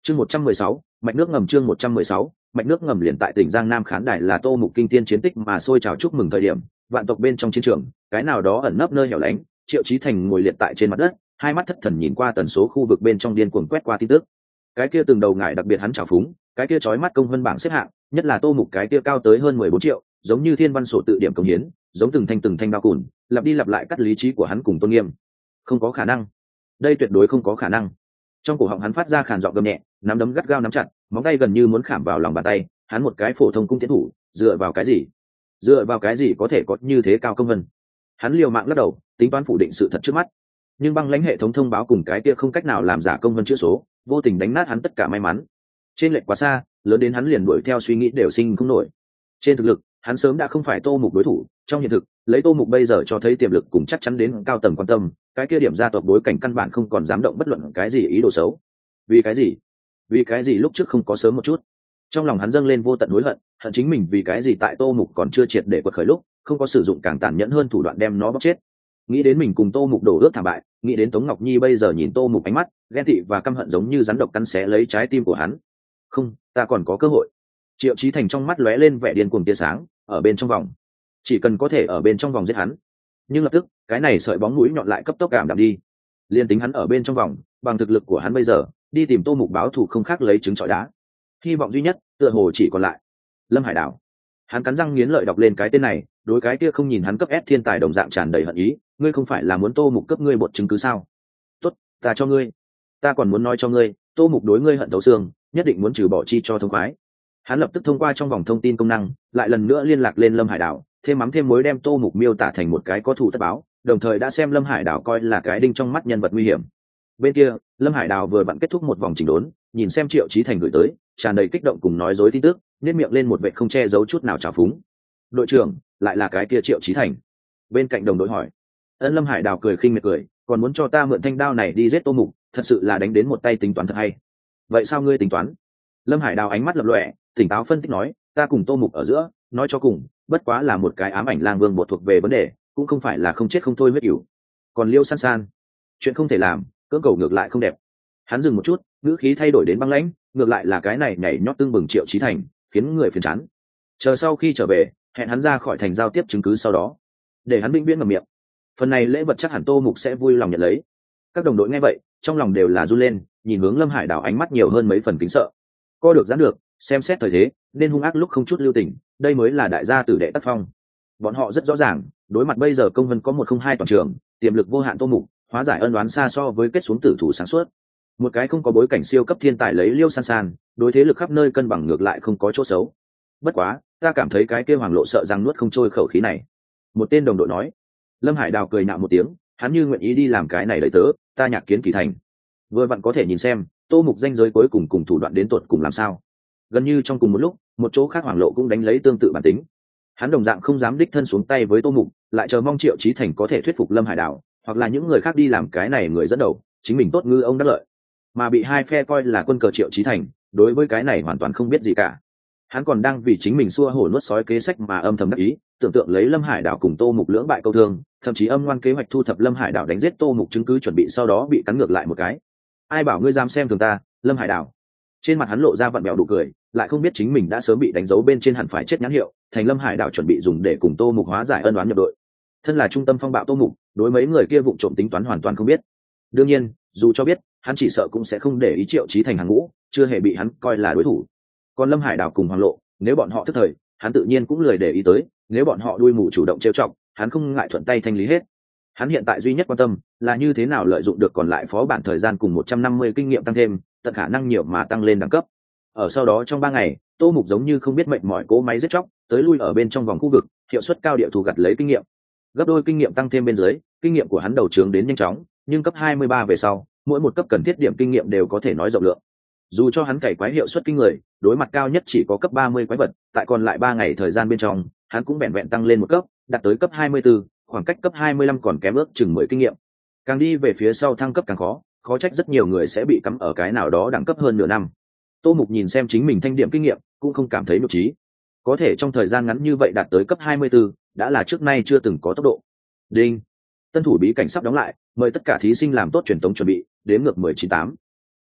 Chương 116, mạch nước ngầm. Chương 116, mạch nước ngầm. Liền tại tỉnh Giang Nam khán đài là Tô Mục kinh thiên chiến tích mà sôi trào chúc mừng thời điểm, vạn tộc bên trong chiến trường, cái nào đó ẩn nấp nơi hẻo lánh, Triệu Chí Thành ngồi liệt tại trên mặt đất, hai mắt thất thần nhìn qua tần số khu vực bên trong điên cuồng quét qua tin tức. Cái kia từng đầu ngải đặc biệt hắn trào phúng, cái kia chói mắt công vân bảng xếp hạng, nhất là Tô Mục cái kia cao tới hơn 14 triệu, giống như thiên văn sổ tự điểm công hiến, giống từng thanh đao cùn, lặp đi lặp lại cắt lý trí của hắn cùng tôn nghiêm. Không có khả năng, đây tuyệt đối không có khả năng. Trong cổ họng hắn phát ra khàn giọng gầm nhẹ, nắm đấm gắt gao nắm chặt, móng tay gần như muốn khảm vào lòng bàn tay. Hắn một cái phổ thông cung tiến thủ, dựa vào cái gì có thể có như thế cao công vân? Hắn liều mạng lắc đầu, tính toán phủ định sự thật trước mắt, nhưng băng lãnh hệ thống thông báo cùng cái kia không cách nào làm giả công vân chữ số, vô tình đánh nát hắn tất cả may mắn. Trên lệch quá xa, lớn đến hắn liền đuổi theo suy nghĩ đều sinh không nổi. Trên thực lực, hắn sớm đã không phải Tô Mục đối thủ. Trong hiện thực, lấy Tô Mục bây giờ cho thấy tiềm lực cùng chắc chắn đến cao tầng quan tâm, cái kia điểm gia tộc bối cảnh căn bản không còn dám động bất luận cái gì ý đồ xấu. Vì cái gì lúc trước không có sớm một chút? Trong lòng hắn dâng lên vô tận hối hận, hận chính mình vì cái gì tại Tô Mục còn chưa triệt để quật khởi lúc, không có sử dụng càng tàn nhẫn hơn thủ đoạn đem nó bóc chết. Nghĩ đến mình cùng Tô Mục đổ ước thảm bại, nghĩ đến Tống Ngọc Nhi bây giờ nhìn Tô Mục ánh mắt ghen tị và căm hận giống như rắn độc cắn xé lấy trái tim của hắn. Không, ta còn có cơ hội. Triệu Chí Thành trong mắt lóe lên vẻ điên cuồng tia sáng, ở bên trong vòng, chỉ cần có thể ở bên trong vòng giết hắn. Nhưng lập tức, cái này sợi bóng mũi nhọn lại cấp tốc cảm đạm đi. Liên tính hắn ở bên trong vòng, bằng thực lực của hắn bây giờ, đi tìm Tô Mục báo thù không khác lấy trứng trọi đá. Hy vọng duy nhất, tựa hồ chỉ còn lại Lâm Hải Đảo. Hắn cắn răng nghiến lợi đọc lên cái tên này, đối cái kia không nhìn hắn cấp ép thiên tài đồng dạng tràn đầy hận ý. Ngươi không phải là muốn Tô Mục cấp ngươi bột chứng cứ sao? Tốt, ta cho ngươi. Ta còn muốn nói cho ngươi, Tô Mục đối ngươi hận thấu xương, nhất định muốn trừ bỏ chi cho thông khoái. Hắn lập tức thông qua trong vòng thông tin công năng, lại lần nữa liên lạc lên Lâm Hải Đảo, thêm mắm thêm muối đem Tô Mục miêu tả thành một cái có thù tất báo, đồng thời đã xem Lâm Hải Đảo coi là cái đinh trong mắt nhân vật nguy hiểm. Bên kia, Lâm Hải Đảo vừa vặn kết thúc một vòng chỉnh đốn, nhìn xem Triệu Chí Thành gửi tới, tràn đầy kích động cùng nói dối tin tức, nhếch miệng lên một vệt không che giấu chút nào trào phúng. Đội trưởng, lại là cái kia Triệu Chí Thành. Bên cạnh đồng đội hỏi. Lâm Hải Đảo cười khinh miệt cười, còn muốn cho ta mượn thanh đao này đi giết Tô Mục, thật sự là đánh đến một tay tính toán thật hay. Vậy sao ngươi tính toán? Lâm Hải Đảo ánh mắt lập lòe, tỉnh táo phân tích nói, ta cùng Tô Mục ở giữa, nói cho cùng, bất quá là một cái ám ảnh lang vương bột thuộc về vấn đề, cũng không phải là không chết không thôi huyết cửu. Còn Liêu San San, chuyện không thể làm, cưỡng cầu ngược lại không đẹp. Hắn dừng một chút, ngữ khí thay đổi đến băng lãnh, ngược lại là cái này nhảy nhót tương bừng Triệu Chí Thành, khiến người phiền chán. Chờ sau khi trở về, hẹn hắn ra khỏi thành giao tiếp chứng cứ sau đó, để hắn vĩnh viễn ngậm miệng. Phần này lễ vật chắc hẳn Tô Mục sẽ vui lòng nhận lấy. Các đồng đội nghe vậy, trong lòng đều là run lên, nhìn hướng Lâm Hải Đảo ánh mắt nhiều hơn mấy phần kính sợ. Co được giãn được, xem xét thời thế, nên hung ác lúc không chút lưu tình, đây mới là đại gia tử đệ tác phong. Bọn họ rất rõ ràng, đối mặt bây giờ công vân có 102 toàn trường, tiềm lực vô hạn Tô Mục, hóa giải ân oán xa so với kết xuống tử thủ sáng suốt. Một cái không có bối cảnh siêu cấp thiên tài lấy Liêu San San, đối thế lực khắp nơi cân bằng ngược lại không có chỗ xấu. Bất quá, ta cảm thấy cái kia Hoàng Lộ sợ rằng nuốt không trôi khẩu khí này. Một tên đồng đội nói. Lâm Hải Đào cười nhạo một tiếng, hắn như nguyện ý đi làm cái này đợi tớ, ta Nhạc Kiến Kỳ thành. Vừa vặn có thể nhìn xem, Tô Mục danh giới cuối cùng thủ đoạn đến tột cùng làm sao. Gần như trong cùng một lúc, một chỗ khác Hoàng Lộ cũng đánh lấy tương tự bản tính. Hắn đồng dạng không dám đích thân xuống tay với Tô Mục, lại chờ mong Triệu Chí Thành có thể thuyết phục Lâm Hải Đào, hoặc là những người khác đi làm cái này người dẫn đầu, chính mình tốt ngư ông đắc lợi. Mà bị hai phe coi là quân cờ Triệu Chí Thành, đối với cái này hoàn toàn không biết gì cả. Hắn còn đang vì chính mình xua hổ nuốt sói kế sách mà âm thầm đắc ý, tưởng tượng lấy Lâm Hải Đảo cùng Tô Mục lưỡng bại câu thương, thậm chí âm ngoan kế hoạch thu thập Lâm Hải Đảo đánh giết Tô Mục chứng cứ chuẩn bị sau đó bị cắn ngược lại một cái. Ai bảo ngươi dám xem thường ta, Lâm Hải Đảo. Trên mặt hắn lộ ra vặn vẹo đủ cười, lại không biết chính mình đã sớm bị đánh dấu bên trên hẳn phải chết nhãn hiệu, thành Lâm Hải Đảo chuẩn bị dùng để cùng Tô Mục hóa giải ân oán nhập đội. Thân là trung tâm phong bạo Tô Mục, đối mấy người kia vụng trộm tính toán hoàn toàn không biết. Đương nhiên, dù cho biết, hắn chỉ sợ cũng sẽ không để ý Triệu Chí Thành hàng ngũ, chưa hề bị hắn coi là đối thủ. Còn Lâm Hải Đảo cùng Hoàng Lộ, nếu bọn họ thức thời, hắn tự nhiên cũng lười để ý tới, nếu bọn họ đuôi mù chủ động trêu chọc, hắn không ngại thuận tay thanh lý hết. Hắn hiện tại duy nhất quan tâm là như thế nào lợi dụng được còn lại phó bản thời gian cùng 150 kinh nghiệm tăng thêm, tận khả năng nhiều mà tăng lên đẳng cấp. Ở sau đó trong 3 ngày, Tô Mục giống như không biết mệt mỏi cố máy giết chóc, tới lui ở bên trong vòng khu vực, hiệu suất cao địa thủ gặt lấy kinh nghiệm. Gấp đôi kinh nghiệm tăng thêm bên dưới, kinh nghiệm của hắn đầu trướng đến nhanh chóng, nhưng cấp 23 về sau, mỗi một cấp cần thiết điểm kinh nghiệm đều có thể nói rộng lượng. Dù cho hắn cày quái hiệu suất kinh người, đối mặt cao nhất chỉ có cấp 30 quái vật, tại còn lại 3 ngày thời gian bên trong, hắn cũng vẹn vẹn tăng lên một cấp, đạt tới cấp 24, khoảng cách cấp 25 còn kém ước chừng 10 kinh nghiệm. Càng đi về phía sau thăng cấp càng khó trách rất nhiều người sẽ bị cắm ở cái nào đó đẳng cấp hơn nửa năm. Tô Mục nhìn xem chính mình thanh điểm kinh nghiệm, cũng không cảm thấy nhục trí. Có thể trong thời gian ngắn như vậy đạt tới cấp 24, đã là trước nay chưa từng có tốc độ. Đinh. Tân thủ bí cảnh sắp đóng lại, mời tất cả thí sinh làm tốt truyền tống chuẩn bị, đếm ngược 198.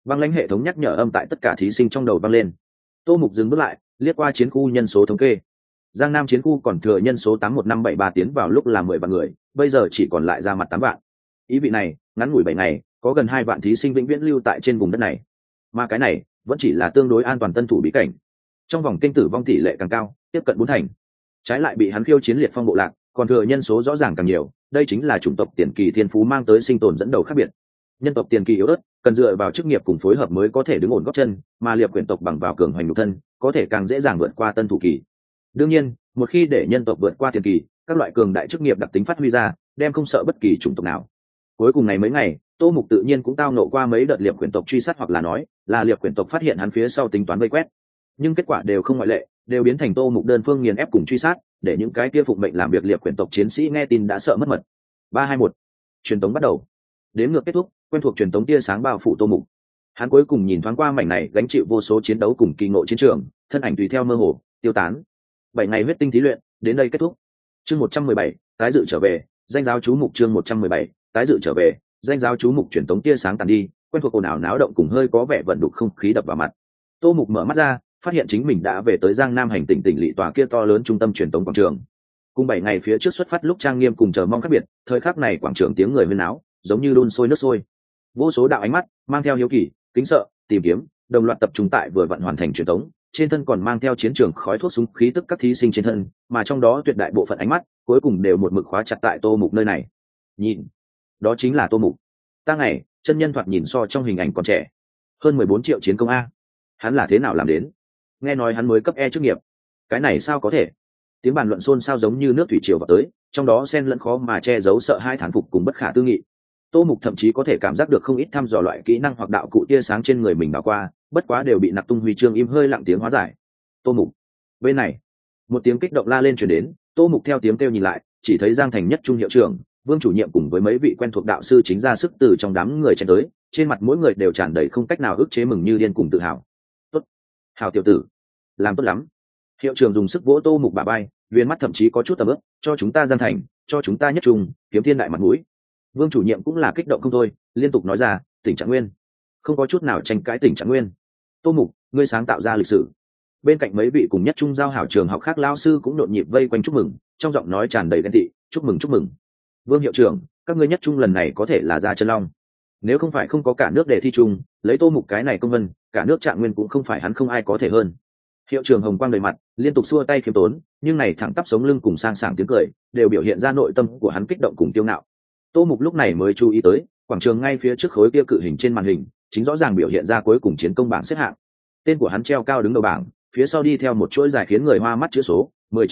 Băng lãnh hệ thống nhắc nhở âm tại tất cả thí sinh trong đầu vang lên. Tô Mục dừng bước lại, liếc qua chiến khu nhân số thống kê. Giang Nam chiến khu còn thừa nhân số 81573 tiến vào lúc là 10 vạn người, bây giờ chỉ còn lại ra mặt 8 vạn. Ý vị này, ngắn ngủi 7 ngày, có gần 2 vạn thí sinh vĩnh viễn lưu tại trên vùng đất này. Mà cái này, vẫn chỉ là tương đối an toàn tân thủ bí cảnh. Trong vòng kinh tử vong tỷ lệ càng cao, tiếp cận 4 thành. Trái lại bị hắn khiêu chiến liệt phong bộ lạc, còn thừa nhân số rõ ràng càng nhiều, đây chính là chủng tộc tiền kỳ thiên phú mang tới sinh tồn dẫn đầu khác biệt. Nhân tộc tiền kỳ yếu ớt, cần dựa vào chức nghiệp cùng phối hợp mới có thể đứng ổn gót chân, mà liệp quyển tộc bằng vào cường hoành nhục thân, có thể càng dễ dàng vượt qua tân thủ kỳ. Đương nhiên, một khi để nhân tộc vượt qua tiền kỳ, các loại cường đại chức nghiệp đặc tính phát huy ra, đem không sợ bất kỳ chủng tộc nào. Cuối cùng này mấy ngày, Tô Mục tự nhiên cũng tao nộ qua mấy đợt liệp quyển tộc truy sát, hoặc là nói là liệp quyển tộc phát hiện hắn phía sau tính toán vây quét, nhưng kết quả đều không ngoại lệ, đều biến thành Tô Mục đơn phương nghiền ép cùng truy sát, để những cái kia phụng mệnh làm việc liệp quyển tộc chiến sĩ nghe tin đã sợ mất mật. 3-2-1, truyền tống bắt đầu. Đến ngược kết thúc, quen thuộc truyền tống tia sáng bao phủ Tô Mục. Hắn cuối cùng nhìn thoáng qua mảnh này gánh chịu vô số chiến đấu cùng kỳ ngộ chiến trường, thân ảnh tùy theo mơ hồ tiêu tán. 7 ngày huyết tinh thí luyện đến đây kết thúc. Chương 117, tái dự trở về, danh giáo chú mục. Chương 117, tái dự trở về, danh giáo chú mục. Truyền tống tia sáng tàn đi, quen thuộc ồn ào náo động cùng hơi có vẻ vận đục không khí đập vào mặt. Tô Mục mở mắt ra, phát hiện chính mình đã về tới Giang Nam hành tỉnh tỉnh lỵ tòa kia to lớn trung tâm truyền tống quảng trường. Cùng 7 ngày phía trước xuất phát lúc trang nghiêm cùng chờ mong khác biệt, thời khắc này quảng trường tiếng người huyên náo, giống như đun sôi nước sôi. Vô số đạo ánh mắt mang theo hiếu kỳ, kính sợ, tìm kiếm, đồng loạt tập trung tại vừa vận hoàn thành truyền tống, trên thân còn mang theo chiến trường khói thuốc súng khí tức các thí sinh trên thân, mà trong đó tuyệt đại bộ phận ánh mắt cuối cùng đều một mực khóa chặt tại Tô Mục nơi này. Nhìn, đó chính là Tô Mục. Ta ngày, chân nhân thoạt nhìn so trong hình ảnh còn trẻ. Hơn 14 triệu chiến công a. Hắn là thế nào làm đến? Nghe nói hắn mới cấp E chức nghiệp. Cái này sao có thể? Tiếng bàn luận xôn xao giống như nước thủy triều vào tới, trong đó xen lẫn khó mà che giấu sợ hai thán phục cùng bất khả tư nghị. Tô Mục thậm chí có thể cảm giác được không ít thăm dò loại kỹ năng hoặc đạo cụ tia sáng trên người mình đảo qua, bất quá đều bị nặc tung huy chương im hơi lặng tiếng hóa giải. Tô Mục, bên này, một tiếng kích động la lên truyền đến. Tô Mục theo tiếng kêu nhìn lại, chỉ thấy Giang Thành Nhất Trung hiệu trưởng, Vương chủ nhiệm cùng với mấy vị quen thuộc đạo sư chính ra sức từ trong đám người chen tới, trên mặt mỗi người đều tràn đầy không cách nào ức chế mừng như điên cùng tự hào. Tốt, hào tiểu tử, làm tốt lắm. Hiệu trưởng dùng sức vỗ Tô Mục bả vai, viên mắt thậm chí có chút tầm ức, cho chúng ta Giang Thành, cho chúng ta Nhất Trung, kiếm thiên đại mặt mũi. Vương chủ nhiệm cũng là kích động không thôi, liên tục nói ra, tỉnh Trạng Nguyên, không có chút nào tranh cãi tỉnh Trạng Nguyên. Tô Mục, ngươi sáng tạo ra lịch sử. Bên cạnh mấy vị cùng Nhất Trung giao hảo trường học khác lao sư cũng nhộn nhịp vây quanh chúc mừng, trong giọng nói tràn đầy ghen tị, chúc mừng chúc mừng. Vương hiệu trưởng, các ngươi Nhất Trung lần này có thể là ra chân long. Nếu không phải không có cả nước đề thi chung, lấy Tô Mục cái này công vân, cả nước Trạng Nguyên cũng không phải hắn không ai có thể hơn. Hiệu trưởng hồng quang đầy mặt, liên tục xua tay khiêm tốn, nhưng này thẳng tắp sống lưng cùng sang sảng tiếng cười, đều biểu hiện ra nội tâm của hắn kích động cùng kiêu ngạo. Tô Mục lúc này mới chú ý tới, quảng trường ngay phía trước khối kia cự hình trên màn hình, chính rõ ràng biểu hiện ra cuối cùng chiến công bảng xếp hạng. Tên của hắn treo cao đứng đầu bảng, phía sau đi theo một chuỗi dài khiến người hoa mắt chữ số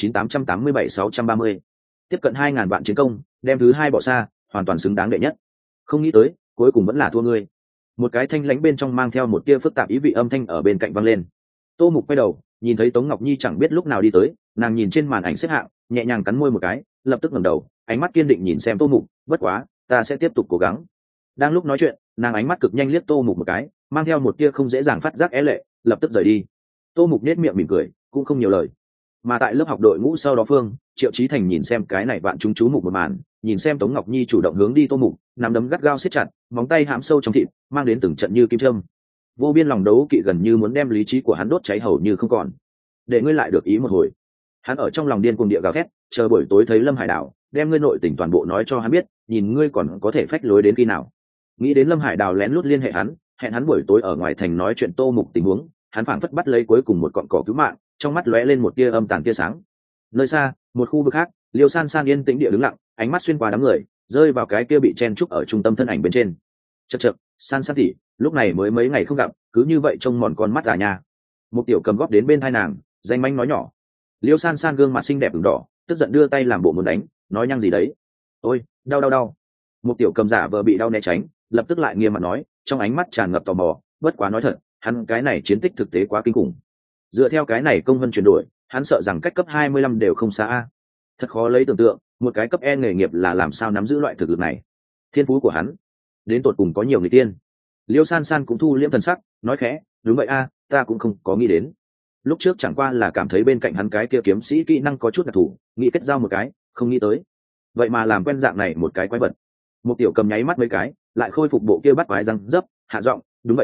19.887.630. Tiếp cận 2.000 vạn chiến công, đem thứ hai bỏ xa, hoàn toàn xứng đáng đệ nhất. Không nghĩ tới, cuối cùng vẫn là thua ngươi. Một cái thanh lãnh bên trong mang theo một tia phức tạp ý vị âm thanh ở bên cạnh vang lên. Tô Mục quay đầu, nhìn thấy Tống Ngọc Nhi chẳng biết lúc nào đi tới, nàng nhìn trên màn ảnh xếp hạng, nhẹ nhàng cắn môi một cái, lập tức ngẩng đầu, ánh mắt kiên định nhìn xem Tô Mục, bất quá, ta sẽ tiếp tục cố gắng. Đang lúc nói chuyện, nàng ánh mắt cực nhanh liếc Tô Mục một cái, mang theo một tia không dễ dàng phát giác é lệ, lập tức rời đi. Tô Mục nhếch miệng mỉm cười, cũng không nhiều lời. Mà tại lớp học đội ngũ sau đó Phương, Triệu Chí Thành nhìn xem cái này vạn chúng chú mục một màn, nhìn xem Tống Ngọc Nhi chủ động hướng đi Tô Mục, nắm đấm gắt gao siết chặt, móng tay hãm sâu trong thịt, mang đến từng trận như kim châm. Vô biên lòng đấu kỵ gần như muốn đem lý trí của hắn đốt cháy hầu như không còn. Để ngươi lại được ý một hồi. Hắn ở trong lòng điên cuồng địa gào thét, chờ buổi tối thấy Lâm Hải Đào, đem ngươi nội tình toàn bộ nói cho hắn biết, nhìn ngươi còn có thể phách lối đến khi nào. Nghĩ đến Lâm Hải Đào lén lút liên hệ hắn, hẹn hắn buổi tối ở ngoài thành nói chuyện Tô Mục tình huống, hắn phảng phất bắt lấy cuối cùng một cọng cỏ cứu mạng, trong mắt lóe lên một tia âm tàn tia sáng. Nơi xa, một khu vực khác, Liêu San San yên tĩnh địa đứng lặng, ánh mắt xuyên qua đám người, rơi vào cái kia bị chen trúc ở trung tâm thân ảnh bên trên. Chậc chậc, San San tỉ, lúc này mới mấy ngày không gặp, cứ như vậy trông mòn con mắt à nha. Một tiểu cầm góp đến bên tai nàng, danh manh nói nhỏ. Liêu San San gương mặt xinh đẹp ửng đỏ, tức giận đưa tay làm bộ muốn đánh, nói nhăng gì đấy. Ôi, đau đau đau. Một tiểu cầm giả vờ bị đau né tránh, lập tức lại nghiêm mặt nói, trong ánh mắt tràn ngập tò mò, bất quá nói thật, hắn cái này chiến tích thực tế quá kinh khủng. Dựa theo cái này công vân chuyển đổi, hắn sợ rằng cách cấp 25 đều không xa a. Thật khó lấy tưởng tượng, một cái cấp E nghề nghiệp là làm sao nắm giữ loại thực lực này. Thiên phú của hắn, đến tột cùng có nhiều người tiên. Liêu San San cũng thu liễm thần sắc, nói khẽ, đúng vậy a, ta cũng không có nghĩ đến. Lúc trước chẳng qua là cảm thấy bên cạnh hắn cái kia kiếm sĩ kỹ năng có chút đặc thù, nghĩ kết giao một cái, không nghĩ tới. Vậy mà làm quen dạng này một cái quái vật. Một tiểu cầm nháy mắt mấy cái, lại khôi phục bộ kia bắt vái răng dấp, hạ giọng, đúng vậy à,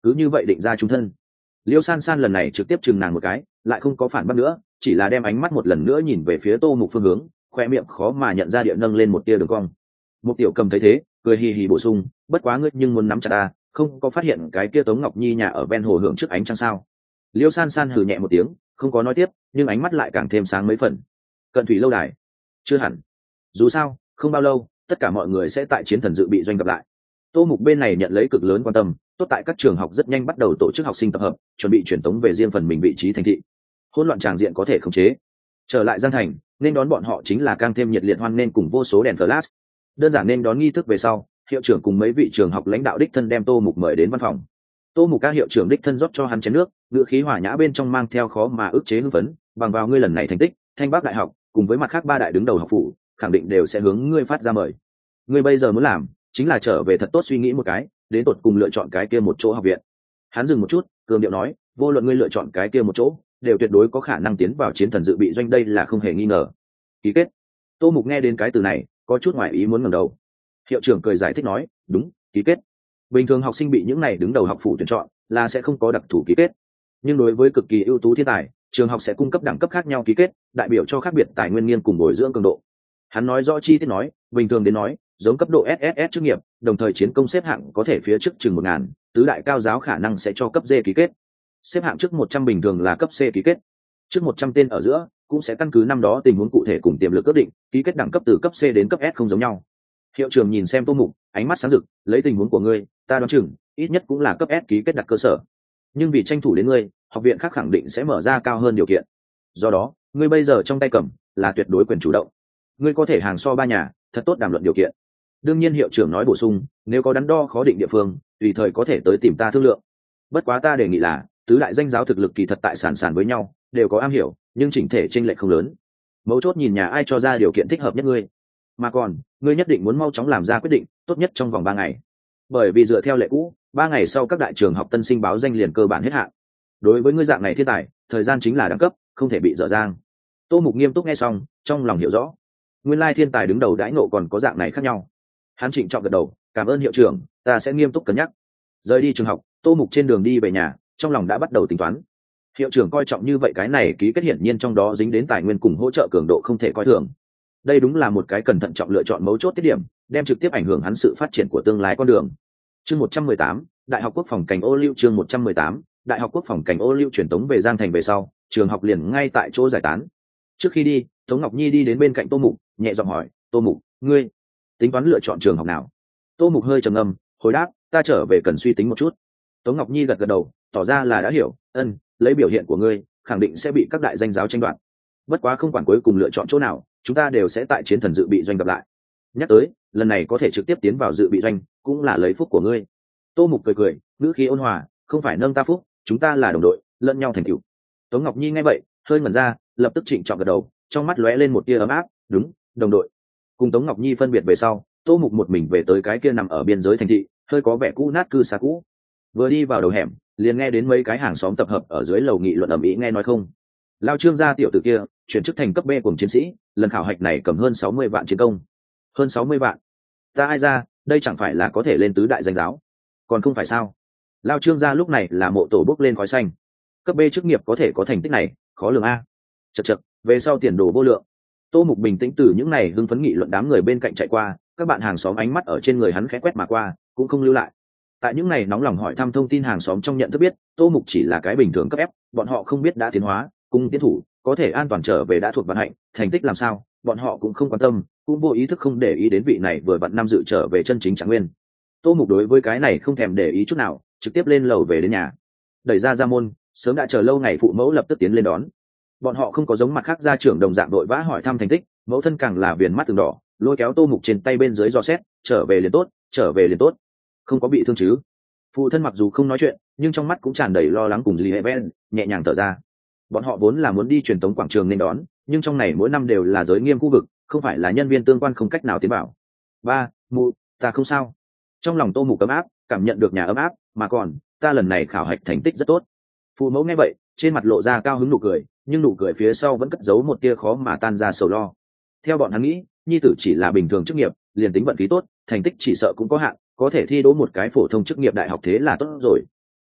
cứ như vậy định ra trung thân. Liêu San San lần này trực tiếp chừng nàng một cái, lại không có phản bác nữa, chỉ là đem ánh mắt một lần nữa nhìn về phía Tô Mục phương hướng, khoe miệng khó mà nhận ra địa nâng lên một tia đường cong. Một Tiểu Cầm thấy thế, cười hì hì bổ sung, bất quá ngươi nhưng muốn nắm chặt ta, không có phát hiện cái kia Tống Ngọc Nhi nhà ở ven hồ hưởng trước ánh trăng sao? Liêu San San hừ nhẹ một tiếng, không có nói tiếp, nhưng ánh mắt lại càng thêm sáng mấy phần. Cận thủy lâu đài, chưa hẳn. Dù sao, không bao lâu, tất cả mọi người sẽ tại chiến thần dự bị doanh gặp lại. Tô Mục bên này nhận lấy cực lớn quan tâm, tốt tại các trường học rất nhanh bắt đầu tổ chức học sinh tập hợp, chuẩn bị chuyển tống về riêng phần mình vị trí thành thị. Hỗn loạn tràng diện có thể khống chế. Trở lại Giang Thành, nên đón bọn họ chính là càng thêm nhiệt liệt hoan nghênh cùng vô số đèn flash. Đơn giản nên đón nghi thức về sau, hiệu trưởng cùng mấy vị trường học lãnh đạo đích thân đem Tô Mục mời đến văn phòng. Tô Mục các hiệu trưởng đích thân rót cho hắn chén nước, ngữ khí hòa nhã bên trong mang theo khó mà ức chế hưng phấn, bằng vào ngươi lần này thành tích, Thanh Bắc đại học cùng với mặt khác ba đại đứng đầu học phủ, khẳng định đều sẽ hướng ngươi phát ra mời. Ngươi bây giờ muốn làm chính là trở về thật tốt suy nghĩ một cái, đến tột cùng lựa chọn cái kia một chỗ học viện. Hắn dừng một chút, cường điệu nói, vô luận ngươi lựa chọn cái kia một chỗ, đều tuyệt đối có khả năng tiến vào chiến thần dự bị doanh, đây là không hề nghi ngờ. Ký kết. Tô Mục nghe đến cái từ này, có chút ngoài ý muốn ngẩng đầu. Hiệu trưởng cười giải thích nói, đúng, ký kết. Bình thường học sinh bị những này đứng đầu học phủ tuyển chọn là sẽ không có đặc thù ký kết, nhưng đối với cực kỳ ưu tú thiên tài, trường học sẽ cung cấp đẳng cấp khác nhau ký kết, đại biểu cho khác biệt tài nguyên nghiên cùng bồi dưỡng cường độ. Hắn nói rõ chi tiết nói, bình thường đến nói, giống cấp độ SSS chức nghiệp, đồng thời chiến công xếp hạng có thể phía trước chừng 1000, tứ đại cao giáo khả năng sẽ cho cấp D ký kết. Xếp hạng trước 100 bình thường là cấp C ký kết. Trước 100 tên ở giữa cũng sẽ căn cứ năm đó tình huống cụ thể cùng tiềm lực ước định, ký kết đẳng cấp từ cấp C đến cấp S không giống nhau. Hiệu trưởng nhìn xem Tô Mục, ánh mắt sáng rực, lấy tình huống của ngươi, ta đoán chừng ít nhất cũng là cấp S ký kết đặt cơ sở. Nhưng vì tranh thủ đến ngươi, học viện khác khẳng định sẽ mở ra cao hơn điều kiện. Do đó, ngươi bây giờ trong tay cầm là tuyệt đối quyền chủ động. Ngươi có thể hàng so ba nhà, thật tốt đàm luận điều kiện. Đương nhiên hiệu trưởng nói bổ sung, nếu có đắn đo khó định địa phương, tùy thời có thể tới tìm ta thương lượng. Bất quá ta đề nghị là, tứ đại danh giáo thực lực kỳ thật tại sàn sàn với nhau, đều có am hiểu, nhưng chỉnh thể chênh lệch không lớn. Mấu chốt nhìn nhà ai cho ra điều kiện thích hợp nhất ngươi. Mà còn, ngươi nhất định muốn mau chóng làm ra quyết định, tốt nhất trong vòng 3 ngày. Bởi vì dựa theo lệ cũ, 3 ngày sau các đại trường học tân sinh báo danh liền cơ bản hết hạn. Đối với ngươi dạng này thiên tài, thời gian chính là đẳng cấp, không thể bị dở dang. Tô Mục nghiêm túc nghe xong, trong lòng hiểu rõ. Nguyên lai thiên tài đứng đầu đãi ngộ còn có dạng này khác nhau. Hắn trịnh trọng gật đầu, cảm ơn hiệu trưởng, ta sẽ nghiêm túc cân nhắc. Rời đi trường học, Tô Mục trên đường đi về nhà, trong lòng đã bắt đầu tính toán. Hiệu trưởng coi trọng như vậy cái này ký kết hiển nhiên trong đó dính đến tài nguyên cùng hỗ trợ cường độ không thể coi thường. Đây đúng là một cái cẩn thận trọng lựa chọn mấu chốt tiết điểm, đem trực tiếp ảnh hưởng hắn sự phát triển của tương lai con đường. Chương 118, Đại học Quốc phòng cảnh ô lưu, chương 118, Đại học Quốc phòng cảnh ô lưu truyền tống về Giang Thành về sau, trường học liền ngay tại chỗ giải tán. Trước khi đi, Tống Ngọc Nhi đi đến bên cạnh Tô Mục, nhẹ giọng hỏi, Tô Mục, ngươi tính toán lựa chọn trường học nào? Tô Mục hơi trầm ngâm, hồi đáp, ta trở về cần suy tính một chút. Tống Ngọc Nhi gật gật đầu, tỏ ra là đã hiểu, lấy biểu hiện của ngươi, khẳng định sẽ bị các đại danh giáo tranh đoạt. Bất quá không quản cuối cùng lựa chọn chỗ nào, chúng ta đều sẽ tại chiến thần dự bị doanh gặp lại. Nhắc tới, lần này có thể trực tiếp tiến vào dự bị doanh, cũng là lấy phúc của ngươi. Tô Mục cười cười, ngữ khí ôn hòa, không phải nâng ta phúc, chúng ta là đồng đội, lẫn nhau thành tựu. Tống Ngọc Nhi nghe vậy, hơi ngẩn ra, lập tức trịnh trọng gật đầu, trong mắt lóe lên một tia ấm áp, đúng, đồng đội. Cùng Tống Ngọc Nhi phân biệt về sau, Tô Mục một mình về tới cái kia nằm ở biên giới thành thị, hơi có vẻ cũ nát cư xá cũ. Vừa đi vào đầu hẻm, liền nghe đến mấy cái hàng xóm tập hợp ở dưới lầu nghị luận ầm ĩ, nghe nói không? Lao Trương gia tiểu tử kia, chuyển chức thành cấp B cùng chiến sĩ, lần khảo hạch này cầm hơn 60 vạn chiến công. Hơn 60 vạn. Ta ai ra, đây chẳng phải là có thể lên tứ đại danh giáo. Còn không phải sao? Lao Trương gia lúc này là mộ tổ bốc lên khói xanh. Cấp B chức nghiệp có thể có thành tích này, khó lường a. Chậc chậc, về sau tiền đồ vô lượng. Tô Mục bình tĩnh từ những này hưng phấn nghị luận đám người bên cạnh chạy qua, các bạn hàng xóm ánh mắt ở trên người hắn khẽ quét mà qua, cũng không lưu lại. Tại những này nóng lòng hỏi thăm thông tin hàng xóm trong nhận thức biết, Tô Mục chỉ là cái bình thường cấp F, bọn họ không biết đã tiến hóa, cung tiến thủ, có thể an toàn trở về đã thuộc vận hạnh, thành tích làm sao, bọn họ cũng không quan tâm, cũng vô ý thức không để ý đến vị này vừa vặn năm dự trở về chân chính Trạng Nguyên. Tô Mục đối với cái này không thèm để ý chút nào, trực tiếp lên lầu về đến nhà. Đẩy ra môn, sớm đã chờ lâu ngày phụ mẫu lập tức tiến lên đón. Bọn họ không có giống mặt khác gia trưởng đồng dạng đội vã hỏi thăm thành tích, mẫu thân càng là viền mắt từng đỏ, lôi kéo Tô Mục trên tay bên dưới dò xét, trở về liền tốt, trở về liền tốt, không có bị thương chứ? Phụ thân mặc dù không nói chuyện, nhưng trong mắt cũng tràn đầy lo lắng cùng Lý Heven, nhẹ nhàng thở ra. Bọn họ vốn là muốn đi truyền tống quảng trường nên đón, nhưng trong này mỗi năm đều là giới nghiêm khu vực, không phải là nhân viên tương quan không cách nào tiến vào. Ba, mụ, ta không sao. Trong lòng Tô Mục ấm áp, cảm nhận được nhà ấm áp, mà còn, ta lần này khảo hạch thành tích rất tốt. Phụ mẫu nghe vậy, trên mặt lộ ra cao hứng nụ cười, nhưng nụ cười phía sau vẫn cất giấu một tia khó mà tan ra sầu lo. Theo bọn hắn nghĩ, nhi tử chỉ là bình thường chức nghiệp, liền tính vận khí tốt, thành tích chỉ sợ cũng có hạn, có thể thi đỗ một cái phổ thông chức nghiệp đại học thế là tốt rồi.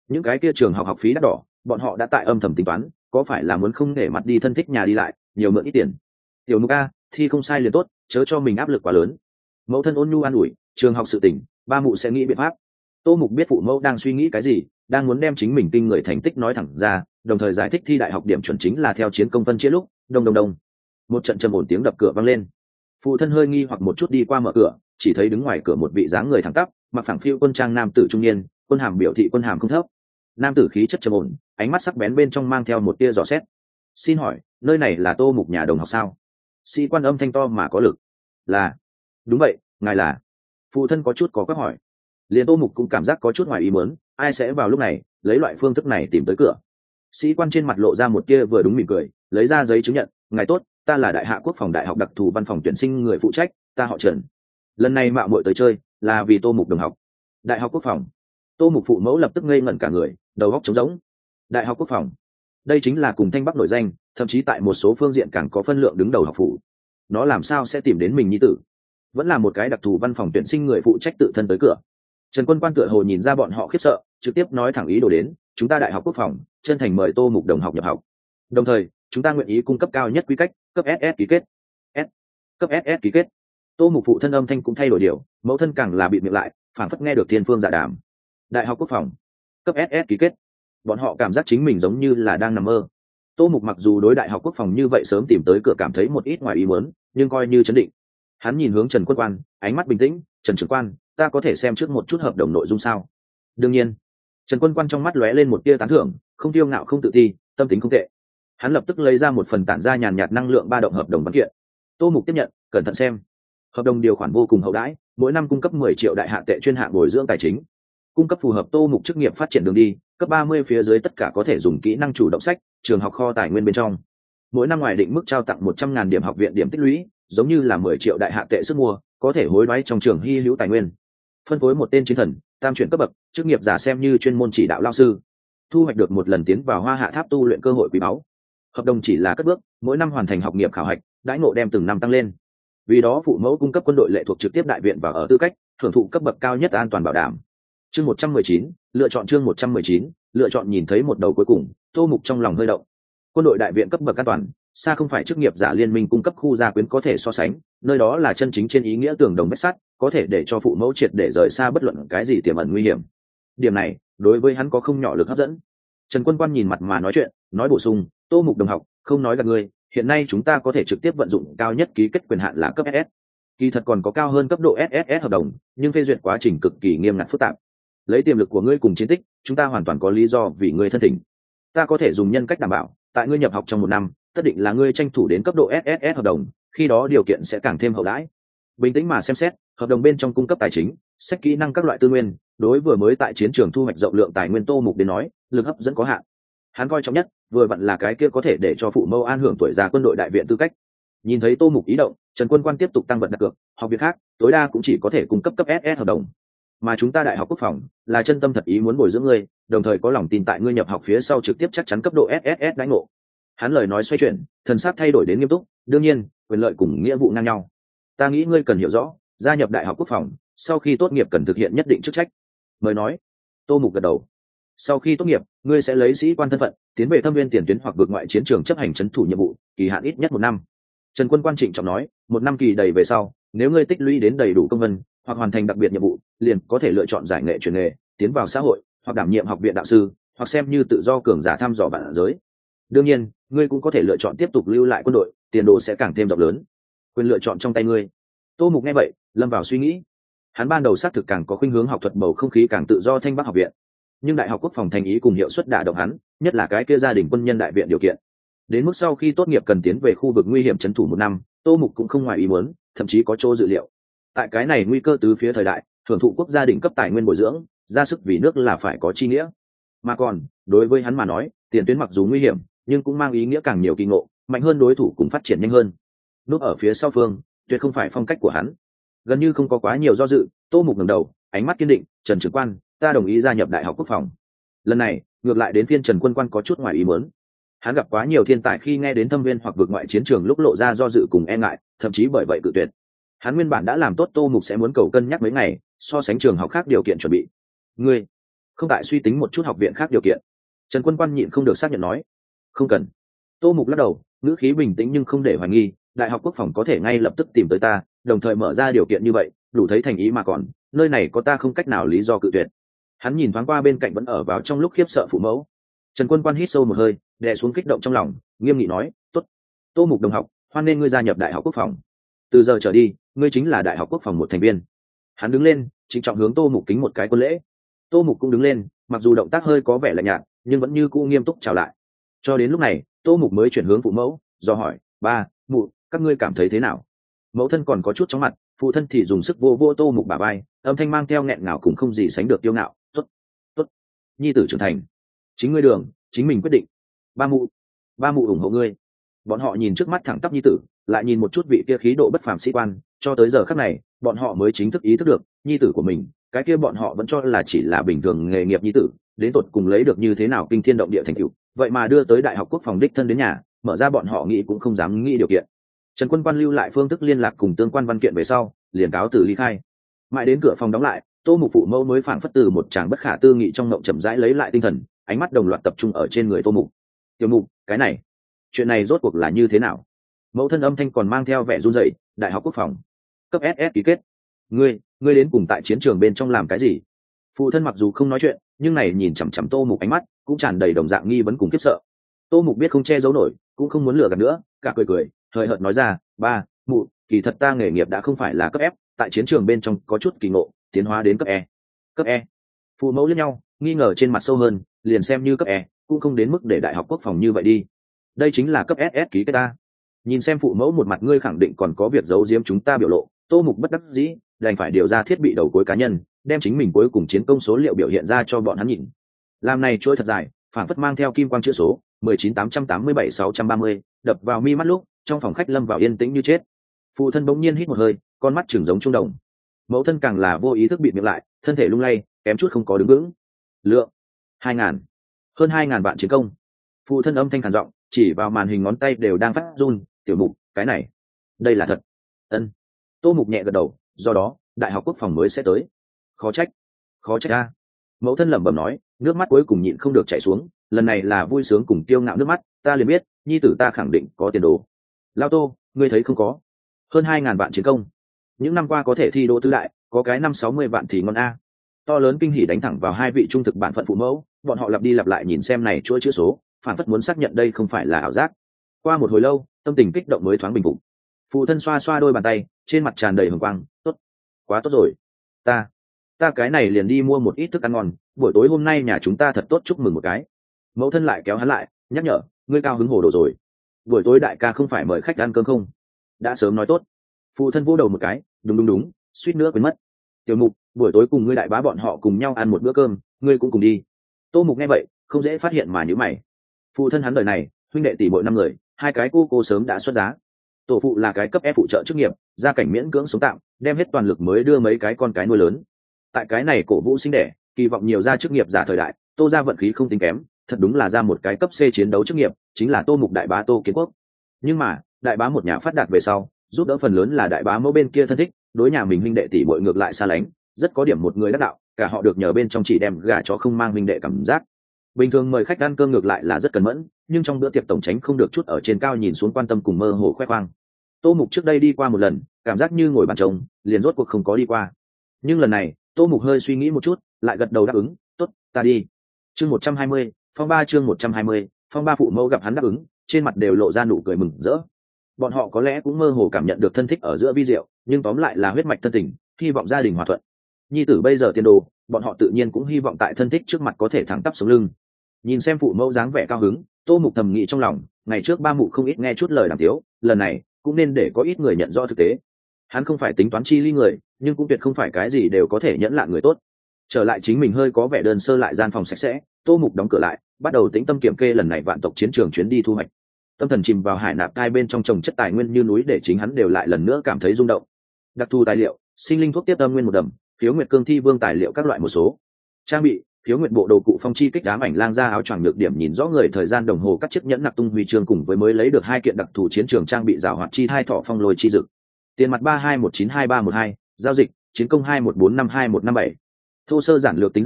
những cái kia trường học học phí đắt đỏ, bọn họ đã tại âm thầm tính toán có phải là muốn không để mặt đi thân thích nhà đi lại nhiều mượn ít tiền. Tiểu Mục a, thi không sai liền tốt, chớ cho mình áp lực quá lớn. Mẫu thân ôn nhu an ủi, trường học sự tỉnh, ba mụ sẽ nghĩ biện pháp. Tô Mục biết phụ mẫu đang suy nghĩ cái gì, đang muốn đem chính mình kinh người thành tích nói thẳng ra, đồng thời giải thích thi đại học điểm chuẩn chính là theo chiến công phân chia lúc. Đông đông đông, một trận trầm ổn tiếng đập cửa vang lên. Phụ thân hơi nghi hoặc một chút đi qua mở cửa, chỉ thấy đứng ngoài cửa một vị dáng người thẳng tắp, mặc phẳng phiu quân trang nam tử trung niên, quân hàm biểu thị quân hàm không thấp. Nam tử khí chất trầm ổn, ánh mắt sắc bén bên trong mang theo một tia dò xét. Xin hỏi, nơi này là Tô Mục nhà đồng học sao? Sĩ quan âm thanh to mà có lực. Là. Đúng vậy, ngài là. Phụ thân có chút có quắc hỏi. Liền Tô Mục cũng cảm giác có chút ngoài ý muốn, ai sẽ vào lúc này lấy loại phương thức này tìm tới cửa. Sĩ quan trên mặt lộ ra một tia vừa đúng mỉm cười, lấy ra giấy chứng nhận, ngài tốt, ta là Đại Hạ Quốc phòng Đại học đặc thù văn phòng tuyển sinh người phụ trách, ta họ Trần. Lần này mạo muội tới chơi là vì Tô Mục đồng học. Đại học Quốc phòng. Tô Mục phụ mẫu lập tức ngây ngẩn cả người, đầu óc trống rỗng. Đại học Quốc phòng, đây chính là cùng Thanh Bắc nổi danh, thậm chí tại một số phương diện càng có phân lượng đứng đầu học phủ. Nó làm sao sẽ tìm đến mình nhi tử? Vẫn là một cái đặc thù văn phòng tuyển sinh người phụ trách tự thân tới cửa. Trần Quân Quan tựa hồ nhìn ra bọn họ khiếp sợ, trực tiếp nói thẳng ý đồ đến, chúng ta Đại học Quốc phòng chân thành mời Tô Mục đồng học nhập học. Đồng thời, chúng ta nguyện ý cung cấp cao nhất quy cách, cấp SS ký kết. S. Cấp SS ký kết. Tô Mục phụ thân âm thanh cũng thay đổi điều, mẫu thân càng là bị miệng lại, phảng phất nghe được thiên phương dạ đàm. Đại học Quốc phòng, cấp SS ký kết. Bọn họ cảm giác chính mình giống như là đang nằm mơ. Tô Mục mặc dù đối Đại học Quốc phòng như vậy sớm tìm tới cửa cảm thấy một ít ngoài ý muốn, nhưng coi như chấn định. Hắn nhìn hướng Trần Quân Quan, ánh mắt bình tĩnh, "Trần trưởng quan, ta có thể xem trước một chút hợp đồng nội dung sao?" "Đương nhiên." Trần Quân Quan trong mắt lóe lên một tia tán thưởng, không tiêu ngạo không tự ti, tâm tính không tệ. Hắn lập tức lấy ra một phần tản ra nhàn nhạt năng lượng ba động hợp đồng văn kiện. Tô Mục tiếp nhận, cẩn thận xem. Hợp đồng điều khoản vô cùng hậu đãi, mỗi năm cung cấp 10 triệu đại hạ tệ chuyên hạng bồi dưỡng tài chính, cung cấp phù hợp Tô Mục chức nghiệp phát triển đường đi, cấp 30 phía dưới tất cả có thể dùng kỹ năng chủ động sách, trường học kho tài nguyên bên trong. Mỗi năm ngoài định mức trao tặng 100.000 điểm học viện điểm tích lũy, giống như là 10 triệu đại hạ tệ sức mua, có thể hối đoái trong trường hy hữu tài nguyên. Phân phối một tên chiến thần, tam chuyển cấp bậc, chức nghiệp giả xem như chuyên môn chỉ đạo lao sư, thu hoạch được một lần tiến vào Hoa Hạ Tháp tu luyện cơ hội quý báu. Hợp đồng chỉ là cất bước, mỗi năm hoàn thành học nghiệp khảo hạch, đãi ngộ đem từng năm tăng lên. Vì đó phụ mẫu cung cấp quân đội lệ thuộc trực tiếp đại viện và ở tư cách, hưởng thụ cấp bậc cao nhất an toàn bảo đảm. Chương 119, lựa chọn chương 119, lựa chọn nhìn thấy một đầu cuối cùng, Tô Mục trong lòng hơi động. Quân đội đại viện cấp bậc an toàn, xa không phải chức nghiệp giả liên minh cung cấp khu gia quyến có thể so sánh, nơi đó là chân chính trên ý nghĩa tường đồng vách sắt, có thể để cho phụ mẫu triệt để rời xa bất luận cái gì tiềm ẩn nguy hiểm. Điểm này, đối với hắn có không nhỏ lực hấp dẫn. Trần Quân Quan nhìn mặt mà nói chuyện, nói bổ sung, Tô Mục đồng học, không nói gạt ngươi, hiện nay chúng ta có thể trực tiếp vận dụng cao nhất ký kết quyền hạn là cấp SS. Kỳ thật còn có cao hơn cấp độ SSS hợp đồng, nhưng phê duyệt quá trình cực kỳ nghiêm ngặt phức tạp. Lấy tiềm lực của ngươi cùng chiến tích, chúng ta hoàn toàn có lý do vì ngươi thân thỉnh. Ta có thể dùng nhân cách đảm bảo, tại ngươi nhập học trong 1 năm, tất định là ngươi tranh thủ đến cấp độ SSS hợp đồng, khi đó điều kiện sẽ càng thêm hậu đãi. Bình tĩnh mà xem xét, hợp đồng bên trong cung cấp tài chính, sách kỹ năng các loại tư nguyên, đối vừa mới tại chiến trường thu hoạch rộng lượng tài nguyên Tô Mục đến nói, lực hấp dẫn có hạn. Hắn coi trọng nhất, vừa vặn là cái kia có thể để cho phụ mẫu an hưởng tuổi già quân đội đại viện tư cách. Nhìn thấy Tô Mục ý động, Trần Quân Quan tiếp tục tăng vật đặt cược, học việc khác, tối đa cũng chỉ có thể cung cấp cấp SS hợp đồng. Mà chúng ta Đại học Quốc phòng là chân tâm thật ý muốn bồi dưỡng ngươi, đồng thời có lòng tin tại ngươi nhập học phía sau trực tiếp chắc chắn cấp độ SSS đãi ngộ. Hắn lời nói xoay chuyển, thần sắc thay đổi đến nghiêm túc, đương nhiên, quyền lợi cùng nghĩa vụ ngang nhau. Ta nghĩ ngươi cần hiểu rõ, gia nhập Đại học Quốc phòng, sau khi tốt nghiệp cần thực hiện nhất định chức trách. Mời nói. Tô Mục gật đầu. Sau khi tốt nghiệp, ngươi sẽ lấy sĩ quan thân phận, tiến về thâm viên tiền tuyến hoặc vượt ngoại chiến trường chấp hành trấn thủ nhiệm vụ, kỳ hạn ít nhất 1 năm. Trần Quân Quan trịnh trọng nói, 1 năm kỳ đầy về sau, nếu ngươi tích lũy đến đầy đủ công vân, hoặc hoàn thành đặc biệt nhiệm vụ, liền có thể lựa chọn giải nghệ chuyển nghề, tiến vào xã hội, hoặc đảm nhiệm học viện đạo sư, hoặc xem như tự do cường giả thăm dò bản giới. Đương nhiên, ngươi cũng có thể lựa chọn tiếp tục lưu lại quân đội, tiền đồ sẽ càng thêm rộng lớn. Quyền lựa chọn trong tay ngươi. Tô Mục nghe vậy, lâm vào suy nghĩ. Hắn ban đầu xác thực càng có khuynh hướng học thuật bầu không khí càng tự do Thanh Bắc học viện, nhưng Đại học Quốc phòng thành ý cùng hiệu suất đả động hắn, nhất là cái kia gia đình quân nhân đại viện điều kiện. Đến mức sau khi tốt nghiệp cần tiến về khu vực nguy hiểm trấn thủ 1 năm, Tô Mục cũng không ngoài ý muốn, thậm chí có chỗ dự liệu. Tại cái này nguy cơ tứ phía thời đại, hưởng thụ quốc gia đỉnh cấp tài nguyên bồi dưỡng, ra sức vì nước là phải có chi nghĩa. Mà còn, đối với hắn mà nói, tiền tuyến mặc dù nguy hiểm, nhưng cũng mang ý nghĩa càng nhiều kỳ ngộ, mạnh hơn đối thủ cùng phát triển nhanh hơn. Núp ở phía sau phương, tuyệt không phải phong cách của hắn. Gần như không có quá nhiều do dự, Tô Mục ngẩng đầu, ánh mắt kiên định, Trần trưởng quan, ta đồng ý gia nhập Đại học Quốc phòng. Lần này, ngược lại đến phiên Trần Quân Quan có chút ngoài ý muốn. Hắn gặp quá nhiều thiên tài khi nghe đến thâm viên hoặc vượt ngoại chiến trường lúc lộ ra do dự cùng e ngại, thậm chí bởi vậy cự tuyệt. Hắn nguyên bản đã làm tốt Tô Mục sẽ muốn cầu cân nhắc mấy ngày, so sánh trường học khác điều kiện chuẩn bị. Ngươi, không tại suy tính một chút học viện khác điều kiện. Trần Quân Quan nhịn không được xác nhận nói, không cần. Tô Mục lắc đầu, ngữ khí bình tĩnh nhưng không để hoài nghi, đại học quốc phòng có thể ngay lập tức tìm tới ta, đồng thời mở ra điều kiện như vậy, đủ thấy thành ý mà còn, nơi này có ta không cách nào lý do cự tuyệt. Hắn nhìn thoáng qua bên cạnh vẫn ở vào trong lúc khiếp sợ phụ mẫu. Trần Quân Quan hít sâu một hơi, đè xuống kích động trong lòng, nghiêm nghị nói, tốt. Tô Mục đồng học, hoan nên ngươi gia nhập đại học quốc phòng. Từ giờ trở đi, ngươi chính là đại học quốc phòng một thành viên. Hắn đứng lên, trịnh trọng hướng Tô Mục kính một cái quân lễ. Tô Mục cũng đứng lên, mặc dù động tác hơi có vẻ lạnh nhạt, nhưng vẫn như cũ nghiêm túc chào lại. Cho đến lúc này, Tô Mục mới chuyển hướng phụ mẫu, do hỏi, ba, mụ, các ngươi cảm thấy thế nào? Mẫu thân còn có chút chóng mặt, phụ thân thì dùng sức vô vô Tô Mục bả vai, âm thanh mang theo nghẹn ngào cũng không gì sánh được tiêu ngạo, tốt, tốt, nhi tử trưởng thành, chính ngươi đường, chính mình quyết định. Ba mụ ủng hộ ngươi. Bọn họ nhìn trước mắt thẳng tắp nhi tử, lại nhìn một chút vị kia khí độ bất phàm sĩ quan, cho tới giờ khắc này, bọn họ mới chính thức ý thức được, nhi tử của mình, cái kia bọn họ vẫn cho là chỉ là bình thường nghề nghiệp nhi tử, đến tột cùng lấy được như thế nào kinh thiên động địa thành tựu, vậy mà đưa tới đại học quốc phòng đích thân đến nhà, mở ra bọn họ nghĩ cũng không dám nghĩ điều kiện. Trần Quân Quan lưu lại phương thức liên lạc cùng tương quan văn kiện về sau, liền cáo từ ly khai. Mãi đến cửa phòng đóng lại, Tô Mục phụ mẫu mới phảng phất từ một tràng bất khả tư nghị trong ngộng chậm rãi lấy lại tinh thần, ánh mắt đồng loạt tập trung ở trên người Tô Mục. Tiểu Mục, cái này, chuyện này rốt cuộc là như thế nào? Mẫu thân âm thanh còn mang theo vẻ run rẩy, đại học quốc phòng, cấp SS ký kết. Ngươi đến cùng tại chiến trường bên trong làm cái gì? Phụ thân mặc dù không nói chuyện, nhưng này nhìn chằm chằm Tô Mục ánh mắt cũng tràn đầy đồng dạng nghi vấn cùng khiếp sợ. Tô Mục biết không che giấu nổi, cũng không muốn lừa gạt nữa, cả cười, hời hợt nói ra, ba, mụ, kỳ thật ta nghề nghiệp đã không phải là cấp F, tại chiến trường bên trong có chút kỳ ngộ, tiến hóa đến cấp E. Cấp E. Phụ mẫu liếc nhau, nghi ngờ trên mặt sâu hơn, liền xem như cấp E, cũng không đến mức để đại học quốc phòng như vậy đi. Đây chính là cấp SS ký kết ta. Nhìn xem phụ mẫu một mặt ngươi khẳng định còn có việc giấu giếm chúng ta biểu lộ, Tô Mục bất đắc dĩ, đành phải điều ra thiết bị đầu cuối cá nhân, đem chính mình cuối cùng chiến công số liệu biểu hiện ra cho bọn hắn nhìn. Làm này chuỗi thật dài, phản phất mang theo kim quang chữ số 19887630, đập vào mi mắt lúc, trong phòng khách lâm vào yên tĩnh như chết. Phụ thân bỗng nhiên hít một hơi, con mắt trừng giống trung đồng. Mẫu thân càng là vô ý thức bịt miệng lại, thân thể lung lay, kém chút không có đứng vững. Lượng 2000, hơn 2000 vạn chiến công. Phụ thân âm thanh khàn giọng, chỉ vào màn hình ngón tay đều đang phát run, Tiểu Mục, cái này, đây là thật. Ân. Tô Mục nhẹ gật đầu, do đó, đại học quốc phòng mới sẽ tới. Khó trách a. Mẫu thân lẩm bẩm nói, nước mắt cuối cùng nhịn không được chảy xuống, lần này là vui sướng cùng kiêu ngạo nước mắt, ta liền biết, nhi tử ta khẳng định có tiền đồ. Lao Tô, ngươi thấy không có? Hơn 2000 vạn chiến công. Những năm qua có thể thi đỗ tứ đại, có cái 560 vạn thì ngon a. To lớn kinh hỉ đánh thẳng vào hai vị trung thực bản phận phụ mẫu, bọn họ lặp đi lặp lại nhìn xem này chuỗi chữ số, phản phất muốn xác nhận đây không phải là ảo giác. Qua một hồi lâu, tâm tình kích động mới thoáng bình phục. Phụ thân xoa xoa đôi bàn tay, trên mặt tràn đầy hồng quang, tốt, quá tốt rồi. Ta cái này liền đi mua một ít thức ăn ngon, buổi tối hôm nay nhà chúng ta thật tốt chúc mừng một cái. Mẫu thân lại kéo hắn lại, nhắc nhở, ngươi cao hứng hồ đồ rồi. Buổi tối đại ca không phải mời khách ăn cơm không? Đã sớm nói tốt. Phụ thân vô đầu một cái, đúng, suýt nữa quên mất. Tiểu Mục, buổi tối cùng ngươi đại bá bọn họ cùng nhau ăn một bữa cơm, ngươi cũng cùng đi. Tô Mục nghe vậy, không dễ phát hiện mà nhíu mày. Phụ thân hắn đời này, huynh đệ tỷ muội 5 người, hai cái cô sớm đã xuất giá. Tổ phụ là cái cấp E phụ trợ chức nghiệp, gia cảnh miễn cưỡng sống tạm, đem hết toàn lực mới đưa mấy cái con cái nuôi lớn. Tại cái này cổ vũ sinh đẻ, kỳ vọng nhiều ra chức nghiệp giả thời đại, Tô gia vận khí không tính kém, thật đúng là ra một cái cấp C chiến đấu chức nghiệp, chính là Tô Mục đại bá Tô Kiến Quốc. Nhưng mà, đại bá một nhà phát đạt về sau, giúp đỡ phần lớn là đại bá mẫu bên kia thân thích, đối nhà mình huynh đệ tỷ muội ngược lại xa lánh, rất có điểm một người đắc đạo, cả họ được nhờ bên trong chỉ đem gà chó không mang huynh đệ cảm giác. Bình thường mời khách ăn cơm ngược lại là rất cẩn mẫn, nhưng trong bữa tiệc tổng tránh không được chút ở trên cao nhìn xuống quan tâm cùng mơ hồ khoe khoang. Tô Mục trước đây đi qua một lần, cảm giác như ngồi bàn trông, liền rốt cuộc không có đi qua. Nhưng lần này, Tô Mục hơi suy nghĩ một chút, lại gật đầu đáp ứng, tốt, ta đi. Chương 120, phong ba chương 120, phong ba phụ mẫu gặp hắn đáp ứng, trên mặt đều lộ ra nụ cười mừng rỡ. Bọn họ có lẽ cũng mơ hồ cảm nhận được thân thích ở giữa vi diệu, nhưng tóm lại là huyết mạch thân tình, hy vọng gia đình hòa thuận. Nhi tử bây giờ tiền đồ, bọn họ tự nhiên cũng hy vọng tại thân thích trước mặt có thể thẳng tắp sống lưng. Nhìn xem phụ mẫu dáng vẻ cao hứng, Tô Mục thầm nghĩ trong lòng, ngày trước ba mụ không ít nghe chút lời đàm tiếu, lần này cũng nên để có ít người nhận rõ thực tế. Hắn không phải tính toán chi ly người, nhưng cũng tuyệt không phải cái gì đều có thể nhẫn lạ người tốt. Trở lại chính mình hơi có vẻ đơn sơ lại gian phòng sạch sẽ, Tô Mục đóng cửa lại, bắt đầu tĩnh tâm kiểm kê lần này vạn tộc chiến trường chuyến đi thu hoạch. Tâm thần chìm vào hải nạp cai bên trong trồng chất tài nguyên như núi để chính hắn đều lại lần nữa cảm thấy rung động. Đặc thù tài liệu, sinh linh thuốc tiếp âm nguyên một đầm, khiếu nguyệt cương thi vương tài liệu các loại một số. Trang bị, khiếu nguyệt bộ đồ cụ phong chi kích đám ảnh lang ra áo choàng nhược điểm nhìn rõ người thời gian đồng hồ các chiếc nhẫn nặc tung huy chương cùng với mới lấy được 2 kiện đặc thù chiến trường trang bị rào hoạt chi hai thọ phong lôi chi dực. Tiền mặt 32192312, giao dịch chiến công 21452157. Thô sơ giản lược tính ra,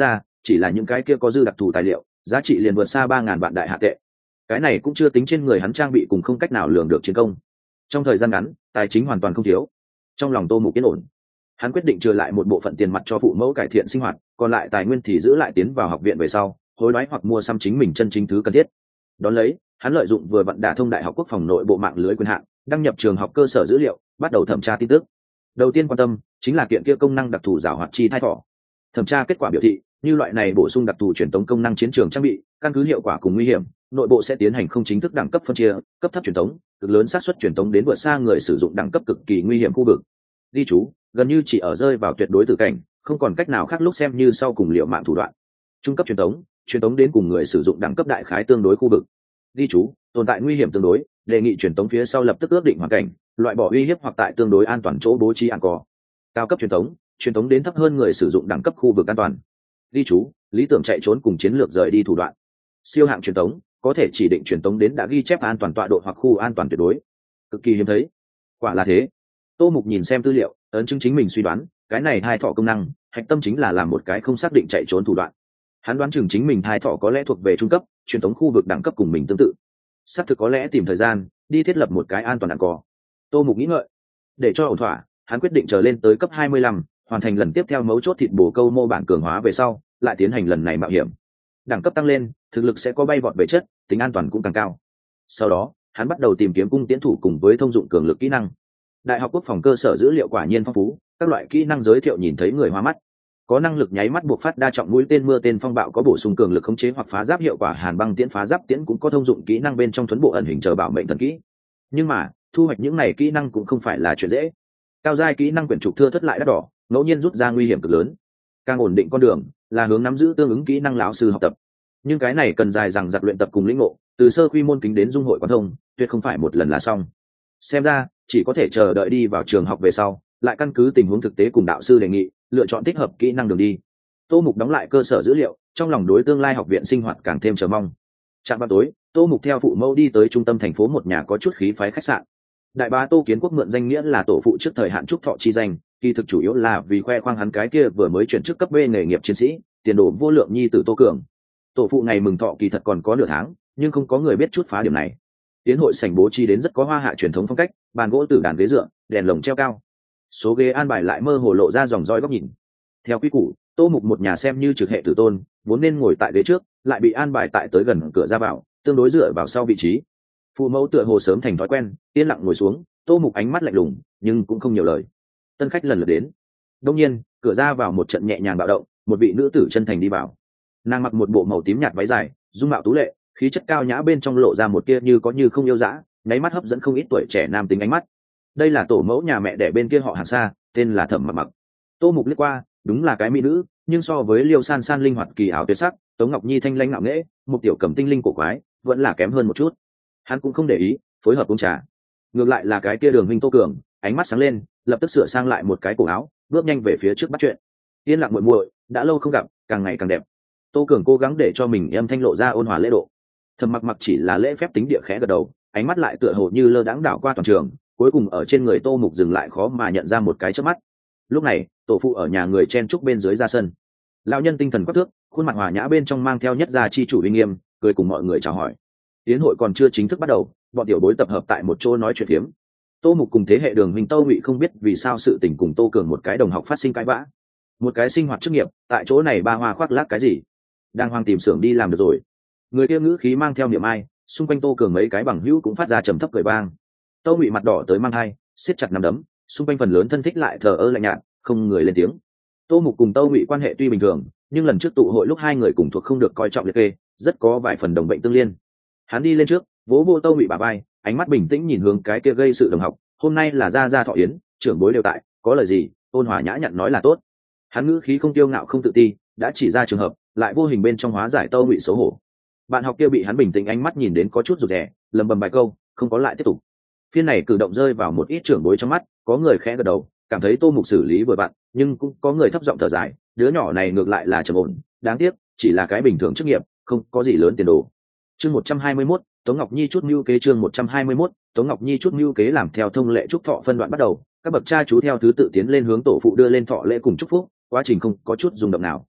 chỉ là những cái kia có dư đặc thù tài liệu giá trị liền vượt xa 3.000 vạn đại hạ tệ. Cái này cũng chưa tính trên người hắn trang bị cùng không cách nào lường được chiến công. Trong thời gian ngắn tài chính hoàn toàn không thiếu. Trong lòng Tô Mục yên ổn, hắn quyết định trừ lại một bộ phận tiền mặt cho phụ mẫu cải thiện sinh hoạt, còn lại tài nguyên thì giữ lại tiến vào học viện về sau hối đoái hoặc mua xăm chính mình chân chính thứ cần thiết. Đón lấy hắn lợi dụng vừa vặn đả thông đại học quốc phòng nội bộ mạng lưới quyền hạn, đăng nhập trường học cơ sở dữ liệu, bắt đầu thẩm tra tin tức. Đầu tiên quan tâm chính là kiện kia công năng đặc thù giảo hoạt chi thai thỏ. Thẩm tra kết quả biểu thị, như loại này bổ sung đặc thù truyền tống công năng chiến trường trang bị, căn cứ hiệu quả cùng nguy hiểm, nội bộ sẽ tiến hành không chính thức đẳng cấp phân chia, cấp thấp truyền tống, cực lớn xác suất truyền tống đến vượt xa người sử dụng đẳng cấp cực kỳ nguy hiểm khu vực. Ghi chú, gần như chỉ ở rơi vào tuyệt đối tử cảnh, không còn cách nào khác lúc xem như sau cùng liệu mạng thủ đoạn. Trung cấp truyền tống đến cùng người sử dụng đẳng cấp đại khái tương đối khu vực. Ghi chú, tồn tại nguy hiểm tương đối, đề nghị truyền tống phía sau lập tức ước định hoàn cảnh, loại bỏ uy hiếp hoặc tại tương đối an toàn chỗ bố trí an cò. Cao cấp truyền tống đến thấp hơn người sử dụng đẳng cấp khu vực an toàn. Ghi chú, lý tưởng chạy trốn cùng chiến lược rời đi thủ đoạn. Siêu hạng truyền tống, có thể chỉ định truyền tống đến đã ghi chép an toàn tọa độ hoặc khu an toàn tuyệt đối. Cực kỳ hiếm thấy. Quả là thế. Tô Mục nhìn xem tư liệu, ấn chứng chính mình suy đoán, cái này hai thọ công năng, hạch tâm chính là làm một cái không xác định chạy trốn thủ đoạn. Hắn đoán chừng chính mình hai thọ có lẽ thuộc về trung cấp, truyền tống khu vực đẳng cấp cùng mình tương tự. Xác thực có lẽ tìm thời gian đi thiết lập một cái an toàn đạn cò. Tô Mục nghĩ ngợi, để cho ổn thỏa, hắn quyết định chờ lên tới cấp 25, hoàn thành lần tiếp theo mấu chốt thịt bổ câu mô bản cường hóa về sau, lại tiến hành lần này mạo hiểm. Đẳng cấp tăng lên, thực lực sẽ có bay vọt về chất, tính an toàn cũng càng cao. Sau đó, hắn bắt đầu tìm kiếm cung tiễn thủ cùng với thông dụng cường lực kỹ năng. Đại học quốc phòng cơ sở dữ liệu quả nhiên phong phú, các loại kỹ năng giới thiệu nhìn thấy người hoa mắt. Có năng lực nháy mắt buộc phát đa trọng mũi tên mưa tên phong bạo, có bổ sung cường lực khống chế hoặc phá giáp hiệu quả hàn băng tiễn phá giáp tiễn, cũng có thông dụng kỹ năng bên trong thuấn bộ ẩn hình chờ bảo mệnh thần kỹ. Nhưng mà thu hoạch những này kỹ năng cũng không phải là chuyện dễ. Cao giai kỹ năng quyển trục thưa thất lại đắt đỏ, ngẫu nhiên rút ra nguy hiểm cực lớn. Càng ổn định con đường là hướng nắm giữ tương ứng kỹ năng lão sư học tập, nhưng cái này cần dài dằng dặc luyện tập cùng lĩnh ngộ, từ sơ quy môn kính đến dung hội quán thông, tuyệt không phải một lần là xong. Xem ra chỉ có thể chờ đợi đi vào trường học về sau, lại căn cứ tình huống thực tế cùng đạo sư đề nghị, lựa chọn thích hợp kỹ năng đường đi. Tô Mục đóng lại cơ sở dữ liệu, trong lòng đối tương lai học viện sinh hoạt càng thêm chờ mong. Trạm vào tối, Tô Mục theo phụ mẫu đi tới trung tâm thành phố một nhà có chút khí phái khách sạn. Đại bá Tô Kiến Quốc mượn danh nghĩa là tổ phụ trước thời hạn trúc thọ chi danh, kỳ thực chủ yếu là vì khoe khoang hắn cái kia vừa mới chuyển chức cấp B nghề nghiệp chiến sĩ, tiền đồ vô lượng nhi tử Tô Cường. Tổ phụ ngày mừng thọ kỳ thật còn có nửa tháng, nhưng không có người biết chút phá điểm này. Tiến hội sảnh bố trí đến rất có hoa hạ truyền thống phong cách, bàn gỗ tử đàn ghế dựa, đèn lồng treo cao. Số ghế an bài lại mơ hồ lộ ra dòng roi góc nhìn. Theo quy củ, Tô Mục một nhà xem như trực hệ tử tôn, vốn nên ngồi tại ghế trước, lại bị an bài tại tới gần cửa ra vào, tương đối dựa vào sau vị trí. Phụ mẫu tựa hồ sớm thành thói quen, yên lặng ngồi xuống. Tô Mục ánh mắt lạnh lùng, nhưng cũng không nhiều lời. Tân khách lần lượt đến. Đông nhiên, cửa ra vào một trận nhẹ nhàng bạo động, một vị nữ tử chân thành đi vào. Nàng mặc một bộ màu tím nhạt váy dài, dung mạo tú lệ, khí chất cao nhã, bên trong lộ ra một tia như có như không yêu dã, nháy mắt hấp dẫn không ít tuổi trẻ nam tính ánh mắt. Đây là tổ mẫu nhà mẹ đẻ bên kia họ Hàng xa, tên là Thẩm Mặc Mặc. Tô Mục liếc qua, đúng là cái mỹ nữ, nhưng so với Liêu San San linh hoạt kỳ ảo tuyệt sắc, Tống Ngọc Nhi thanh lãnh ngạo nghễ, một tiểu cầm tinh linh cổ quái, vẫn là kém hơn một chút. Hắn cũng không để ý, phối hợp uống trà. Ngược lại là cái kia Đường huynh Tô Cường, ánh mắt sáng lên, lập tức sửa sang lại một cái cổ áo, bước nhanh về phía trước bắt chuyện. Yên lặng muội muội, đã lâu không gặp, càng ngày càng đẹp. Tô Cường cố gắng để cho mình âm thanh lộ ra ôn hòa lễ độ. Thẩm Mặc Mặc chỉ là lễ phép tính địa khẽ gật đầu, ánh mắt lại tựa hồ như lơ đãng đảo qua toàn trường, cuối cùng ở trên người Tô Mục dừng lại, khó mà nhận ra một cái chớp mắt. Lúc này, tổ phụ ở nhà người chen trúc bên dưới ra sân. Lão nhân tinh thần quắc thước, khuôn mặt hòa nhã bên trong mang theo nhất gia chi chủ uy nghiêm, cười cùng mọi người chào hỏi. Tiến hội còn chưa chính thức bắt đầu, bọn tiểu bối tập hợp tại một chỗ nói chuyện phiếm. Tô Mục cùng thế hệ Đường huynh Tô Ngụy không biết vì sao sự tình cùng Tô Cường một cái đồng học phát sinh cãi vã. Một cái sinh hoạt chức nghiệp, tại chỗ này ba hoa khoác lác cái gì? Đang hoang tìm xưởng đi làm được rồi. Người kia ngữ khí mang theo niệm ai, xung quanh Tô Cường mấy cái bằng hữu cũng phát ra trầm thấp cười vang. Tô Ngụy mặt đỏ tới mang hai, siết chặt nắm đấm, xung quanh phần lớn thân thích lại thờ ơ lạnh nhạt, không người lên tiếng. Tô Mục cùng Tô Ngụy quan hệ tuy bình thường, nhưng lần trước tụ hội lúc hai người cùng thuộc không được coi trọng liệt kê, rất có vài phần đồng bệnh tương liên. Hắn đi lên trước, vỗ vô Tô Ngụy bả vai, ánh mắt bình tĩnh nhìn hướng cái kia gây sự đồng học. Hôm nay là gia thọ yến, trưởng bối đều tại, có lời gì ôn hòa nhã nhặn nói là tốt. Hắn ngữ khí không tiêu ngạo không tự ti, đã chỉ ra trường hợp, lại vô hình bên trong hóa giải Tô Ngụy xấu hổ. Bạn học kia bị hắn bình tĩnh ánh mắt nhìn đến có chút rụt rè, lầm bầm vài câu, không có lại tiếp tục. Phiên này cử động rơi vào một ít trưởng bối trong mắt, có người khẽ gật đầu, cảm thấy Tô Mục xử lý vừa vặn, nhưng cũng có người thấp giọng thở dài, đứa nhỏ này ngược lại là trầm ổn, đáng tiếc, chỉ là cái bình thường chức nghiệp, không có gì lớn tiền đồ. Chương 121, Tống Ngọc Nhi chút mưu kế. Chương 121, Tống Ngọc Nhi chút mưu kế. Làm theo thông lệ chúc thọ phân đoạn bắt đầu, các bậc cha chú theo thứ tự tiến lên hướng tổ phụ đưa lên thọ lễ cùng chúc phúc, quá trình không có chút rung động nào.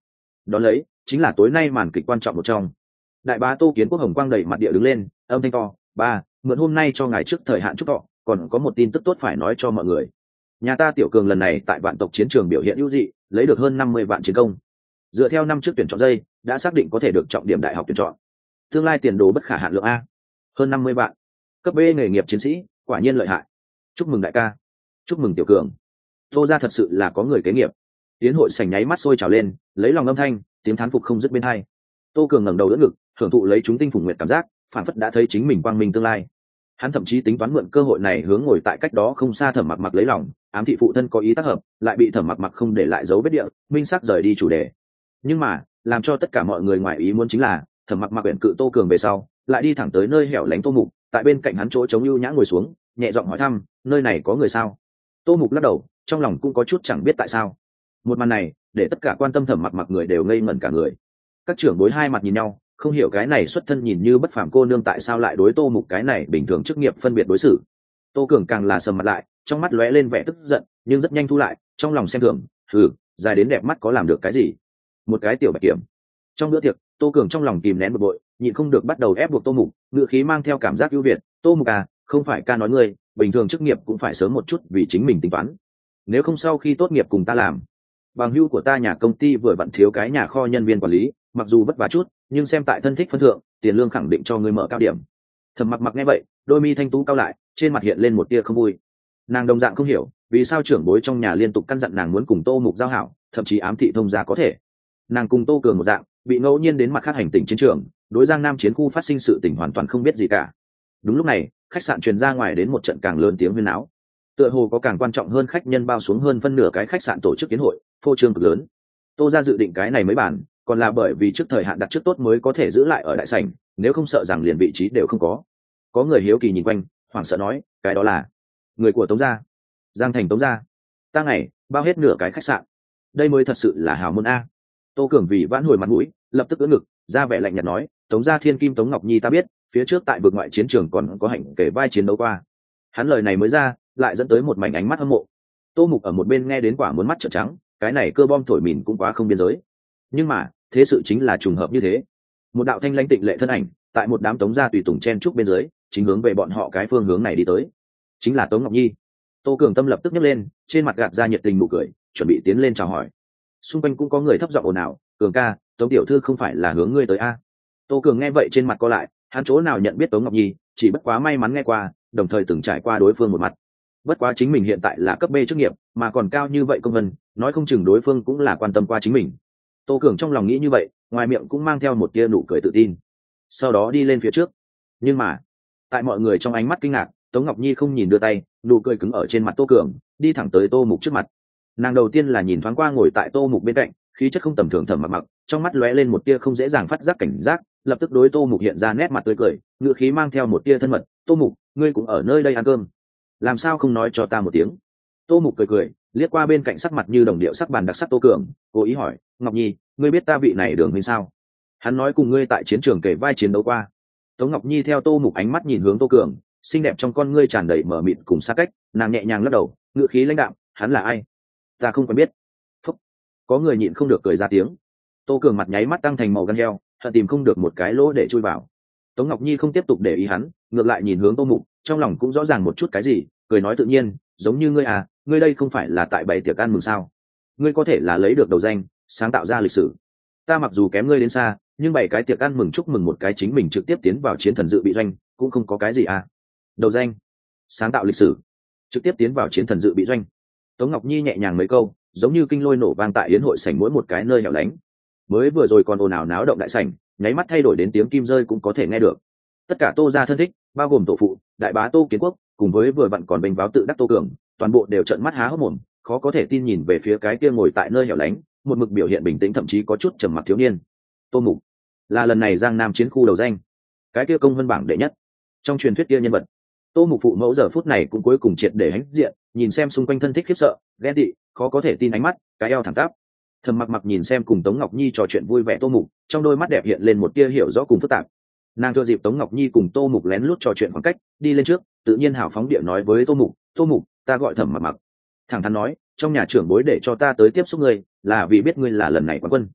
Đón lấy chính là tối nay màn kịch quan trọng một trong. Đại bá Tô Kiến Quốc hồng quang đầy mặt địa đứng lên, âm thanh to: ba, mượn hôm nay cho ngài trước thời hạn chúc thọ, còn có một tin tức tốt phải nói cho mọi người. Nhà ta Tiểu Cường lần này tại vạn tộc chiến trường biểu hiện ưu dị, lấy được hơn 50 vạn chiến công. Dựa theo năm trước tuyển chọn dây, đã xác định có thể được trọng điểm đại học tuyển chọn. Tương lai tiền đồ bất khả hạn lượng a. Hơn 50 vạn. Cấp B nghề nghiệp chiến sĩ, quả nhiên lợi hại. Chúc mừng đại ca. Chúc mừng Tiểu Cường. Tô ra thật sự là có người kế nghiệp. Tiến hội sảnh nháy mắt sôi trào lên, lấy lòng âm thanh, tiếng thán phục không dứt bên hai. Tô Cường ngẩng đầu đỡ ngực, hưởng thụ lấy chúng tinh phùng nguyệt cảm giác, phản phất đã thấy chính mình quang minh tương lai. Hắn thậm chí tính toán mượn cơ hội này hướng ngồi tại cách đó không xa Thẩm Mặc Mặc lấy lòng, ám thị phụ thân có ý tác hợp, lại bị Thẩm Mặc Mặc không để lại dấu vết địa, minh xác rời đi chủ đề. Nhưng mà, làm cho tất cả mọi người ngoài ý muốn chính là, Thẩm Mặc Mặc quyển cự Tô Cường về sau, lại đi thẳng tới nơi hẻo lánh Tô Mục, tại bên cạnh hắn chỗ trống ưu nhã ngồi xuống, nhẹ giọng hỏi thăm, nơi này có người sao? Tô Mục lắc đầu, trong lòng cũng có chút chẳng biết tại sao. Một màn này, để tất cả quan tâm Thẩm Mặc Mặc người đều ngây ngẩn cả người. Các trưởng bối hai mặt nhìn nhau, không hiểu cái này xuất thân nhìn như bất phàm cô nương tại sao lại đối Tô Mục cái này bình thường chức nghiệp phân biệt đối xử. Tô Cường càng là sầm mặt lại, trong mắt lóe lên vẻ tức giận, nhưng rất nhanh thu lại, trong lòng xem thường, dài đến đẹp mắt có làm được cái gì? Một cái tiểu bạch kiểm. Trong bữa tiệc, Tô Cường trong lòng kìm nén bực bội, nhịn không được bắt đầu ép buộc Tô Mục, ngựa khí mang theo cảm giác ưu việt, "Tô Mục à, không phải ca nói ngươi, bình thường chức nghiệp cũng phải sớm một chút vì chính mình tính toán. Nếu không sau khi tốt nghiệp cùng ta làm. Bằng hữu của ta nhà công ty vừa vặn thiếu cái nhà kho nhân viên quản lý, mặc dù vất vả chút, nhưng xem tại thân thích phân thượng, tiền lương khẳng định cho ngươi mở cao điểm." Thẩm Mặc Mặc nghe vậy, đôi mi thanh tú cao lại, trên mặt hiện lên một tia không vui. Nàng đồng dạng không hiểu, vì sao trưởng bối trong nhà liên tục căn dặn nàng muốn cùng Tô Mục giao hảo, thậm chí ám thị thông gia có thể. Nàng cùng Tô Cường một dạng, bị ngẫu nhiên đến mặt khác hành tinh chiến trường, đối Giang Nam chiến khu phát sinh sự tình hoàn toàn không biết gì cả. Đúng lúc này, khách sạn truyền ra ngoài đến một trận càng lớn tiếng huyên náo. Tựa hồ có càng quan trọng hơn khách nhân bao xuống hơn phân nửa cái khách sạn tổ chức yến hội, phô trương cực lớn. Tô ra dự định cái này mấy bản, còn là bởi vì trước thời hạn đặt trước tốt mới có thể giữ lại ở đại sảnh, nếu không sợ rằng liền vị trí đều không có. Có người hiếu kỳ nhìn quanh, hoảng sợ nói, cái đó là người của Tống gia, Giang Thành Tống gia. Ta ngày bao hết nửa cái khách sạn, đây mới thật sự là hào môn a. Tô Cường vì vãn hồi mặt mũi, lập tức ưỡn ngực, ra vẻ lạnh nhạt nói, Tống gia thiên kim Tống Ngọc Nhi ta biết, phía trước tại vực ngoại chiến trường còn có hạnh kể vai chiến đấu qua. Hắn lời này mới ra, lại dẫn tới một mảnh ánh mắt hâm mộ. Tô Mục ở một bên nghe đến quả muốn mắt trợn trắng, cái này cơ bom thổi mìn cũng quá không biên giới. Nhưng mà, thế sự chính là trùng hợp như thế. Một đạo thanh lãnh tịnh lệ thân ảnh, tại một đám Tống gia tùy tùng chen trúc bên dưới, chính hướng về bọn họ cái phương hướng này đi tới. Chính là Tống Ngọc Nhi. Tô Cường tâm lập tức nhấc lên, trên mặt gạt ra nhiệt tình nụ cười, chuẩn bị tiến lên chào hỏi. Xung quanh cũng có người thấp giọng ồn ào, "Cường ca, Tống tiểu thư không phải là hướng ngươi tới a?" Tô Cường nghe vậy trên mặt co lại, hắn chỗ nào nhận biết Tống Ngọc Nhi, chỉ bất quá may mắn nghe qua, đồng thời từng trải qua đối phương một mặt. Bất quá chính mình hiện tại là cấp B chức nghiệp, mà còn cao như vậy công vân, nói không chừng đối phương cũng là quan tâm qua chính mình. Tô Cường trong lòng nghĩ như vậy, ngoài miệng cũng mang theo một tia nụ cười tự tin. Sau đó đi lên phía trước. Nhưng mà, tại mọi người trong ánh mắt kinh ngạc, Tống Ngọc Nhi không nhìn đưa tay, nụ cười cứng ở trên mặt Tô Cường, đi thẳng tới Tô Mục trước mặt. Nàng đầu tiên là nhìn thoáng qua ngồi tại Tô Mục bên cạnh, khí chất không tầm thường Thẩm Mặc Mặc, trong mắt lóe lên một tia không dễ dàng phát giác cảnh giác, lập tức đối Tô Mục hiện ra nét mặt tươi cười, ngữ khí mang theo một tia thân mật, "Tô Mục, ngươi cũng ở nơi đây ăn cơm, làm sao không nói cho ta một tiếng?" Tô Mục cười cười, liếc qua bên cạnh sắc mặt như đồng điệu sắc bàn đặc sắc Tô Cường, cố ý hỏi, "Ngọc Nhi, ngươi biết ta vị này Đường Huynh sao? Hắn nói cùng ngươi tại chiến trường kể vai chiến đấu qua." Tống Ngọc Nhi theo Tô Mục ánh mắt nhìn hướng Tô Cường, xinh đẹp trong con ngươi tràn đầy mở mịt cùng xa cách, nàng nhẹ nhàng lắc đầu, ngữ khí lãnh đạm, "Hắn là ai? Ta không quen biết." Phúc. Có người nhịn không được cười ra tiếng. Tô Cường mặt nháy mắt tăng thành màu gan heo, hận tìm không được một cái lỗ để chui vào. Tống Ngọc Nhi không tiếp tục để ý hắn, ngược lại nhìn hướng Tô Mục, trong lòng cũng rõ ràng một chút cái gì, cười nói tự nhiên, "Giống như ngươi à, ngươi đây không phải là tại bày tiệc ăn mừng sao? Ngươi có thể là lấy được đầu danh, sáng tạo ra lịch sử. Ta mặc dù kém ngươi đến xa, nhưng bày cái tiệc ăn mừng chúc mừng một cái chính mình trực tiếp tiến vào chiến thần dự bị doanh, cũng không có cái gì à. Đầu danh, sáng tạo lịch sử, trực tiếp tiến vào chiến thần dự bị doanh." Tống Ngọc Nhi nhẹ nhàng mấy câu, giống như kinh lôi nổ vang tại yến hội sảnh mỗi một cái nơi hẻo lánh. Mới vừa rồi còn ồn ào náo động đại sảnh, nháy mắt thay đổi đến tiếng kim rơi cũng có thể nghe được. Tất cả Tô gia thân thích, bao gồm tổ phụ, đại bá Tô Kiến Quốc, cùng với vừa vặn còn bênh váo tự đắc Tô Cường, toàn bộ đều trợn mắt há hốc mồm, khó có thể tin nhìn về phía cái kia ngồi tại nơi hẻo lánh, một mực biểu hiện bình tĩnh thậm chí có chút trầm mặc thiếu niên. Tô Mục là lần này Giang Nam chiến khu đầu danh, cái kia công vân bảng đệ nhất. Trong truyền thuyết kia nhân vật, Tô Mục phụ mẫu giờ phút này cũng cuối cùng triệt để hãnh diện, nhìn xem xung quanh thân thích khiếp sợ, ghen tị, khó có thể tin ánh mắt, cái eo thẳng tắp. Thầm Mặc Mặc nhìn xem cùng Tống Ngọc Nhi trò chuyện vui vẻ Tô Mục, trong đôi mắt đẹp hiện lên một tia hiểu rõ cùng phức tạp. Nàng thừa dịp Tống Ngọc Nhi cùng Tô Mục lén lút trò chuyện khoảng cách, đi lên trước, tự nhiên hào phóng địa nói với Tô Mục, "Tô Mục, ta gọi Thẩm Mặc Mặc." Thẳng thắn nói, "Trong nhà trưởng bối để cho ta tới tiếp xúc ngươi, là vì biết ngươi là lần này quán quân."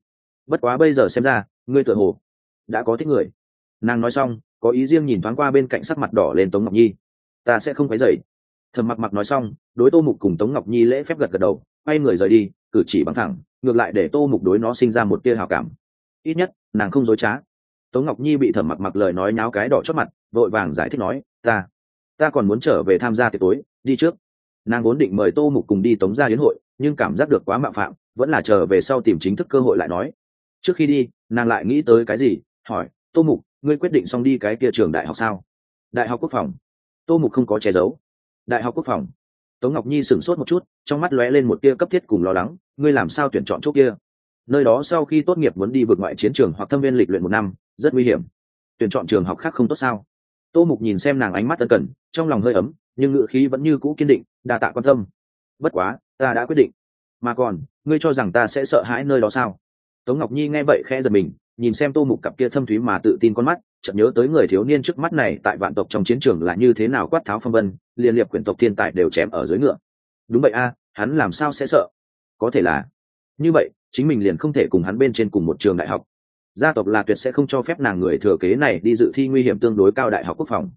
bất quá bây giờ xem ra ngươi tựa hồ đã có thích người. Nàng nói xong có ý riêng nhìn thoáng qua bên cạnh sắc mặt đỏ lên Tống Ngọc Nhi. Ta sẽ không quấy rầy. Thẩm Mặc Mặc nói xong đối Tô Mục cùng Tống Ngọc Nhi lễ phép gật gật đầu, quay người rời đi, cử chỉ bằng thẳng ngược lại để Tô Mục đối nó sinh ra một tia hảo cảm. Ít nhất nàng không dối trá. Tống Ngọc Nhi bị Thẩm Mặc Mặc lời nói nháo cái đỏ chót mặt, vội vàng giải thích nói, ta còn muốn trở về tham gia tiệc tối, đi trước. Nàng vốn định mời Tô Mục cùng đi Tống gia yến hội, nhưng cảm giác được quá mạo phạm, vẫn là chờ về sau tìm chính thức cơ hội lại nói. Trước khi đi nàng lại nghĩ tới cái gì, hỏi, Tô Mục, ngươi quyết định xong đi cái kia trường đại học sao? Đại học Quốc phòng. Tô Mục không có che giấu. Đại học Quốc phòng. Tống Ngọc Nhi sửng sốt một chút, trong mắt lóe lên một tia cấp thiết cùng lo lắng, ngươi làm sao tuyển chọn chỗ kia? Nơi đó sau khi tốt nghiệp muốn đi vượt ngoại chiến trường hoặc thâm viên lịch luyện 1 năm, rất nguy hiểm. Tuyển chọn trường học khác không tốt sao? Tô Mục nhìn xem nàng ánh mắt ân cần, trong lòng hơi ấm, nhưng ngữ khí vẫn như cũ kiên định, đa tạ quan tâm. Bất quá ta đã quyết định. Mà còn ngươi cho rằng ta sẽ sợ hãi nơi đó sao? Tống Ngọc Nhi nghe vậy khẽ giật mình, nhìn xem Tô Mục cặp kia thâm thúy mà tự tin con mắt, chợt nhớ tới người thiếu niên trước mắt này tại vạn tộc trong chiến trường là như thế nào quát tháo phong vân, liên liệp quyển tộc thiên tài đều chém ở dưới ngựa. Đúng vậy a, hắn làm sao sẽ sợ? Có thể là như vậy, chính mình liền không thể cùng hắn bên trên cùng một trường đại học. Gia tộc là tuyệt sẽ không cho phép nàng người thừa kế này đi dự thi nguy hiểm tương đối cao đại học quốc phòng.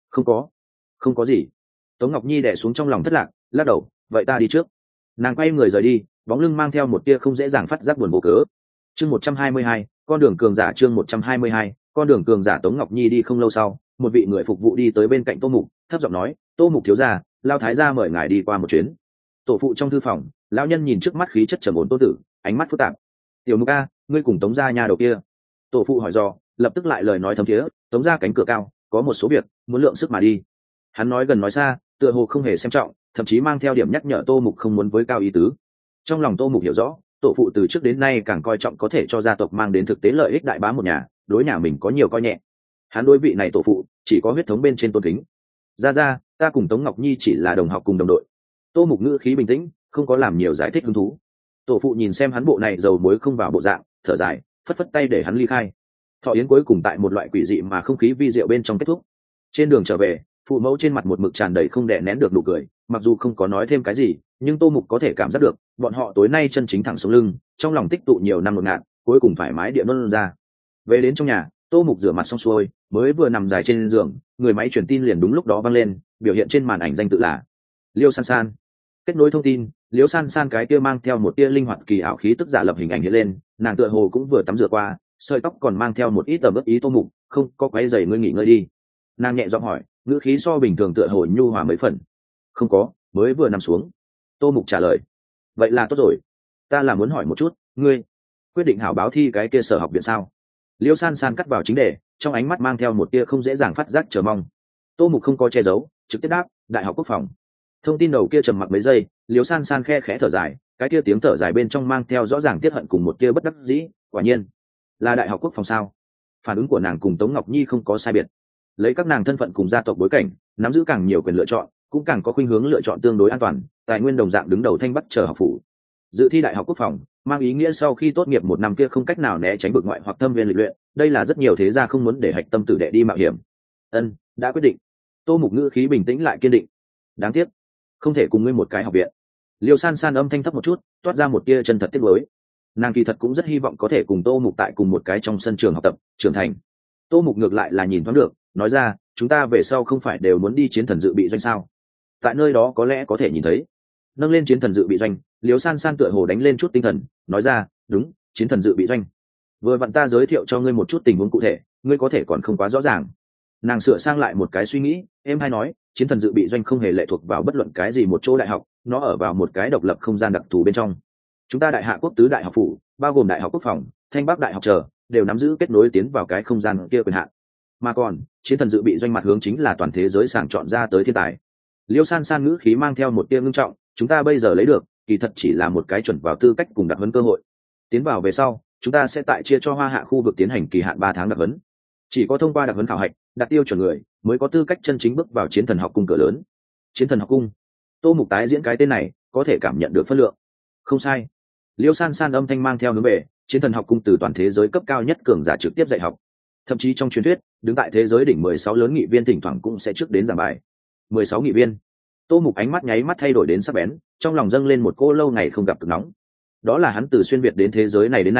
Không có gì. Tống Ngọc Nhi đè xuống trong lòng thất lạc, lắc đầu, vậy ta đi trước. Nàng quay người rời đi, bóng lưng mang theo một tia không dễ dàng phát giác buồn vô cớ. Chương 122, con đường cường giả. Chương 122, con đường cường giả. Tống Ngọc Nhi đi không lâu sau, một vị người phục vụ đi tới bên cạnh Tô Mục, thấp giọng nói, Tô Mục thiếu gia, Lao thái gia mời ngài đi qua một chuyến. Tổ phụ trong thư phòng, lão nhân nhìn trước mắt khí chất trầm ổn Tô Tử, ánh mắt phức tạp. Tiểu Mục a, ngươi cùng Tống gia nhà đầu kia. Tổ phụ hỏi do, lập tức lại lời nói thấm thiế, Tống gia cánh cửa cao, có một số việc muốn lượng sức mà đi. Hắn nói gần nói xa, tựa hồ không hề xem trọng, thậm chí mang theo điểm nhắc nhở Tô Mục không muốn với cao ý tứ. Trong lòng Tô Mục hiểu rõ, tổ phụ từ trước đến nay càng coi trọng có thể cho gia tộc mang đến thực tế lợi ích đại bá một nhà, đối nhà mình có nhiều coi nhẹ. Hắn đối vị này tổ phụ chỉ có huyết thống bên trên tôn kính. Ra ta cùng Tống Ngọc Nhi chỉ là đồng học cùng đồng đội. Tô Mục ngữ khí bình tĩnh, không có làm nhiều giải thích hứng thú. Tổ phụ nhìn xem hắn bộ này dầu muối không vào bộ dạng, thở dài, phất phất tay để hắn ly khai. Thọ yến cuối cùng tại một loại quỷ dị mà không khí vi diệu bên trong kết thúc. Trên đường trở về, phụ mẫu trên mặt một mực tràn đầy không đè nén được nụ cười, mặc dù không có nói thêm cái gì, nhưng Tô Mục có thể cảm giác được bọn họ tối nay chân chính thẳng sống lưng, trong lòng tích tụ nhiều năm ngột ngạt, cuối cùng thoải mái địa nôn ra. Về đến trong nhà, Tô Mục rửa mặt xong xuôi, mới vừa nằm dài trên giường, người máy truyền tin liền đúng lúc đó vang lên, biểu hiện trên màn ảnh danh tự là Liêu San San. Kết nối thông tin, Liêu San San cái kia mang theo một tia linh hoạt kỳ ảo khí tức giả lập hình ảnh hiện lên, nàng tựa hồ cũng vừa tắm rửa qua, sợi tóc còn mang theo một ít tầm ướp ý. Tô Mục, không có quấy rầy ngươi nghỉ ngơi đi. Nàng nhẹ giọng hỏi, ngữ khí so bình thường tựa hồ nhu hòa mấy phần. Không có, mới vừa nằm xuống. Tô Mục trả lời. Vậy là tốt rồi. Ta là muốn hỏi một chút, ngươi quyết định hảo báo thi cái kia sở học viện sao? Liêu San San cắt vào chính đề, trong ánh mắt mang theo một tia không dễ dàng phát giác chờ mong. Tô Mục không có che giấu, trực tiếp đáp, đại học quốc phòng. Thông tin đầu kia trầm mặc mấy giây, Liêu San San khe khẽ thở dài, cái kia tiếng thở dài bên trong mang theo rõ ràng tiết hận cùng một tia bất đắc dĩ. Quả nhiên là đại học quốc phòng sao? Phản ứng của nàng cùng Tống Ngọc Nhi không có sai biệt. Lấy các nàng thân phận cùng gia tộc bối cảnh, nắm giữ càng nhiều quyền lựa chọn, cũng càng có khuynh hướng lựa chọn tương đối an toàn, tài nguyên đồng dạng đứng đầu thanh bắc chờ học phủ. Dự thi đại học quốc phòng mang ý nghĩa sau khi tốt nghiệp 1 năm kia không cách nào né tránh vực ngoại hoặc thâm viên lịch luyện, đây là rất nhiều thế gia không muốn để hạch tâm tử đệ đi mạo hiểm. Đã quyết định. Tô Mục ngữ khí bình tĩnh lại kiên định. Đáng tiếc không thể cùng ngươi một cái học viện. Liêu San San âm thanh thấp một chút, toát ra một tia chân thật tiếc nuối. Nàng kỳ thật cũng rất hy vọng có thể cùng Tô Mục tại cùng một cái trong sân trường học tập, trưởng thành. Tô Mục ngược lại là nhìn thoáng được, nói ra, chúng ta về sau không phải đều muốn đi chiến thần dự bị doanh sao? Tại nơi đó có lẽ có thể nhìn thấy. Nâng lên chiến thần dự bị doanh, Liêu San San tựa hồ đánh lên chút tinh thần, nói ra, đúng, chiến thần dự bị doanh. Vừa vặn ta giới thiệu cho ngươi một chút tình huống cụ thể, ngươi có thể còn không quá rõ ràng. Nàng sửa sang lại một cái suy nghĩ, em hay nói, chiến thần dự bị doanh không hề lệ thuộc vào bất luận cái gì một chỗ đại học, nó ở vào một cái độc lập không gian đặc thù bên trong. Chúng ta Đại Hạ Quốc tứ đại học phủ, bao gồm Đại học Quốc phòng, Thanh Bắc đại học chờ, đều nắm giữ kết nối tiến vào cái không gian kia quyền hạn. Mà còn chiến thần dự bị doanh mặt hướng chính là toàn thế giới sàng chọn ra tới thiên tài. Liêu San San ngữ khí mang theo một tia ngưng trọng, chúng ta bây giờ lấy được kỳ thật chỉ là một cái chuẩn vào tư cách cùng đặc huấn cơ hội. Tiến vào về sau, chúng ta sẽ tại chia cho Hoa Hạ khu vực tiến hành kỳ hạn 3 tháng đặc huấn. Chỉ có thông qua đặc huấn khảo hạch, đạt tiêu chuẩn người mới có tư cách chân chính bước vào chiến thần học cung cửa lớn. Chiến thần học cung. Tô Mục tái diễn cái tên này, có thể cảm nhận được phân lượng. Không sai. Liêu San San âm thanh mang theo hướng về, chiến thần học cung từ toàn thế giới cấp cao nhất cường giả trực tiếp dạy học. Thậm chí trong truyền thuyết, đứng tại thế giới đỉnh 16 lớn nghị viên thỉnh thoảng cũng sẽ trước đến giảng bài. 16 nghị viên. Tô Mục ánh mắt nháy mắt thay đổi đến sắc bén, trong lòng dâng lên một cô lâu ngày không gặp cực nóng. Đó là hắn từ xuyên việt đến thế giới này đến nay,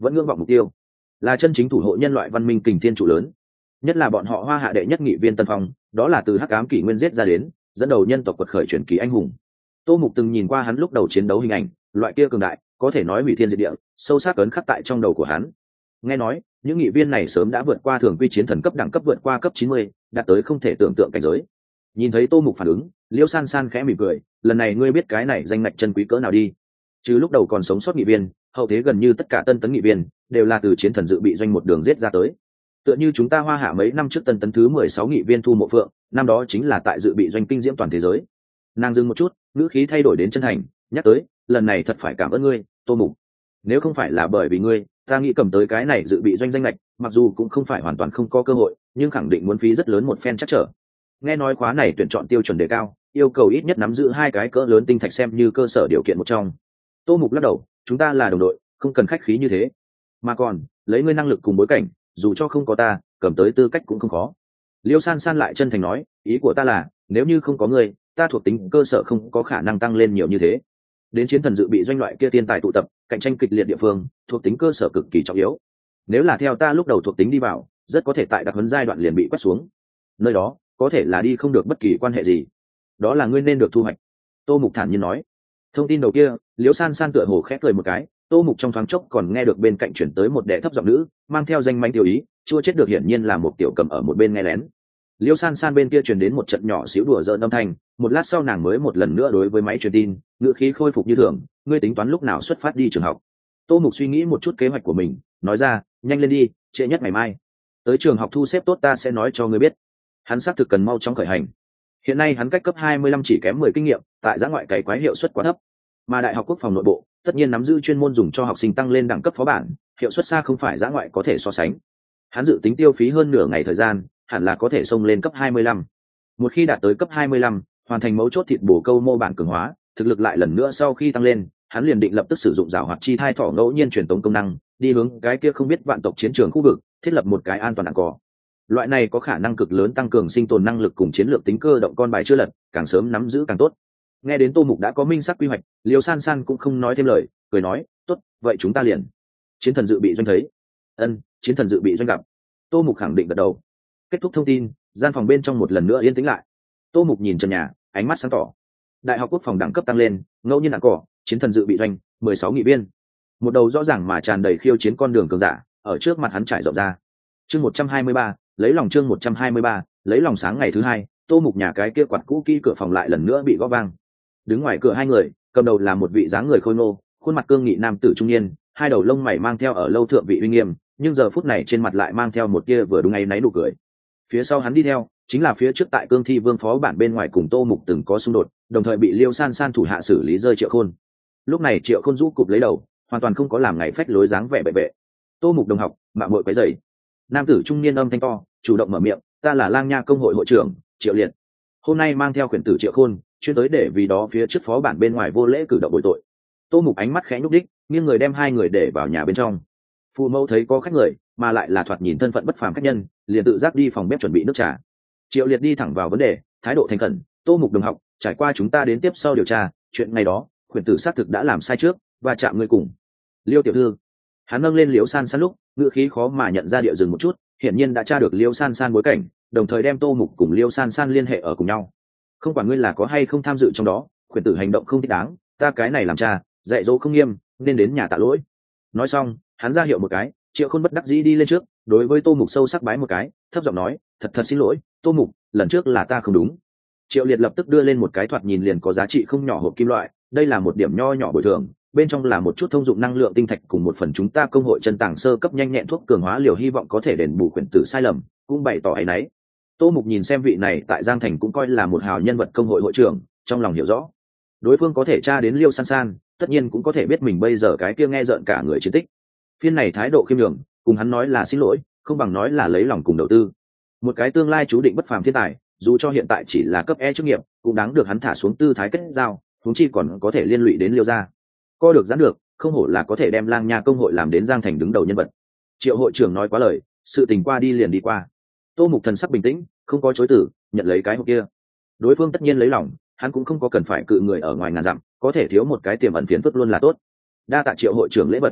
vẫn ngưỡng vọng mục tiêu là chân chính thủ hộ nhân loại văn minh kình thiên trụ lớn. Nhất là bọn họ Hoa Hạ đệ nhất nghị viên Tân Phong, đó là từ hắc ám kỷ nguyên giết ra đến, dẫn đầu nhân tộc quật khởi truyền kỳ anh hùng. Tô Mục từng nhìn qua hắn lúc đầu chiến đấu hình ảnh, loại kia cường đại, có thể nói hủy thiên diệt địa, sâu sắc ấn khắc tại trong đầu của hắn. Nghe nói, những nghị viên này sớm đã vượt qua thường quy chiến thần cấp đẳng cấp, vượt qua cấp 90, đạt tới không thể tưởng tượng cảnh giới. Nhìn thấy Tô Mục phản ứng, Liêu San San khẽ mỉm cười, lần này ngươi biết cái này danh ngạch chân quý cỡ nào đi. Chứ lúc đầu còn sống sót nghị viên, hậu thế gần như tất cả tân tấn nghị viên đều là từ chiến thần dự bị doanh một đường giết ra tới. Tựa như chúng ta Hoa Hạ mấy năm trước tân tấn thứ 16 nghị viên Thu Mộ Phượng, năm đó chính là tại dự bị doanh kinh diễm toàn thế giới. Nàng dừng một chút, ngữ khí thay đổi đến chân thành, nhắc tới, lần này thật phải cảm ơn ngươi, Tô Mục. Nếu không phải là bởi vì ngươi, ta nghĩ cầm tới cái này dự bị doanh danh lệch, mặc dù cũng không phải hoàn toàn không có cơ hội, nhưng khẳng định muốn phí rất lớn một phen chắc trở. Nghe nói khóa này tuyển chọn tiêu chuẩn đề cao, yêu cầu ít nhất nắm giữ 2 cái cỡ lớn tinh thạch xem như cơ sở điều kiện một trong. Tô Mục lắc đầu, chúng ta là đồng đội, không cần khách khí như thế. Mà còn, lấy ngươi năng lực cùng bối cảnh, dù cho không có ta, cầm tới tư cách cũng không khó. Liêu San San lại chân thành nói, ý của ta là, nếu như không có ngươi, ta thuộc tính cơ sở không có khả năng tăng lên nhiều như thế. Đến chiến thần dự bị doanh loại kia tiên tài tụ tập, cạnh tranh kịch liệt địa phương, thuộc tính cơ sở cực kỳ trọng yếu. Nếu là theo ta lúc đầu thuộc tính đi vào, rất có thể tại đặc huấn giai đoạn liền bị quét xuống. Nơi đó, có thể là đi không được bất kỳ quan hệ gì. Đó là ngươi nên được thu hoạch. Tô Mục thản nhiên nói. Thông tin đầu kia, Liễu San San tựa hồ khẽ cười một cái, Tô Mục trong thoáng chốc còn nghe được bên cạnh chuyển tới một đệ thấp giọng nữ, mang theo danh manh tiêu ý, chưa chết được hiển nhiên là một tiểu cầm ở một bên nghe lén. Liễu San San bên kia truyền đến một trận nhỏ xíu đùa giỡn âm thanh, một lát sau nàng mới một lần nữa đối với máy truyền tin, ngữ khí khôi phục như thường, ngươi tính toán lúc nào xuất phát đi trường học? Tô Mục suy nghĩ một chút kế hoạch của mình, nói ra, nhanh lên đi, trễ nhất ngày mai. Tới trường học thu xếp tốt ta sẽ nói cho ngươi biết. Hắn xác thực cần mau chóng khởi hành. Hiện nay hắn cách cấp 25 chỉ kém 10 kinh nghiệm, tại giã ngoại cày quái hiệu suất quá thấp. Mà Đại học Quốc phòng nội bộ, tất nhiên nắm giữ chuyên môn dùng cho học sinh tăng lên đẳng cấp phó bản, hiệu suất xa không phải giã ngoại có thể so sánh. Hắn dự tính tiêu phí hơn nửa ngày thời gian, hẳn là có thể xông lên cấp 25. Một khi đạt tới cấp 25, hoàn thành mấu chốt thịt bổ câu mô bản cường hóa, thực lực lại lần nữa sau khi tăng lên, hắn liền định lập tức sử dụng giảo hoạt chi thai thỏ ngẫu nhiên truyền tống công năng, đi hướng cái kia không biết vạn tộc chiến trường khu vực, thiết lập một cái an toàn đạn cỏ. Loại này có khả năng cực lớn tăng cường sinh tồn năng lực cùng chiến lược tính cơ động con bài chưa lật, càng sớm nắm giữ càng tốt. Nghe đến Tô Mục đã có minh xác quy hoạch, Liêu San San cũng không nói thêm lời, cười nói, tốt, vậy chúng ta liền. Chiến thần dự bị doanh thấy. Ân, chiến thần dự bị doanh gặp. Tô Mục khẳng định gật đầu. Kết thúc thông tin, gian phòng bên trong một lần nữa yên tĩnh lại. Tô Mục nhìn trần nhà, ánh mắt sáng tỏ. Đại học Quốc phòng đẳng cấp tăng lên, ngẫu nhiên đạn cỏ, chiến thần dự bị doanh, 16 nghị viên. Một đầu rõ ràng mà tràn đầy khiêu chiến con đường cường giả, ở trước mặt hắn trải rộng ra. Chương 123, lấy lòng chương 123, lấy lòng sáng ngày thứ hai, Tô Mục nhà cái kia quạt cũ kỹ cửa phòng lại lần nữa bị gõ vang. Đứng ngoài cửa hai người, cầm đầu là một vị dáng người khôi ngô, khuôn mặt cương nghị nam tử trung niên, hai đầu lông mày mang theo ở lâu thượng vị uy nghiêm, nhưng giờ phút này trên mặt lại mang theo một tia vừa đúng áy náy nụ cười. Phía sau hắn đi theo, chính là phía trước tại Cương Thi Vương phó bản bên ngoài cùng Tô Mục từng có xung đột, đồng thời bị Liêu San San thủ hạ xử lý rơi Triệu Khôn. Lúc này Triệu Khôn rũ cụp lấy đầu, hoàn toàn không có làm ngày phách lối dáng vẻ bệ bệ. Tô Mục đồng học, mạo muội quấy rầy. Nam tử trung niên âm thanh to, chủ động mở miệng, ta là Lang Nha công hội hội trưởng Triệu Liệt, hôm nay mang theo quyển tử Triệu Khôn chuyên tới để vì đó phía trước phó bản bên ngoài vô lễ cử động bội tội. Tô Mục ánh mắt khẽ nhúc đích, nghiêng người đem hai người để vào nhà bên trong. Phụ mẫu thấy có khách người, mà lại là thoạt nhìn thân phận bất phàm khách nhân, liền tự giác đi phòng bếp chuẩn bị nước trà. Triệu Liệt đi thẳng vào vấn đề, thái độ thành khẩn, Tô Mục đồng học, trải qua chúng ta đến tiếp sau điều tra, chuyện ngày đó quyển tử xác thực đã làm sai trước và chạm người cùng Liêu tiểu thư. Hắn nâng lên Liêu San San lúc, ngữ khí khó mà nhận ra địa dừng một chút, hiển nhiên đã tra được Liêu San San bối cảnh, đồng thời đem Tô Mục cùng Liêu San San liên hệ ở cùng nhau. Không quản ngươi là có hay không tham dự trong đó, quyển tử hành động không thích đáng, ta cái này làm cha, dạy dỗ không nghiêm, nên đến nhà tạ lỗi. Nói xong, hắn ra hiệu một cái, Triệu Khôn bất đắc dĩ đi lên trước, đối với Tô Mục sâu sắc bái một cái, thấp giọng nói, thật thật xin lỗi, Tô Mục, lần trước là ta không đúng. Triệu Liệt lập tức đưa lên một cái thoạt nhìn liền có giá trị không nhỏ hộp kim loại, đây là một điểm nho nhỏ bồi thường, bên trong là một chút thông dụng năng lượng tinh thạch cùng một phần chúng ta công hội chân tàng sơ cấp nhanh nhẹn thuốc cường hóa liều hy vọng có thể đền bù quyển tử sai lầm, cũng bày tỏ áy náy. Tô Mục nhìn xem vị này tại Giang Thành cũng coi là một hào nhân vật công hội hội trưởng, trong lòng hiểu rõ, đối phương có thể tra đến Liêu San San, tất nhiên cũng có thể biết mình bây giờ cái kia nghe rợn cả người chiến tích. Phiên này thái độ khiêm nhường, cùng hắn nói là xin lỗi, không bằng nói là lấy lòng cùng đầu tư. Một cái tương lai chú định bất phàm thiên tài, dù cho hiện tại chỉ là cấp E chức nghiệp, cũng đáng được hắn thả xuống tư thái kết giao, huống chi còn có thể liên lụy đến Liêu gia. Co được giãn được, không hổ là có thể đem Lang Nha công hội làm đến Giang Thành đứng đầu nhân vật. Triệu hội trưởng nói quá lời, sự tình qua đi liền đi qua. Tô Mục thần sắc bình tĩnh, không có chối từ, nhận lấy cái hộp kia. Đối phương tất nhiên lấy lòng, hắn cũng không có cần phải cự người ở ngoài ngàn dặm, có thể thiếu một cái tiềm ẩn phiền phức luôn là tốt. Đa tạ Triệu hội trưởng lễ vật.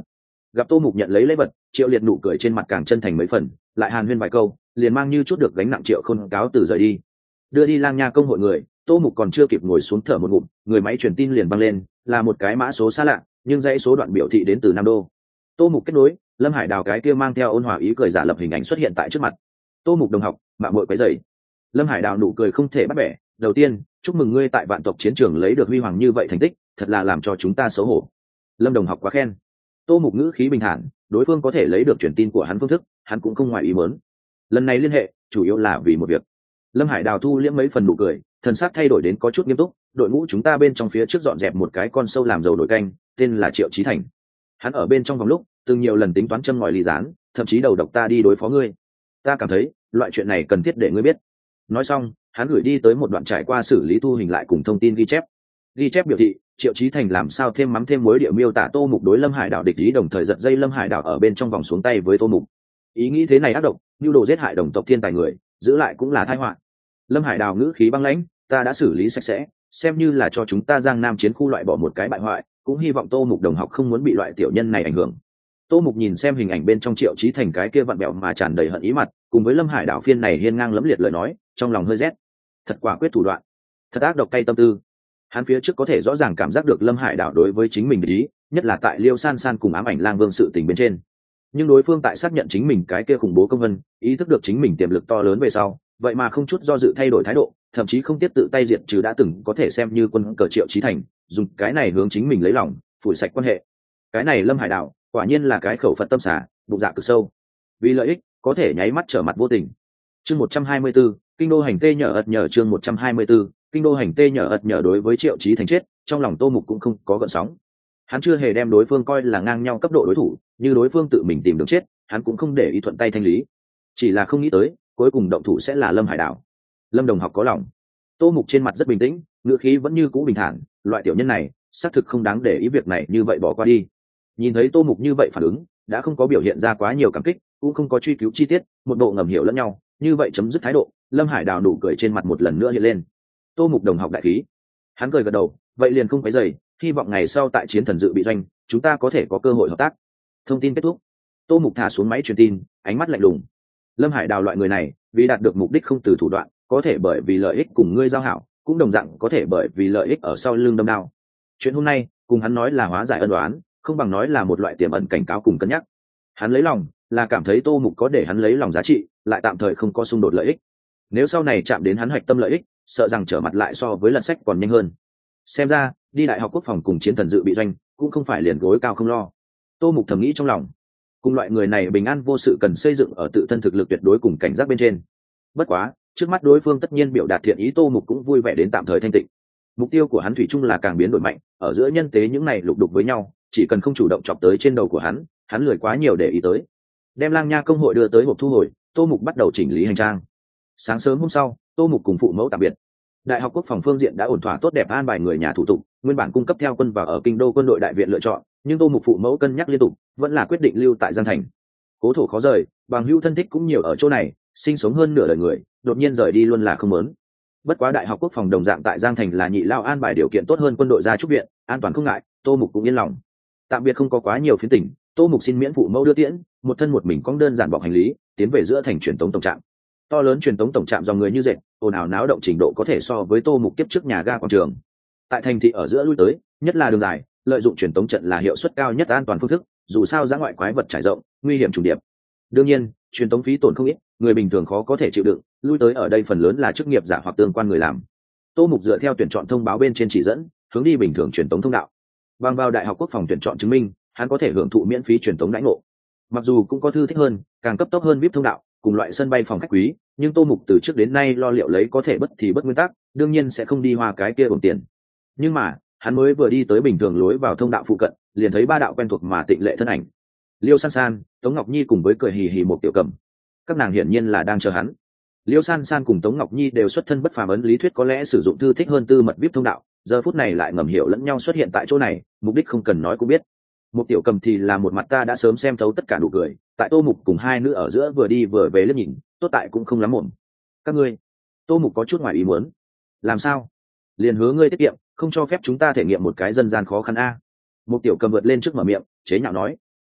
Gặp Tô Mục nhận lấy lễ vật, Triệu Liệt nụ cười trên mặt càng chân thành mấy phần, lại hàn huyên vài câu, liền mang như chút được gánh nặng Triệu Khôn cáo từ rời đi. Đưa đi Lang Nha công hội người, Tô Mục còn chưa kịp ngồi xuống thở một ngụm, người máy truyền tin liền vang lên, là một cái mã số xa lạ, nhưng dãy số đoạn biểu thị đến từ Nam Đô. Tô Mục kết nối, Lâm Hải Đào cái kia mang theo ôn hòa ý cười giả lập hình ảnh xuất hiện tại trước mặt. Tô Mục đồng học, mạng muội quấy rầy. Lâm Hải Đào nụ cười không thể bắt bẻ, đầu tiên, chúc mừng ngươi tại vạn tộc chiến trường lấy được huy hoàng như vậy thành tích, thật là làm cho chúng ta xấu hổ. Lâm đồng học quá khen. Tô Mục ngữ khí bình thản, đối phương có thể lấy được truyền tin của hắn phương thức, hắn cũng không ngoài ý muốn. Lần này liên hệ, chủ yếu là vì một việc. Lâm Hải Đào thu liễm mấy phần nụ cười, thần sắc thay đổi đến có chút nghiêm túc. Đội ngũ chúng ta bên trong phía trước dọn dẹp một cái con sâu làm dầu nổi canh, tên là Triệu Chí Thành. Hắn ở bên trong vòng lúc, từng nhiều lần tính toán châm ngòi ly gián, thậm chí đầu độc ta đi đối phó ngươi. Ta cảm thấy, loại chuyện này cần thiết để ngươi biết. Nói xong, hắn gửi đi tới một đoạn trải qua xử lý thu hình lại cùng thông tin ghi chép. Ghi chép biểu thị, Triệu Chí Thành làm sao thêm mắm thêm muối địa miêu tả Tô Mục đối Lâm Hải Đào địch ý, đồng thời giật dây Lâm Hải Đào ở bên trong vòng xuống tay với Tô Mục. Ý nghĩ thế này ác độc, nhu đồ giết hại đồng tộc thiên tài người, giữ lại cũng là tai họa. Lâm Hải Đào ngữ khí băng lãnh, ta đã xử lý sạch sẽ, xem như là cho chúng ta Giang Nam chiến khu loại bỏ một cái bại hoại, cũng hy vọng Tô Mục đồng học không muốn bị loại tiểu nhân này ảnh hưởng. Tô Mục nhìn xem hình ảnh bên trong Triệu Chí Thành cái kia vặn bẹo mà tràn đầy hận ý mặt, cùng với Lâm Hải Đào phiên này hiên ngang lẫm liệt lời nói, trong lòng hơi rét. Thật quả quyết thủ đoạn, thật ác độc cay tâm tư. Hắn phía trước có thể rõ ràng cảm giác được Lâm Hải Đào đối với chính mình ý, nhất là tại Liêu San San cùng ám ảnh lang vương sự tình bên trên. Nhưng đối phương tại xác nhận chính mình cái kia khủng bố công vân, ý thức được chính mình tiềm lực to lớn về sau, vậy mà không chút do dự thay đổi thái độ, thậm chí không tiếp tự tay diệt trừ đã từng có thể xem như quân cờ Triệu Chí Thành, dùng cái này hướng chính mình lấy lòng, phủi sạch quan hệ. Cái này Lâm Hải Đào, quả nhiên là cái khẩu Phật tâm xả, bụng dạ cực sâu. Vì lợi ích, có thể nháy mắt trở mặt vô tình. Chương 124, kinh đô hành tê nhở ật nhở chương 124, kinh đô hành tê nhở ật nhở đối với Triệu Chí Thành chết, trong lòng Tô Mục cũng không có gợn sóng. Hắn chưa hề đem đối phương coi là ngang nhau cấp độ đối thủ, như đối phương tự mình tìm đường chết, hắn cũng không để ý thuận tay thanh lý. Chỉ là không nghĩ tới, cuối cùng động thủ sẽ là Lâm Hải Đào. Lâm đồng học có lòng. Tô Mục trên mặt rất bình tĩnh, ngữ khí vẫn như cũ bình thản, loại tiểu nhân này, xác thực không đáng để ý việc này như vậy bỏ qua đi. Nhìn thấy Tô Mục như vậy phản ứng, đã không có biểu hiện ra quá nhiều cảm kích, cũng không có truy cứu chi tiết, một bộ ngầm hiểu lẫn nhau, như vậy chấm dứt thái độ. Lâm Hải Đào nụ cười trên mặt một lần nữa hiện lên. Tô Mục đồng học đại khí. Hắn cười gật đầu, vậy liền không phải dày, hy vọng ngày sau tại chiến thần dự bị doanh, chúng ta có thể có cơ hội hợp tác. Thông tin kết thúc. Tô Mục thả xuống máy truyền tin, ánh mắt lạnh lùng. Lâm Hải Đào loại người này, vì đạt được mục đích không từ thủ đoạn, có thể bởi vì lợi ích cùng ngươi giao hảo, cũng đồng dạng có thể bởi vì lợi ích ở sau lưng đâm đao. Chuyện hôm nay, cùng hắn nói là hóa giải ân oán, không bằng nói là một loại tiềm ẩn cảnh cáo cùng cân nhắc. Hắn lấy lòng, là cảm thấy Tô Mục có để hắn lấy lòng giá trị, lại tạm thời không có xung đột lợi ích. Nếu sau này chạm đến hắn hoạch tâm lợi ích, sợ rằng trở mặt lại so với lần sách còn nhanh hơn. Xem ra, đi đại học quốc phòng cùng chiến thần dự bị doanh, cũng không phải liền gối cao không lo. Tô Mục thầm nghĩ trong lòng, cùng loại người này bình an vô sự cần xây dựng ở tự thân thực lực tuyệt đối cùng cảnh giác bên trên. Bất quá, trước mắt đối phương tất nhiên biểu đạt thiện ý, Tô Mục cũng vui vẻ đến tạm thời thanh tịnh. Mục tiêu của hắn thủy chung là càng biến đổi mạnh, ở giữa nhân tế những này lục đục với nhau, chỉ cần không chủ động chọc tới trên đầu của hắn lười quá nhiều để ý tới. Đem Lang Nha công hội đưa tới hộp thu hồi, Tô Mục bắt đầu chỉnh lý hành trang. Sáng sớm hôm sau, Tô Mục cùng phụ mẫu tạm biệt. Đại học quốc phòng phương diện đã ổn thỏa tốt đẹp an bài người nhà thủ tục, nguyên bản cung cấp theo quân vào ở kinh đô quân đội đại viện lựa chọn, nhưng Tô Mục phụ mẫu cân nhắc liên tục, vẫn là quyết định lưu tại Giang Thành. Cố thổ khó rời, bằng hữu thân thích cũng nhiều ở chỗ này, sinh sống hơn nửa đời người, đột nhiên rời đi luôn là không muốn. Bất quá đại học quốc phòng đồng dạng tại Giang Thành là nhị lao an bài điều kiện tốt hơn quân đội ra trúc viện, an toàn không ngại, Tô Mục cũng yên lòng. Tạm biệt không có quá nhiều phiến tình, Tô Mục xin miễn phụ mẫu đưa tiễn, một thân một mình cong đơn giản bọc hành lý, tiến về giữa thành truyền tống tổng trạm. To lớn truyền tống tổng trạm dòng người như dệt, ồn ào náo động trình độ có thể so với Tô Mục kiếp trước nhà ga quảng trường. Tại thành thị ở giữa lui tới, nhất là đường dài, lợi dụng truyền tống trận là hiệu suất cao nhất an toàn phương thức, dù sao dã ngoại quái vật trải rộng, nguy hiểm trùng điệp. Đương nhiên, truyền tống phí tổn không ít, người bình thường khó có thể chịu đựng, lui tới ở đây phần lớn là chức nghiệp giả hoặc tương quan người làm. Tô Mục dựa theo tuyển chọn thông báo bên trên chỉ dẫn, hướng đi bình thường truyền tống thông đạo. Bằng vào đại học quốc phòng tuyển chọn chứng minh, hắn có thể hưởng thụ miễn phí truyền tống đãi ngộ. Mặc dù cũng có thư thích hơn, càng cấp tốc hơn VIP thông đạo, cùng loại sân bay phòng khách quý, nhưng Tô Mục từ trước đến nay lo liệu lấy có thể bất thì bất nguyên tắc, đương nhiên sẽ không đi hoa cái kia bổng tiền. Nhưng mà, hắn mới vừa đi tới bình thường lối vào thông đạo phụ cận, liền thấy ba đạo quen thuộc mà tịnh lệ thân ảnh. Liêu San San, Tống Ngọc Nhi cùng với cười hì hì một tiểu cầm. Các nàng hiển nhiên là đang chờ hắn. Liêu San San cùng Tống Ngọc Nhi đều xuất thân bất phàm, ấn lý thuyết có lẽ sử dụng thư thích hơn tư mật VIP thông đạo, giờ phút này lại ngầm hiểu lẫn nhau xuất hiện tại chỗ này, mục đích không cần nói cũng biết. Một tiểu cầm thì là một mặt ta đã sớm xem thấu tất cả nụ cười, tại Tô Mục cùng hai nữ ở giữa vừa đi vừa về liếc nhìn, tốt tại cũng không lắm mồm. Các ngươi, Tô Mục có chút ngoài ý muốn. Làm sao? Liền hứa ngươi tiết kiệm, không cho phép chúng ta thể nghiệm một cái dân gian khó khăn a. Một tiểu cầm vượt lên trước mở miệng, chế nhạo nói.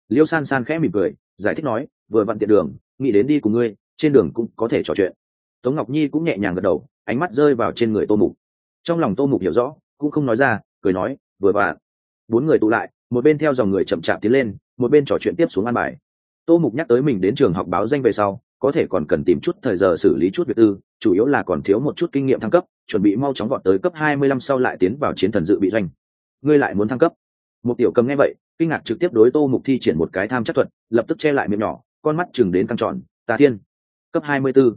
Liêu San San khẽ mỉm cười giải thích nói, vừa vặn tiện đường nghĩ đến đi cùng ngươi, trên đường cũng có thể trò chuyện. Tống Ngọc Nhi cũng nhẹ nhàng gật đầu, ánh mắt rơi vào trên người Tô Mục. Trong lòng Tô Mục hiểu rõ, cũng không nói ra, cười nói, vừa vặn. Bốn người tụ lại, một bên theo dòng người chậm chạp tiến lên, một bên trò chuyện tiếp xuống an bài. Tô Mục nhắc tới mình đến trường học báo danh về sau, có thể còn cần tìm chút thời giờ xử lý chút việc tư, chủ yếu là còn thiếu một chút kinh nghiệm thăng cấp, chuẩn bị mau chóng vọt tới cấp 25 sau lại tiến vào chiến thần dự bị doanh. Ngươi lại muốn thăng cấp? Một tiểu cầm nghe vậy, kinh ngạc trực tiếp đối Tô Mục thi triển một cái tham chắc thuật, lập tức che lại miệng nhỏ, con mắt chừng đến căng tròn, "Ta thiên, cấp 24.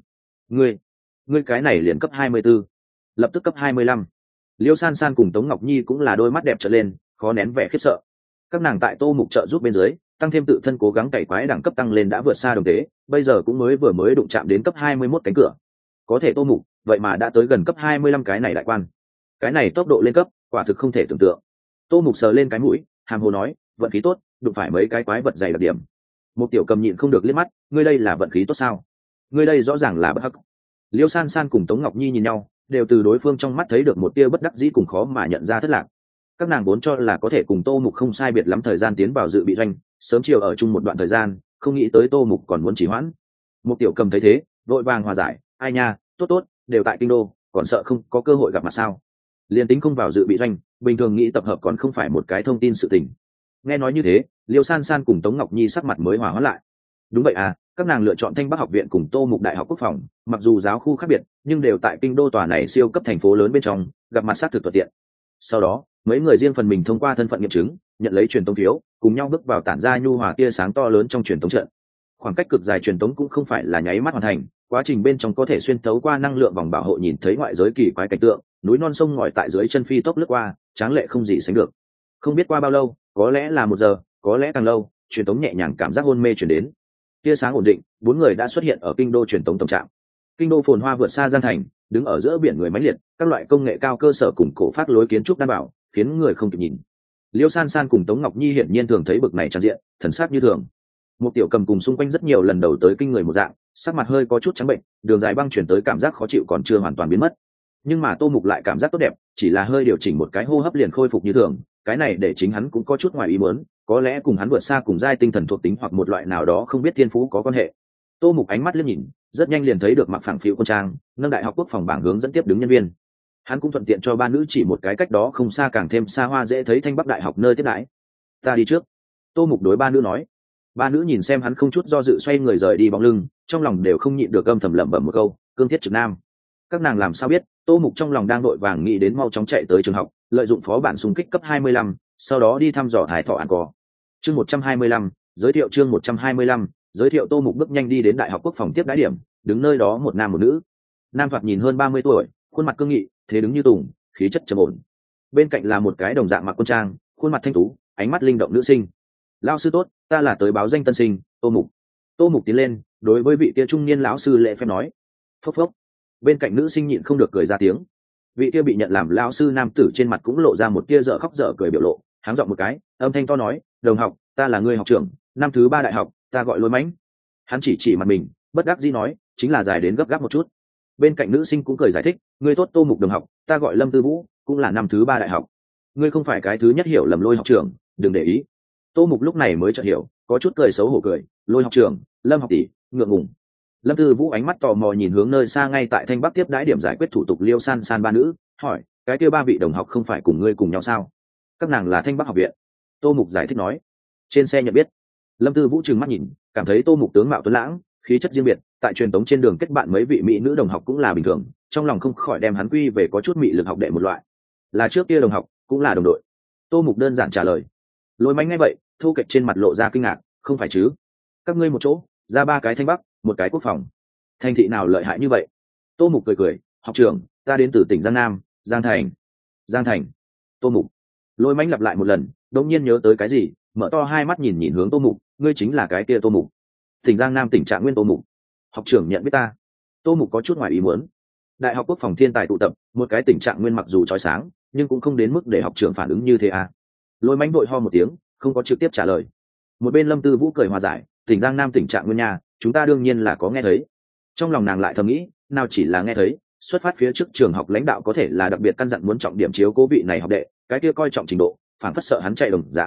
Ngươi cái này liền cấp 24, lập tức cấp 25." Liêu San San cùng Tống Ngọc Nhi cũng là đôi mắt đẹp trợn lên, khó nén vẻ khiếp sợ. Các nàng tại Tô Mục trợ giúp bên dưới, tăng thêm tự thân cố gắng cày quái đẳng cấp tăng lên đã vượt xa đồng tế, bây giờ cũng mới đụng chạm đến cấp 21 cánh cửa. Có thể Tô Mục, vậy mà đã tới gần cấp 25 cái này đại quan. Cái này tốc độ lên cấp, quả thực không thể tưởng tượng. Tô Mục sờ lên cái mũi, hàm hồ nói, vận khí tốt, đụng phải mấy cái quái vật dày đặc điểm. Một tiểu cầm nhịn không được liếc mắt, ngươi đây là vận khí tốt sao? Ngươi đây rõ ràng là bất hắc. Liêu San San cùng Tống Ngọc Nhi nhìn nhau, đều từ đối phương trong mắt thấy được một tia bất đắc dĩ cùng khó mà nhận ra thất lạc. Các nàng vốn cho là có thể cùng Tô Mục không sai biệt lắm thời gian tiến vào dự bị doanh, sớm chiều ở chung một đoạn thời gian, không nghĩ tới Tô Mục còn muốn trì hoãn. Một tiểu cầm thấy thế, vội vàng hòa giải, ai nha, tốt, đều tại kinh đô, còn sợ không có cơ hội gặp mặt sao? Liên tính không vào dự bị doanh, bình thường nghĩ tập hợp còn không phải một cái thông tin sự tình. Nghe nói như thế, Liêu San San cùng Tống Ngọc Nhi sắc mặt mới hòa hoãn lại. Đúng vậy à, các nàng lựa chọn Thanh Bắc học viện cùng Tô Mục Đại học Quốc phòng, mặc dù giáo khu khác biệt, nhưng đều tại kinh đô tòa này siêu cấp thành phố lớn bên trong, gặp mặt sát thực thuận tiện. Sau đó, mấy người riêng phần mình thông qua thân phận nghiệm chứng, nhận lấy truyền tống phiếu, cùng nhau bước vào tản ra nhu hòa tia sáng to lớn trong truyền tống trận. Khoảng cách cực dài truyền tống cũng không phải là nháy mắt hoàn thành, quá trình bên trong có thể xuyên thấu qua năng lượng vòng bảo hộ nhìn thấy ngoại giới kỳ quái cảnh tượng, núi non sông ngòi tại dưới chân phi tốc lướt qua, tráng lệ không gì sánh được. Không biết qua bao lâu, có lẽ là 1 giờ, có lẽ càng lâu, truyền tống nhẹ nhàng cảm giác hôn mê truyền đến. Tia sáng ổn định, bốn người đã xuất hiện ở kinh đô truyền tống tổng trạm. Kinh đô phồn hoa vượt xa Giang Thành, đứng ở giữa biển người mãnh liệt, các loại công nghệ cao cơ sở cùng cổ phát lối kiến trúc đảm bảo, khiến người không kịp nhìn. Liêu San San cùng Tống Ngọc Nhi hiển nhiên thường thấy bực này tràn diện, thần sắc như thường. Một tiểu cầm cùng xung quanh rất nhiều lần đầu tới kinh người một dạng, sắc mặt hơi có chút trắng bệnh, đường dài băng chuyển tới cảm giác khó chịu còn chưa hoàn toàn biến mất. Nhưng mà Tô Mục lại cảm giác tốt đẹp, chỉ là hơi điều chỉnh một cái hô hấp liền khôi phục như thường, cái này để chính hắn cũng có chút ngoài ý muốn, có lẽ cùng hắn vượt xa cùng giai tinh thần thuộc tính hoặc một loại nào đó không biết thiên phú có quan hệ. Tô Mục ánh mắt liếc nhìn, rất nhanh liền thấy được mặc phẳng phiu quân trang, nâng Đại học Quốc phòng bảng hướng dẫn tiếp đứng nhân viên. Hắn cũng thuận tiện cho ba nữ chỉ một cái cách đó không xa càng thêm xa hoa dễ thấy Thanh Bắc Đại học nơi tiếp đãi. Ta đi trước. Tô Mục đối ba nữ nói. Ba nữ nhìn xem hắn không chút do dự xoay người rời đi bóng lưng, trong lòng đều không nhịn được âm thầm lẩm bẩm một câu, cương thiết trực nam. Các nàng làm sao biết, Tô Mục trong lòng đang vội vàng nghĩ đến mau chóng chạy tới trường học, lợi dụng phó bản xung kích cấp 25, sau đó đi thăm dò Hải Thọ An Cò. Chương 125, giới thiệu chương 125, giới thiệu. Tô Mục bước nhanh đi đến Đại học Quốc phòng tiếp đãi điểm, đứng nơi đó một nam một nữ. Nam thoạt nhìn hơn 30 tuổi, khuôn mặt cương nghị, thế đứng như tùng, khí chất trầm ổn. Bên cạnh là một cái đồng dạng mặc quân trang, khuôn mặt thanh tú, ánh mắt linh động nữ sinh. Lão sư tốt, ta là tới báo danh tân sinh, Tô Mục. Tô Mục tiến lên, đối với vị kia trung niên lão sư lễ phép nói. Phốc phốc. Bên cạnh nữ sinh nhịn không được cười ra tiếng. Vị kia bị nhận làm lão sư nam tử trên mặt cũng lộ ra một tia dở khóc dở cười biểu lộ, háng giọng một cái, âm thanh to nói, đồng học, ta là người học trưởng, năm thứ 3 đại học, ta gọi Lôi Mãnh. Hắn chỉ mặt mình, bất đắc dĩ nói, chính là dài đến gấp gáp một chút. Bên cạnh nữ sinh cũng cười giải thích, ngươi tốt Tô Mục đồng học, ta gọi Lâm Tư Vũ, cũng là năm thứ 3 đại học. Ngươi không phải cái thứ nhất hiểu lầm Lôi học trưởng, đừng để ý. Tô Mục lúc này mới chợt hiểu, có chút cười xấu hổ cười, Lôi học trưởng, Lâm học tỷ, ngượng ngùng. Lâm Tư Vũ ánh mắt tò mò nhìn hướng nơi xa ngay tại Thanh Bắc tiếp đãi điểm giải quyết thủ tục Liêu San San ba nữ, hỏi, cái kia 3 vị đồng học không phải cùng ngươi cùng nhau sao? Các nàng là Thanh Bắc học viện. Tô Mục giải thích nói. Trên xe nhận biết. Lâm Tư Vũ trừng mắt nhìn, cảm thấy Tô Mục tướng mạo tuấn lãng, khí chất riêng biệt, tại truyền tống trên đường kết bạn mấy vị mỹ nữ đồng học cũng là bình thường, trong lòng không khỏi đem hắn quy về có chút mị lực học đệ một loại. Là trước kia đồng học, cũng là đồng đội. Tô Mục đơn giản trả lời. Lôi Mãnh nghe vậy, thu kệch trên mặt lộ ra kinh ngạc, không phải chứ? Các ngươi một chỗ, ra 3 cái Thanh Bắc, một cái Quốc phòng. Thành thị nào lợi hại như vậy? Tô Mục cười, học trưởng, ta đến từ tỉnh Giang Nam, Giang Thành. Giang Thành. Tô Mục. Lôi Mãnh lặp lại một lần, đống nhiên nhớ tới cái gì, mở to hai mắt nhìn hướng Tô Mục, ngươi chính là cái kia Tô Mục. Tỉnh Giang Nam tỉnh Trạng Nguyên Tô Mục. Học trưởng nhận biết ta. Tô Mục có chút ngoài ý muốn. Đại học Quốc phòng thiên tài tụ tập, một cái tỉnh Trạng Nguyên mặc dù chói sáng, nhưng cũng không đến mức để học trưởng phản ứng như thế à. Lôi Mãnh vội ho một tiếng, không có trực tiếp trả lời. Một bên Lâm Tư Vũ cười hòa giải, tỉnh Giang Nam tỉnh Trạng Nguyên nhà, chúng ta đương nhiên là có nghe thấy. Trong lòng nàng lại thầm nghĩ, nào chỉ là nghe thấy, xuất phát phía trước trường học lãnh đạo có thể là đặc biệt căn dặn muốn trọng điểm chiếu cố vị này học đệ, cái kia coi trọng trình độ, phản phất sợ hắn chạy đồng dạng.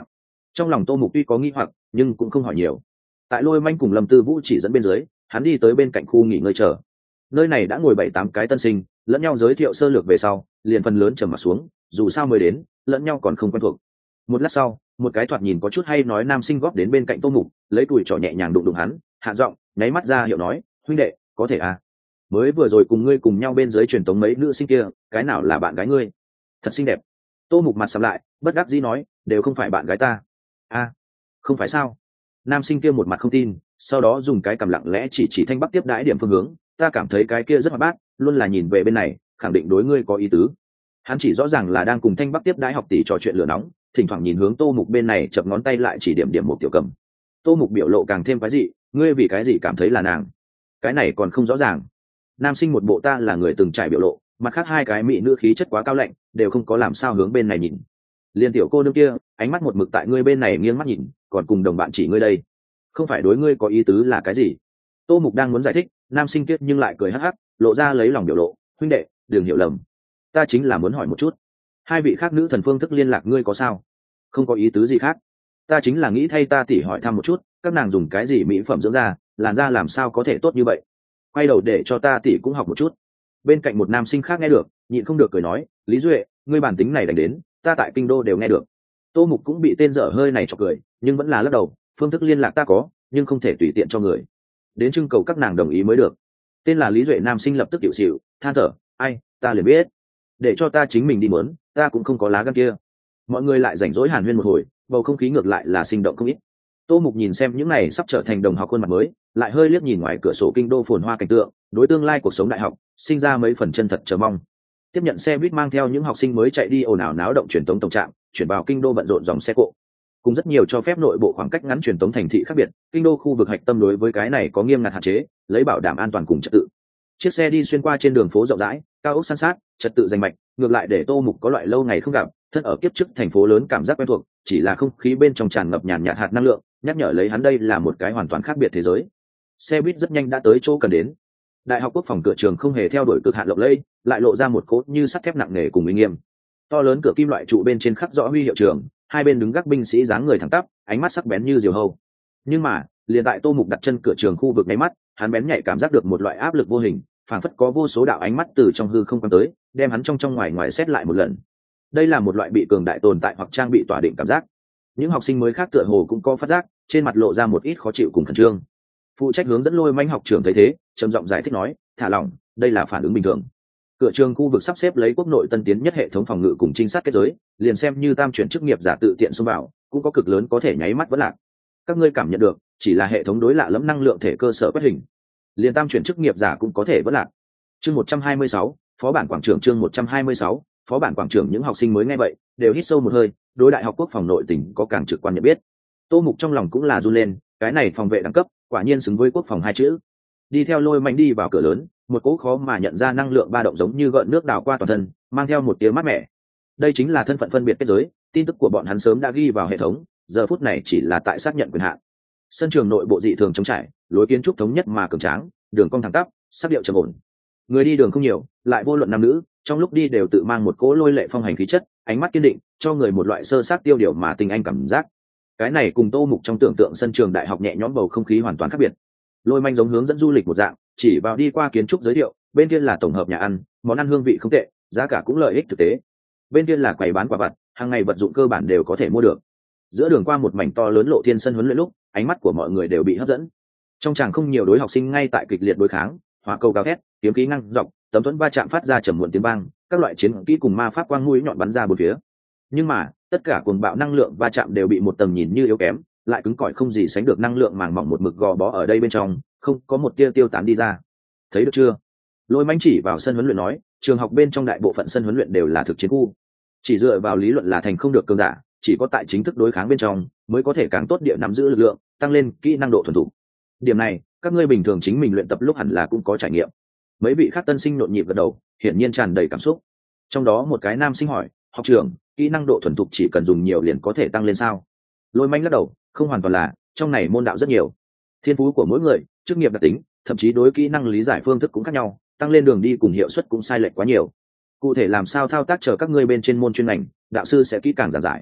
Trong lòng Tô Mục tuy có nghi hoặc nhưng cũng không hỏi nhiều. Tại Lôi Manh cùng Lâm Tư Vũ chỉ dẫn bên dưới, hắn đi tới bên cạnh khu nghỉ ngơi chờ. Nơi này đã ngồi 7-8 cái tân sinh, lẫn nhau giới thiệu sơ lược về sau, liền phần lớn trầm mặt xuống, dù sao mới đến, lẫn nhau còn không quen thuộc. Một lát sau, một cái thoạt nhìn có chút hay nói nam sinh góp đến bên cạnh Tô Mục, lấy tuổi trỏ nhẹ nhàng đụng đụng hắn, hạ giọng, nháy mắt ra hiệu nói, huynh đệ, có thể à? Mới vừa rồi cùng ngươi cùng nhau bên dưới truyền tống mấy nữ sinh kia, cái nào là bạn gái ngươi? Thật xinh đẹp. Tô Mục mặt sầm lại, bất đắc dĩ nói, đều không phải bạn gái ta. À, không phải sao? Nam sinh kia một mặt không tin, sau đó dùng cái cầm lặng lẽ chỉ Thanh Bắc tiếp đãi điểm phương hướng, ta cảm thấy cái kia rất hoạt bát, luôn là nhìn về bên này, khẳng định đối ngươi có ý tứ. Hắn chỉ rõ ràng là đang cùng Thanh Bắc tiếp đãi học tỷ trò chuyện lửa nóng, thỉnh thoảng nhìn hướng Tô Mục bên này chập ngón tay lại chỉ điểm một tiểu cầm. Tô Mục biểu lộ càng thêm cái gì, ngươi vì cái gì cảm thấy là nàng? Cái này còn không rõ ràng. Nam sinh một bộ ta là người từng trải biểu lộ, mặt khác hai cái mỹ nữ khí chất quá cao lạnh, đều không có làm sao hướng bên này nhìn. Liên tiểu cô nương kia, ánh mắt một mực tại ngươi bên này nghiêng mắt nhìn, còn cùng đồng bạn chỉ ngươi đây, không phải đối ngươi có ý tứ là cái gì? Tô Mục đang muốn giải thích, nam sinh kiết nhưng lại cười hắc hắc, lộ ra lấy lòng biểu lộ, huynh đệ, đừng hiểu lầm, ta chính là muốn hỏi một chút, hai vị khác nữ thần phương thức liên lạc ngươi có sao? Không có ý tứ gì khác, ta chính là nghĩ thay ta tỉ hỏi thăm một chút, các nàng dùng cái gì mỹ phẩm dưỡng da, làn da làm sao có thể tốt như vậy? Quay đầu để cho ta tỉ cũng học một chút. Bên cạnh một nam sinh khác nghe được, nhịn không được cười nói, Lý Duệ, ngươi bản tính này đánh đến, ta tại kinh đô đều nghe được. Tô Mục cũng bị tên dở hơi này chọc cười, nhưng vẫn là lắc đầu, phương thức liên lạc ta có, nhưng không thể tùy tiện cho người, đến trưng cầu các nàng đồng ý mới được. Tên là Lý Duệ nam sinh lập tức hiểu xỉu, than thở, ai, ta liền biết, để cho ta chính mình đi mớn, ta cũng không có lá gan kia. Mọi người lại rảnh rỗi hàn huyên một hồi, bầu không khí ngược lại là sinh động không ít. Tô Mục nhìn xem những này sắp trở thành đồng học khuôn mặt mới, lại hơi liếc nhìn ngoài cửa sổ kinh đô phồn hoa cảnh tượng, đối tương lai cuộc sống đại học sinh ra mấy phần chân thật chờ mong. Tiếp nhận xe buýt mang theo những học sinh mới chạy đi ồn ào náo động truyền tống tổng trạm, chuyển vào kinh đô bận rộn dòng xe cộ. Cùng rất nhiều cho phép nội bộ khoảng cách ngắn truyền tống thành thị khác biệt, kinh đô khu vực hạch tâm đối với cái này có nghiêm ngặt hạn chế, lấy bảo đảm an toàn cùng trật tự. Chiếc xe đi xuyên qua trên đường phố rộng rãi, cao ốc san sát, trật tự rành mạch, ngược lại để Tô Mục có loại lâu ngày không gặp, thân ở kiếp trước thành phố lớn cảm giác quen thuộc, chỉ là không khí bên trong tràn ngập nhàn nhạt hạt năng lượng, nhắc nhở lấy hắn đây là một cái hoàn toàn khác biệt thế giới. Xe buýt rất nhanh đã tới chỗ cần đến. Đại học Quốc phòng cửa trường không hề theo đuổi cực hạn lộng lẫy, lại lộ ra một cốt như sắt thép nặng nề cùng uy nghiêm. To lớn cửa kim loại trụ bên trên khắc rõ huy hiệu trường, hai bên đứng gác binh sĩ dáng người thẳng tắp, ánh mắt sắc bén như diều hâu. Nhưng mà, liền tại Tô Mục đặt chân cửa trường khu vực nháy mắt, hắn bén nhạy cảm giác được một loại áp lực vô hình, phảng phất có vô số đạo ánh mắt từ trong hư không quan tới, đem hắn trong ngoài ngoài xét lại một lần. Đây là một loại bị cường đại tồn tại hoặc trang bị tỏa định cảm giác. Những học sinh mới khác tựa hồ cũng có phát giác, trên mặt lộ ra một ít khó chịu cùng khẩn trương. Phụ trách hướng dẫn Lôi Manh học trưởng thấy thế, trầm giọng giải thích nói, thả lỏng, đây là phản ứng bình thường. Cửa trường khu vực sắp xếp lấy quốc nội tân tiến nhất hệ thống phòng ngự cùng trinh sát kết giới, liền xem như tam chuyển chức nghiệp giả tự tiện xông vào, cũng có cực lớn có thể nháy mắt vẫn lạc. Các ngươi cảm nhận được, chỉ là hệ thống đối lạ lẫm năng lượng thể cơ sở quét hình, liền tam chuyển chức nghiệp giả cũng có thể vẫn lạc. Chương 126, phó bản quảng trường chương 126, phó bản quảng trường những học sinh mới nghe vậy, đều hít sâu một hơi, đối đại học quốc phòng nội tỉnh có càng trực quan nhận biết. Tô Mục trong lòng cũng là run lên, cái này phòng vệ đẳng cấp, quả nhiên xứng với quốc phòng hai chữ. Đi theo Lôi Mạnh đi vào cửa lớn, một cỗ khó mà nhận ra năng lượng ba động giống như gợn nước đào qua toàn thân, mang theo một tiếng mát mẻ. Đây chính là thân phận phân biệt kết giới, tin tức của bọn hắn sớm đã ghi vào hệ thống, giờ phút này chỉ là tại xác nhận quyền hạn. Sân trường nội bộ dị thường trống trải, lối kiến trúc thống nhất mà cường tráng, đường cong thẳng tắp, sắc điệu trầm ổn. Người đi đường không nhiều, lại vô luận nam nữ, trong lúc đi đều tự mang một cỗ lôi lệ phong hành khí chất, ánh mắt kiên định, cho người một loại sơ sát tiêu điều mà tình anh cảm giác. Cái này cùng Tô Mục trong tưởng tượng sân trường đại học nhẹ nhõm bầu không khí hoàn toàn khác biệt. Lôi Manh giống hướng dẫn du lịch một dạng, chỉ vào đi qua kiến trúc giới thiệu, bên kia là tổng hợp nhà ăn, món ăn hương vị không tệ, giá cả cũng lợi ích thực tế. Bên kia là quầy bán quà vặt, hàng ngày vật dụng cơ bản đều có thể mua được. Giữa đường qua một mảnh to lớn lộ thiên sân huấn luyện lúc, ánh mắt của mọi người đều bị hấp dẫn. Trong tràng không nhiều đối học sinh ngay tại kịch liệt đối kháng, hỏa cầu gào thét, kiếm khí ngăn dọc, tấm thuẫn va chạm phát ra trầm muộn tiếng vang, các loại chiến kỹ cùng ma pháp quang mũi nhọn bắn ra bốn phía. Nhưng mà, tất cả cuồng bạo năng lượng va chạm đều bị một tầng nhìn như yếu kém, lại cứng cỏi không gì sánh được năng lượng màng mỏng một mực gò bó ở đây bên trong, không có một tia tiêu tán đi ra. Thấy được chưa? Lôi Manh chỉ vào sân huấn luyện nói, trường học bên trong đại bộ phận sân huấn luyện đều là thực chiến khu, chỉ dựa vào lý luận là thành không được cường giả, chỉ có tại chính thức đối kháng bên trong mới có thể càng tốt địa nắm giữ lực lượng, tăng lên kỹ năng độ thuần thục. Điểm này, các ngươi bình thường chính mình luyện tập lúc hẳn là cũng có trải nghiệm. Mấy vị khác tân sinh nhộn nhịp gật đầu, hiển nhiên tràn đầy cảm xúc. Trong đó một cái nam sinh hỏi, học trưởng, kỹ năng độ thuần thục chỉ cần dùng nhiều liền có thể tăng lên sao? Lôi Manh lắc đầu, không hoàn toàn là, trong này môn đạo rất nhiều, thiên phú của mỗi người, chức nghiệp đặc tính, thậm chí đối kỹ năng lý giải phương thức cũng khác nhau, tăng lên đường đi cùng hiệu suất cũng sai lệch quá nhiều. Cụ thể làm sao thao tác chờ các ngươi bên trên môn chuyên ngành, đạo sư sẽ kỹ càng giảng giải.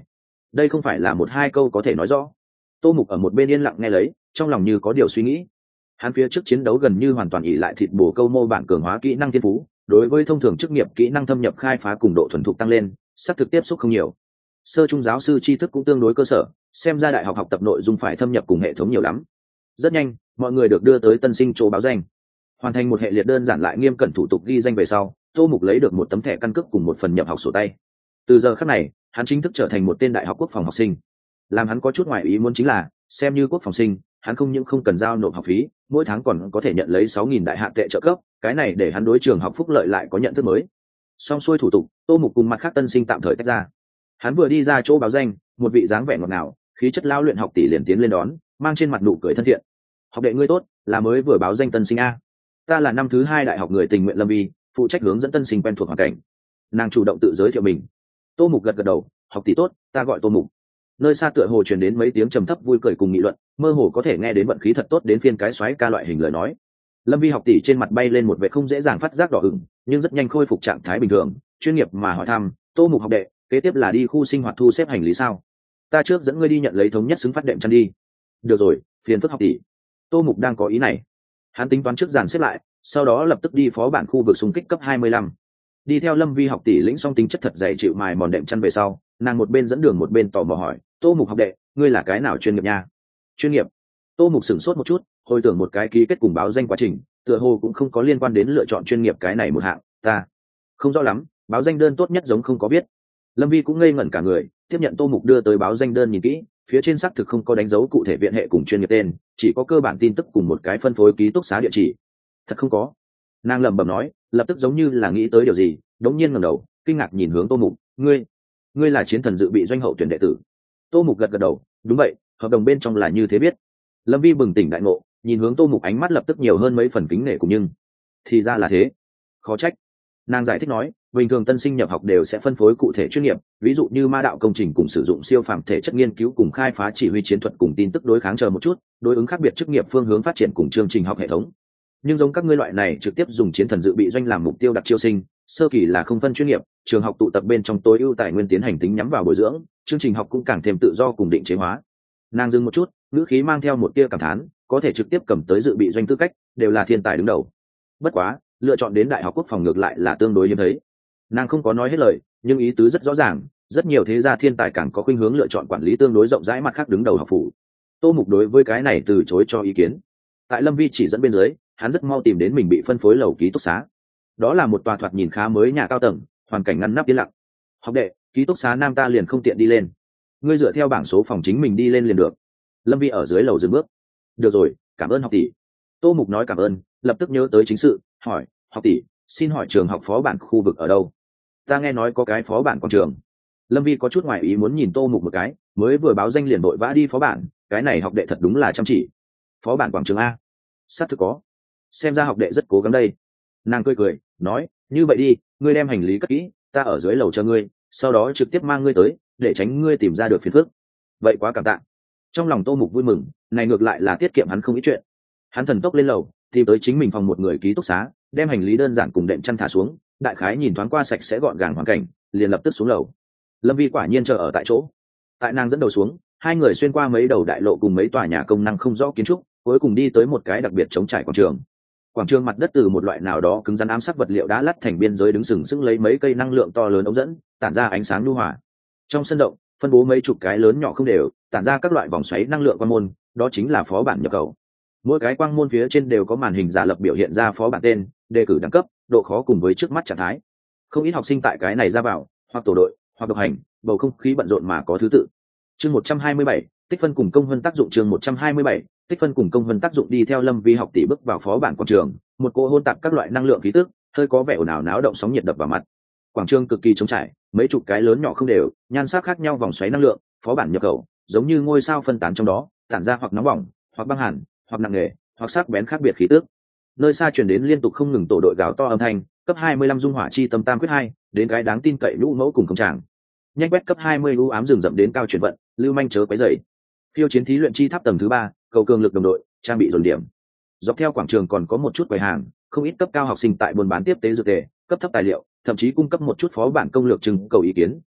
đây không phải là một hai câu có thể nói rõ. Tô Mục ở một bên yên lặng nghe lấy, trong lòng như có điều suy nghĩ. Hắn phía trước chiến đấu gần như hoàn toàn ỷ lại thịt bổ câu mô bản cường hóa kỹ năng thiên phú, đối với thông thường chức nghiệp kỹ năng thâm nhập khai phá cùng độ thuần thục tăng lên, sắp thực tiếp xúc không nhiều. Sơ trung giáo sư tri thức cũng tương đối cơ sở, xem ra đại học học tập nội dung phải thâm nhập cùng hệ thống nhiều lắm. Rất nhanh, mọi người được đưa tới tân sinh chỗ báo danh. Hoàn thành một hệ liệt đơn giản lại nghiêm cẩn thủ tục ghi danh về sau, Tô Mục lấy được một tấm thẻ căn cước cùng một phần nhập học sổ tay. Từ giờ khắc này, hắn chính thức trở thành một tên đại học quốc phòng học sinh. Làm hắn có chút ngoài ý muốn chính là, xem như quốc phòng sinh, hắn không những không cần giao nộp học phí, mỗi tháng còn có thể nhận lấy 6.000 đại hạ tệ trợ cấp, cái này để hắn đối trường học phúc lợi lại có nhận thức mới. Xong xuôi thủ tục, Tô Mục cùng mặt khác tân sinh tạm thời tách ra. Hắn vừa đi ra chỗ báo danh, một vị dáng vẻ ngọt ngào, khí chất lao luyện học tỷ liền tiến lên đón, mang trên mặt nụ cười thân thiện. Học đệ ngươi tốt, là mới vừa báo danh tân sinh a. Ta là năm thứ 2 đại học người tình nguyện Lâm Vi, phụ trách hướng dẫn tân sinh quen thuộc hoàn cảnh. Nàng chủ động tự giới thiệu mình. Tô Mục gật gật đầu, học tỷ tốt, ta gọi Tô Mục. Nơi xa tựa hồ truyền đến mấy tiếng trầm thấp vui cười cùng nghị luận, mơ hồ có thể nghe đến vận khí thật tốt đến phiên cái xoáy ca loại hình lời nói. Lâm Vi học tỷ trên mặt bay lên một vẻ không dễ dàng phát giác đỏ ửng, nhưng rất nhanh khôi phục trạng thái bình thường, chuyên nghiệp mà hỏi thăm, Tô Mục học đệ, kế tiếp là đi khu sinh hoạt thu xếp hành lý sao? Ta trước dẫn ngươi đi nhận lấy thống nhất xứng phát đệm chăn đi. Được rồi, phiền phức học tỷ. Tô Mục đang có ý này. Hắn tính toán trước dàn xếp lại, sau đó lập tức đi phó bản khu vực xung kích cấp 25. Đi theo Lâm Vi học tỷ lĩnh xong tính chất thật dày chịu mài mòn đệm chăn về sau, nàng một bên dẫn đường một bên tò mò hỏi, Tô Mục học đệ, ngươi là cái nào chuyên nghiệp nha? Chuyên nghiệp? Tô Mục sửng sốt một chút, hồi tưởng một cái ký kết cùng báo danh quá trình, tựa hồ cũng không có liên quan đến lựa chọn chuyên nghiệp cái này một hạng, ta không rõ lắm, báo danh đơn tốt nhất giống không có biết. Lâm Vi cũng ngây ngẩn cả người, tiếp nhận Tô Mục đưa tới báo danh đơn nhìn kỹ, phía trên xác thực không có đánh dấu cụ thể viện hệ cùng chuyên nghiệp tên, chỉ có cơ bản tin tức cùng một cái phân phối ký túc xá địa chỉ. Thật không có. Nàng lẩm bẩm nói, lập tức giống như là nghĩ tới điều gì, đống nhiên ngẩng đầu, kinh ngạc nhìn hướng Tô Mục, ngươi là chiến thần dự bị doanh hậu tuyển đệ tử? Tô Mục gật gật đầu, đúng vậy, hợp đồng bên trong là như thế biết. Lâm Vi bừng tỉnh đại ngộ, nhìn hướng Tô Mục ánh mắt lập tức nhiều hơn mấy phần kính nể cùng nhưng thì ra là thế, khó trách. Nàng giải thích nói, bình thường tân sinh nhập học đều sẽ phân phối cụ thể chuyên nghiệp, ví dụ như ma đạo công trình cùng sử dụng siêu phàm thể chất nghiên cứu cùng khai phá chỉ huy chiến thuật cùng tin tức đối kháng chờ một chút, đối ứng khác biệt chức nghiệp phương hướng phát triển cùng chương trình học hệ thống. Nhưng giống các ngươi loại này trực tiếp dùng chiến thần dự bị doanh làm mục tiêu đặc chiêu sinh, sơ kỳ là không phân chuyên nghiệp, trường học tụ tập bên trong tối ưu tài nguyên tiến hành tính nhắm vào bồi dưỡng, chương trình học cũng càng thêm tự do cùng định chế hóa. Nàng dừng một chút, ngữ khí mang theo một tia cảm thán, có thể trực tiếp cầm tới dự bị doanh tư cách, đều là thiên tài đứng đầu. Bất quá, lựa chọn đến đại học quốc phòng ngược lại là tương đối hiếm thấy. Nàng không có nói hết lời, nhưng ý tứ rất rõ ràng, rất nhiều thế gia thiên tài càng có khuynh hướng lựa chọn quản lý tương đối rộng rãi mặt khác đứng đầu học phủ. Tô Mục đối với cái này từ chối cho ý kiến. Tại Lâm Vi chỉ dẫn bên dưới, hắn rất mau tìm đến mình bị phân phối lầu ký túc xá. Đó là một tòa thoạt nhìn khá mới nhà cao tầng, hoàn cảnh ngăn nắp yên lặng. Học đệ, ký túc xá nam ta liền không tiện đi lên, ngươi dựa theo bảng số phòng chính mình đi lên liền được. Lâm Vi ở dưới lầu dừng bước. Được rồi, cảm ơn học tỷ. Tô Mục nói cảm ơn, lập tức nhớ tới chính sự, hỏi, học tỷ, xin hỏi trường học phó bản khu vực ở đâu? Ta nghe nói có cái phó bản quảng trường. Lâm Vi có chút ngoài ý muốn nhìn Tô Mục một cái, mới vừa báo danh liền vội vã đi phó bản, cái này học đệ thật đúng là chăm chỉ. Phó bản quảng trường a? Xác thực có. Xem ra học đệ rất cố gắng đây. Nàng cười, nói, như vậy đi, ngươi đem hành lý cất kỹ, ta ở dưới lầu chờ ngươi, sau đó trực tiếp mang ngươi tới, để tránh ngươi tìm ra được phiền phức. Vậy quá cảm tạ. Trong lòng Tô Mục vui mừng, này ngược lại là tiết kiệm hắn không ít chuyện. Hắn thần tốc lên lầu, tìm tới chính mình phòng một người ký túc xá, đem hành lý đơn giản cùng đệm chăn thả xuống, đại khái nhìn thoáng qua sạch sẽ gọn gàng hoàn cảnh, liền lập tức xuống lầu. Lâm Vi quả nhiên chờ ở tại chỗ. Tại nàng dẫn đầu xuống, hai người xuyên qua mấy đầu đại lộ cùng mấy tòa nhà công năng không rõ kiến trúc, cuối cùng đi tới một cái đặc biệt trống trải quảng trường. Quảng trường mặt đất từ một loại nào đó cứng rắn ám sắc vật liệu đá lát thành biên giới đứng sừng sững lấy mấy cây năng lượng to lớn ống dẫn, tản ra ánh sáng nhu hòa. Trong sân rộng, phân bố mấy chục cái lớn nhỏ không đều, tản ra các loại vòng xoáy năng lượng quang môn, đó chính là phó bản nhập khẩu. Mỗi cái quang môn phía trên đều có màn hình giả lập biểu hiện ra phó bản tên, đề cử đẳng cấp, độ khó cùng với trước mắt trạng thái. Không ít học sinh tại cái này ra vào, hoặc tổ đội, hoặc độc hành, bầu không khí bận rộn mà có thứ tự. Chương 127, tích phân cùng công hơn tác dụng. Chương 127, tích phân cùng công hơn tác dụng. Đi theo Lâm Vi học tỷ bước vào phó bản quảng trường, một cô hôn tạp các loại năng lượng khí tức, hơi có vẻ ồn ào náo động sóng nhiệt đập vào mặt. Quảng trường cực kỳ trống trải, mấy chục cái lớn nhỏ không đều, nhan sắc khác nhau vòng xoáy năng lượng, phó bản nhập khẩu, giống như ngôi sao phân tán trong đó, tản ra hoặc nóng bỏng, hoặc băng hàn, hoặc nặng nề, hoặc sắc bén khác biệt khí tức. Nơi xa truyền đến liên tục không ngừng tổ đội gào to âm thanh, cấp 25 dung hỏa chi tâm tam quyết 2, đến cái đáng tin cậy lũ mẫu cùng công tràng. Nhanh quét cấp 20 u ám rừng rậm đến cao chuyển vận, lưu manh chớ quấy rầy. Phiêu chiến thí luyện chi tháp tầng thứ 3, cầu cường lực đồng đội, trang bị dồn điểm. Dọc theo quảng trường còn có một chút quầy hàng, không ít cấp cao học sinh tại buôn bán tiếp tế dược tề, cấp thấp tài liệu, thậm chí cung cấp một chút phó bản công lược trưng cầu ý kiến,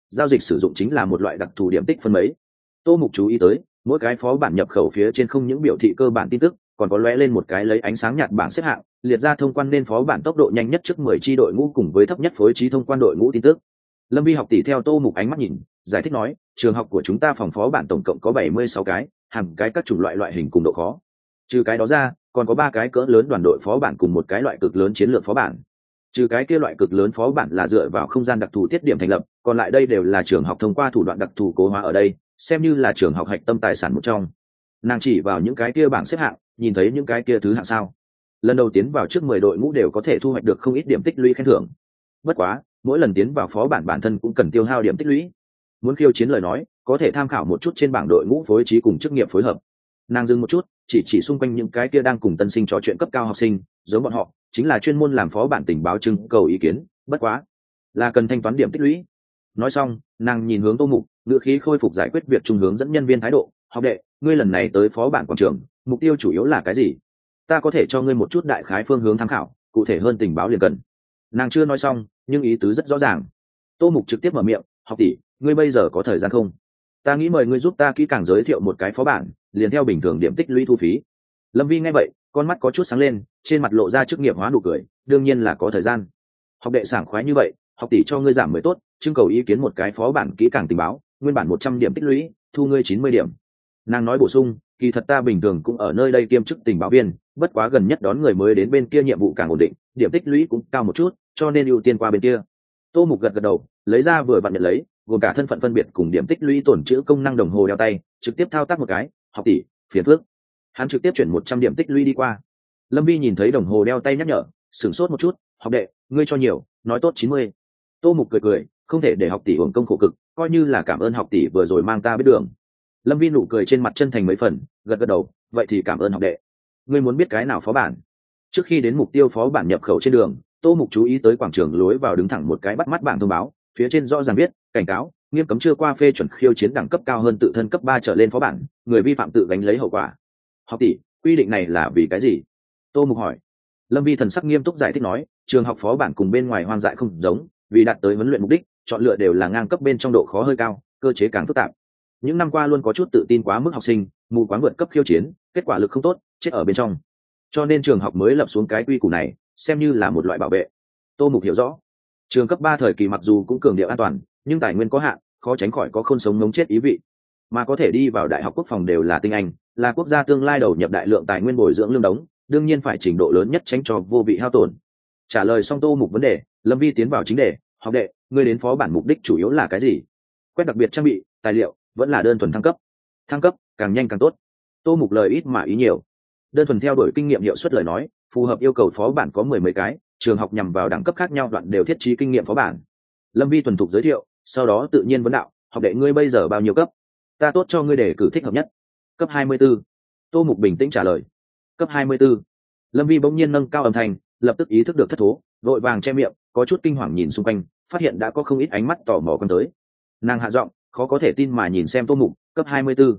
giao dịch sử dụng chính là một loại đặc thù điểm tích phân mấy. Tô Mục chú ý tới mỗi cái phó bản nhập khẩu phía trên không những biểu thị cơ bản tin tức, còn có lóe lên một cái lấy ánh sáng nhạt bảng xếp hạng, liệt ra thông quan nên phó bản tốc độ nhanh nhất trước 10 chi đội ngũ cùng với thấp nhất phối trí thông quan đội ngũ tin tức. Lâm Vi học tỷ theo Tô Mục ánh mắt nhìn, giải thích nói, trường học của chúng ta phòng phó bản tổng cộng có 76 cái, hàng cái các chủng loại hình cùng độ khó. Trừ cái đó ra, còn có 3 cái cỡ lớn đoàn đội phó bản cùng một cái loại cực lớn chiến lược phó bản. Trừ cái kia loại cực lớn phó bản là dựa vào không gian đặc thù tiết điểm thành lập, còn lại đây đều là trường học thông qua thủ đoạn đặc thù cố hóa ở đây, xem như là trường học hạch tâm tài sản một trong. Nàng chỉ vào những cái kia bảng xếp hạng, nhìn thấy những cái kia thứ hạng sao. Lần đầu tiến vào trước 10 đội ngũ đều có thể thu hoạch được không ít điểm tích lũy khen thưởng. Bất quá, mỗi lần tiến vào phó bản bản thân cũng cần tiêu hao điểm tích lũy. Muốn khiêu chiến lời nói, có thể tham khảo một chút trên bảng đội ngũ phối trí cùng chức nghiệp phối hợp. Nàng dừng một chút, chỉ xung quanh những cái kia đang cùng tân sinh trò chuyện cấp cao học sinh, giống bọn họ, chính là chuyên môn làm phó bản tình báo trưng cầu ý kiến, bất quá là cần thanh toán điểm tích lũy. Nói xong, nàng nhìn hướng Tô Mục, ngữ khí khôi phục giải quyết việc trung hướng dẫn nhân viên thái độ, học đệ, ngươi lần này tới phó bản quảng trường, mục tiêu chủ yếu là cái gì? Ta có thể cho ngươi một chút đại khái phương hướng tham khảo, cụ thể hơn tình báo liền cần. Nàng chưa nói xong, nhưng ý tứ rất rõ ràng. Tô Mục trực tiếp mở miệng, học tỷ, ngươi bây giờ có thời gian không? Ta nghĩ mời ngươi giúp ta kỹ càng giới thiệu một cái phó bản, liền theo bình thường điểm tích lũy thu phí. Lâm Vi nghe vậy, con mắt có chút sáng lên, trên mặt lộ ra chức nghiệp hóa nụ cười, đương nhiên là có thời gian. Học đệ sảng khoái như vậy, học tỷ cho ngươi giảm mới tốt, trưng cầu ý kiến một cái phó bản kỹ càng tình báo, nguyên bản 100 điểm tích lũy, thu ngươi 90 điểm. Nàng nói bổ sung, kỳ thật ta bình thường cũng ở nơi đây kiêm chức tình báo viên, bất quá gần nhất đón người mới đến bên kia nhiệm vụ càng ổn định, điểm tích lũy cũng cao một chút, cho nên ưu tiên qua bên kia. Tô Mục gật đầu, lấy ra vừa vặn nhận lấy, gồm cả thân phận phân biệt cùng điểm tích lũy tổn trữ công năng đồng hồ đeo tay, trực tiếp thao tác một cái, học tỷ, phiền phức. Hắn trực tiếp chuyển 100 điểm tích lũy đi qua. Lâm Vi nhìn thấy đồng hồ đeo tay nhắc nhở, sửng sốt một chút, học đệ, ngươi cho nhiều, nói tốt 90. Tô Mục cười, không thể để học tỷ uổng công khổ cực, coi như là cảm ơn học tỷ vừa rồi mang ta biết đường. Lâm Vi nụ cười trên mặt chân thành mấy phần, gật đầu, vậy thì cảm ơn học đệ. Ngươi muốn biết cái nào phó bản? Trước khi đến mục tiêu phó bản nhập khẩu trên đường, Tô Mục chú ý tới quảng trường lối vào đứng thẳng một cái bắt mắt bảng thông báo, phía trên rõ ràng viết, cảnh cáo, nghiêm cấm chưa qua phê chuẩn khiêu chiến đẳng cấp cao hơn tự thân cấp 3 trở lên phó bản, người vi phạm tự gánh lấy hậu quả. Học tỷ, quy định này là vì cái gì? Tô Mục hỏi. Lâm Vi thần sắc nghiêm túc giải thích nói, trường học phó bản cùng bên ngoài hoang dại không giống, vì đạt tới huấn luyện mục đích, chọn lựa đều là ngang cấp bên trong độ khó hơi cao, cơ chế càng phức tạp. Những năm qua luôn có chút tự tin quá mức học sinh, mù quáng vượt cấp khiêu chiến, kết quả lực không tốt, chết ở bên trong. Cho nên trường học mới lập xuống cái quy củ này, xem như là một loại bảo vệ. Tô Mục hiểu rõ, trường cấp 3 thời kỳ mặc dù cũng cường điệu an toàn, nhưng tài nguyên có hạn, khó tránh khỏi có khôn sống ngống chết ý vị. Mà có thể đi vào đại học quốc phòng đều là tinh anh, là quốc gia tương lai đầu nhập đại lượng tài nguyên bồi dưỡng lương đống, đương nhiên phải trình độ lớn nhất tránh cho vô vị hao tổn. Trả lời xong Tô Mục vấn đề, Lâm Vi tiến vào chính đề, học đệ, ngươi đến phó bản mục đích chủ yếu là cái gì? Quét đặc biệt trang bị, tài liệu, vẫn là đơn thuần thăng cấp? Thăng cấp, càng nhanh càng tốt. Tô Mục lời ít mà ý nhiều. Đơn thuần theo đuổi kinh nghiệm hiệu suất lời nói, phù hợp yêu cầu phó bản có 10 mấy cái, trường học nhằm vào đẳng cấp khác nhau đoạn đều thiết trí kinh nghiệm phó bản. Lâm Vi thuần thục giới thiệu, sau đó tự nhiên vấn đạo, học đệ ngươi bây giờ bao nhiêu cấp? Ta tốt cho ngươi đề cử thích hợp nhất. Cấp 24. Tô Mục bình tĩnh trả lời. Cấp 24. Lâm Vi bỗng nhiên nâng cao âm thanh, lập tức ý thức được thất thố, vội vàng che miệng, có chút kinh hoàng nhìn xung quanh, phát hiện đã có không ít ánh mắt tò mò con tới. Nàng hạ giọng, khó có thể tin mà nhìn xem Tô Mục, cấp 24.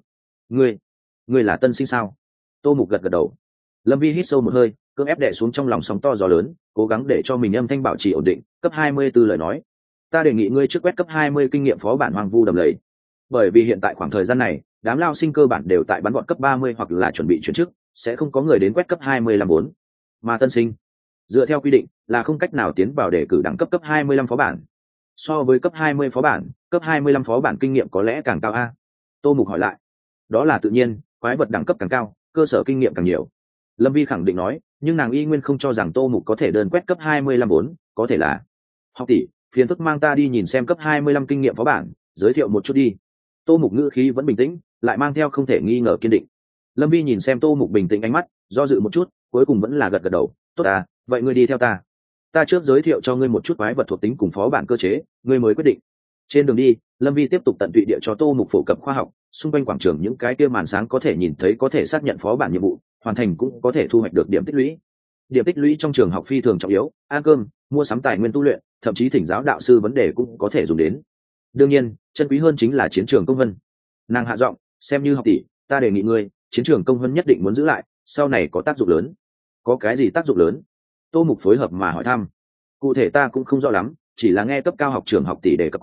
Ngươi là tân sinh sao? Tô Mục gật đầu. Lâm Vi hít sâu một hơi, cưỡng ép đè xuống trong lòng sóng to gió lớn, cố gắng để cho mình âm thanh bảo trì ổn định. Cấp 24 lời nói, ta đề nghị ngươi trước quét cấp 20 kinh nghiệm phó bản hoang vu đầm lầy. Bởi vì hiện tại khoảng thời gian này, đám lao sinh cơ bản đều tại bắn gọn cấp 30 hoặc là chuẩn bị chuyển chức, sẽ không có người đến quét cấp 25 4. Mà tân sinh, dựa theo quy định, là không cách nào tiến vào đề cử đẳng cấp 25 phó bản. So với cấp 20 phó bản, cấp 25 phó bản kinh nghiệm có lẽ càng cao a? Tô Mục hỏi lại. Đó là tự nhiên, quái vật đẳng cấp càng cao, cơ sở kinh nghiệm càng nhiều. Lâm Vi khẳng định nói, nhưng nàng y nguyên không cho rằng Tô Mục có thể đơn quét cấp 25 4, có thể là. Học tỷ, phiền phức mang ta đi nhìn xem cấp 25 kinh nghiệm phó bản, giới thiệu một chút đi. Tô Mục ngữ khí vẫn bình tĩnh, lại mang theo không thể nghi ngờ kiên định. Lâm Vi nhìn xem Tô Mục bình tĩnh ánh mắt, do dự một chút, cuối cùng vẫn là gật đầu, tốt à, vậy ngươi đi theo ta. Ta trước giới thiệu cho ngươi một chút quái vật thuộc tính cùng phó bản cơ chế, ngươi mới quyết định. Trên đường đi, Lâm Vi tiếp tục tận tụy địa cho Tô Mục phổ cập khoa học, xung quanh quảng trường những cái kia màn sáng có thể nhìn thấy, có thể xác nhận phó bản nhiệm vụ, hoàn thành cũng có thể thu hoạch được điểm tích lũy. Điểm tích lũy trong trường học phi thường trọng yếu, ăn cơm, mua sắm tài nguyên tu luyện, thậm chí thỉnh giáo đạo sư vấn đề cũng có thể dùng đến. Đương nhiên, chân quý hơn chính là chiến trường công vân. Nàng hạ giọng, xem như học tỷ, ta đề nghị ngươi, chiến trường công vân nhất định muốn giữ lại, sau này có tác dụng lớn. Có cái gì tác dụng lớn? Tô Mục phối hợp mà hỏi thăm. Cụ thể ta cũng không rõ lắm, chỉ là nghe cấp cao học trường học tỷ đề cập qua,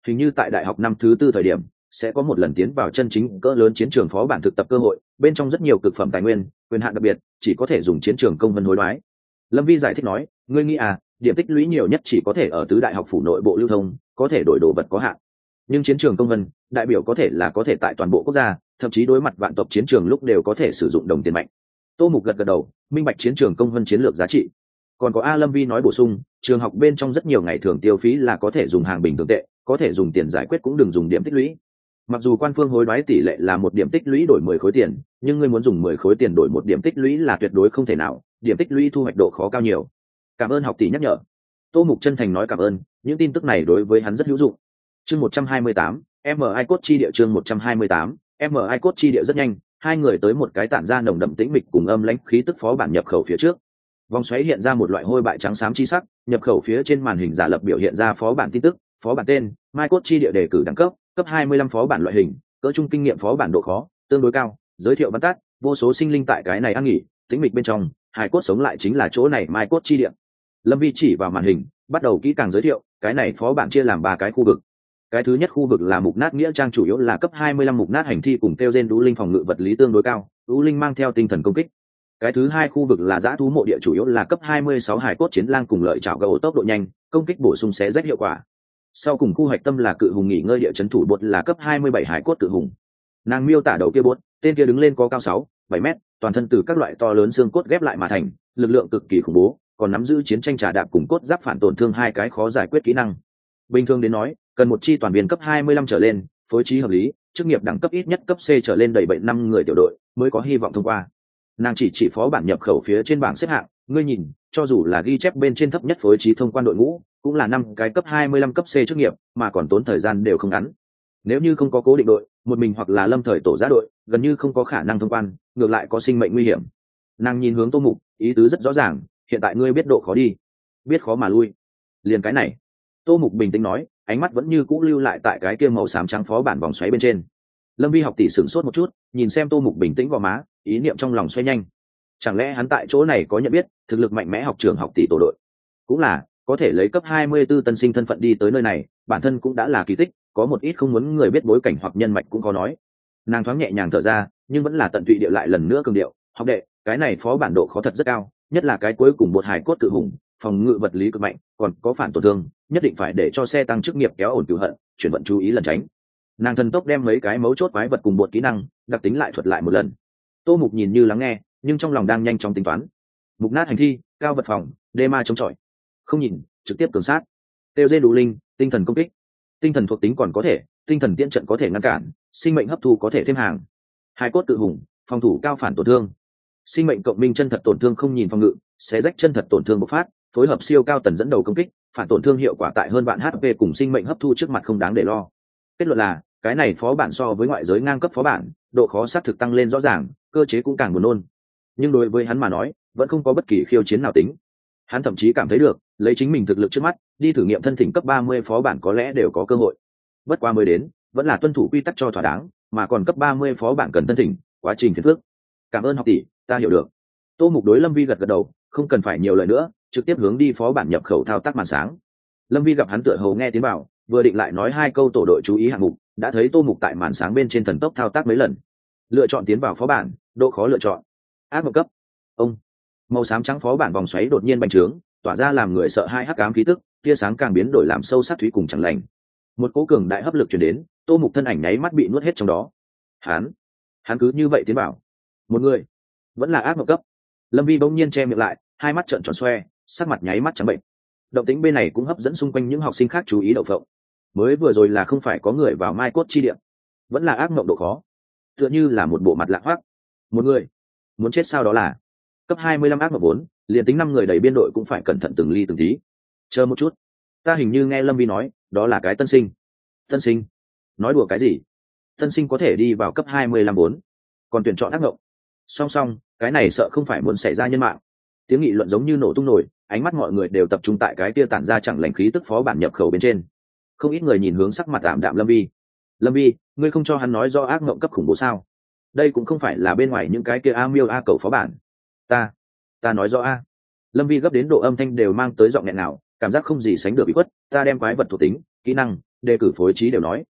hình như tại đại học năm thứ tư thời điểm sẽ có một lần tiến vào chân chính cỡ lớn chiến trường phó bản thực tập cơ hội, bên trong rất nhiều cực phẩm tài nguyên, quyền hạn đặc biệt, chỉ có thể dùng chiến trường công vân hối đoái. Lâm Vi giải thích nói, ngươi nghĩ à, điểm tích lũy nhiều nhất chỉ có thể ở tứ đại học phủ nội bộ lưu thông, có thể đổi đồ vật có hạn, nhưng chiến trường công vân đại biểu có thể là có thể tại toàn bộ quốc gia, thậm chí đối mặt vạn tộc chiến trường lúc đều có thể sử dụng đồng tiền mạnh. Tô Mục gật gật đầu, minh bạch chiến trường công vân chiến lược giá trị. Còn có A Lâm Vi nói bổ sung, trường học bên trong rất nhiều ngày thường tiêu phí là có thể dùng hàng bình thường tệ, có thể dùng tiền giải quyết cũng đừng dùng điểm tích lũy. Mặc dù quan phương hối đoái tỷ lệ là 1 điểm tích lũy đổi 10 khối tiền, nhưng ngươi muốn dùng 10 khối tiền đổi 1 điểm tích lũy là tuyệt đối không thể nào, điểm tích lũy thu hoạch độ khó cao nhiều. Cảm ơn học tỷ nhắc nhở. Tô Mục chân thành nói cảm ơn, những tin tức này đối với hắn rất hữu dụng. Chương 128, MI cốt chi địa. Chương 128, MI cốt chi địa. Rất nhanh, hai người tới một cái tản ra nồng đậm tĩnh mịch cùng âm lãnh khí tức phó bản nhập khẩu phía trước. Vòng xoáy hiện ra một loại hôi bại trắng xám chi sắc, nhập khẩu phía trên màn hình giả lập biểu hiện ra phó bản tin tức, phó bản tên, Mai cốt chi địa đề cử đẳng cấp, cấp 25 phó bản loại hình, cỡ trung kinh nghiệm phó bản độ khó, tương đối cao, giới thiệu văn tắt, vô số sinh linh tại cái này ăn nghỉ, tĩnh mịch bên trong, hài cốt sống lại chính là chỗ này Mai cốt chi địa. Lâm Vi chỉ vào màn hình, bắt đầu kỹ càng giới thiệu, cái này phó bản chia làm 3 cái khu vực. Cái thứ nhất khu vực là mục nát nghĩa trang, chủ yếu là cấp 25 mục nát hành thi cùng kêu gen đú linh, phòng ngự vật lý tương đối cao, đú linh mang theo tinh thần công kích. Cái thứ hai khu vực là dã thú mộ địa, chủ yếu là cấp 26 hải cốt chiến lang cùng lợi chảo gấu tốc độ nhanh, công kích bổ sung xé rách hiệu quả. Sau cùng khu hạch tâm là cự hùng nghỉ ngơi địa, trấn thủ bột là cấp 27 hải cốt cự hùng. Nàng miêu tả đầu kia bột, tên kia đứng lên có cao 6-7 mét, toàn thân từ các loại to lớn xương cốt ghép lại mà thành, lực lượng cực kỳ khủng bố, còn nắm giữ chiến tranh trà đạp cùng cốt giáp phản tổn thương, hai cái khó giải quyết kỹ năng. Bình thường đến nói, cần một chi toàn viên cấp 25 trở lên, phối trí hợp lý, chức nghiệp đẳng cấp ít nhất cấp C trở lên, đầy bệnh 5 người tiểu đội mới có hy vọng thông qua. Nàng chỉ phó bản nhập khẩu phía trên bảng xếp hạng, ngươi nhìn, cho dù là ghi chép bên trên thấp nhất phối trí thông quan đội ngũ, cũng là 5 cái cấp 25 cấp C chức nghiệp, mà còn tốn thời gian đều không ngắn. Nếu như không có cố định đội, một mình hoặc là lâm thời tổ giá đội, gần như không có khả năng thông quan, ngược lại có sinh mệnh nguy hiểm. Nàng nhìn hướng Tô Mục, ý tứ rất rõ ràng, hiện tại ngươi biết độ khó đi, biết khó mà lui. Liền cái này. Tô Mục bình tĩnh nói, ánh mắt vẫn như cũ lưu lại tại cái kia màu xám trắng phó bản vòng xoáy bên trên. Lâm Vi học tỷ sửng sốt một chút, nhìn xem Tô Mục bình tĩnh vào má, ý niệm trong lòng xoay nhanh. Chẳng lẽ hắn tại chỗ này có nhận biết thực lực mạnh mẽ học trưởng học tỷ tổ đội? Cũng là, có thể lấy cấp 24 tân sinh thân phận đi tới nơi này, bản thân cũng đã là kỳ tích, có một ít không muốn người biết bối cảnh hoặc nhân mạch cũng có nói. Nàng thoáng nhẹ nhàng thở ra, nhưng vẫn là tận tụy điệu lại lần nữa cường điệu, học đệ, cái này phó bản độ khó thật rất cao, nhất là cái cuối cùng một hài cốt cự hùng, phòng ngự vật lý cực mạnh, còn có phản tổn thương, nhất định phải để cho xe tăng chức nghiệp kéo ổn cửu hận, chuyển vận chú ý lần tránh. Nàng thần tốc đem mấy cái mấu chốt quái vật cùng bột kỹ năng đặc tính lại thuật lại một lần. Tô Mục nhìn như lắng nghe, nhưng trong lòng đang nhanh chóng tính toán. Mục nát hành thi, cao vật phòng, đê ma chống chọi, không nhìn, trực tiếp cường sát. Tiêu dê đủ linh, tinh thần công kích, tinh thần thuộc tính còn có thể, tinh thần tiễn trận có thể ngăn cản, sinh mệnh hấp thu có thể thêm hàng. Hai cốt tự hùng, phòng thủ cao, phản tổn thương, sinh mệnh cộng minh chân thật tổn thương không nhìn phòng ngự, xé rách chân thật tổn thương bộc phát, phối hợp siêu cao tần dẫn đầu công kích, phản tổn thương hiệu quả tại hơn bạn HP cùng sinh mệnh hấp thu trước mặt không đáng để lo. Kết luận là, cái này phó bản so với ngoại giới ngang cấp phó bản, độ khó xác thực tăng lên rõ ràng, cơ chế cũng càng buồn nôn. Nhưng đối với hắn mà nói, vẫn không có bất kỳ khiêu chiến nào tính. Hắn thậm chí cảm thấy được, lấy chính mình thực lực trước mắt, đi thử nghiệm thân thỉnh cấp 30 phó bản có lẽ đều có cơ hội. Bất qua mới đến, vẫn là tuân thủ quy tắc cho thỏa đáng, mà còn cấp 30 phó bản cần thân thỉnh, quá trình phiền phức. Cảm ơn học tỷ, ta hiểu được. Tô Mục đối Lâm Vi gật gật đầu, không cần phải nhiều lời nữa, trực tiếp hướng đi phó bản nhập khẩu thao tác màn sáng. Lâm Vi gặp hắn tựa hồ nghe tiếng bảo, vừa định lại nói hai câu tổ đội chú ý hạng mục, đã thấy Tô Mục tại màn sáng bên trên thần tốc thao tác mấy lần. Lựa chọn tiến vào phó bản, độ khó lựa chọn ác mộng cấp. Ông màu xám trắng phó bản vòng xoáy đột nhiên bành trướng, tỏa ra làm người sợ hai hắc ám khí tức, tia sáng càng biến đổi làm sâu sắc thúy cùng chẳng lành. Một cỗ cường đại hấp lực truyền đến, Tô Mục thân ảnh nháy mắt bị nuốt hết trong đó. Hắn cứ như vậy tiến vào. Một người, vẫn là ác mộng cấp. Lâm Vi bỗng nhiên che miệng lại, hai mắt trợn tròn xoe, sắc mặt nháy mắt trắng bệnh. Động tĩnh bên này cũng hấp dẫn xung quanh những học sinh khác chú ý. Đậu phộng, mới vừa rồi là không phải có người vào mai cốt chi địa, vẫn là ác mộng độ khó, tựa như là một bộ mặt lạ hoắc. Một người, muốn chết sao? Đó là cấp 25 ác mộng 4, liền tính 5 người đầy biên đội cũng phải cẩn thận từng ly từng tí. Chờ một chút, ta hình như nghe Lâm Vi nói, đó là cái tân sinh. Tân sinh? Nói đùa cái gì? Tân sinh có thể đi vào cấp 25 4, còn tuyển chọn ác mộng? Song song, cái này sợ không phải muốn xảy ra nhân mạng. Tiếng nghị luận giống như nổ tung nổi, ánh mắt mọi người đều tập trung tại cái kia tản ra chẳng lành khí tức phó bản nhập khẩu bên trên. Không ít người nhìn hướng sắc mặt ảm đạm Lâm Vi. Lâm Vi, ngươi không cho hắn nói do ác mộng cấp khủng bố sao? Đây cũng không phải là bên ngoài những cái kia a miêu a cầu phó bản. Ta nói rõ a. Lâm Vi gấp đến độ âm thanh đều mang tới giọng nghẹn nào, cảm giác không gì sánh được bị khuất. Ta đem quái vật thuộc tính, kỹ năng, đề cử phối trí đều nói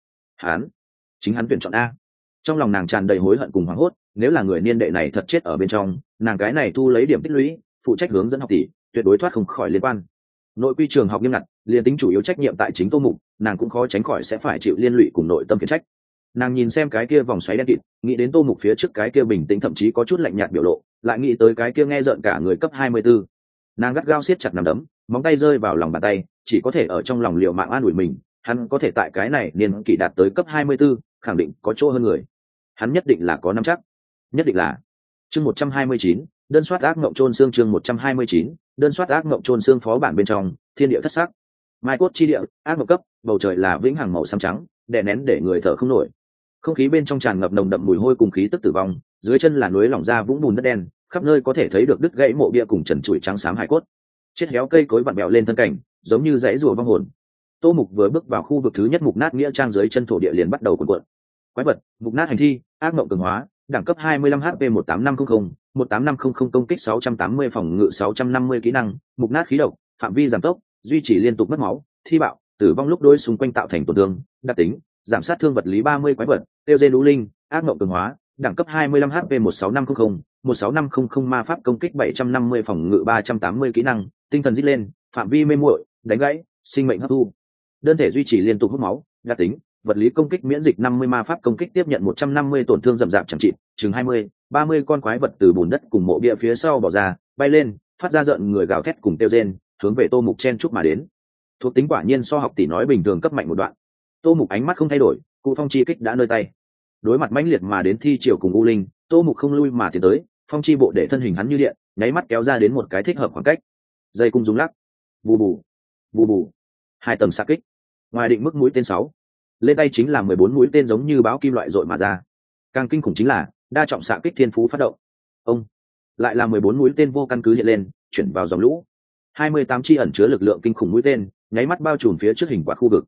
chính hắn tuyển chọn a. Trong lòng nàng tràn đầy hối hận cùng hoảng hốt, nếu là người niên đệ này thật chết ở bên trong, nàng cái này thu lấy điểm tích lũy, phụ trách hướng dẫn học tỷ, tuyệt đối thoát không khỏi liên quan. Nội quy trường học nghiêm ngặt, liền tính chủ yếu trách nhiệm tại chính Tô Mục, nàng cũng khó tránh khỏi sẽ phải chịu liên lụy cùng nội tâm khiển trách. Nàng nhìn xem cái kia vòng xoáy đen kịt, nghĩ đến Tô Mục phía trước cái kia bình tĩnh thậm chí có chút lạnh nhạt biểu lộ, lại nghĩ tới cái kia nghe rợn cả người cấp 24. Nàng gắt gao siết chặt nắm đấm, móng tay rơi vào lòng bàn tay, chỉ có thể ở trong lòng liều mạng an ủi mình, hắn có thể tại cái này niên kỷ đạt tới cấp 24, khẳng định có chỗ hơn người. Hắn nhất định là có nắm chắc, nhất định là. Chương 129, đơn soát ác ngộng chôn xương. Chương 129, đơn soát ác ngộng chôn xương. Phó bản bên trong, thiên địa thất sắc, mai cốt chi địa, ác ngộng cấp, bầu trời là vĩnh hằng màu xám trắng, đè nén để người thở không nổi. Không khí bên trong tràn ngập nồng đậm mùi hôi cùng khí tức tử vong, dưới chân là núi lỏng ra vũng bùn đất đen, khắp nơi có thể thấy được đứt gãy mộ bia cùng trần trụi trắng xám hải cốt, chết héo cây cối vặn bẹo lên thân cảnh, giống như dãy rùa vong hồn. Tô Mục vừa bước vào khu vực thứ nhất mục nát nghĩa trang, dưới chân thổ địa liền bắt đầu cuộn cuộn. Quái vật, mục nát hành thi, ác mộng cường hóa, đẳng cấp 25 HP 18500, 18500 công kích 680 phòng ngự 650 kỹ năng, mục nát khí độc, phạm vi giảm tốc, duy trì liên tục mất máu, thi bạo, tử vong lúc đối xung quanh tạo thành tổn thương, đặc tính, giảm sát thương vật lý 30 quái vật, tiêu gen lũ linh, ác mộng cường hóa, đẳng cấp 25 HP 16500, 16500 ma pháp công kích 750 phòng ngự 380 kỹ năng, tinh thần rít lên, phạm vi mê muội, đánh gãy, sinh mệnh hấp thu. Đơn thể duy trì liên tục hút máu, đặc tính, vật lý công kích miễn dịch 50 ma pháp công kích tiếp nhận 150 tổn thương rậm rạp chẳng chịt, chừng 20-30 con quái vật từ bùn đất cùng mộ bia phía sau bỏ ra, bay lên, phát ra giận người gào thét cùng tiêu rên, hướng về Tô Mục chen chúc mà đến. Thuộc tính quả nhiên so học tỷ nói bình thường cấp mạnh một đoạn. Tô Mục ánh mắt không thay đổi, cụ phong chi kích đã nơi tay. Đối mặt mãnh liệt mà đến thi triều cùng u linh, Tô Mục không lui mà tiến tới, phong chi bộ để thân hình hắn như điện, nháy mắt kéo ra đến một cái thích hợp khoảng cách. Dây cung rung lắc, bù bù, bù bù, hai tầng xạ kích. Ngoài định mức mũi tên 6, lên tay chính là 14 mũi tên giống như báo kim loại dội mà ra. Càng kinh khủng chính là đa trọng xạ kích thiên phú phát động. Ông lại là 14 mũi tên vô căn cứ hiện lên, chuyển vào dòng lũ. 28 chi ẩn chứa lực lượng kinh khủng mũi tên, nháy mắt bao trùm phía trước hình quạt khu vực.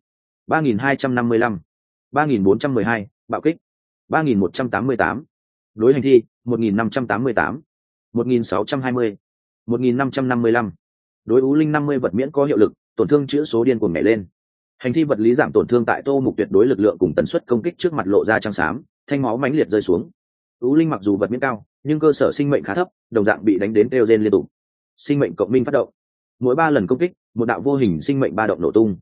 3255, 3412, bạo kích. 3188, đối hành thi. 1588, 1620, 1555, đối ú linh 50 vật miễn có hiệu lực, tổn thương chữa số điên cuồng nhảy lên. Hành thi vật lý giảm tổn thương tại Tô Mục tuyệt đối lực lượng cùng tần suất công kích trước mặt lộ ra trắng xám, thanh máu mãnh liệt rơi xuống. Ú linh mặc dù vật miễn cao, nhưng cơ sở sinh mệnh khá thấp, đồng dạng bị đánh đến kêu rên liên tục. Sinh mệnh cộng minh phát động, mỗi 3 lần công kích, một đạo vô hình sinh mệnh ba động nổ tung.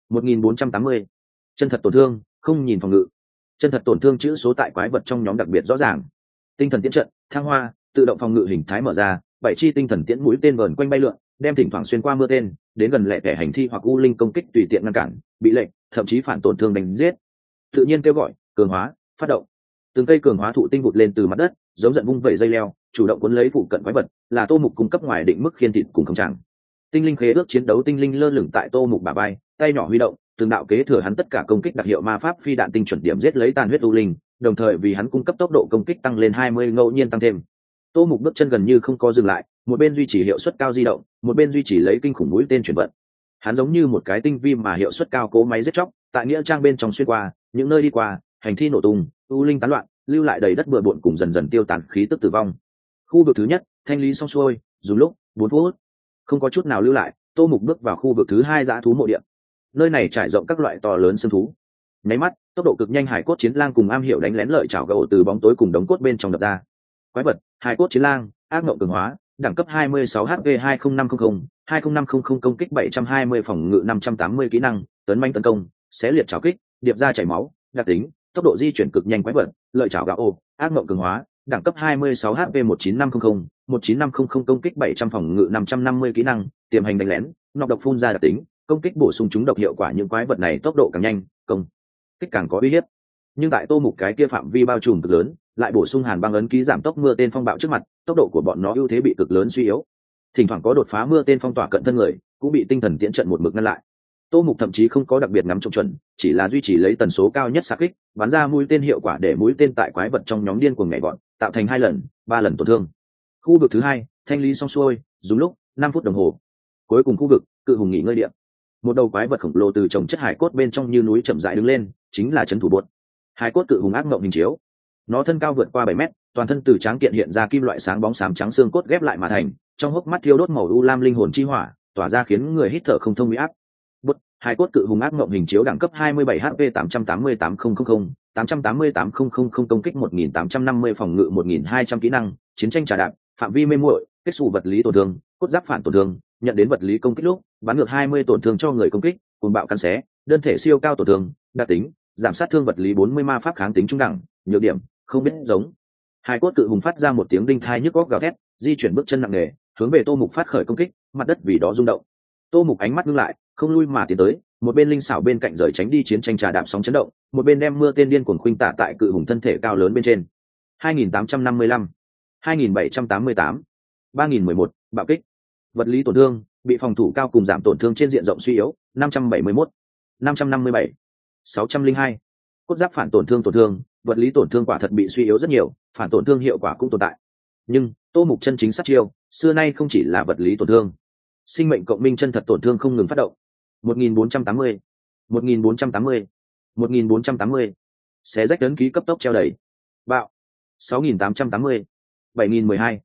1480, chân thật tổn thương, không nhìn phòng ngự. Chân thật tổn thương chữ số tại quái vật trong nhóm đặc biệt rõ ràng. Tinh thần tiễn trận, thăng hoa, tự động phòng ngự hình thái mở ra, 7 chi tinh thần tiễn mũi tên vờn quanh bay lượn, đem thỉnh thoảng xuyên qua mưa tên, đến gần lẻ tẻ hành thi hoặc u linh công kích tùy tiện ngăn cản, bị lệnh, thậm chí phản tổn thương đánh giết. Tự nhiên kêu gọi, cường hóa, phát động. Từng cây cường hóa thụ tinh vụt lên từ mặt đất, giống giận vung vẩy dây leo, chủ động cuốn lấy phụ cận quái vật, là Tô Mục cung cấp ngoài định mức khiên thịt cùng không chẳng. Tinh linh khế ước chiến đấu tinh linh lơ lửng tại Tô Mục bả vai, tay nhỏ huy động, từng đạo kế thừa hắn tất cả công kích đặc hiệu ma pháp phi đạn tinh chuẩn điểm giết lấy tàn huyết u linh, đồng thời vì hắn cung cấp tốc độ công kích tăng lên 20 ngẫu nhiên tăng thêm. Tô Mục bước chân gần như không có dừng lại, một bên duy trì hiệu suất cao di động, một bên duy trì lấy kinh khủng mũi tên chuyển vận. Hắn giống như một cái tinh vi mà hiệu suất cao cố máy giết chóc, tại nghĩa trang bên trong xuyên qua, những nơi đi qua, hành thi nổ tung, u linh tán loạn, lưu lại đầy đất bừa bộn cùng dần dần tiêu tán khí tức tử vong. Khu vực thứ nhất, thanh lý xong xuôi, dùng lúc 4 phút, không có chút nào lưu lại. Tô Mục bước vào khu vực thứ hai, dã thú mộ địa. Nơi này trải rộng các loại to lớn xương thú. Nháy mắt, tốc độ cực nhanh hải cốt chiến lang cùng am hiểu đánh lén lợi chảo gậu từ bóng tối cùng đống cốt bên trong đập ra. Quái vật, hải cốt chiến lang, ác ngộng cường hóa, đẳng cấp 26 HP 20500, 20500 công kích 720 phòng ngự 580 kỹ năng, tấn manh tấn công, xé liệt chảo kích, điệp ra chảy máu, đặc tính, tốc độ di chuyển cực nhanh quái vật, lợi chảo gạo ác ngộng cường hóa, đẳng cấp 26 HP 19500, 19500 công kích 700 phòng ngự 550 kỹ năng, tiềm hành đánh lén, nọc độc phun ra đặc tính, công kích bổ sung chúng độc hiệu quả. Những quái vật này tốc độ càng nhanh, công kích càng có uy hiếp. Nhưng tại Tô Mục cái kia phạm vi bao trùm cực lớn, lại bổ sung hàn băng ấn ký giảm tốc mưa tên phong bạo trước mặt, tốc độ của bọn nó ưu thế bị cực lớn suy yếu. Thỉnh thoảng có đột phá mưa tên phong tỏa cận thân người, cũng bị tinh thần tiễn trận một mực ngăn lại. Tô Mục thậm chí không có đặc biệt ngắm trúng chuẩn, chỉ là duy trì lấy tần số cao nhất xạ kích, bắn ra mũi tên hiệu quả để mũi tên tại quái vật trong nhóm điên cuồng nhảy vọt, tạo thành 2 lần, 3 lần tổn thương. Khu vực thứ hai, thanh lý xong xuôi, dùng lúc 5 phút đồng hồ. Cuối cùng khu vực, cự hùng nghỉ ngơi địa. Một đầu quái vật khổng lồ từ chồng chất hải cốt bên trong như núi chậm rãi đứng lên, chính là trấn thủ bột. Hải cốt cự hùng ác mộng hình chiếu. Nó thân cao vượt qua 7 mét, toàn thân từ tráng kiện hiện ra kim loại sáng bóng xám trắng xương cốt ghép lại mà thành, trong hốc mắt thiêu đốt màu u lam linh hồn chi hỏa, tỏa ra khiến người hít thở không thông uy áp. Bút, Hải cốt cự hùng ác mộng hình chiếu đẳng cấp 27 HP 888000, 888000 công kích 1850 phòng ngự 1200 kỹ năng, chiến tranh trà đạp, phạm vi mê muội, kết xù vật lý tổn thương, cốt giáp phản tổn thương, nhận đến vật lý công kích lúc, bắn ngược 20 tổn thương cho người công kích, cuồng bạo cắn xé, đơn thể siêu cao tổn thương, đặc tính, giảm sát thương vật lý 40 ma pháp kháng tính trung đẳng, nhược điểm, không biết giống. Hải cốt cự hùng phát ra một tiếng đinh thai nhức óc gào thét, di chuyển bước chân nặng nề, hướng về Tô Mục phát khởi công kích, mặt đất vì đó rung động. Tô Mục ánh mắt ngưng lại, không lui mà tiến tới, một bên linh xảo bên cạnh rời tránh đi chiến tranh trà đạp sóng chấn động, một bên đem mưa tên điên cuồng khuynh tả tại cự hùng thân thể cao lớn bên trên. 2855, 2788, 3011, bạo kích. Vật lý tổn thương, bị phòng thủ cao cùng giảm tổn thương trên diện rộng suy yếu, 571, 557, 602. Cốt giáp phản tổn thương, vật lý tổn thương quả thật bị suy yếu rất nhiều, phản tổn thương hiệu quả cũng tồn tại. Nhưng Tô Mục chân chính sát chiêu, xưa nay không chỉ là vật lý tổn thương. Sinh mệnh cộng minh chân thật tổn thương không ngừng phát động. 1480, 1480, 1480. Xé rách ấn ký cấp tốc treo đầy. Bạo. 6880, 7012,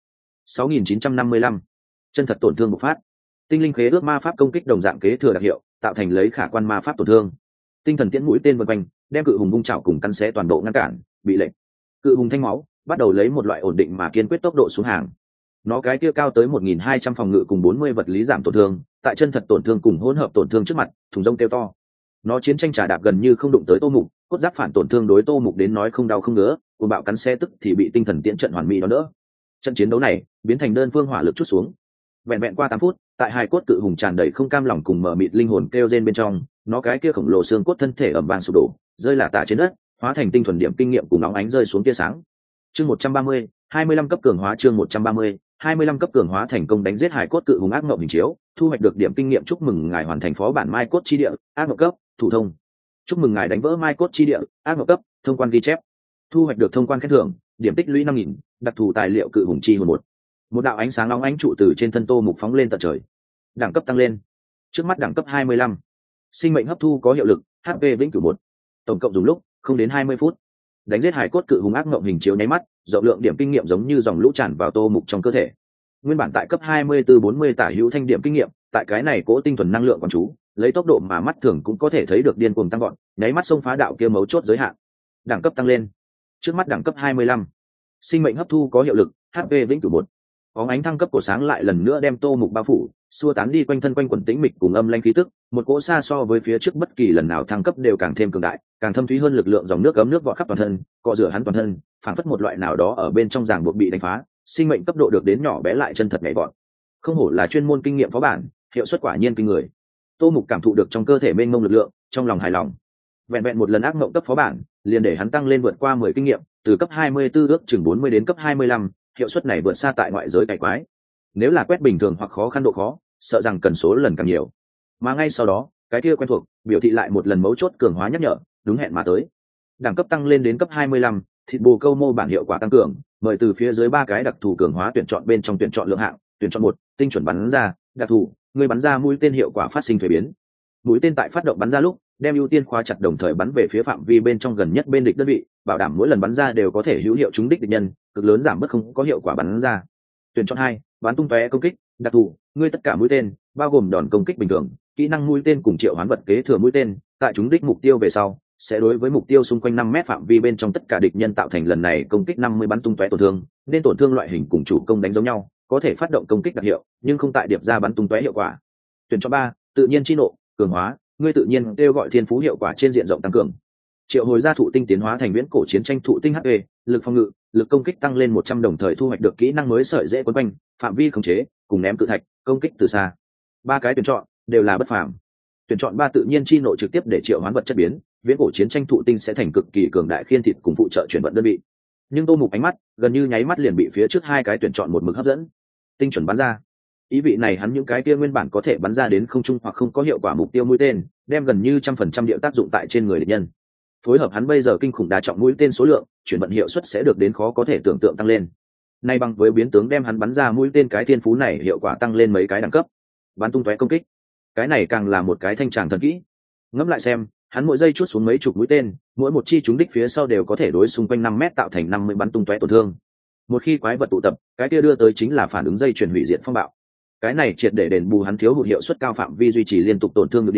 6955. Chân thật tổn thương bộc phát. Tinh linh khế ước ma pháp công kích đồng dạng kế thừa đặc hiệu, tạo thành lấy khả quan ma pháp tổn thương. Tinh thần tiễn mũi tên vần quanh, đem cự hùng vung chảo cùng căn xé toàn bộ ngăn cản, bị lệnh. Cự hùng thanh máu, bắt đầu lấy một loại ổn định mà kiên quyết tốc độ xuống hàng. Nó cái kia cao tới 1200 phòng ngự cùng 40 vật lý giảm tổn thương, tại chân thật tổn thương cùng hỗn hợp tổn thương trước mặt, thùng rông kêu to. Nó chiến tranh trả đạp gần như không đụng tới Tô Mục, cốt giáp phản tổn thương đối Tô Mục đến nói không đau không ngứa, cuồng bạo cắn xe tức thì bị tinh thần tiễn trận hoàn mỹ đó nữa. Trận chiến đấu này biến thành đơn phương hỏa lực chút xuống. Vẹn qua 8 phút, tại hai cốt cự hùng tràn đầy không cam lòng cùng mở mịt linh hồn kêu rên bên trong, nó cái kia khổng lồ xương cốt thân thể ầm vang sụp đổ, rơi lả tả trên đất, hóa thành tinh thuần điểm kinh nghiệm cùng nóng ánh rơi xuống tia sáng. Chương 130, 25 cấp cường hóa chương 130, 25 cấp cường hóa thành công đánh giết hải cốt cự hùng ác ngộng hình chiếu, thu hoạch được điểm kinh nghiệm. Chúc mừng ngài hoàn thành phó bản mai cốt chi địa, ác ngộng cấp, thủ thông. Chúc mừng ngài đánh vỡ mai cốt chi địa, ác ngộng cấp, thông quan ghi chép. Thu hoạch được thông quan khen thưởng, điểm tích lũy 5000, đặc thù tài liệu cự hùng chi hồn một đạo ánh sáng nóng ánh trụ từ trên thân Tô Mục phóng lên tận trời. Đẳng cấp tăng lên. Trước mắt đẳng cấp 25. Sinh mệnh hấp thu có hiệu lực, HP vĩnh cửu 1. Tổng cộng dùng lúc không đến 20 phút. Đánh giết hải cốt cự hùng ác ngộng hình chiếu nháy mắt, rộng lượng điểm kinh nghiệm giống như dòng lũ tràn vào Tô Mục trong cơ thể. Nguyên bản tại cấp 24-40 tả hữu thanh điểm kinh nghiệm, tại cái này cố tinh thuần năng lượng quán chú, lấy tốc độ mà mắt thường cũng có thể thấy được điên cuồng tăng vọt, nháy mắt xông phá đạo kia mấu chốt giới hạn. Đẳng cấp tăng lên. Trước mắt đẳng cấp 25. Sinh mệnh hấp thu có hiệu lực, HP vĩnh cửu 1. Có ánh thăng cấp của sáng lại lần nữa đem Tô Mục bao phủ, xua tán đi quanh thân quanh quần tĩnh mịch cùng âm lanh khí tức, một cỗ xa so với phía trước bất kỳ lần nào thăng cấp đều càng thêm cường đại, càng thâm thúy hơn lực lượng dòng nước ấm nước vọt khắp toàn thân, cọ rửa hắn toàn thân, phảng phất một loại nào đó ở bên trong ràng buộc bị đánh phá, sinh mệnh cấp độ được đến nhỏ bé lại chân thật nhảy vọt. Không hổ là chuyên môn kinh nghiệm phó bản, hiệu suất quả nhiên kinh người. Tô Mục cảm thụ được trong cơ thể mênh mông lực lượng, trong lòng hài lòng. Vẹn một lần ác mộng cấp phó bản, liền để hắn tăng lên vượt qua 10 kinh nghiệm, từ cấp 24 ước chừng 40 đến cấp 25, hiệu suất này vượt xa tại ngoại giới cải quái. Nếu là quét bình thường hoặc khó khăn độ khó, sợ rằng cần số lần càng nhiều. Mà ngay sau đó, cái kia quen thuộc, biểu thị lại một lần mấu chốt cường hóa nhắc nhở, đúng hẹn mà tới. Đẳng cấp tăng lên đến cấp 25, thịt bồ câu mô bản hiệu quả tăng cường, mời từ phía dưới 3 cái đặc thù cường hóa tuyển chọn bên trong tuyển chọn lượng hạng, tuyển chọn 1, tinh chuẩn bắn ra, đặc thù, người bắn ra mũi tên hiệu quả phát sinh thuế biến. Mũi tên tại phát động bắn ra lúc, đem ưu tiên khóa chặt đồng thời bắn về phía phạm vi bên trong gần nhất bên địch đơn vị, bảo đảm mỗi lần bắn ra đều có thể hữu hiệu trúng đích địch nhân, cực lớn giảm bớt không có hiệu quả bắn ra. Tuyển chọn 2, bắn tung tóe công kích, đặc thù, ngươi tất cả mũi tên, bao gồm đòn công kích bình thường, kỹ năng mũi tên cùng triệu hoán vật kế thừa mũi tên, tại trúng đích mục tiêu về sau, sẽ đối với mục tiêu xung quanh 5 mét phạm vi bên trong tất cả địch nhân tạo thành lần này công kích 50 bắn tung tóe tổn thương, nên tổn thương loại hình cùng chủ công đánh giống nhau, có thể phát động công kích đặc hiệu, nhưng không tại điệp ra bắn tung tóe hiệu quả. Tuyển chọn 3, tự nhiên chi nộ, cường hóa, ngươi tự nhiên kêu gọi thiên phú hiệu quả trên diện rộng tăng cường. Triệu hồi ra thụ tinh tiến hóa thành viễn cổ chiến tranh thụ tinh HP, lực phòng ngự, lực công kích tăng lên 100 đồng thời thu hoạch được kỹ năng mới sợi dễ quấn quanh, phạm vi khống chế, cùng ném cự thạch, công kích từ xa. 3 cái tuyển chọn đều là bất phàm. Tuyển chọn 3 tự nhiên chi nộ trực tiếp để triệu hoán vật chất biến, viễn cổ chiến tranh thụ tinh sẽ thành cực kỳ cường đại khiên thịt cùng phụ trợ chuyển vận đơn vị. Nhưng Tô Mục ánh mắt gần như nháy mắt liền bị phía trước 2 cái tuyển chọn một mực hấp dẫn. Tinh chuẩn bắn ra. Ý vị này hắn những cái kia nguyên bản có thể bắn ra đến không trung hoặc không có hiệu quả mục tiêu mũi tên, đem gần như 100% điệu tác dụng tại trên người địch nhân. Phối hợp hắn bây giờ kinh khủng đa trọng mũi tên số lượng, chuyển vận hiệu suất sẽ được đến khó có thể tưởng tượng tăng lên. Nay bằng với biến tướng đem hắn bắn ra mũi tên cái thiên phú này hiệu quả tăng lên mấy cái đẳng cấp. Bắn tung tóe công kích, cái này càng là một cái thanh tràng thần kỹ. Ngẫm lại xem, hắn mỗi giây chuốt xuống mấy chục mũi tên, mỗi một chi trúng đích phía sau đều có thể đối xung quanh 5 mét tạo thành 50 bắn tung tóe tổn thương. Một khi quái vật tụ tập, cái kia đưa tới chính là phản ứng dây chuyển hủy diệt phong bạo. Cái này triệt để đền bù hắn thiếu hụt hiệu suất cao phạm vi duy trì liên tục tổn thương nhược điểm,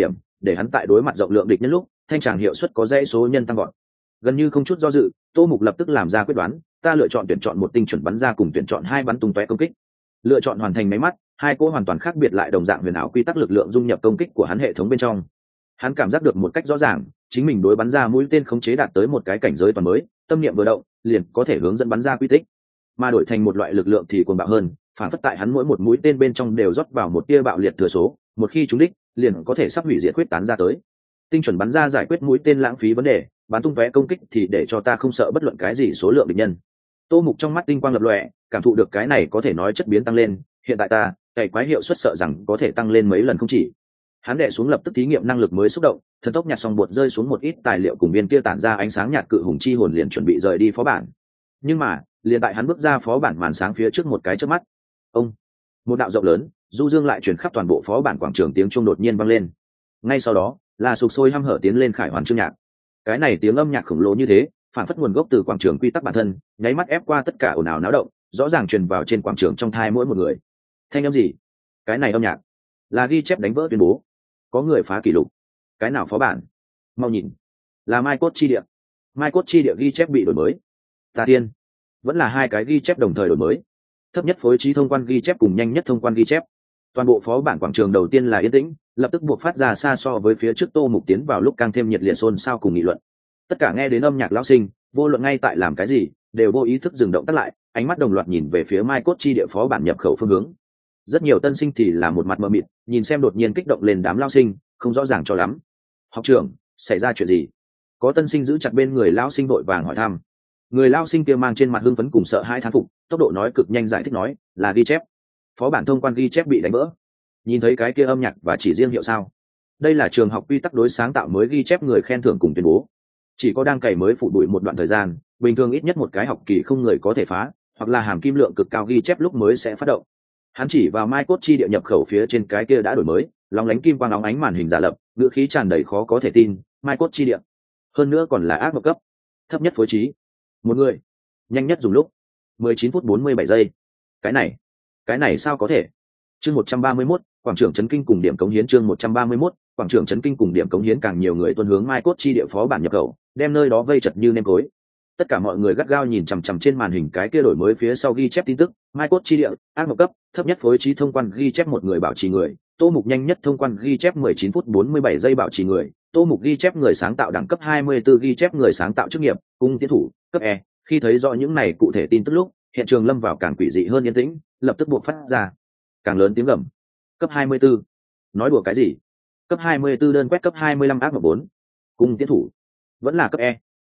để hắn tại đối mặt rộng lượng địch nhân lúc thanh tràng hiệu suất có dãy số nhân tăng gọn. Gần như không chút do dự, Tô Mục lập tức làm ra quyết đoán, ta lựa chọn tuyển chọn một tinh chuẩn bắn ra cùng tuyển chọn hai bắn tung tóe công kích. Lựa chọn hoàn thành máy mắt, hai cỗ hoàn toàn khác biệt lại đồng dạng huyền ảo quy tắc lực lượng dung nhập công kích của hắn hệ thống bên trong. Hắn cảm giác được một cách rõ ràng, chính mình đối bắn ra mũi tên khống chế đạt tới một cái cảnh giới toàn mới, tâm niệm vừa động, liền có thể hướng dẫn bắn ra quy tích. Mà đổi thành một loại lực lượng thì cuồng bạo hơn, phản phất tại hắn mỗi một mũi tên bên trong đều rót vào một tia bạo liệt thừa số, một khi trúng đích, liền có thể sắp hủy diệt quyết tán ra tới. Tinh chuẩn bắn ra giải quyết mũi tên lãng phí vấn đề, bắn tung tóe công kích thì để cho ta không sợ bất luận cái gì số lượng địch nhân. Tô Mục trong mắt tinh quang lập lòe, cảm thụ được cái này có thể nói chất biến tăng lên, hiện tại ta, cày quái hiệu suất sợ rằng có thể tăng lên mấy lần không chỉ. Hắn đệ xuống lập tức thí nghiệm năng lực mới xúc động, thần tốc nhặt xong bột rơi xuống một ít tài liệu cùng viên kia tản ra ánh sáng nhạt cự hùng chi hồn liền chuẩn bị rời đi phó bản. Nhưng mà, liền tại hắn bước ra phó bản màn sáng phía trước một cái chớp mắt, ông, một đạo rộng lớn, du dương lại truyền khắp toàn bộ phó bản quảng trường tiếng chuông đột nhiên vang lên. Ngay sau đó, là sục sôi hăm hở tiến lên khải hoàn chương nhạc. Cái này tiếng âm nhạc khổng lồ như thế, phản phất nguồn gốc từ quảng trường quy tắc bản thân, nháy mắt ép qua tất cả ồn ào náo động, rõ ràng truyền vào trên quảng trường trong thai mỗi một người. Thanh âm gì? Cái này âm nhạc là ghi chép đánh vỡ tuyên bố có người phá kỷ lục. Cái nào phó bản? Mau nhìn, là mai cốt chi địa. Mai cốt chi địa ghi chép bị đổi mới. Tà tiên, vẫn là hai cái ghi chép đồng thời đổi mới. Thấp nhất phối trí thông quan ghi chép cùng nhanh nhất thông quan ghi chép. Toàn bộ phó bản quảng trường đầu tiên là yên tĩnh, lập tức buộc phát ra xa so với phía trước Tô Mục tiến vào lúc càng thêm nhiệt liệt xôn xao cùng nghị luận. Tất cả nghe đến âm nhạc lão sinh, vô luận ngay tại làm cái gì, đều vô ý thức dừng động tác lại, ánh mắt đồng loạt nhìn về phía mai cốt chi địa phó bản nhập khẩu phương hướng. Rất nhiều tân sinh thì là một mặt mờ mịt, nhìn xem đột nhiên kích động lên đám lao sinh, không rõ ràng cho lắm. Học trưởng, xảy ra chuyện gì? Có tân sinh giữ chặt bên người lao sinh vội vàng hỏi thăm. Người lao sinh kia mang trên mặt hưng phấn cùng sợ hãi thán phục, tốc độ nói cực nhanh giải thích nói, là ghi chép. Phó bản thông quan ghi chép bị đánh vỡ. Nhìn thấy cái kia âm nhạc và chỉ riêng hiệu sao? Đây là trường học quy tắc đối sáng tạo mới ghi chép người khen thưởng cùng tuyên bố. Chỉ có đang cày mới phụ bụi một đoạn thời gian, bình thường ít nhất một cái học kỳ không người có thể phá, hoặc là hàm kim lượng cực cao ghi chép lúc mới sẽ phát động. Hắn chỉ vào mai cốt chi địa nhập khẩu phía trên cái kia đã đổi mới, lóng lánh kim quang óng ánh màn hình giả lập, ngữ khí tràn đầy khó có thể tin, mai cốt chi địa. Hơn nữa còn là ác mộng cấp, thấp nhất phối trí. Một người, nhanh nhất dùng lúc 19 phút 47 giây. Cái này sao có thể? Chương 131, quảng trường trấn kinh cùng điểm cống hiến. Chương 131, quảng trường trấn kinh cùng điểm cống hiến. Càng nhiều người tuân hướng mai cốt chi địa phó bản nhập khẩu, đem nơi đó vây chật như nêm cối. Tất cả mọi người gắt gao nhìn chằm chằm trên màn hình cái kia đổi mới phía sau ghi chép tin tức, mai cốt chi địa, ác mộng cấp, thấp nhất phối trí thông quan ghi chép một người bảo trì người, Tô Mục nhanh nhất thông quan ghi chép 19 phút 47 giây bảo trì người, Tô Mục ghi chép người sáng tạo đẳng cấp 24 ghi chép người sáng tạo chức nghiệp, cung tiến thủ, cấp E. Khi thấy rõ những này cụ thể tin tức lúc, hiện trường lâm vào càng quỷ dị hơn yên tĩnh, lập tức buộc phát ra càng lớn tiếng gầm. Cấp 24? Nói đùa cái gì? Cấp 24 đơn quét cấp 25 ác mộng 4. Cung tiến thủ, vẫn là cấp E.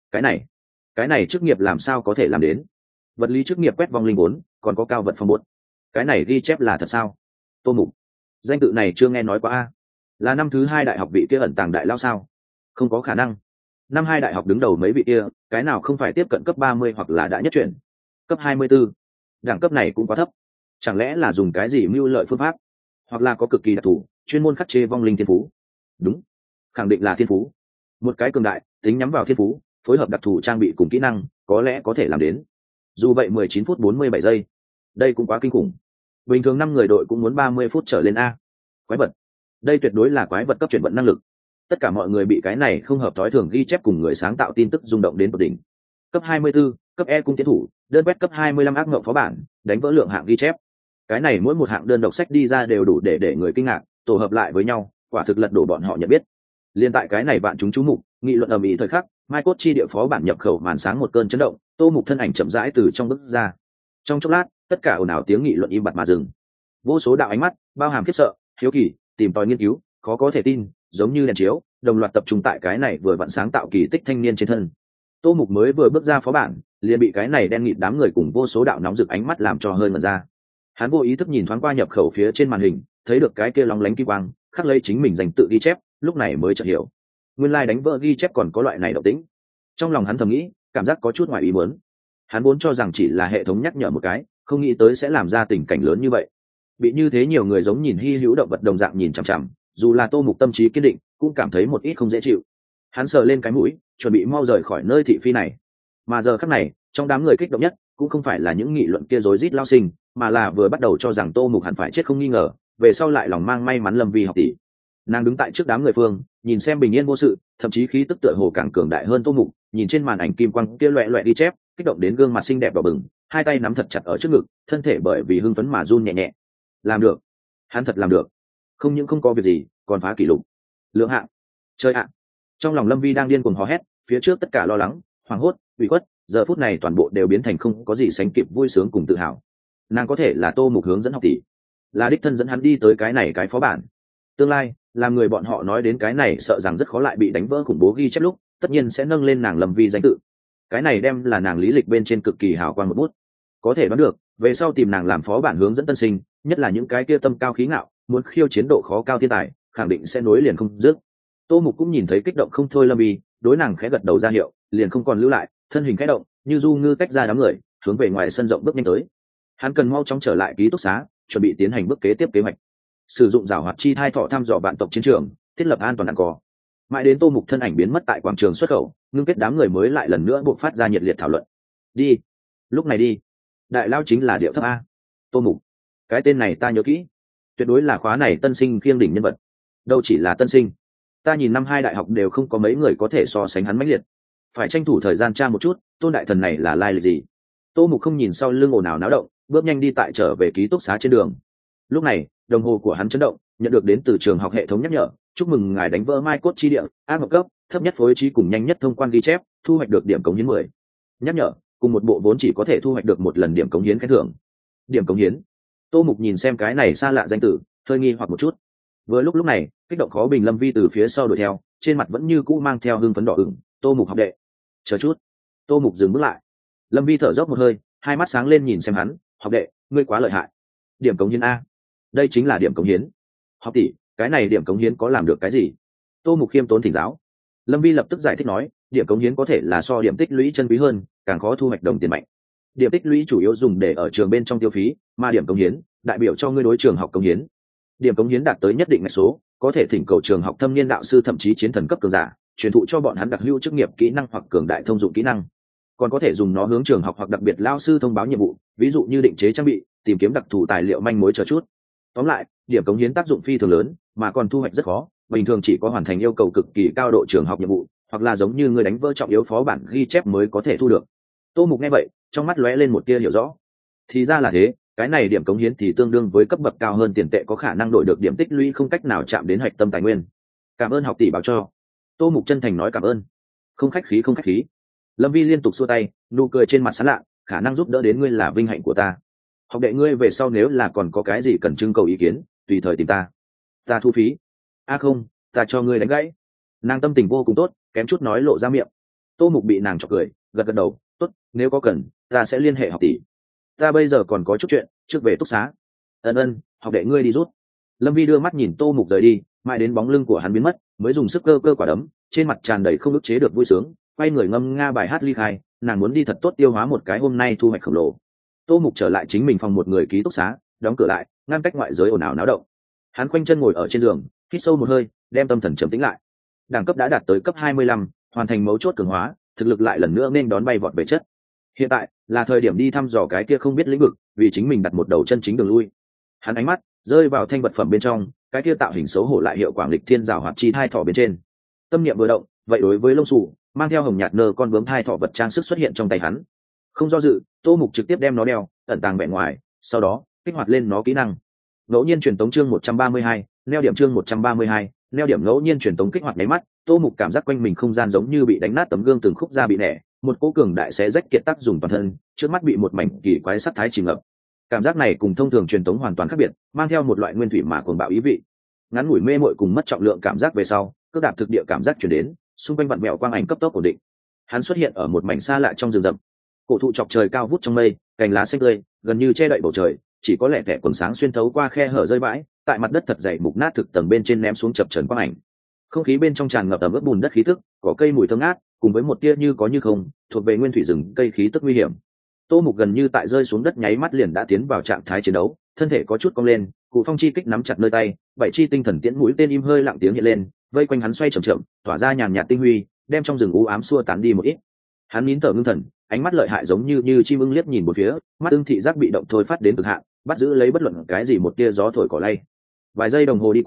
Cái này chức nghiệp làm sao có thể làm đến? Vật lý chức nghiệp quét vong linh 4, còn có cao vật phong 4. Cái này ghi chép là thật sao? Tô Mục, danh tự này chưa nghe nói qua a. Là năm thứ 2 đại học vị kia ẩn tàng đại lao sao? Không có khả năng. Năm 2 đại học đứng đầu mấy vị kia, cái nào không phải tiếp cận cấp 30 hoặc là đã nhất chuyển. Cấp 24. Đẳng cấp này cũng quá thấp. Chẳng lẽ là dùng cái gì mưu lợi phương pháp, hoặc là có cực kỳ đặc thù, chuyên môn khắc chế vong linh thiên phú? Đúng, khẳng định là thiên phú. Một cái cường đại, tính nhắm vào thiên phú, phối hợp đặc thù trang bị cùng kỹ năng, có lẽ có thể làm đến. Dù vậy 19 phút 47 giây, đây cũng quá kinh khủng. Bình thường 5 người đội cũng muốn 30 phút trở lên a. Quái vật, đây tuyệt đối là quái vật cấp chuyển vận năng lực. Tất cả mọi người bị cái này không hợp thói thường ghi chép cùng người sáng tạo tin tức rung động đến tột đỉnh. Cấp 24, cấp E cung tiến thủ, đơn quét cấp 25 ác ngộng phó bản, đánh vỡ lượng hạng ghi chép. Cái này mỗi một hạng đơn độc sách đi ra đều đủ để người kinh ngạc, tổ hợp lại với nhau, quả thực lật đổ bọn họ nhận biết. Liên tại cái này bạn chúng chú mục, nghị luận ầm ĩ thời khắc, mai cốt chi địa phó bản nhập khẩu màn sáng một cơn chấn động, Tô Mục thân ảnh chậm rãi từ trong bước ra. Trong chốc lát, tất cả ồn ào tiếng nghị luận im bặt mà dừng. Vô số đạo ánh mắt, bao hàm khiếp sợ, hiếu kỳ, tìm tòi nghiên cứu, khó có thể tin, giống như đèn chiếu, đồng loạt tập trung tại cái này vừa vặn sáng tạo kỳ tích thanh niên trên thân. Tô Mục mới vừa bước ra phó bản, liền bị cái này đen nghịt đám người cùng vô số đạo nóng rực ánh mắt làm cho hơi mở ra. Hắn vô ý thức nhìn thoáng qua nhập khẩu phía trên màn hình, thấy được cái kia lóng lánh kim quang, khắc lấy chính mình dành tự ghi chép, lúc này mới chợt hiểu, nguyên lai đánh vỡ ghi chép còn có loại này động tĩnh. Trong lòng hắn thầm nghĩ, cảm giác có chút ngoài ý muốn. Hắn vốn cho rằng chỉ là hệ thống nhắc nhở một cái, không nghĩ tới sẽ làm ra tình cảnh lớn như vậy. Bị như thế nhiều người giống nhìn hy hữu động vật đồng dạng nhìn chằm chằm, dù là Tô Mục tâm trí kiên định, cũng cảm thấy một ít không dễ chịu. Hắn sờ lên cái mũi, chuẩn bị mau rời khỏi nơi thị phi này. Mà giờ khắc này, trong đám người kích động nhất, cũng không phải là những nghị luận kia rối rít lao sinh, mà là vừa bắt đầu cho rằng Tô Mục hẳn phải chết không nghi ngờ, về sau lại lòng mang may mắn lâm vi học tỷ. Nàng đứng tại trước đám người phương, nhìn xem bình yên vô sự, thậm chí khí tức tựa hồ càng cường đại hơn Tô Mục, nhìn trên màn ảnh kim quang kia loẹt loẹt ghi chép, kích động đến gương mặt xinh đẹp đỏ bừng, hai tay nắm thật chặt ở trước ngực, thân thể bởi vì hưng phấn mà run nhẹ nhẹ. Làm được, hắn thật làm được, không những không có việc gì, còn phá kỷ lục. Lượng hạng, chơi ạ. Trong lòng Lâm Vi đang điên cuồng hò hét, phía trước tất cả lo lắng, hoảng hốt, ủy khuất, giờ phút này toàn bộ đều biến thành không có gì sánh kịp vui sướng cùng tự hào. Nàng có thể là Tô Mục hướng dẫn học tỷ, là đích thân dẫn hắn đi tới cái này cái phó bản. Tương lai, làm người bọn họ nói đến cái này sợ rằng rất khó lại bị đánh vỡ khủng bố ghi chép lúc, tất nhiên sẽ nâng lên nàng Lâm Vi danh tự. Cái này đem là nàng lý lịch bên trên cực kỳ hào quang một bút. Có thể đoán được, về sau tìm nàng làm phó bản hướng dẫn tân sinh, nhất là những cái kia tâm cao khí ngạo, muốn khiêu chiến độ khó cao thiên tài, khẳng định sẽ nối liền không dứt. Tô Mục cũng nhìn thấy kích động không thôi Lâm Vi, đối nàng khẽ gật đầu ra hiệu, liền không còn lưu lại, thân hình khẽ động, như du ngư tách ra đám người, hướng về ngoài sân rộng bước nhanh tới. Hắn cần mau chóng trở lại ký túc xá, chuẩn bị tiến hành bước kế tiếp kế hoạch. Sử dụng giảo hoạt chi thai thọ thăm dò bạn tộc chiến trường, thiết lập an toàn đàn cò. Mãi đến Tô Mục thân ảnh biến mất tại quảng trường xuất khẩu, ngưng kết đám người mới lại lần nữa buộc phát ra nhiệt liệt thảo luận. Đi, lúc này đi. Đại lao chính là điệu thấp a. Tô Mục, cái tên này ta nhớ kỹ, tuyệt đối là khóa này tân sinh khiêng đỉnh nhân vật. Đâu chỉ là tân sinh, ta nhìn năm hai đại học đều không có mấy người có thể so sánh hắn mãnh liệt. Phải tranh thủ thời gian tra một chút, tôn đại thần này là lai lịch gì. Tô Mục không nhìn sau lưng ồn ào náo động, bước nhanh đi tại trở về ký túc xá trên đường. Lúc này đồng hồ của hắn chấn động, nhận được đến từ trường học hệ thống nhắc nhở, chúc mừng ngài đánh vỡ mai cốt chi địa ác mộng cấp thấp nhất phối trí cùng nhanh nhất thông quan ghi chép, thu hoạch được điểm cống hiến 10. Nhắc nhở, cùng một bộ vốn chỉ có thể thu hoạch được một lần điểm cống hiến khen thưởng. Điểm cống hiến. Tô Mục nhìn xem cái này xa lạ danh tử, hơi nghi hoặc một chút. Vừa lúc này, kích động khó bình Lâm Vi từ phía sau đuổi theo, trên mặt vẫn như cũ mang theo hưng phấn đỏ ửng. Tô Mục học đệ, chờ chút. Tô Mục dừng bước lại. Lâm Vi thở dốc một hơi, hai mắt sáng lên nhìn xem hắn, học đệ, ngươi quá lợi hại. Điểm cống hiến a? Đây chính là điểm cống hiến. Học tỷ, cái này điểm cống hiến có làm được cái gì? Tô Mục khiêm tốn thỉnh giáo. Lâm Vi lập tức giải thích nói, điểm cống hiến có thể là so điểm tích lũy chân quý hơn, càng khó thu hoạch đồng tiền mạnh. Điểm tích lũy chủ yếu dùng để ở trường bên trong tiêu phí, mà điểm cống hiến đại biểu cho ngươi đối trường học cống hiến. Điểm cống hiến đạt tới nhất định ngạch số, có thể thỉnh cầu trường học thâm niên đạo sư thậm chí chiến thần cấp cường giả, truyền thụ cho bọn hắn đặc hữu chức nghiệp kỹ năng hoặc cường đại thông dụng kỹ năng. Còn có thể dùng nó hướng trường học hoặc đặc biệt lao sư thông báo nhiệm vụ, ví dụ như định chế trang bị, tìm kiếm đặc thù tài liệu manh mối chờ chút. Tóm lại, điểm cống hiến tác dụng phi thường lớn, mà còn thu hoạch rất khó, bình thường chỉ có hoàn thành yêu cầu cực kỳ cao độ trường học nhiệm vụ, hoặc là giống như người đánh vỡ trọng yếu phó bản ghi chép mới có thể thu được. Tô Mục nghe vậy, trong mắt lóe lên một tia hiểu rõ. Thì ra là thế, cái này điểm cống hiến thì tương đương với cấp bậc cao hơn tiền tệ có khả năng đổi được điểm tích lũy không cách nào chạm đến hạch tâm tài nguyên. Cảm ơn học tỷ báo cho. Tô Mục chân thành nói cảm ơn. Không khách khí không khách khí. Lâm Vi liên tục xua tay, nụ cười trên mặt sán lạ, khả năng giúp đỡ đến ngươi là vinh hạnh của ta. Học đệ ngươi về sau nếu là còn có cái gì cần trưng cầu ý kiến, tùy thời tìm ta. Ta thu phí. Không, ta cho ngươi đánh gãy. Nàng tâm tình vô cùng tốt, kém chút nói lộ ra miệng. Tô Mục bị nàng chọc cười, gật gật đầu, tốt, nếu có cần, ta sẽ liên hệ học tỷ. Ta bây giờ còn có chút chuyện, trước về túc xá. Ân, học đệ ngươi đi rút. Lâm Vi đưa mắt nhìn Tô Mục rời đi, mãi đến bóng lưng của hắn biến mất, mới dùng sức cơ cơ quả đấm, trên mặt tràn đầy không ức chế được vui sướng, quay người ngâm nga bài hát ly khai. Nàng muốn đi thật tốt tiêu hóa một cái hôm nay thu hoạch khổng lồ. Tô Mục trở lại chính mình phòng một người ký túc xá, đóng cửa lại, ngăn cách ngoại giới ồn ào náo động. Hắn khoanh chân ngồi ở trên giường, hít sâu một hơi, đem tâm thần trầm tĩnh lại. Đẳng cấp đã đạt tới cấp 25, hoàn thành mấu chốt cường hóa, thực lực lại lần nữa nên đón bay vọt về chất. Hiện tại là thời điểm đi thăm dò cái kia không biết lĩnh vực, vì chính mình đặt một đầu chân chính đường lui. Hắn ánh mắt rơi vào thanh vật phẩm bên trong, cái kia tạo hình xấu hổ lại hiệu quả lịch thiên rào hoạt chi thai thỏ bên trên. Tâm niệm vừa động, vậy đối với lông sù mang theo hồng nhạt nơ con bướm thai thỏ vật trang sức xuất hiện trong tay hắn. Không do dự, Tô Mục trực tiếp đem nó đeo ẩn tàng bề ngoài, sau đó kích hoạt lên nó kỹ năng. Ngẫu nhiên truyền tống chương 132, neo điểm chương 132, neo điểm ngẫu nhiên truyền tống kích hoạt máy mắt. Tô Mục cảm giác quanh mình không gian giống như bị đánh nát tấm gương từng khúc ra bị nẻ, một cỗ cường đại xé rách kiệt tác dùng toàn thân, trước mắt bị một mảnh kỳ quái sắc thái chìm ngập. Cảm giác này cùng thông thường truyền tống hoàn toàn khác biệt, mang theo một loại nguyên thủy mà cuồng bạo ý vị. Ngắn ngủi mê mội cùng mất trọng lượng cảm giác về sau, cước đạp thực địa cảm giác truyền đến, xung quanh vặn vẹo quang ảnh cấp tốc ổn định. Hắn xuất hiện ở một mảnh xa lạ trong rừng rậm. Cổ thụ chọc trời cao vút trong mây, cành lá xanh tươi gần như che đậy bầu trời, chỉ có lẻ tẻ quần sáng xuyên thấu qua khe hở rơi vãi, tại mặt đất thật dày mục nát thực tầng bên trên ném xuống chập chờn quang ảnh. Không khí bên trong tràn ngập ẩm ướt bùn đất khí tức, có cây mùi thơm ngát, cùng với một tia như có như không, thuộc về nguyên thủy rừng cây khí tức nguy hiểm. Tô Mục gần như tại rơi xuống đất nháy mắt liền đã tiến vào trạng thái chiến đấu, thân thể có chút cong lên, cụ phong chi kích nắm chặt nơi tay, bảy chi tinh thần tiễn mũi tên im hơi lặng tiếng hiện lên, vây quanh hắn xoay chậm chậm, tỏa ra nhàn nhạt tinh huy, đem trong rừng u ám xua tán đi một ít. Hắn nín thở ngưng thần, ánh mắt lợi hại giống như chim ưng liếc nhìn một phía, mắt ưng thị giác bị động thôi phát đến cực hạn, bắt giữ lấy bất luận cái gì một tia gió thổi cỏ lay. Vài giây đồng hồ đi qua,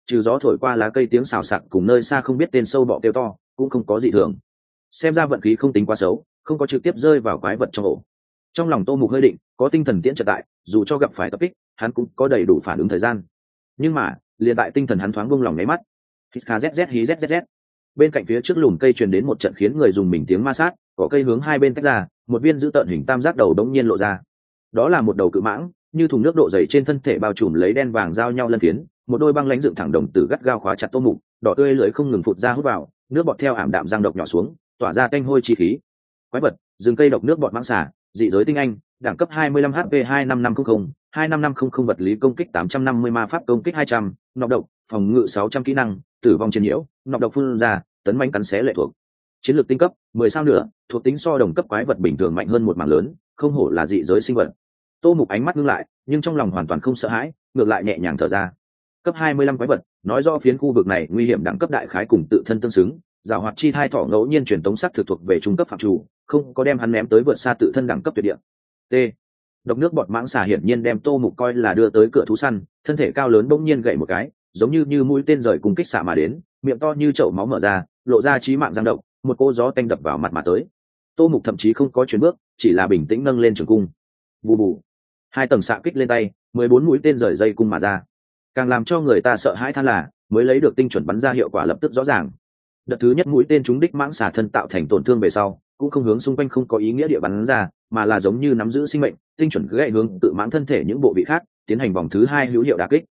trừ gió thổi qua lá cây tiếng xào xạc cùng nơi xa không biết tên sâu bọ kêu to cũng không có gì thường. Xem ra vận khí không tính quá xấu, không có trực tiếp rơi vào quái vật trong ổ. Trong lòng Tô Mục hơi định, có tinh thần tiễn trợ tại, dù cho gặp phải tập kích hắn cũng có đầy đủ phản ứng thời gian. Nhưng mà liền tại tinh thần hắn thoáng buông lòng nháy mắt, hít kha zz hí zzz, bên cạnh phía trước lùm cây truyền đến một trận khiến người dùng mình tiếng ma sát, có cây hướng hai bên tách ra, một viên giữ tợn hình tam giác đầu đống nhiên lộ ra. Đó là một đầu cự mãng, như thùng nước độ dày trên thân thể bao trùm lấy đen vàng giao nhau lân phiến, một đôi băng lãnh dựng thẳng đồng tử gắt gao khóa chặt Tô Mục, đỏ tươi lưỡi không ngừng phụt ra hút vào, nước bọt theo ảm đạm răng độc nhỏ xuống, tỏa ra tanh hôi chi khí. Quái vật, rừng cây độc nước bọt mãng xà, dị giới tinh anh, đẳng cấp 25 HP 25500, 25500 vật lý công kích 850 ma pháp công kích 200, nọc độc, phòng ngự 600 kỹ năng, tử vong chiến nhiễu, nọc độc phun ra, tấn mãnh cắn xé lệ thuộc. Chiến lược tinh cấp, 10 sao nữa, thuộc tính so đồng cấp quái vật bình thường mạnh hơn một mảng lớn, không hổ là dị giới sinh vật. Tô Mục ánh mắt ngưng lại, nhưng trong lòng hoàn toàn không sợ hãi, ngược lại nhẹ nhàng thở ra. Cấp 25 quái vật, nói rõ phiến khu vực này nguy hiểm đẳng cấp đại khái cùng tự thân tương xứng, giảo hoạt chi thai thỏ ngẫu nhiên truyền tống sắc thực thuộc về trung cấp phạm chủ, không có đem hắn ném tới vượt xa tự thân đẳng cấp tuyệt địa. T. Độc nước bọt mãng xà hiển nhiên đem Tô Mục coi là đưa tới cửa thú săn, thân thể cao lớn bỗng nhiên gậy một cái, giống như mũi tên rời cùng kích xạ mà đến, miệng to như chậu máu mở ra, lộ ra chí mạng răng độc, một cô gió tanh đập vào mặt mà tới. Tô Mục thậm chí không có chuyển bước, chỉ là bình tĩnh nâng lên trường cung. Bù bù, hai tầng xạ kích lên tay, 14 mũi tên rời dây cung mà ra. Càng làm cho người ta sợ hãi than là, mới lấy được tinh chuẩn bắn ra hiệu quả lập tức rõ ràng. Đợt thứ nhất mũi tên trúng đích mãng xà thân tạo thành tổn thương về sau, cũng không hướng xung quanh không có ý nghĩa địa bắn ra, mà là giống như nắm giữ sinh mệnh, tinh chuẩn gãy hướng tự mãng thân thể những bộ vị khác, tiến hành vòng thứ hai hữu hiệu đả kích.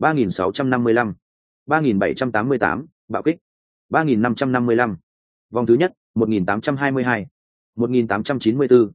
3655, 3788, bạo kích. 3555. Vòng thứ nhất, 1822, 1894,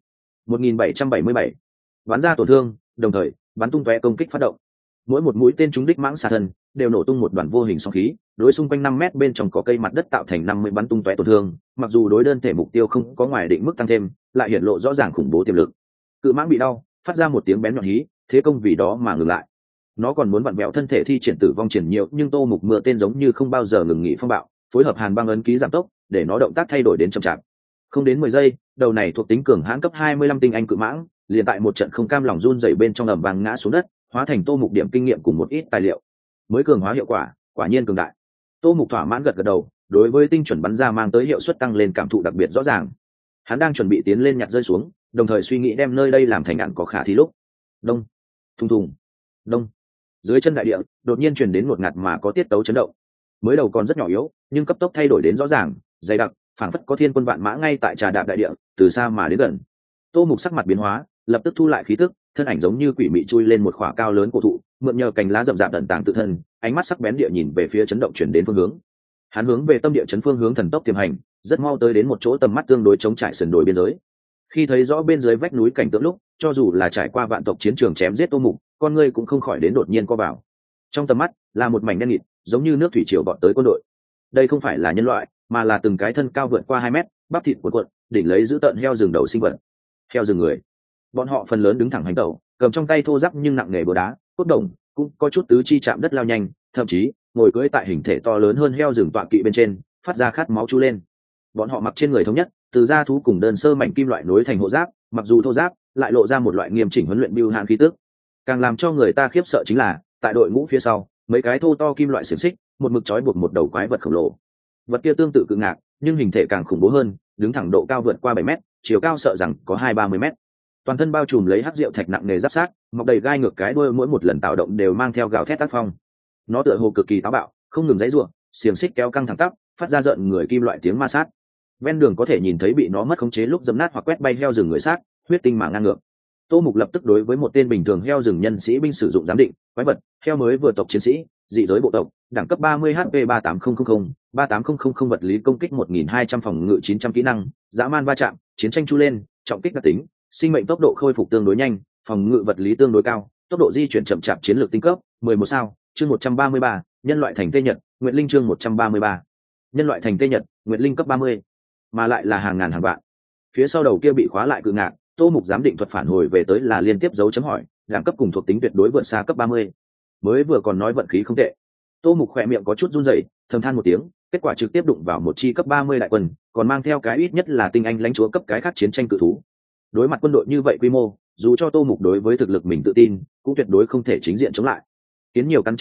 1777. Bắn ra tổn thương, đồng thời bắn tung tóe công kích phát động. Mỗi một mũi tên trúng đích mãng xà thân đều nổ tung một đoàn vô hình sóng khí, đối xung quanh 5 mét bên trong có cây mặt đất tạo thành 50 bắn tung tóe tổn thương, mặc dù đối đơn thể mục tiêu không có ngoài định mức tăng thêm, lại hiển lộ rõ ràng khủng bố tiềm lực. Cự mãng bị đau, phát ra một tiếng bén nhọn hí, thế công vì đó mà ngừng lại. Nó còn muốn vặn vẹo thân thể thi triển tử vong triển nhiều, nhưng Tô Mục mưa tên giống như không bao giờ ngừng nghỉ phong bạo, phối hợp hàn băng ấn ký giảm tốc, để nó động tác thay đổi đến chậm chạp. Không đến 10 giây, đầu này thuộc tính cường hãn cấp 25 tinh anh cự mãng, liền tại một trận không cam lòng run rẩy bên trong ầm vang ngã xuống đất, hóa thành Tô Mục điểm kinh nghiệm cùng một ít tài liệu. Mới cường hóa hiệu quả, quả nhiên cường đại. Tô Mục thỏa mãn gật gật đầu, đối với tinh chuẩn bắn ra mang tới hiệu suất tăng lên cảm thụ đặc biệt rõ ràng. Hắn đang chuẩn bị tiến lên nhặt rơi xuống, đồng thời suy nghĩ đem nơi đây làm thành ạn có khả thi lúc. Đông, thùng thùng, đông. Dưới chân đại địa, đột nhiên truyền đến một ngạt mà có tiết tấu chấn động. Mới đầu còn rất nhỏ yếu, nhưng cấp tốc thay đổi đến rõ ràng, dày đặc, phảng phất có thiên quân vạn mã ngay tại trà đạp đại địa, từ xa mà đến gần. Tô Mục sắc mặt biến hóa, lập tức thu lại khí tức, thân ảnh giống như quỷ mị chui lên một khỏa cao lớn cổ thụ, mượn nhờ cành lá rậm rạp ẩn tàng tự thân, ánh mắt sắc bén địa nhìn về phía chấn động chuyển đến phương hướng. Hắn hướng về tâm địa chấn phương hướng thần tốc tiềm hành, rất mau tới đến một chỗ tầm mắt tương đối chống trải sườn đồi biên giới. Khi thấy rõ bên dưới vách núi cảnh tượng lúc, cho dù là trải qua vạn tộc chiến trường chém giết Tô Mục, con ngươi cũng không khỏi đến đột nhiên co vào. Trong tầm mắt là một mảnh đen nghịt, giống như nước thủy triều vọt tới quân đội. Đây không phải là nhân loại, mà là từng cái thân cao vượt qua 2 mét, bắp thịt cuộn cuộn, đỉnh lấy giữ tợn heo rừng đầu sinh vật. Heo rừng người. Bọn họ phần lớn đứng thẳng hành tẩu, cầm trong tay thô ráp nhưng nặng nề búa đá, cốt đồng, cũng có chút tứ chi chạm đất lao nhanh, thậm chí ngồi cưỡi tại hình thể to lớn hơn heo rừng tọa kỵ bên trên, phát ra khát máu chú lên. Bọn họ mặc trên người thống nhất, từ da thú cùng đơn sơ mảnh kim loại nối thành hộ giáp, mặc dù thô giáp, lại lộ ra một loại nghiêm chỉnh huấn luyện bưu hàn khí tức. Càng làm cho người ta khiếp sợ chính là, tại đội ngũ phía sau, mấy cái thô to kim loại xiềng xích, một mực trói buộc một đầu quái vật khổng lồ. Vật kia tương tự cự ngạc, nhưng hình thể càng khủng bố hơn, đứng thẳng độ cao vượt qua 7 mét, chiều cao sợ rằng có 20-30 mét. Toàn thân bao trùm lấy hắc rượu thạch nặng nề giáp sát, mọc đầy gai ngược cái đuôi, mỗi một lần tạo động đều mang theo gào thét tác phong. Nó tựa hồ cực kỳ táo bạo, không ngừng giãy giụa, xiềng xích kéo căng thẳng tắp, phát ra rợn người kim loại tiếng ma sát. Ven đường có thể nhìn thấy bị nó mất khống chế lúc dẫm nát hoặc quét bay heo rừng người sát, huyết tinh mà ngang ngược. Tô Mục lập tức đối với một tên bình thường heo rừng nhân sĩ binh sử dụng giám định, quái vật, heo mới vừa tộc chiến sĩ, dị giới bộ tộc, đẳng cấp 30 HP 38000, 38000 vật lý công kích 1200 phòng ngự 900 kỹ năng, dã man va chạm, chiến tranh chu lên, trọng kích đặc tính, sinh mệnh tốc độ khôi phục tương đối nhanh, phòng ngự vật lý tương đối cao, tốc độ di chuyển chậm chạp, chiến lược tinh cấp 11 sao, chương 133, nhân loại thành tê nhật, nguyệt linh chương 133. Nhân loại thành tê nhật, nguyệt linh cấp 30, mà lại là hàng ngàn hàng vạn. Phía sau đầu kia bị khóa lại cự ngạc, Tô Mục giám định thuật phản hồi về tới là liên tiếp dấu chấm hỏi, đẳng cấp cùng thuộc tính tuyệt đối vượt xa cấp 30. Mới vừa còn nói vận khí không tệ. Tô Mục khỏe miệng có chút run rẩy, thầm than một tiếng, kết quả trực tiếp đụng vào một chi cấp 30 đại quân, còn mang theo cái ít nhất là tinh anh lãnh chúa cấp cái khác chiến tranh cự thú. Đối mặt quân đội như vậy quy mô, dù cho Tô Mục đối với thực lực mình tự tin, cũng tuyệt đối không thể chính diện chống lại. Kiến nhiều cắn chết voi,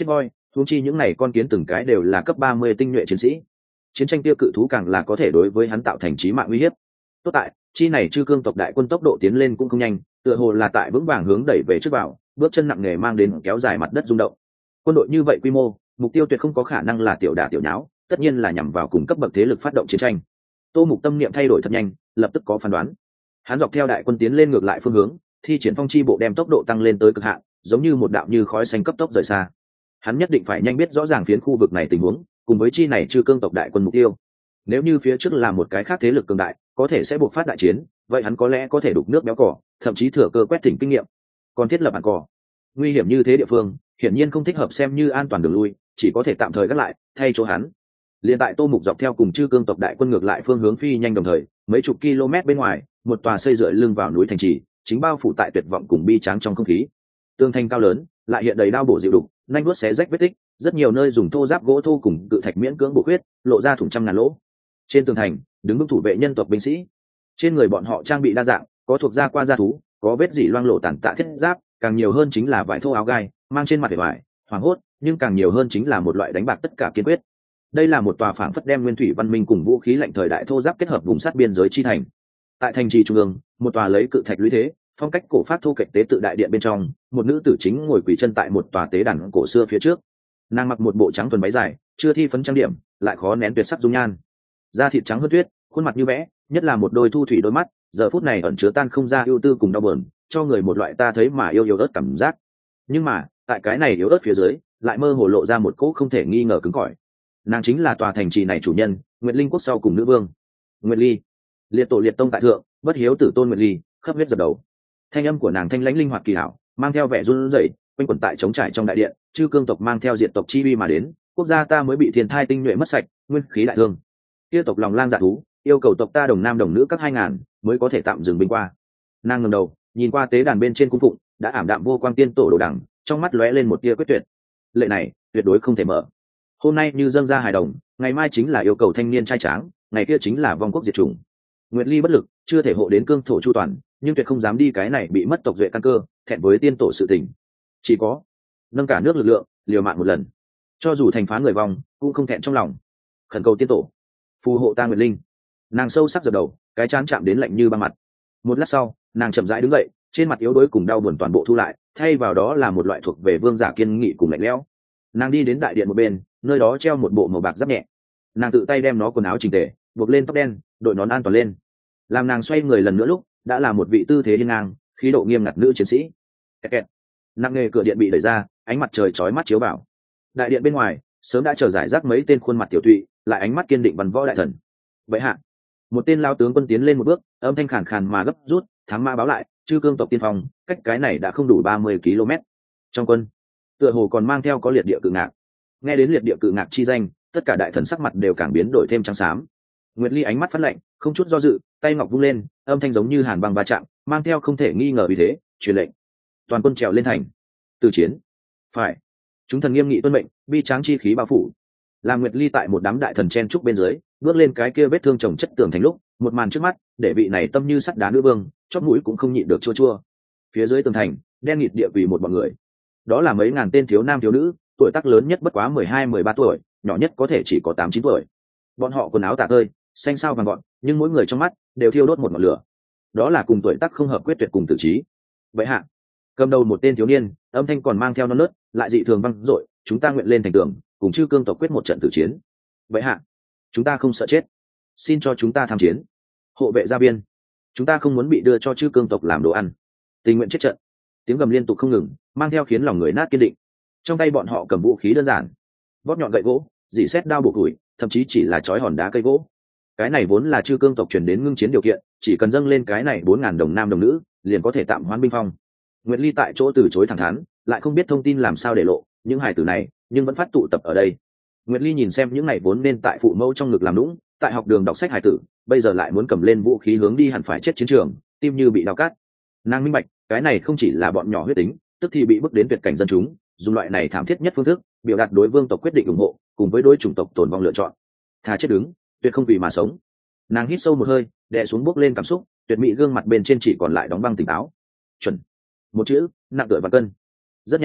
huống chi những này con kiến từng cái đều là cấp 30 tinh nhuệ chiến sĩ, chiến tranh kia cự thú càng là có thể đối với hắn tạo thành chí mạng uy hiếp. Tốt tại chi này chư cương tộc đại quân tốc độ tiến lên cũng không nhanh, tựa hồ là tại vững vàng hướng đẩy về trước vào, bước chân nặng nề mang đến kéo dài mặt đất rung động. Quân đội như vậy quy mô, mục tiêu tuyệt không có khả năng là tiểu đả tiểu nháo, tất nhiên là nhằm vào cùng cấp bậc thế lực phát động chiến tranh. Tô Mục tâm niệm thay đổi thật nhanh, lập tức có phán đoán. Hắn dọc theo đại quân tiến lên ngược lại phương hướng, thi triển phong chi bộ đem tốc độ tăng lên tới cực hạn, giống như một đạo như khói xanh cấp tốc rời xa. Hắn nhất định phải nhanh biết rõ ràng phiến khu vực này tình huống, cùng với chi này chư cương tộc đại quân mục tiêu. Nếu như phía trước là một cái khác thế lực cường đại, có thể sẽ buộc phát đại chiến, vậy hắn có lẽ có thể đục nước béo cỏ, thậm chí thừa cơ quét thỉnh kinh nghiệm. Còn thiết lập bản cỏ, nguy hiểm như thế địa phương, hiển nhiên không thích hợp xem như an toàn đường lui, chỉ có thể tạm thời gác lại, thay chỗ hắn. Liên tại Tô Mục dọc theo cùng chư cương tộc đại quân ngược lại phương hướng phi nhanh đồng thời, mấy chục km bên ngoài, một tòa xây dựa lưng vào núi thành trì, chính bao phủ tại tuyệt vọng cùng bi tráng trong không khí. Tường thành cao lớn, lại hiện đầy đao bổ dịu đục, nhanh đuốt xé rách vết tích, rất nhiều nơi dùng thô giáp gỗ thô cùng cự thạch miễn cưỡng bổ khuyết, lộ ra thủng trăm ngàn lỗ. Trên tường thành, đứng vững thủ vệ nhân tộc binh sĩ. Trên người bọn họ trang bị đa dạng, có thuộc da qua da thú, có vết dỉ loang lổ tàn tạ thiết giáp, càng nhiều hơn chính là vải thô áo gai, mang trên mặt vẻ vải, hoảng hốt, nhưng càng nhiều hơn chính là một loại đánh bạc tất cả kiên quyết. Đây là một tòa phảng phất đem nguyên thủy văn minh cùng vũ khí lạnh thời đại thô giáp kết hợp vùng sát biên giới chi thành. Tại thành trì trung ương, một tòa lấy cự thạch lũy thế, phong cách cổ pháp thô kệch tế tự đại điện bên trong, một nữ tử chính ngồi quỳ chân tại một tòa tế đàn cổ xưa phía trước. Nàng mặc một bộ trắng thuần váy dài, chưa thi phấn trang điểm, lại khó nén tuyệt sắc dung nhan. Da thịt trắng hơn tuyết, khuôn mặt như vẽ, nhất là một đôi thu thủy đôi mắt, giờ phút này ẩn chứa tan không ra ưu tư cùng đau buồn, cho người một loại ta thấy mà yêu yếu ớt cảm giác. Nhưng mà, tại cái này yếu ớt phía dưới, lại mơ hồ lộ ra một cỗ không thể nghi ngờ cứng cỏi. Nàng chính là tòa thành trì này chủ nhân, Nguyệt Linh quốc sau cùng nữ vương. Nguyệt Ly, liệt tổ liệt tông tại thượng, bất hiếu tử tôn Nguyệt Ly, khắp huyết dập đầu. Thanh âm của nàng thanh lãnh linh hoạt kỳ hảo, mang theo vẻ run rẩy, quanh quẩn tại trống trải trong đại điện, chư cương tộc mang theo diệt tộc chi uy mà đến, quốc gia ta mới bị thiên thai tinh nhuệ mất sạch, nguyên khí đại thương. Kia tộc lòng lang dạ thú, yêu cầu tộc ta đồng nam đồng nữ các 2000 mới có thể tạm dừng binh qua. Nàng ngẩng đầu, nhìn qua tế đàn bên trên cung phụng, đã ảm đạm vô quang tiên tổ đồ đằng, trong mắt lóe lên một tia quyết tuyệt. Lệ này, tuyệt đối không thể mở. Hôm nay như dâng ra hài đồng, ngày mai chính là yêu cầu thanh niên trai tráng, ngày kia chính là vong quốc diệt chủng. Nguyệt Ly bất lực, chưa thể hộ đến cương thổ chu toàn, nhưng tuyệt không dám đi cái này bị mất tộc duệ căn cơ, thẹn với tiên tổ sự tình. Chỉ có nâng cả nước lực lượng, liều mạng một lần, cho dù thành phá người vong, cũng không thẹn trong lòng. Khẩn cầu tiên tổ, phù hộ ta Nguyệt Linh. Nàng sâu sắc dập đầu, cái trán chạm đến lạnh như băng mặt. Một lát sau, nàng chậm rãi đứng dậy, trên mặt yếu đuối cùng đau buồn toàn bộ thu lại, thay vào đó là một loại thuộc về vương giả kiên nghị cùng lạnh lẽo. Nàng đi đến đại điện một bên, nơi đó treo một bộ màu bạc giáp nhẹ. Nàng tự tay đem nó quần áo chỉnh tề, buộc lên tóc đen, đội nón an toàn lên. Làm nàng xoay người lần nữa lúc, đã là một vị tư thế hiên ngang, khí độ nghiêm ngặt nữ chiến sĩ. Kẹt kẹt. Nặng nề cửa điện bị đẩy ra, ánh mặt trời chói mắt chiếu vào. Đại điện bên ngoài, sớm đã chờ giải rác mấy tên khuôn mặt tiểu tụy, lại ánh mắt kiên định văn võ đại thần. Vậy hạ, một tên lao tướng quân tiến lên một bước, âm thanh khàn khàn mà gấp rút, thắng ma báo lại, chư cương tộc tiên phong, cách cái này đã không đủ 30 km. Trong quân, tựa hồ còn mang theo có liệt địa cự ngạc. Nghe đến liệt địa cự ngạc chi danh, tất cả đại thần sắc mặt đều càng biến đổi thêm trắng xám. Nguyệt Ly ánh mắt phát lạnh, không chút do dự, tay ngọc vung lên, âm thanh giống như hàn băng va chạm, mang theo không thể nghi ngờ vì thế, truyền lệnh. Toàn quân trèo lên thành. Từ chiến. Phải. Chúng thần nghiêm nghị tuân mệnh, bi tráng chi khí bao phủ. Làm Nguyệt Ly tại một đám đại thần chen trúc bên dưới, bước lên cái kia vết thương chồng chất tường thành lúc, một màn trước mắt, để vị này tâm như sắt đá nữ vương, chóp mũi cũng không nhịn được chua chua. Phía dưới tường thành, đen nghịt địa quỷ một bọn người. Đó là mấy ngàn tên thiếu nam thiếu nữ, tuổi tác lớn nhất bất quá 12-13 tuổi, nhỏ nhất có thể chỉ có 8-9 tuổi. Bọn họ quần áo tả tơi, xanh sao vàng gọn, nhưng mỗi người trong mắt đều thiêu đốt một ngọn lửa. Đó là cùng tuổi tác không hợp quyết tuyệt cùng tử trí. Vậy hạ, cầm đầu một tên thiếu niên, âm thanh còn mang theo non nớt, lại dị thường vang dội, chúng ta nguyện lên thành tường, cùng chư cương tộc quyết một trận tử chiến. Vậy hạ, chúng ta không sợ chết, xin cho chúng ta tham chiến. Hộ vệ gia biên, chúng ta không muốn bị đưa cho chư cương tộc làm đồ ăn, tình nguyện chết trận. Tiếng gầm liên tục không ngừng, mang theo khiến lòng người nát kiên định. Trong tay bọn họ cầm vũ khí đơn giản, vót nhọn gậy gỗ, dỉ xét đao bổ củi, thậm chí chỉ là chói hòn đá cây gỗ. Cái này vốn là chư cương tộc truyền đến ngưng chiến điều kiện, chỉ cần dâng lên cái này 4000 đồng nam đồng nữ, liền có thể tạm hoãn binh phong. Nguyệt Ly tại chỗ từ chối thẳng thắn, lại không biết thông tin làm sao để lộ, những hải tử này nhưng vẫn phát tụ tập ở đây. Nguyệt Ly nhìn xem những này vốn nên tại phụ mẫu trong ngực làm lũng, tại học đường đọc sách hải tử, bây giờ lại muốn cầm lên vũ khí hướng đi hẳn phải chết chiến trường, tim như bị đau cắt. Nàng minh bạch, cái này không chỉ là bọn nhỏ huyết tính, tức thì bị bức đến tuyệt cảnh dân chúng, dùng loại này thảm thiết nhất phương thức, biểu đạt đối vương tộc quyết định ủng hộ, cùng với đối chủng tộc tồn vong lựa chọn. Thà chết đứng, tuyệt không vì mà sống. Nàng hít sâu một hơi, đè xuống bước lên cảm xúc, tuyệt mỹ gương mặt bên trên chỉ còn lại đóng băng tỉnh táo. Chuẩn. Một chữ, nặng tựa và cân. Rất nhanh,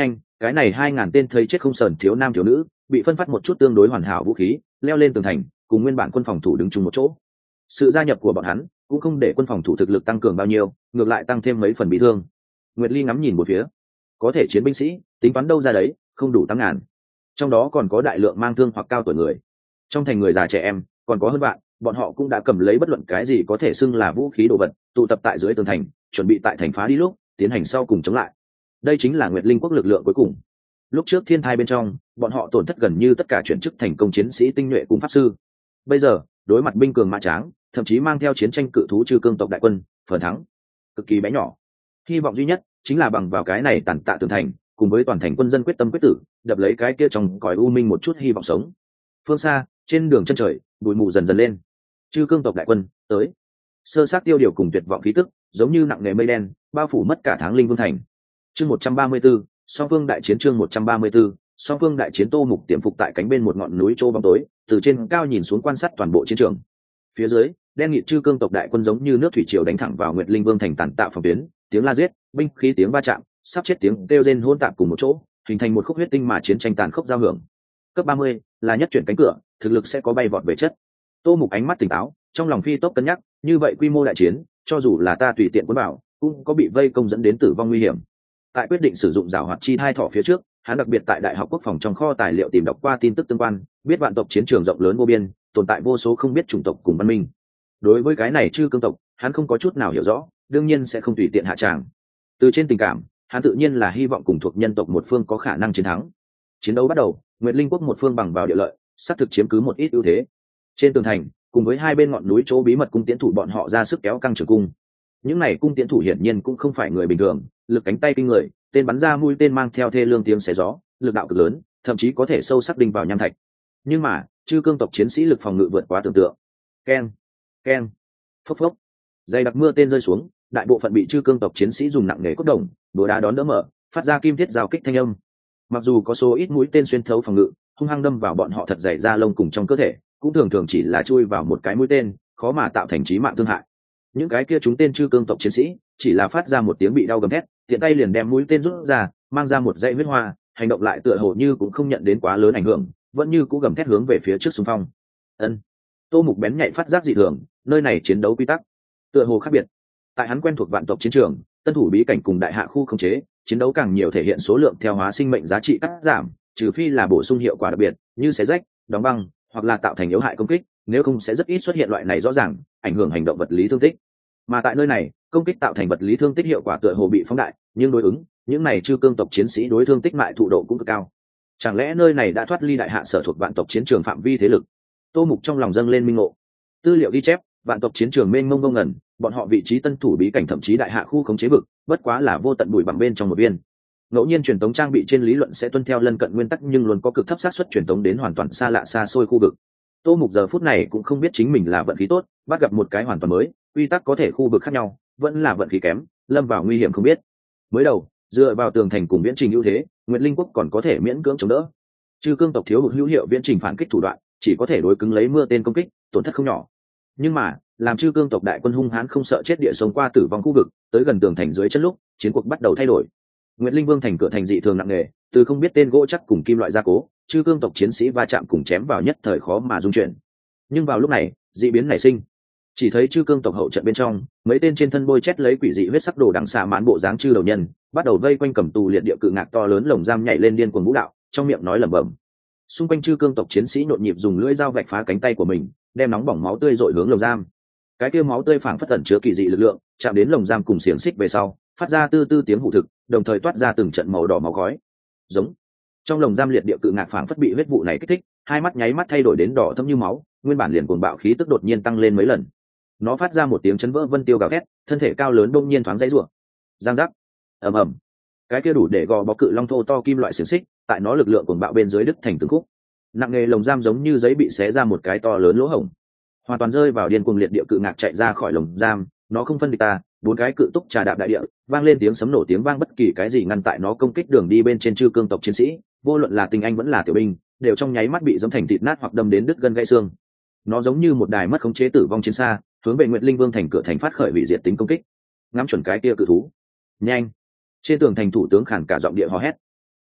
cái này 2.000 tên thấy chết không sờn thiếu nam thiếu nữ bị phân phát một chút tương đối hoàn hảo vũ khí, leo lên tường thành, cùng nguyên bản quân phòng thủ đứng chung một chỗ. Sự gia nhập của bọn hắn cũng không để quân phòng thủ thực lực tăng cường bao nhiêu, ngược lại tăng thêm mấy phần bị thương. Nguyệt Ly ngắm nhìn một phía, có thể chiến binh sĩ tính toán đâu ra đấy, không đủ 8.000. Trong đó còn có đại lượng mang thương hoặc cao tuổi người, trong thành người già trẻ em còn có hơn bạn, bọn họ cũng đã cầm lấy bất luận cái gì có thể xưng là vũ khí đồ vật, tụ tập tại dưới tường thành, chuẩn bị tại thành phá đi lúc tiến hành sau cùng chống lại. Đây chính là Nguyệt Linh quốc lực lượng cuối cùng. Lúc trước thiên thai bên trong, bọn họ tổn thất gần như tất cả chuyển chức thành công chiến sĩ tinh nhuệ cùng pháp sư. Bây giờ đối mặt binh cường mã tráng, thậm chí mang theo chiến tranh cự thú Chư Cương tộc đại quân, phần thắng cực kỳ bé nhỏ. Hy vọng duy nhất chính là bằng vào cái này tàn tạ tường thành, cùng với toàn thành quân dân quyết tâm quyết tử, đập lấy cái kia trong cõi u minh một chút hy vọng sống. Phương xa, trên đường chân trời, bụi mù dần dần lên. Chư Cương tộc đại quân tới. Sơ sát tiêu điều cùng tuyệt vọng khí tức, giống như nặng nề mây đen, bao phủ mất cả Tháng Linh Vương thành. Chương 134, Song Phương đại chiến chương 134, Song Phương đại chiến. Tô Mục tiềm phục tại cánh bên một ngọn núi trô bóng tối, từ trên cao nhìn xuống quan sát toàn bộ chiến trường. Phía dưới, đen nghịt Chư Cương tộc đại quân giống như nước thủy triều đánh thẳng vào Nguyệt Linh Vương thành tàn tạ phòng tuyến, tiếng la giết, binh khí tiếng va chạm, sắp chết tiếng kêu rên hỗn tạp cùng một chỗ, hình thành một khúc huyết tinh mà chiến tranh tàn khốc giao hưởng. Cấp 30 là nhất chuyển cánh cửa, thực lực sẽ có bay vọt về chất. Tô Mục ánh mắt tỉnh táo, trong lòng phi tốc cân nhắc, như vậy quy mô đại chiến, cho dù là ta tùy tiện cuốn vào, cũng có bị vây công dẫn đến tử vong nguy hiểm. Tại quyết định sử dụng giảo hoạt chi hai thỏ phía trước, hắn đặc biệt tại Đại học Quốc phòng trong kho tài liệu tìm đọc qua tin tức tương quan, biết vạn tộc chiến trường rộng lớn vô biên, tồn tại vô số không biết chủng tộc cùng văn minh. Đối với cái này Chư Cương tộc, hắn không có chút nào hiểu rõ, đương nhiên sẽ không tùy tiện hạ tràng. Từ trên tình cảm, hắn tự nhiên là hy vọng cùng thuộc nhân tộc một phương có khả năng chiến thắng. Chiến đấu bắt đầu, Nguyệt Linh quốc một phương bằng vào địa lợi, xác thực chiếm cứ một ít ưu thế. Trên tường thành, cùng với hai bên ngọn núi chỗ bí mật cung tiễn thủ bọn họ ra sức kéo căng trường cung. Những này cung tiễn thủ hiển nhiên cũng không phải người bình thường, lực cánh tay kinh người, tên bắn ra mũi tên mang theo thê lương tiếng xé gió, lực đạo cực lớn, thậm chí có thể sâu sắc đinh vào nham thạch. Nhưng mà, Chư Cương tộc chiến sĩ lực phòng ngự vượt quá tưởng tượng. Keng, keng, phốc phốc. Dày đặc mưa tên rơi xuống, đại bộ phận bị Chư Cương tộc chiến sĩ dùng nặng nề cốt đồng, đổ đá đón đỡ mở, phát ra kim thiết giao kích thanh âm. Mặc dù có số ít mũi tên xuyên thấu phòng ngự, hung hăng đâm vào bọn họ thật dày da lông cùng trong cơ thể, cũng thường thường chỉ là chui vào một cái mũi tên, khó mà tạo thành chí mạng thương hại. Những cái kia chúng tên Chư Cương tộc chiến sĩ chỉ là phát ra một tiếng bị đau gầm thét, tiện tay liền đem mũi tên rút ra, mang ra một dãy huyết hoa, hành động lại tựa hồ như cũng không nhận đến quá lớn ảnh hưởng, vẫn như cũ gầm thét hướng về phía trước xung phong. Ân. Tô Mục bén nhạy phát giác dị thường, nơi này chiến đấu quy tắc tựa hồ khác biệt. Tại hắn quen thuộc vạn tộc chiến trường, tân thủ bí cảnh cùng đại hạ khu khống chế, chiến đấu càng nhiều thể hiện số lượng theo hóa sinh mệnh giá trị cắt giảm, trừ phi là bổ sung hiệu quả đặc biệt, như xé rách, đóng băng, hoặc là tạo thành yếu hại công kích, nếu không sẽ rất ít xuất hiện loại này rõ ràng, ảnh hưởng hành động vật lý thương tích. Mà tại nơi này, công kích tạo thành vật lý thương tích hiệu quả tựa hồ bị phóng đại, nhưng đối ứng, những này Chư Cương tộc chiến sĩ đối thương tích mại thụ độ cũng cực cao. Chẳng lẽ nơi này đã thoát ly đại hạ sở thuộc vạn tộc chiến trường phạm vi thế lực? Tô Mục trong lòng dâng lên minh ngộ. Tư liệu ghi chép, vạn tộc chiến trường mênh mông ngông ngẩn, bọn họ vị trí tân thủ bí cảnh thậm chí đại hạ khu khống chế vực, bất quá là vô tận bụi bặm bên trong một viên. Ngẫu nhiên truyền tống trang bị trên lý luận sẽ tuân theo lân cận nguyên tắc, nhưng luôn có cực thấp xác suất truyền tống đến hoàn toàn xa lạ xa xôi khu vực. Tô Mục giờ phút này cũng không biết chính mình là vận khí tốt, bắt gặp một cái hoàn toàn mới, quy tắc có thể khu vực khác nhau, vẫn là vận khí kém, lâm vào nguy hiểm không biết. Mới đầu, dựa vào tường thành cùng viễn trình ưu thế, Nguyệt Linh quốc còn có thể miễn cưỡng chống đỡ. Chư Cương tộc thiếu hụt hữu hiệu viễn trình phản kích thủ đoạn, chỉ có thể đối cứng lấy mưa tên công kích, tổn thất không nhỏ. Nhưng mà, làm Chư Cương tộc đại quân hung hãn không sợ chết địa sống qua tử vong khu vực, tới gần tường thành dưới chân lúc, chiến cuộc bắt đầu thay đổi. Nguyệt Linh Vương thành cửa thành dị thường nặng nề, từ không biết tên gỗ chắc cùng kim loại gia cố, Chư Cương tộc chiến sĩ va chạm cùng chém vào nhất thời khó mà dung chuyển. Nhưng vào lúc này, dị biến nảy sinh. Chỉ thấy Chư Cương tộc hậu trận bên trong, mấy tên trên thân bôi chét lấy quỷ dị huyết sắc đồ đằng xà mãn bộ dáng chư đầu nhân, bắt đầu vây quanh cầm tù liệt địa cự ngạc to lớn lồng giam nhảy lên điên cuồng vũ đạo, trong miệng nói lẩm bẩm. Xung quanh Chư Cương tộc chiến sĩ nhộn nhịp dùng lưỡi dao vạch phá cánh tay của mình, đem nóng bỏng máu tươi dội hướng lồng giam. Cái kia máu tươi phảng phất tẩn chứa kỳ dị lực lượng, chạm đến lồng giam cùng xiềng xích về sau, phát ra tư tư tiếng hụ thực, đồng thời toát ra từng trận màu đỏ máu khói. Giống. Trong lồng giam liệt địa cự ngạc phảng phất bị huyết vụ này kích thích, hai mắt nháy mắt thay đổi đến đỏ thẫm như máu, nguyên bản liền cuồng bạo khí tức đột nhiên tăng lên mấy lần. Nó phát ra một tiếng chấn vỡ vân tiêu gào thét, thân thể cao lớn đông nhiên thoáng dãy rủa. Giang giác. Ầm ầm. Cái kia đủ để gò bó cự long thô to kim loại xiềng xích, tại nó lực lượng cuồng bạo bên dưới đứt thành từng khúc. Nặng nghề lồng giam giống như giấy bị xé ra một cái to lớn lỗ hổng, hoàn toàn rơi vào điên cuồng liệt địa cự ngạc chạy ra khỏi lồng giam. Nó không phân địch ta, bốn cái cự túc trà đạp đại địa, vang lên tiếng sấm nổ tiếng vang, bất kỳ cái gì ngăn tại nó công kích đường đi bên trên Chư Cương tộc chiến sĩ, vô luận là tinh anh vẫn là tiểu binh, đều trong nháy mắt bị giẫm thành thịt nát hoặc đâm đến đứt gân gãy xương. Nó giống như một đài mất khống chế tử vong chiến xa, hướng về Nguyệt Linh Vương thành cửa thành phát khởi hủy diệt tính công kích. Ngắm chuẩn cái kia cự thú. Nhanh. Trên tường thành thủ tướng khản cả giọng địa hò hét.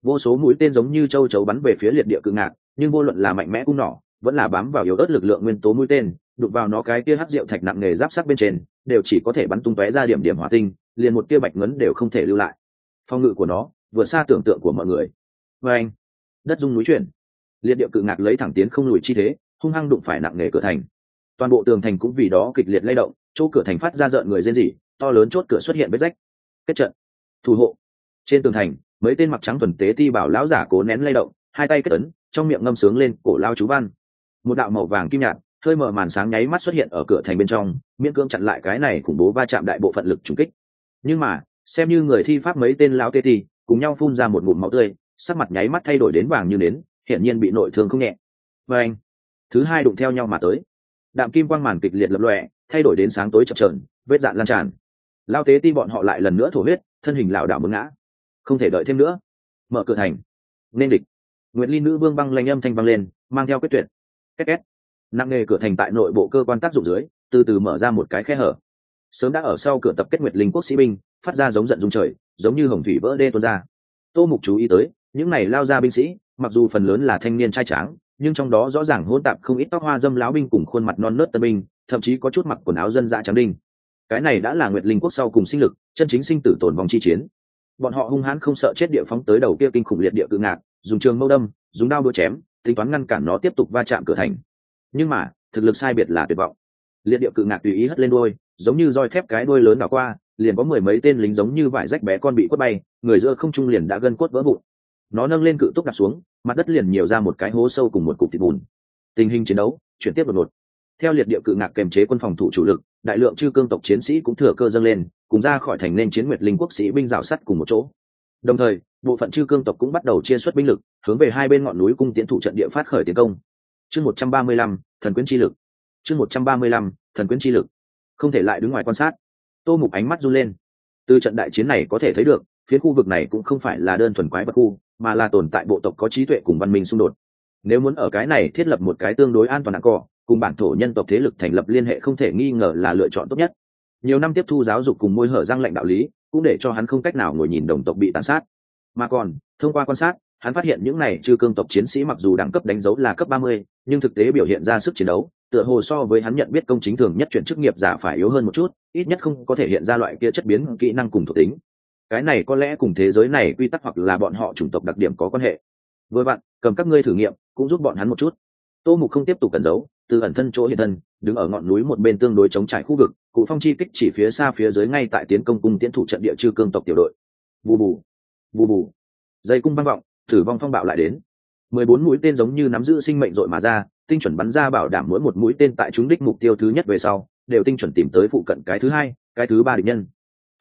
vô số mũi tên giống như châu chấu bắn về phía liệt địa cự ngạc, nhưng vô luận là mạnh mẽ cung nỏ vẫn là bám vào yếu ớt lực lượng nguyên tố mũi tên, đụng vào nó cái kia hắc diệu thạch nặng nề giáp sắc bên trên, đều chỉ có thể bắn tung tóe ra điểm điểm hỏa tinh, liền một tia bạch ngấn đều không thể lưu lại. Phòng ngự của nó vượt xa tưởng tượng của mọi người. Và anh, đất rung núi chuyển, liệt địa cự ngạc lấy thẳng tiến không lùi chi thế, hung hăng đụng phải nặng nề cửa thành. Toàn bộ tường thành cũng vì đó kịch liệt lay động, chỗ cửa thành phát ra rợn người rên rỉ, to lớn chốt cửa xuất hiện vết rách. Kết trận, thủ hộ. Trên tường thành, mấy tên mặc trắng thuần tế ti bảo lão giả cố nén lay động, hai tay kết ấn, trong miệng ngâm sướng lên cổ lao chú văn. Một đạo màu vàng kim nhạt, hơi mở màn sáng nháy mắt xuất hiện ở cửa thành bên trong, miễn cưỡng chặn lại cái này khủng bố va chạm đại bộ phận lực trùng kích. Nhưng mà, xem như người thi pháp mấy tên lão tế ti cùng nhau phun ra một ngụm máu tươi, sắc mặt nháy mắt thay đổi đến vàng như nến, hiển nhiên bị nội thương không nhẹ. Và anh, thứ hai đụng theo nhau mà tới, đạm kim quang màn kịch liệt lập lòe, thay đổi đến sáng tối chập chờn, vết dạn lan tràn. Lão tế ti bọn họ lại lần nữa thổ huyết, thân hình lảo đảo muốn ngã. Không thể đợi thêm nữa, mở cửa thành, nên địch. Nguyệt Ly nữ vương băng lanh âm thanh vang lên, mang theo quyết tuyệt. Két két. Nặng nề cửa thành tại nội bộ cơ quan tác dụng dưới, từ từ mở ra một cái khe hở. Sớm đã ở sau cửa tập kết Nguyệt Linh quốc sĩ binh, phát ra giống giận rung trời, giống như hồng thủy vỡ đê tuôn ra. Tô Mục chú ý tới, những này lao ra binh sĩ, mặc dù phần lớn là thanh niên trai tráng, nhưng trong đó rõ ràng hỗn tạp không ít tóc hoa dâm lão binh cùng khuôn mặt non nớt tân binh, thậm chí có chút mặc quần áo dân dã trắng đinh. Cái này đã là Nguyệt Linh quốc sau cùng sinh lực, chân chính sinh tử tồn vong chi chiến. Bọn họ hung hãn không sợ chết địa phóng tới đầu kia kinh khủng liệt địa cự ngạc, dùng trường mâu đâm, dùng đao đũa chém, tính toán ngăn cản nó tiếp tục va chạm cửa thành. Nhưng mà thực lực sai biệt là tuyệt vọng. Liệt địa cự ngạc tùy ý hất lên đuôi, giống như roi thép cái đuôi lớn đảo qua, liền có mười mấy tên lính giống như vải rách bé con bị quất bay, người giữa không trung liền đã gân cốt vỡ vụn. Nó nâng lên cự túc đặt xuống, mặt đất liền nhiều ra một cái hố sâu cùng một cục thịt bùn. Tình hình chiến đấu chuyển tiếp đột ngột. Theo liệt địa cự ngạc kềm chế quân phòng thủ chủ lực, đại lượng chư cương tộc chiến sĩ cũng thừa cơ dâng lên, cùng ra khỏi thành nên chiến Nguyệt Linh quốc sĩ binh rào sắt cùng một chỗ. Đồng thời, bộ phận chư cương tộc cũng bắt đầu chia xuất binh lực, hướng về hai bên ngọn núi cung tiến thủ trận địa phát khởi tiến công. Chương 135, thần quyến chi lực. Chương 135, thần quyến chi lực. Không thể lại đứng ngoài quan sát. Tô Mục ánh mắt run lên. Từ trận đại chiến này có thể thấy được, phía khu vực này cũng không phải là đơn thuần quái vật khu, mà là tồn tại bộ tộc có trí tuệ cùng văn minh xung đột. Nếu muốn ở cái này thiết lập một cái tương đối an toàn cỏ, cùng bản thổ nhân tộc thế lực thành lập liên hệ không thể nghi ngờ là lựa chọn tốt nhất. Nhiều năm tiếp thu giáo dục cùng môi hở răng lệnh đạo lý, cũng để cho hắn không cách nào ngồi nhìn đồng tộc bị tàn sát. Mà còn, thông qua quan sát, hắn phát hiện những này chư cương tộc chiến sĩ mặc dù đẳng cấp đánh dấu là cấp 30, nhưng thực tế biểu hiện ra sức chiến đấu, tựa hồ so với hắn nhận biết công chính thường nhất chuyển chức nghiệp giả phải yếu hơn một chút, ít nhất không có thể hiện ra loại kia chất biến kỹ năng cùng thuộc tính. Cái này có lẽ cùng thế giới này quy tắc hoặc là bọn họ chủng tộc đặc điểm có quan hệ. Với bạn, cầm các ngươi thử nghiệm, cũng giúp bọn hắn một chút. Tô Mục không tiếp tục cẩn giấu, từ ẩn thân chỗ hiện thân, đứng ở ngọn núi một bên tương đối chống trải khu vực, cụ phong chi kích chỉ phía xa phía dưới ngay tại tiến công cung tiến thủ trận địa chư cương tộc tiểu đội. Bù bù, bù bù, dây cung vang vọng, thử vong phong bạo lại đến. 14 mũi tên giống như nắm giữ sinh mệnh dội mà ra, tinh chuẩn bắn ra bảo đảm mỗi một mũi tên tại trúng đích mục tiêu thứ nhất về sau, đều tinh chuẩn tìm tới phụ cận cái thứ hai, cái thứ ba địch nhân.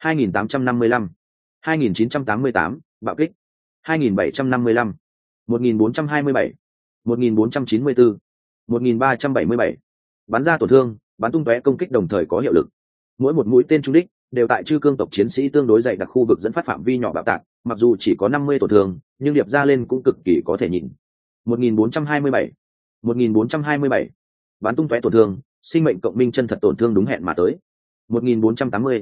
2855, 2988, bạo kích. 2755, 1427, 1494, 1377. Bắn ra tổn thương, bắn tung tóe công kích đồng thời có hiệu lực. Mỗi một mũi tên trúng đích đều tại chư cương tộc chiến sĩ tương đối dày đặc khu vực dẫn phát phạm vi nhỏ bạo tạc, mặc dù chỉ có 50 tổn thương, nhưng điệp ra lên cũng cực kỳ có thể nhìn. 1427, 1427. Bắn tung tóe tổn thương, sinh mệnh cộng minh chân thật tổn thương đúng hẹn mà tới. 1480,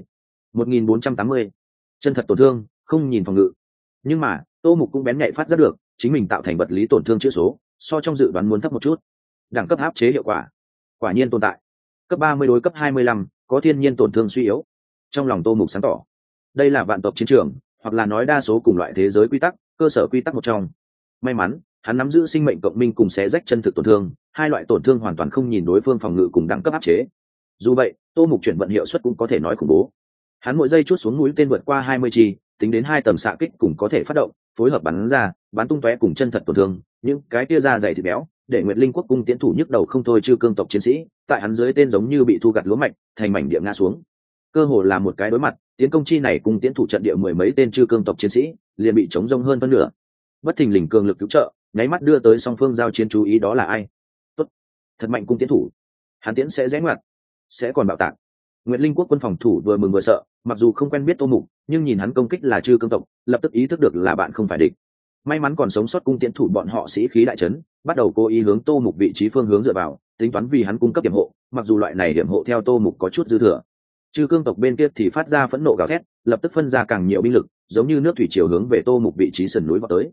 1480. Chân thật tổn thương, không nhìn phòng ngự. Nhưng mà, Tô Mục cũng bén nhạy phát giác được, chính mình tạo thành vật lý tổn thương chữ số, so trong dự đoán muốn thấp một chút. Đẳng cấp áp chế hiệu quả, quả nhiên tồn tại. Cấp 30 đối cấp 25, có thiên nhiên tổn thương suy yếu. Trong lòng Tô Mục sáng tỏ, đây là vạn tộc chiến trường, hoặc là nói đa số cùng loại thế giới quy tắc, cơ sở quy tắc một trong. May mắn, hắn nắm giữ sinh mệnh cộng minh cùng xé rách chân thực tổn thương, hai loại tổn thương hoàn toàn không nhìn đối phương phòng ngự cùng đẳng cấp áp chế. Dù vậy, Tô Mục chuyển vận hiệu suất cũng có thể nói khủng bố. Hắn mỗi giây chút xuống mũi tên vượt qua 20 chi, tính đến 2 tầng xạ kích cùng có thể phát động, phối hợp bắn ra, bắn tung tóe cùng chân thật tổn thương, những cái tia da dày thịt béo, để Nguyệt Linh quốc cung tiến thủ nhức đầu không thôi chư cương tộc chiến sĩ, tại hắn dưới tên giống như bị thu gặt lúa mạch, thành mảnh địa ngã xuống. Cơ hồ là một cái đối mặt, tiến công chi này cùng tiến thủ trận địa mười mấy tên chư cương tộc chiến sĩ, liền bị chống rông hơn phân nửa. Bất thình lình cường lực cứu trợ, nháy mắt đưa tới song phương giao chiến chú ý đó là ai? Tốt, thật mạnh cung tiến thủ. Hắn tiến sẽ rẽ ngoặt, sẽ còn bạo tạc. Nguyệt Linh quốc quân phòng thủ vừa mừng vừa sợ, mặc dù không quen biết Tô Mục, nhưng nhìn hắn công kích là chư cương tộc, lập tức ý thức được là bạn không phải địch. May mắn còn sống sót cung tiến thủ bọn họ sĩ khí đại trấn, bắt đầu cố ý hướng Tô Mục vị trí phương hướng dựa vào, tính toán vì hắn cung cấp điểm hộ, mặc dù loại này điểm hộ theo Tô Mục có chút dư thừa. Chư cương tộc bên kia thì phát ra phẫn nộ gào thét, lập tức phân ra càng nhiều binh lực, giống như nước thủy triều hướng về Tô Mục vị trí sườn núi vào tới.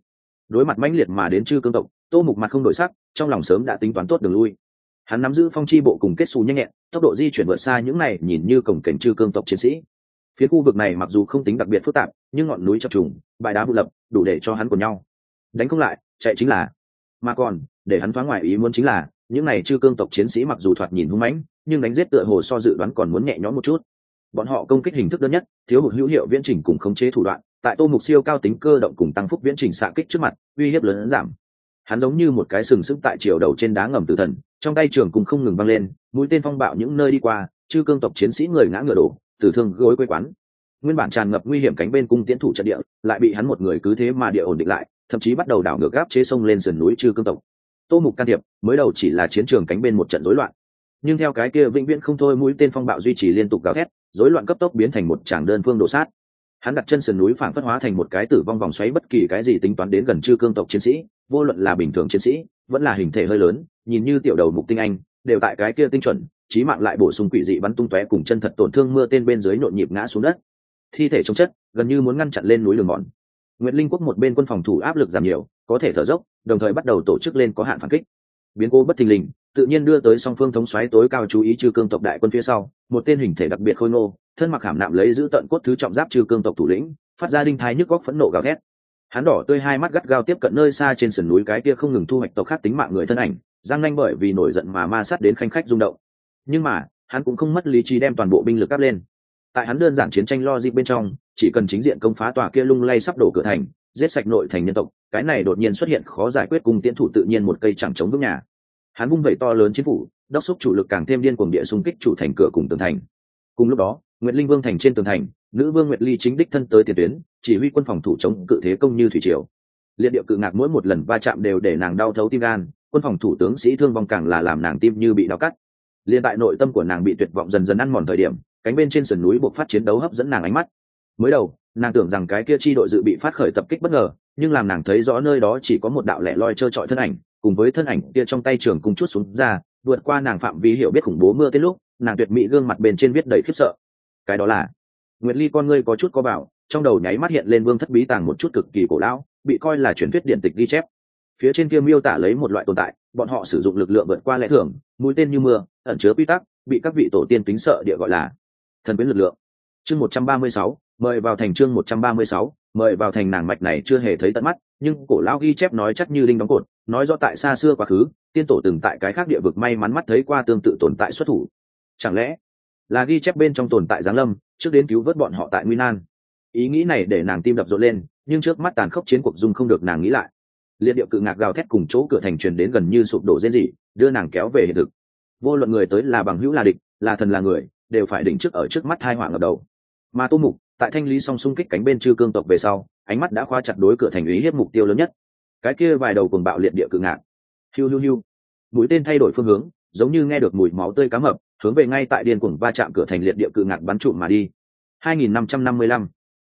Đối mặt mãnh liệt mà đến chư cương tộc, Tô Mục mặt không đổi sắc, trong lòng sớm đã tính toán tốt đường lui. Hắn nắm giữ phong chi bộ cùng kết xù nhanh nhẹn, tốc độ di chuyển vượt xa những này nhìn như cổng cảnh chư cương tộc chiến sĩ. Phía khu vực này mặc dù không tính đặc biệt phức tạp, nhưng ngọn núi chập trùng, bãi đá vụ lập, đủ để cho hắn của nhau. Đánh không lại, chạy chính là. Mà còn, để hắn thoáng ngoài ý muốn chính là, những này chư cương tộc chiến sĩ mặc dù thoạt nhìn hung mãnh, nhưng đánh giết tựa hồ so dự đoán còn muốn nhẹ nhõm một chút. Bọn họ công kích hình thức đơn nhất, thiếu hụt hữu hiệu viễn trình cùng khống chế thủ đoạn, tại Tô Mục siêu cao tính cơ động cùng tăng phúc viễn trình xạ kích trước mặt, uy hiếp lớn giảm. Hắn giống như một cái sừng sững tại chiều đầu trên đá ngầm tử thần, trong tay trường cùng không ngừng văng lên, mũi tên phong bạo những nơi đi qua, chư cương tộc chiến sĩ người ngã ngựa đổ, tử thương gối quê quán. Nguyên bản tràn ngập nguy hiểm cánh bên cung tiến thủ trận địa, lại bị hắn một người cứ thế mà địa ổn định lại, thậm chí bắt đầu đảo ngược gáp chế sông lên sườn núi chư cương tộc. Tô Mục can thiệp, mới đầu chỉ là chiến trường cánh bên một trận rối loạn, nhưng theo cái kia vĩnh viễn không thôi mũi tên phong bạo duy trì liên tục gào thét, rối loạn cấp tốc biến thành một tràng đơn phương đổ sát. Hắn đặt chân sườn núi phản phất hóa thành một cái tử vong vòng xoáy, bất kỳ cái gì tính toán đến gần chư cương tộc chiến sĩ, vô luận là bình thường chiến sĩ, vẫn là hình thể hơi lớn, nhìn như tiểu đầu mục tinh anh, đều tại cái kia tinh chuẩn, chí mạng lại bổ sung quỷ dị bắn tung tóe cùng chân thật tổn thương mưa tên bên dưới nhộn nhịp ngã xuống đất. Thi thể chống chất, gần như muốn ngăn chặn lên núi đường mòn. Nguyệt Linh quốc một bên quân phòng thủ áp lực giảm nhiều, có thể thở dốc, đồng thời bắt đầu tổ chức lên có hạn phản kích. Biến cố bất thình lình, tự nhiên đưa tới song phương thống soái tối cao chú ý chư cương tộc đại quân phía sau, một tên hình thể đặc biệt khôi ngô, thân mặc hàm nạm lấy giữ tận cốt thứ trọng giáp chư cương tộc thủ lĩnh, phát ra đinh thái nhức góc phẫn nộ gào thét. Hắn đỏ tươi hai mắt gắt gao tiếp cận nơi xa trên sườn núi cái kia không ngừng thu hoạch tộc khác tính mạng người thân ảnh, giang nanh bởi vì nổi giận mà ma sát đến khanh khách rung động. Nhưng mà, hắn cũng không mất lý trí đem toàn bộ binh lực áp lên. Tại hắn đơn giản chiến tranh logic bên trong, chỉ cần chính diện công phá tòa kia lung lay sắp đổ cửa thành, giết sạch nội thành nhân tộc, cái này đột nhiên xuất hiện khó giải quyết cùng tiến thủ tự nhiên một cây chẳng chống vững nhà. Hắn vung vẩy to lớn chiến phủ, đốc thúc chủ lực càng thêm điên cuồng địa xung kích chủ thành cửa cùng tường thành. Cùng lúc đó, Nguyệt Linh Vương thành trên tường thành, nữ vương Nguyệt Ly chính đích thân tới tiền tuyến, chỉ huy quân phòng thủ chống cự thế công như thủy triều. Liệt điệu cự ngạc mỗi một lần va chạm đều để nàng đau thấu tim gan, quân phòng thủ tướng sĩ thương vong càng là làm nàng tim như bị đau cắt. Liên tại nội tâm của nàng bị tuyệt vọng dần dần ăn mòn thời điểm, cánh bên trên sườn núi buộc phát chiến đấu hấp dẫn nàng ánh mắt. Mới đầu, nàng tưởng rằng cái kia chi đội dự bị phát khởi tập kích bất ngờ, nhưng làm nàng thấy rõ nơi đó chỉ có một đạo lẻ loi trơ trọi thân ảnh, cùng với thân ảnh kia trong tay trường cung chút xuống ra, vượt qua nàng phạm vi hiểu biết khủng bố mưa tên lúc, nàng tuyệt mỹ gương mặt bên trên viết đầy khiếp sợ. Cái đó là Nguyệt Ly, con ngươi có chút co bảo, trong đầu nháy mắt hiện lên vương thất bí tàng một chút cực kỳ cổ lão, bị coi là truyền thuyết điện tịch ghi chép. Phía trên kia miêu tả lấy một loại tồn tại, bọn họ sử dụng lực lượng vượt qua lẽ thường, mũi tên như mưa, ẩn chứa quy tắc, bị các vị tổ tiên kính sợ địa gọi là thần quyến lực lượng. Chương 136, mời vào thành. Chương 136, mời vào thành. Nàng mạch này chưa hề thấy tận mắt, nhưng cổ lão ghi chép nói chắc như đinh đóng cột, nói rõ tại xa xưa quá khứ, tiên tổ từng tại cái khác địa vực may mắn mắt thấy qua tương tự tồn tại xuất thủ. Chẳng lẽ là ghi chép bên trong tồn tại giáng lâm, trước đến cứu vớt bọn họ tại nguy nan? Ý nghĩ này để nàng tim đập rộn lên, nhưng trước mắt tàn khốc chiến cuộc dung không được nàng nghĩ lại. Liệt điệu cự ngạc gào thét cùng chỗ cửa thành truyền đến gần như sụp đổ rên rỉ, đưa nàng kéo về hiện thực. Vô luận người tới là bằng hữu là địch, là thần là người, đều phải đỉnh trước ở trước mắt hai họa ngập đầu. Mà Tô Mục tại thanh lý xong xung kích cánh bên chư cương tộc về sau, ánh mắt đã khóa chặt đối cửa thành ý hiếp mục tiêu lớn nhất, cái kia vài đầu cuồng bạo liệt địa cự ngạc. Hiu hiu hiu, mũi tên thay đổi phương hướng, giống như nghe được mùi máu tươi cá mập, hướng về ngay tại điên cuồng va chạm cửa thành liệt địa cự ngạc bắn trụm mà đi. 2555,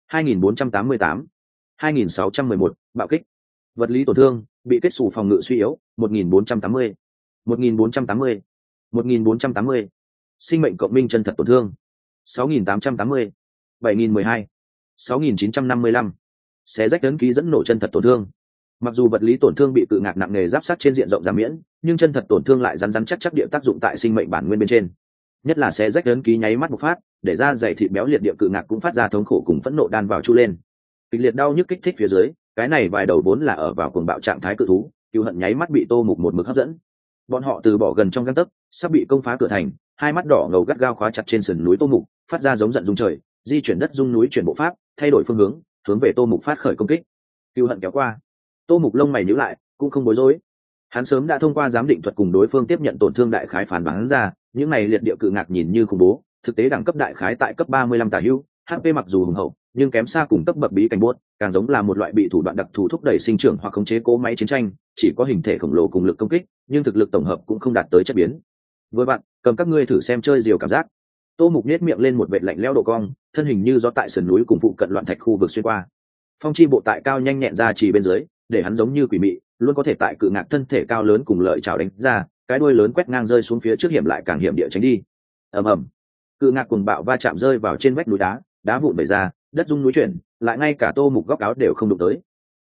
2488, 2611, bạo kích. Vật lý tổn thương, bị kết xù phòng ngự suy yếu, 1480, 1480, 1480. Sinh mệnh cộng minh chân thật tổn thương, 6880, 7012, 6955. Xé rách ấn ký dẫn nổ chân thật tổn thương. Mặc dù vật lý tổn thương bị cự ngạc nặng nề giáp sát trên diện rộng giảm miễn, nhưng chân thật tổn thương lại rắn rắn chắc chắc địa tác dụng tại sinh mệnh bản nguyên bên trên. Nhất là xé rách ấn ký nháy mắt một phát, để ra dày thịt béo liệt địa cự ngạc cũng phát ra thống khổ cùng phẫn nộ đan vào chu lên. Kịch liệt đau nhức kích thích phía dưới, cái này vài đầu vốn là ở vào cuồng bạo trạng thái cự thú, cừu hận nháy mắt bị Tô Mục một mực hấp dẫn. Bọn họ từ bỏ gần trong gang tấc, sắp bị công phá cửa thành, hai mắt đỏ ngầu gắt gao khóa chặt trên sườn núi Tô Mục, phát ra giống giận rung trời, di chuyển đất rung núi chuyển bộ pháp, thay đổi phương hướng về Tô Mục phát khởi công kích. Cừu hận kéo qua, Tô Mục lông mày nhíu lại, cũng không bối rối. Hắn sớm đã thông qua giám định thuật cùng đối phương tiếp nhận tổn thương đại khái phán đoán ra, những này liệt địa cự ngạc nhìn như khủng bố, thực tế đẳng cấp đại khái tại cấp 35 tả hữu, HP mặc dù hùng hậu, nhưng kém xa cùng cấp bậc bí cảnh buốt, càng giống là một loại bị thủ đoạn đặc thù thúc đẩy sinh trưởng hoặc khống chế cỗ máy chiến tranh, chỉ có hình thể khổng lồ cùng lực công kích, nhưng thực lực tổng hợp cũng không đạt tới chất biến. Với bạn, cầm các ngươi thử xem chơi diều cảm giác. Tô Mục nhếch miệng lên một vệt lạnh lẽo độ cong, thân hình như gió tại sườn núi cùng phụ cận loạn thạch khu vực xuyên qua. Phong chi bộ tại cao nhanh nhẹn ra chỉ bên dưới, để hắn giống như quỷ mị, luôn có thể tại cự ngạc thân thể cao lớn cùng lợi chảo đánh ra, cái đuôi lớn quét ngang rơi xuống phía trước hiểm lại càng hiểm địa tránh đi. Ầm ầm, cự ngạc cuồng bạo va chạm rơi vào trên vách núi đá, đá vụn bể ra, đất rung núi chuyển, lại ngay cả Tô Mục góc áo đều không đụng tới.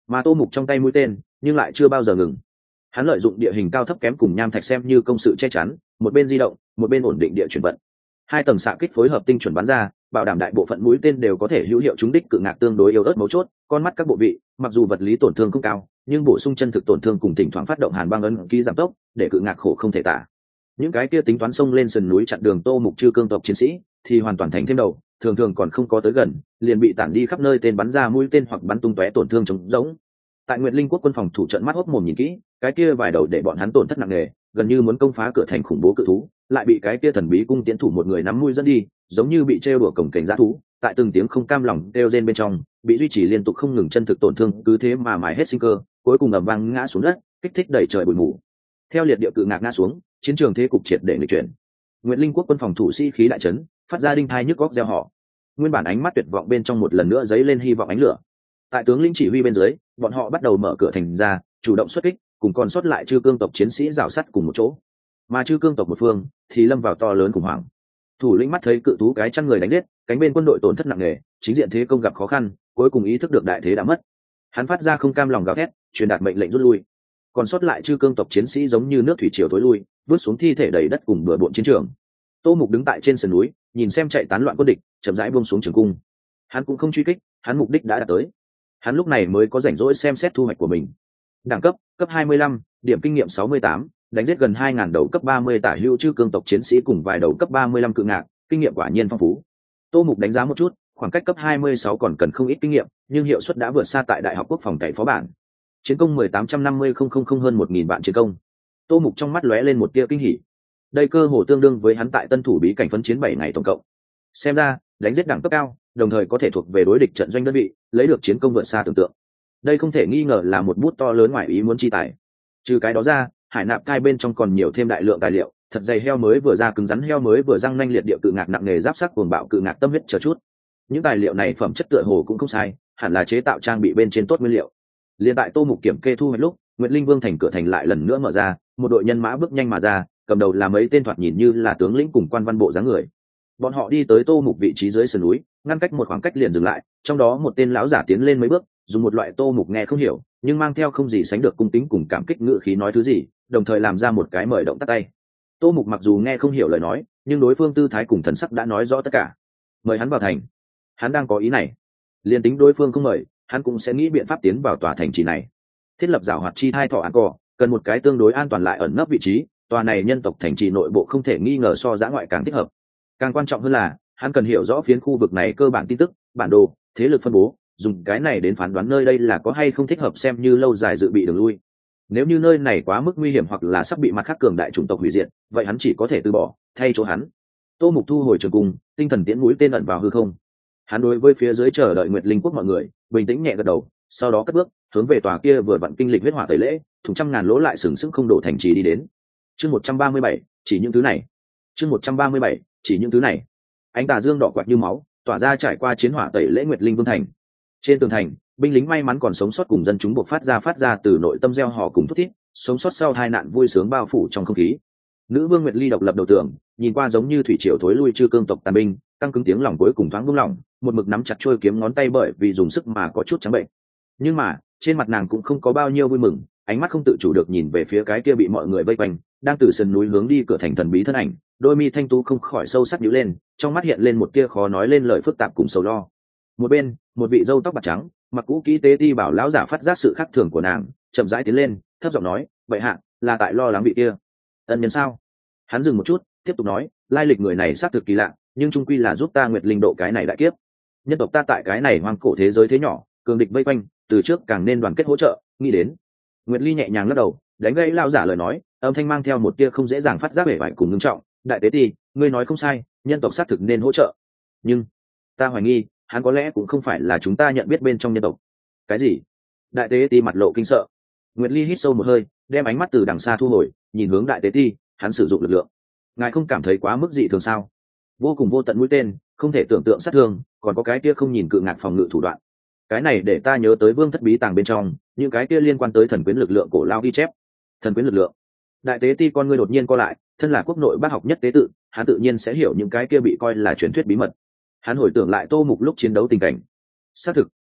mà Tô Mục trong tay mũi tên nhưng lại chưa bao giờ ngừng. Hắn lợi dụng địa hình cao thấp kém cùng nham thạch xem như công sự che chắn, một bên di động một bên ổn định địa chuyển vận. Hai tầng xạ kích phối hợp tinh chuẩn bắn ra, bảo đảm đại bộ phận mũi tên đều có thể hữu hiệu trúng đích cự ngạc tương đối yếu ớt mấu chốt, con mắt các bộ vị, mặc dù vật lý tổn thương không cao, nhưng bổ sung chân thực tổn thương cùng thỉnh thoảng phát động hàn băng ấn ký giảm tốc, để cự ngạc khổ không thể tả. Những cái kia tính toán xông lên sườn núi chặn đường Tô Mục chư cương tộc chiến sĩ thì hoàn toàn thành thêm đầu, thường thường còn không có tới gần, liền bị tản đi khắp nơi tên bắn ra mũi tên hoặc bắn tung tóe tổn thương trống rỗng. Tại Nguyệt Linh quốc quân phòng thủ trận mắt hốc mồm nhìn kỹ, cái kia vài đầu để bọn hắn tổn thất nặng nề, gần như muốn công phá cửa thành khủng bố cự thú, lại bị cái kia thần bí cung tiến thủ một người nắm mũi dẫn đi, giống như bị trêu đùa cổng cảnh dã thú, tại từng tiếng không cam lòng kêu rên bên trong, bị duy trì liên tục không ngừng chân thực tổn thương, cứ thế mà mài hết sinh cơ, cuối cùng ầm vang ngã xuống đất, kích thích đẩy trời bụi mù. Theo liệt địa cự ngạc ngã xuống, chiến trường thế cục triệt để nghịch chuyển. Nguyệt Linh quốc quân phòng thủ sĩ khí đại chấn, phát ra đinh thai nhức góc reo hò. Nguyên bản ánh mắt tuyệt vọng bên trong một lần nữa dấy lên hy vọng ánh lửa. Tại tướng lĩnh chỉ huy bên dưới, bọn họ bắt đầu mở cửa thành ra, chủ động xuất kích, cùng còn sót lại chư cương tộc chiến sĩ rào sắt cùng một chỗ. Mà chư cương tộc một phương thì lâm vào to lớn khủng hoảng. Thủ lĩnh mắt thấy cự thú cái chăn người đánh giết, cánh bên quân đội tổn thất nặng nề, chính diện thế công gặp khó khăn, cuối cùng ý thức được đại thế đã mất. Hắn phát ra không cam lòng gào thét, truyền đạt mệnh lệnh rút lui. Còn sót lại chư cương tộc chiến sĩ giống như nước thủy triều tối lui, vứt xuống thi thể đầy đất cùng bừa bộn chiến trường. Tô Mục đứng tại trên sườn núi, nhìn xem chạy tán loạn quân địch, chậm rãi buông xuống trường cung. Hắn cũng không truy kích, hắn mục đích đã đạt tới. Hắn lúc này mới có rảnh rỗi xem xét thu hoạch của mình. Đẳng cấp: cấp 25, điểm kinh nghiệm 68, đánh giết gần 2000 đầu cấp 30 tả hữu chư cương tộc chiến sĩ cùng vài đầu cấp 35 cự ngạc, kinh nghiệm quả nhiên phong phú. Tô Mục đánh giá một chút, khoảng cách cấp 26 còn cần không ít kinh nghiệm, nhưng hiệu suất đã vượt xa tại Đại học Quốc phòng cậy phó bản. Chiến công 18500 hơn 1000 vạn chiến công. Tô Mục trong mắt lóe lên một tia kinh hỉ. Đây cơ hồ tương đương với hắn tại Tân Thủ bí cảnh phấn chiến 7 ngày tổng cộng. Xem ra, đánh giết đẳng cấp cao, đồng thời có thể thuộc về đối địch trận doanh đơn vị, lấy được chiến công vượt xa tưởng tượng. Đây không thể nghi ngờ là một bút to lớn ngoài ý muốn chi tài. Trừ cái đó ra, hải nạp cai bên trong còn nhiều thêm đại lượng tài liệu, thật dày heo mới vừa ra cứng rắn heo mới vừa răng nanh liệt địa cự ngạc nặng nghề giáp sắc cuồng bạo cự ngạc tâm huyết chờ chút. Những tài liệu này phẩm chất tựa hồ cũng không sai, hẳn là chế tạo trang bị bên trên tốt nguyên liệu. Liên tại Tô Mục kiểm kê thu hoạch lúc, Nguyệt Linh Vương thành cửa thành lại lần nữa mở ra, một đội nhân mã bước nhanh mà ra, cầm đầu là mấy tên thoạt nhìn như là tướng lĩnh cùng quan văn bộ dáng người. Bọn họ đi tới Tô Mục vị trí dưới sườn núi, ngăn cách một khoảng cách liền dừng lại, trong đó một tên lão giả tiến lên mấy bước, dùng một loại Tô Mục nghe không hiểu, nhưng mang theo không gì sánh được cung kính cùng cảm kích ngữ khí nói thứ gì, đồng thời làm ra một cái mời động tắt tay. Tô Mục mặc dù nghe không hiểu lời nói, nhưng đối phương tư thái cùng thần sắc đã nói rõ tất cả. Mời hắn vào thành. Hắn đang có ý này. Liên tính đối phương không mời, hắn cũng sẽ nghĩ biện pháp tiến vào tòa thành trì này. Thiết lập giảo hoạt chi thai thọ án cỏ, cần một cái tương đối an toàn lại ẩn nấp vị trí, tòa này nhân tộc thành trì nội bộ không thể nghi ngờ so dã ngoại càng thích hợp. Càng quan trọng hơn là, hắn cần hiểu rõ phiến khu vực này cơ bản tin tức, bản đồ, thế lực phân bố, dùng cái này đến phán đoán nơi đây là có hay không thích hợp xem như lâu dài dự bị đường lui. Nếu như nơi này quá mức nguy hiểm hoặc là sắp bị mặt khác cường đại chủng tộc hủy diệt, vậy hắn chỉ có thể từ bỏ, thay chỗ hắn. Tô Mục thu hồi trường cung, tinh thần tiễn mũi tên ẩn vào hư không. Hắn đối với phía dưới chờ đợi Nguyệt Linh quốc mọi người, bình tĩnh nhẹ gật đầu, sau đó cất bước, hướng về tòa kia vừa vặn kinh lịch huyết hỏa tẩy lễ, thùng trăm ngàn lỗ lại sừng sững không đổ thành trì đi đến. Chương 137, chỉ những thứ này. Chương 137, chỉ những thứ này. Ánh tà dương đỏ quạt như máu, tỏa ra trải qua chiến hỏa tẩy lễ Nguyệt Linh Vương thành. Trên tường thành, binh lính may mắn còn sống sót cùng dân chúng buộc phát ra từ nội tâm gieo họ cùng thúc thiết, sống sót sau tai nạn vui sướng bao phủ trong không khí. Nữ vương Nguyệt Ly độc lập đầu tường, nhìn qua giống như thủy triều thối lui chư cương tộc tàn binh, căng cứng tiếng lòng cuối cùng thoáng buông lỏng, một mực nắm chặt chuôi kiếm ngón tay bởi vì dùng sức mà có chút trắng bệnh. Nhưng mà, trên mặt nàng cũng không có bao nhiêu vui mừng, ánh mắt không tự chủ được nhìn về phía cái kia bị mọi người vây quanh, đang từ sườn núi hướng đi cửa thành thần bí thân ảnh, đôi mi thanh tú không khỏi sâu sắc nhíu lên, trong mắt hiện lên một tia khó nói lên lời phức tạp cùng sầu lo. Một bên, một vị râu tóc bạc trắng, mặc cũ kỹ tế ti bảo lão giả phát giác sự khác thường của nàng, chậm rãi tiến lên, thấp giọng nói, vậy hạ, là tại lo lắng vị kia ân nhân sao? Hắn dừng một chút, tiếp tục nói, lai lịch người này xác thực kỳ lạ, nhưng trung quy là giúp ta Nguyệt Linh độ cái này đại kiếp. Nhân tộc ta tại cái này hoang cổ thế giới thế nhỏ, cường địch vây quanh, từ trước càng nên đoàn kết hỗ trợ, nghĩ đến. Nguyệt Ly nhẹ nhàng lắc đầu, đánh gãy lão giả lời nói, âm thanh mang theo một tia không dễ dàng phát giác vẻ vải cùng ngưng trọng, đại tế ti, ngươi nói không sai, nhân tộc xác thực nên hỗ trợ, nhưng ta hoài nghi, hắn có lẽ cũng không phải là chúng ta nhận biết bên trong nhân tộc. Cái gì? Đại tế ti mặt lộ kinh sợ. Nguyệt Ly hít sâu một hơi, đem ánh mắt từ đằng xa thu hồi, nhìn hướng đại tế ti, hắn sử dụng lực lượng. Ngài không cảm thấy quá mức dị thường sao? Vô cùng vô tận mũi tên, không thể tưởng tượng sát thương, còn có cái kia không nhìn cự ngạc phòng ngự thủ đoạn. Cái này để ta nhớ tới Vương thất bí tàng bên trong, những cái kia liên quan tới thần quyến lực lượng cổ lao ghi chép. Thần quyến lực lượng. Đại tế ti con ngươi đột nhiên co lại, thân là quốc nội bác học nhất tế tự, hắn tự nhiên sẽ hiểu những cái kia bị coi là truyền thuyết bí mật. Hắn hồi tưởng lại Tô Mục lúc chiến đấu tình cảnh. Xác thực,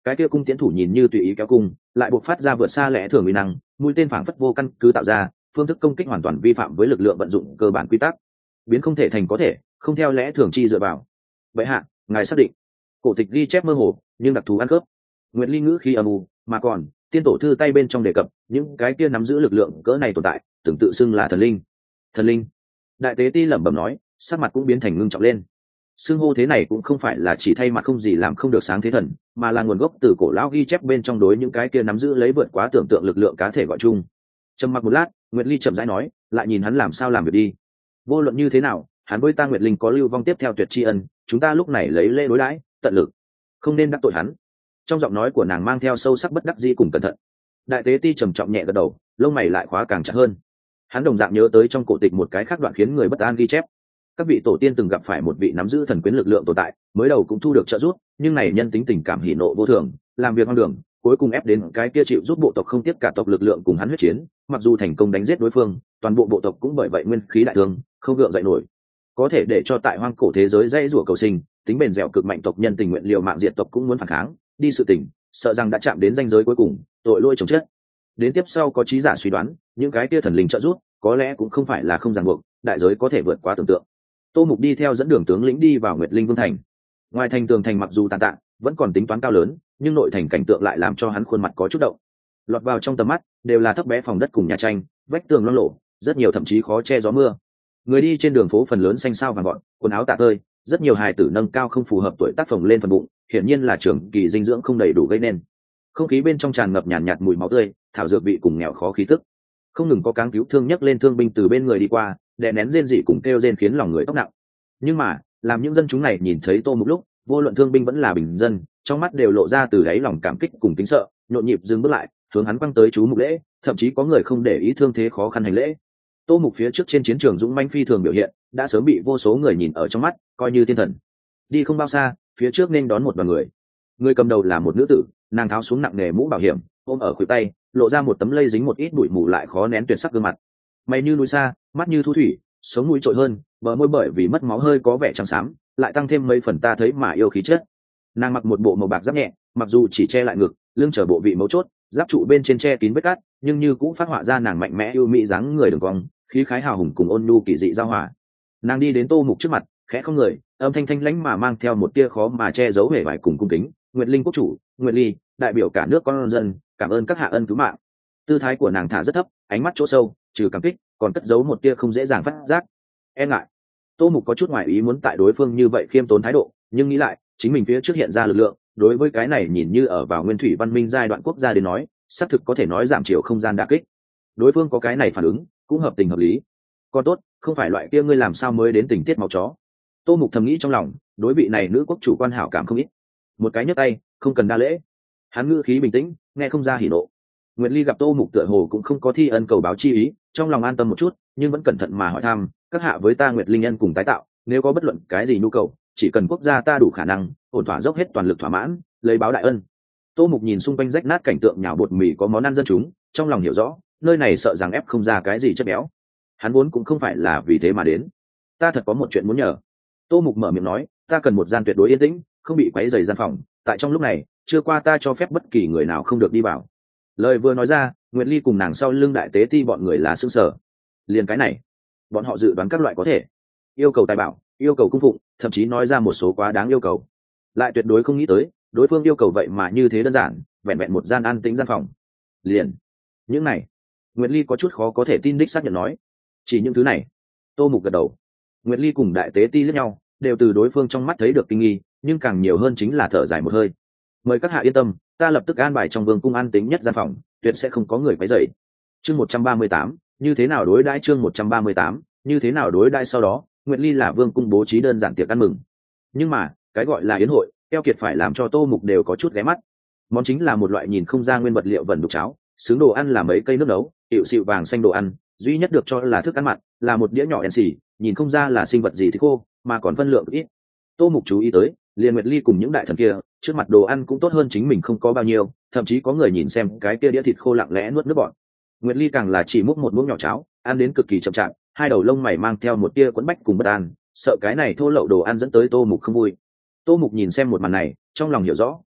cái kia cung tiến thủ nhìn như tùy ý kéo cung, lại buộc phát ra vượt xa lẽ thường uy năng, mũi tên phảng phất vô căn cứ tạo ra, phương thức công kích hoàn toàn vi phạm với lực lượng vận dụng cơ bản quy tắc, biến không thể thành có thể, không theo lẽ thường chi dựa vào. Vậy hạ, ngài xác định? Cổ tịch ghi chép mơ hồ, nhưng đặc thù ăn khớp. Nguyệt Ly ngữ khi âm u, mà còn tiên tổ thư tay bên trong đề cập những cái kia nắm giữ lực lượng cỡ này tồn tại, tưởng tự xưng là thần linh. Thần linh. Đại tế ti lẩm bẩm nói, sắc mặt cũng biến thành ngưng trọng lên. Xưng hô thế này cũng không phải là chỉ thay mặt không gì làm không được sáng thế thần, mà là nguồn gốc từ cổ lão ghi chép bên trong đối những cái kia nắm giữ lấy vượt quá tưởng tượng lực lượng cá thể gọi chung. Trầm mặc một lát, Nguyệt Ly chậm rãi nói, lại nhìn hắn làm sao làm việc đi. Vô luận như thế nào, hắn với ta Nguyệt Linh có lưu vong tiếp theo tuyệt tri ân, chúng ta lúc này lấy lễ đối đãi, tận lực, không nên đắc tội hắn. Trong giọng nói của nàng mang theo sâu sắc bất đắc dĩ cùng cẩn thận. Đại tế ti trầm trọng nhẹ gật đầu, lông mày lại khóa càng chặt hơn. Hắn đồng dạng nhớ tới trong cổ tịch một cái khác đoạn khiến người bất an ghi chép. Các vị tổ tiên từng gặp phải một vị nắm giữ thần quyến lực lượng tồn tại, mới đầu cũng thu được trợ giúp, nhưng này nhân tính tình cảm hỉ nộ vô thường, làm việc hoang đường, cuối cùng ép đến cái kia chịu giúp bộ tộc không tiếp cả tộc lực lượng cùng hắn huyết chiến, mặc dù thành công đánh giết đối phương, toàn bộ bộ tộc cũng bởi vậy nguyên khí đại thương, không gượng dậy nổi. Có thể để cho tại hoang cổ thế giới dãy rủa cầu sinh, tính bền dẻo cực mạnh tộc nhân tình nguyện liều mạng diệt tộc cũng muốn phản kháng, đi sự tình, sợ rằng đã chạm đến ranh giới cuối cùng, tội lỗi chồng chết. Đến tiếp sau có trí giả suy đoán, những cái kia thần linh trợ giúp, có lẽ cũng không phải là không ràng buộc, đại giới có thể vượt quá tưởng tượng. Tô Mục đi theo dẫn đường tướng lĩnh đi vào Nguyệt Linh Vương thành. Ngoài thành tường thành mặc dù tàn tạ, vẫn còn tính toán cao lớn, nhưng nội thành cảnh tượng lại làm cho hắn khuôn mặt có chút động. Lọt vào trong tầm mắt đều là thấp bé phòng đất cùng nhà tranh, vách tường loang lổ, rất nhiều thậm chí khó che gió mưa. Người đi trên đường phố phần lớn xanh xao vàng gọn, quần áo tả tơi, rất nhiều hài tử nâng cao không phù hợp tuổi tác phồng lên phần bụng, hiển nhiên là trường kỳ dinh dưỡng không đầy đủ gây nên. Không khí bên trong tràn ngập nhàn nhạt mùi máu tươi, thảo dược vị cùng nghèo khó khí tức. Không ngừng có cáng cứu thương nhấc lên thương binh từ bên người đi qua, đè nén rên rỉ cùng kêu rên khiến lòng người tóc nặng. Nhưng mà, làm những dân chúng này nhìn thấy Tô Mục lúc, vô luận thương binh vẫn là bình dân, trong mắt đều lộ ra từ đáy lòng cảm kích cùng kính sợ, nhộn nhịp dừng bước lại, hướng hắn quăng tới chú mục lễ, thậm chí có người không để ý thương thế khó khăn hành lễ. Tô Mục phía trước trên chiến trường dũng mãnh phi thường biểu hiện, đã sớm bị vô số người nhìn ở trong mắt, coi như thiên thần. Đi không bao xa, phía trước nên đón một đoàn người. Người cầm đầu là một nữ tử, nàng tháo xuống nặng nề mũ bảo hiểm, ôm ở khuỷu tay, lộ ra một tấm lây dính một ít bụi mù lại khó nén tuyệt sắc gương mặt. Mày như núi xa, mắt như thu thủy, sống mũi trội hơn, bờ môi bởi vì mất máu hơi có vẻ trắng xám, lại tăng thêm mấy phần ta thấy mà yêu khí chất. Nàng mặc một bộ màu bạc giáp nhẹ, mặc dù chỉ che lại ngực, lưng trở bộ vị mấu chốt, giáp trụ bên trên che kín vết cát, nhưng như cũng phát họa ra nàng mạnh mẽ yêu mỹ dáng người đường cong, khí khái hào hùng cùng ôn nhu kỳ dị giao hòa. Nàng đi đến Tô Mục trước mặt, khẽ không người, âm thanh thanh lãnh mà mang theo một tia khó mà che giấu vẻ vải cùng cung kính. Nguyệt Linh quốc chủ, Nguyệt Ly, đại biểu cả nước con dân, cảm ơn các hạ ân cứu mạng. Tư thái của nàng thả rất thấp, ánh mắt chỗ sâu, trừ cảm kích, còn cất giấu một tia không dễ dàng phát giác. E ngại. Tô Mục có chút ngoài ý muốn tại đối phương như vậy khiêm tốn thái độ, nhưng nghĩ lại, chính mình phía trước hiện ra lực lượng, đối với cái này nhìn như ở vào nguyên thủy văn minh giai đoạn quốc gia đến nói, xác thực có thể nói giảm chiều không gian đả kích. Đối phương có cái này phản ứng, cũng hợp tình hợp lý. Còn tốt, không phải loại kia ngươi làm sao mới đến tình tiết máu chó. Tô Mục thầm nghĩ trong lòng, đối vị này nữ quốc chủ quan hảo cảm không ít. Một cái nhấc tay, không cần đa lễ. Hắn ngữ khí bình tĩnh, nghe không ra hỉ nộ. Nguyệt Ly gặp Tô Mục tựa hồ cũng không có thi ân cầu báo chi ý, trong lòng an tâm một chút, nhưng vẫn cẩn thận mà hỏi thăm, các hạ với ta Nguyệt Linh nhân cùng tái tạo, nếu có bất luận cái gì nhu cầu, chỉ cần quốc gia ta đủ khả năng, ổn thỏa dốc hết toàn lực thỏa mãn, lấy báo đại ân. Tô Mục nhìn xung quanh rách nát cảnh tượng nhào bột mì có món ăn dân chúng, trong lòng hiểu rõ, nơi này sợ rằng ép không ra cái gì chất béo. Hắn vốn cũng không phải là vì thế mà đến. Ta thật có một chuyện muốn nhờ. Tô Mục mở miệng nói, ta cần một gian tuyệt đối yên tĩnh, không bị quấy rầy gian phòng, tại trong lúc này, chưa qua ta cho phép bất kỳ người nào không được đi vào. Lời vừa nói ra, Nguyệt Ly cùng nàng sau lưng đại tế ti bọn người là sững sờ. Liền cái này, bọn họ dự đoán các loại có thể yêu cầu tài bảo, yêu cầu cung phụng, thậm chí nói ra một số quá đáng yêu cầu, lại tuyệt đối không nghĩ tới đối phương yêu cầu vậy mà như thế đơn giản, vẹn vẹn một gian an tĩnh gian phòng. Liền những này, Nguyệt Ly có chút khó có thể tin đích xác nhận nói, chỉ những thứ này. Tô Mục gật đầu. Nguyệt Ly cùng đại tế ti liếc nhau, đều từ đối phương trong mắt thấy được kinh nghi, nhưng càng nhiều hơn chính là thở dài một hơi. Mời các hạ yên tâm, ta lập tức an bài trong vương cung an tĩnh nhất gian phòng, tuyệt sẽ không có người quấy rầy. Chương 138, như thế nào đối đãi chương 138, như thế nào đối đãi sau đó, Nguyệt Ly là vương cung bố trí đơn giản tiệc ăn mừng. Nhưng mà, cái gọi là yến hội, keo kiệt phải làm cho Tô Mục đều có chút ghé mắt. Món chính là một loại nhìn không ra nguyên vật liệu vẩn đục cháo, xứng đồ ăn là mấy cây nước nấu, hiệu xịu vàng xanh đồ ăn, duy nhất được cho là thức ăn mặn, là một đĩa nhỏ đen xì, nhìn không ra là sinh vật gì thì khô, mà còn phân lượng ít. Tô Mục chú ý tới, liền Nguyệt Ly cùng những đại thần kia, trước mặt đồ ăn cũng tốt hơn chính mình không có bao nhiêu, thậm chí có người nhìn xem cái kia đĩa thịt khô lặng lẽ nuốt nước bọt. Nguyệt Ly càng là chỉ múc một muỗng nhỏ cháo, ăn đến cực kỳ chậm chạp, hai đầu lông mày mang theo một tia quẫn bách cùng bất an, sợ cái này thô lậu đồ ăn dẫn tới Tô Mục không vui. Tô Mục nhìn xem một màn này, trong lòng hiểu rõ,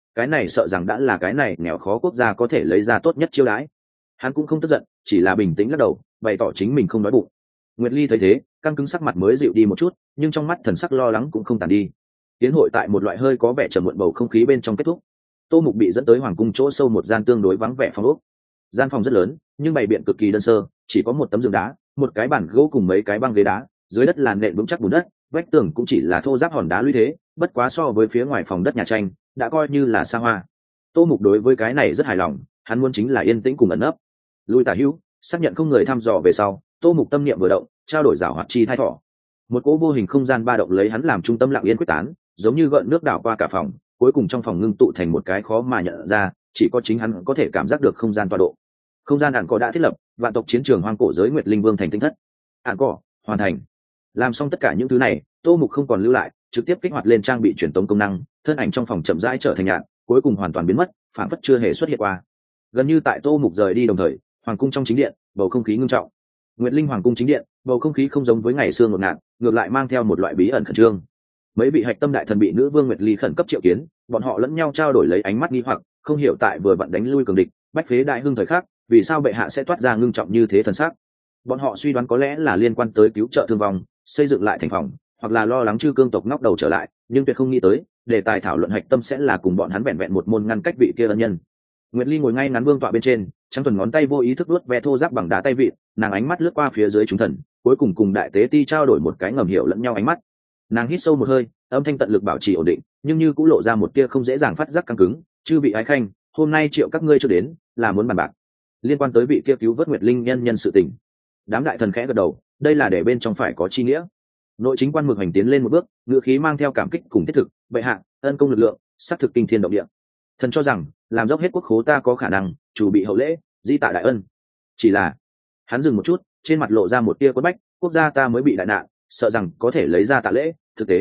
cái này sợ rằng đã là cái này nghèo khó quốc gia có thể lấy ra tốt nhất chiêu đãi. Hắn cũng không tức giận, chỉ là bình tĩnh lắc đầu, bày tỏ chính mình không đói bụng. Nguyệt Ly thấy thế, căng cứng sắc mặt mới dịu đi một chút, nhưng trong mắt thần sắc lo lắng cũng không tàn đi. Tiến hội tại một loại hơi có vẻ trầm muộn bầu không khí bên trong kết thúc. Tô Mục bị dẫn tới hoàng cung chỗ sâu một gian tương đối vắng vẻ phòng ốc. Gian phòng rất lớn, nhưng bày biện cực kỳ đơn sơ, chỉ có một tấm giường đá, một cái bàn gỗ cùng mấy cái băng ghế đá, dưới đất là nền vững chắc bùn đất, vách tường cũng chỉ là thô ráp hòn đá lũy thế, bất quá so với phía ngoài phòng đất nhà tranh, đã coi như là xa hoa. Tô Mục đối với cái này rất hài lòng, hắn muốn chính là yên tĩnh cùng ẩn nấp. Lui tả hữu, xác nhận không người thăm dò về sau, Tô Mục tâm niệm vừa động, trao đổi giảo hoạt chi thai thỏ. Một cỗ vô hình không gian ba động lấy hắn làm trung tâm lặng yên quyết tán, giống như gợn nước đảo qua cả phòng, cuối cùng trong phòng ngưng tụ thành một cái khó mà nhận ra, chỉ có chính hắn có thể cảm giác được không gian tọa độ. Không gian ản cỏ đã thiết lập, vạn tộc chiến trường hoang cổ giới Nguyệt Linh Vương thành tinh thất. Ản cỏ hoàn thành. Làm xong tất cả những thứ này, Tô Mục không còn lưu lại, trực tiếp kích hoạt lên trang bị truyền tống công năng, thân ảnh trong phòng chậm rãi trở thành nhạt, cuối cùng hoàn toàn biến mất, phản phất chưa hề xuất hiện qua. Gần như tại Tô Mục rời đi đồng thời, hoàng cung trong chính điện, bầu không khí ngưng trọng. Nguyệt Linh hoàng cung chính điện, bầu không khí không giống với ngày xưa ngột ngạt, ngược lại mang theo một loại bí ẩn khẩn trương. Mấy vị hạch tâm đại thần bị nữ vương Nguyệt Ly khẩn cấp triệu kiến, bọn họ lẫn nhau trao đổi lấy ánh mắt nghi hoặc, không hiểu tại vừa vặn đánh lui cường địch, bách phế đại hưng thời khắc, vì sao bệ hạ sẽ toát ra ngưng trọng như thế thần sắc. Bọn họ suy đoán có lẽ là liên quan tới cứu trợ thương vong, xây dựng lại thành phòng, hoặc là lo lắng chư cương tộc ngóc đầu trở lại, nhưng tuyệt không nghĩ tới đề tài thảo luận hạch tâm sẽ là cùng bọn hắn vẹn vẹn một môn ngăn cách vị kia ân nhân. Nguyệt Ly ngồi ngay ngắn vương tọa bên trên, trắng thuần ngón tay vô ý thức vuốt ve thô ráp bằng đá tay vịn, nàng ánh mắt lướt qua phía dưới chúng thần, cuối cùng cùng đại tế ti trao đổi một cái ngầm hiểu lẫn nhau ánh mắt. Nàng hít sâu một hơi, âm thanh tận lực bảo trì ổn định, nhưng như cũng lộ ra một tia không dễ dàng phát giác căng cứng. Chư vị ái khanh, hôm nay triệu các ngươi cho đến là muốn bàn bạc liên quan tới vị kia cứu vớt Nguyệt Linh nhân sự tình. Đám đại thần khẽ gật đầu, đây là để bên trong phải có chi nghĩa. Nội chính quan Mực Hành tiến lên một bước, ngữ khí mang theo cảm kích cùng thiết thực, bệ hạ, ân công lực lượng xác thực kinh thiên động địa. Thần cho rằng làm dốc hết quốc khố ta có khả năng chủ bị hậu lễ, di tạ đại ân. Chỉ là hắn dừng một chút, trên mặt lộ ra một tia quất bách, quốc gia ta mới bị đại nạn, sợ rằng có thể lấy ra tạ lễ,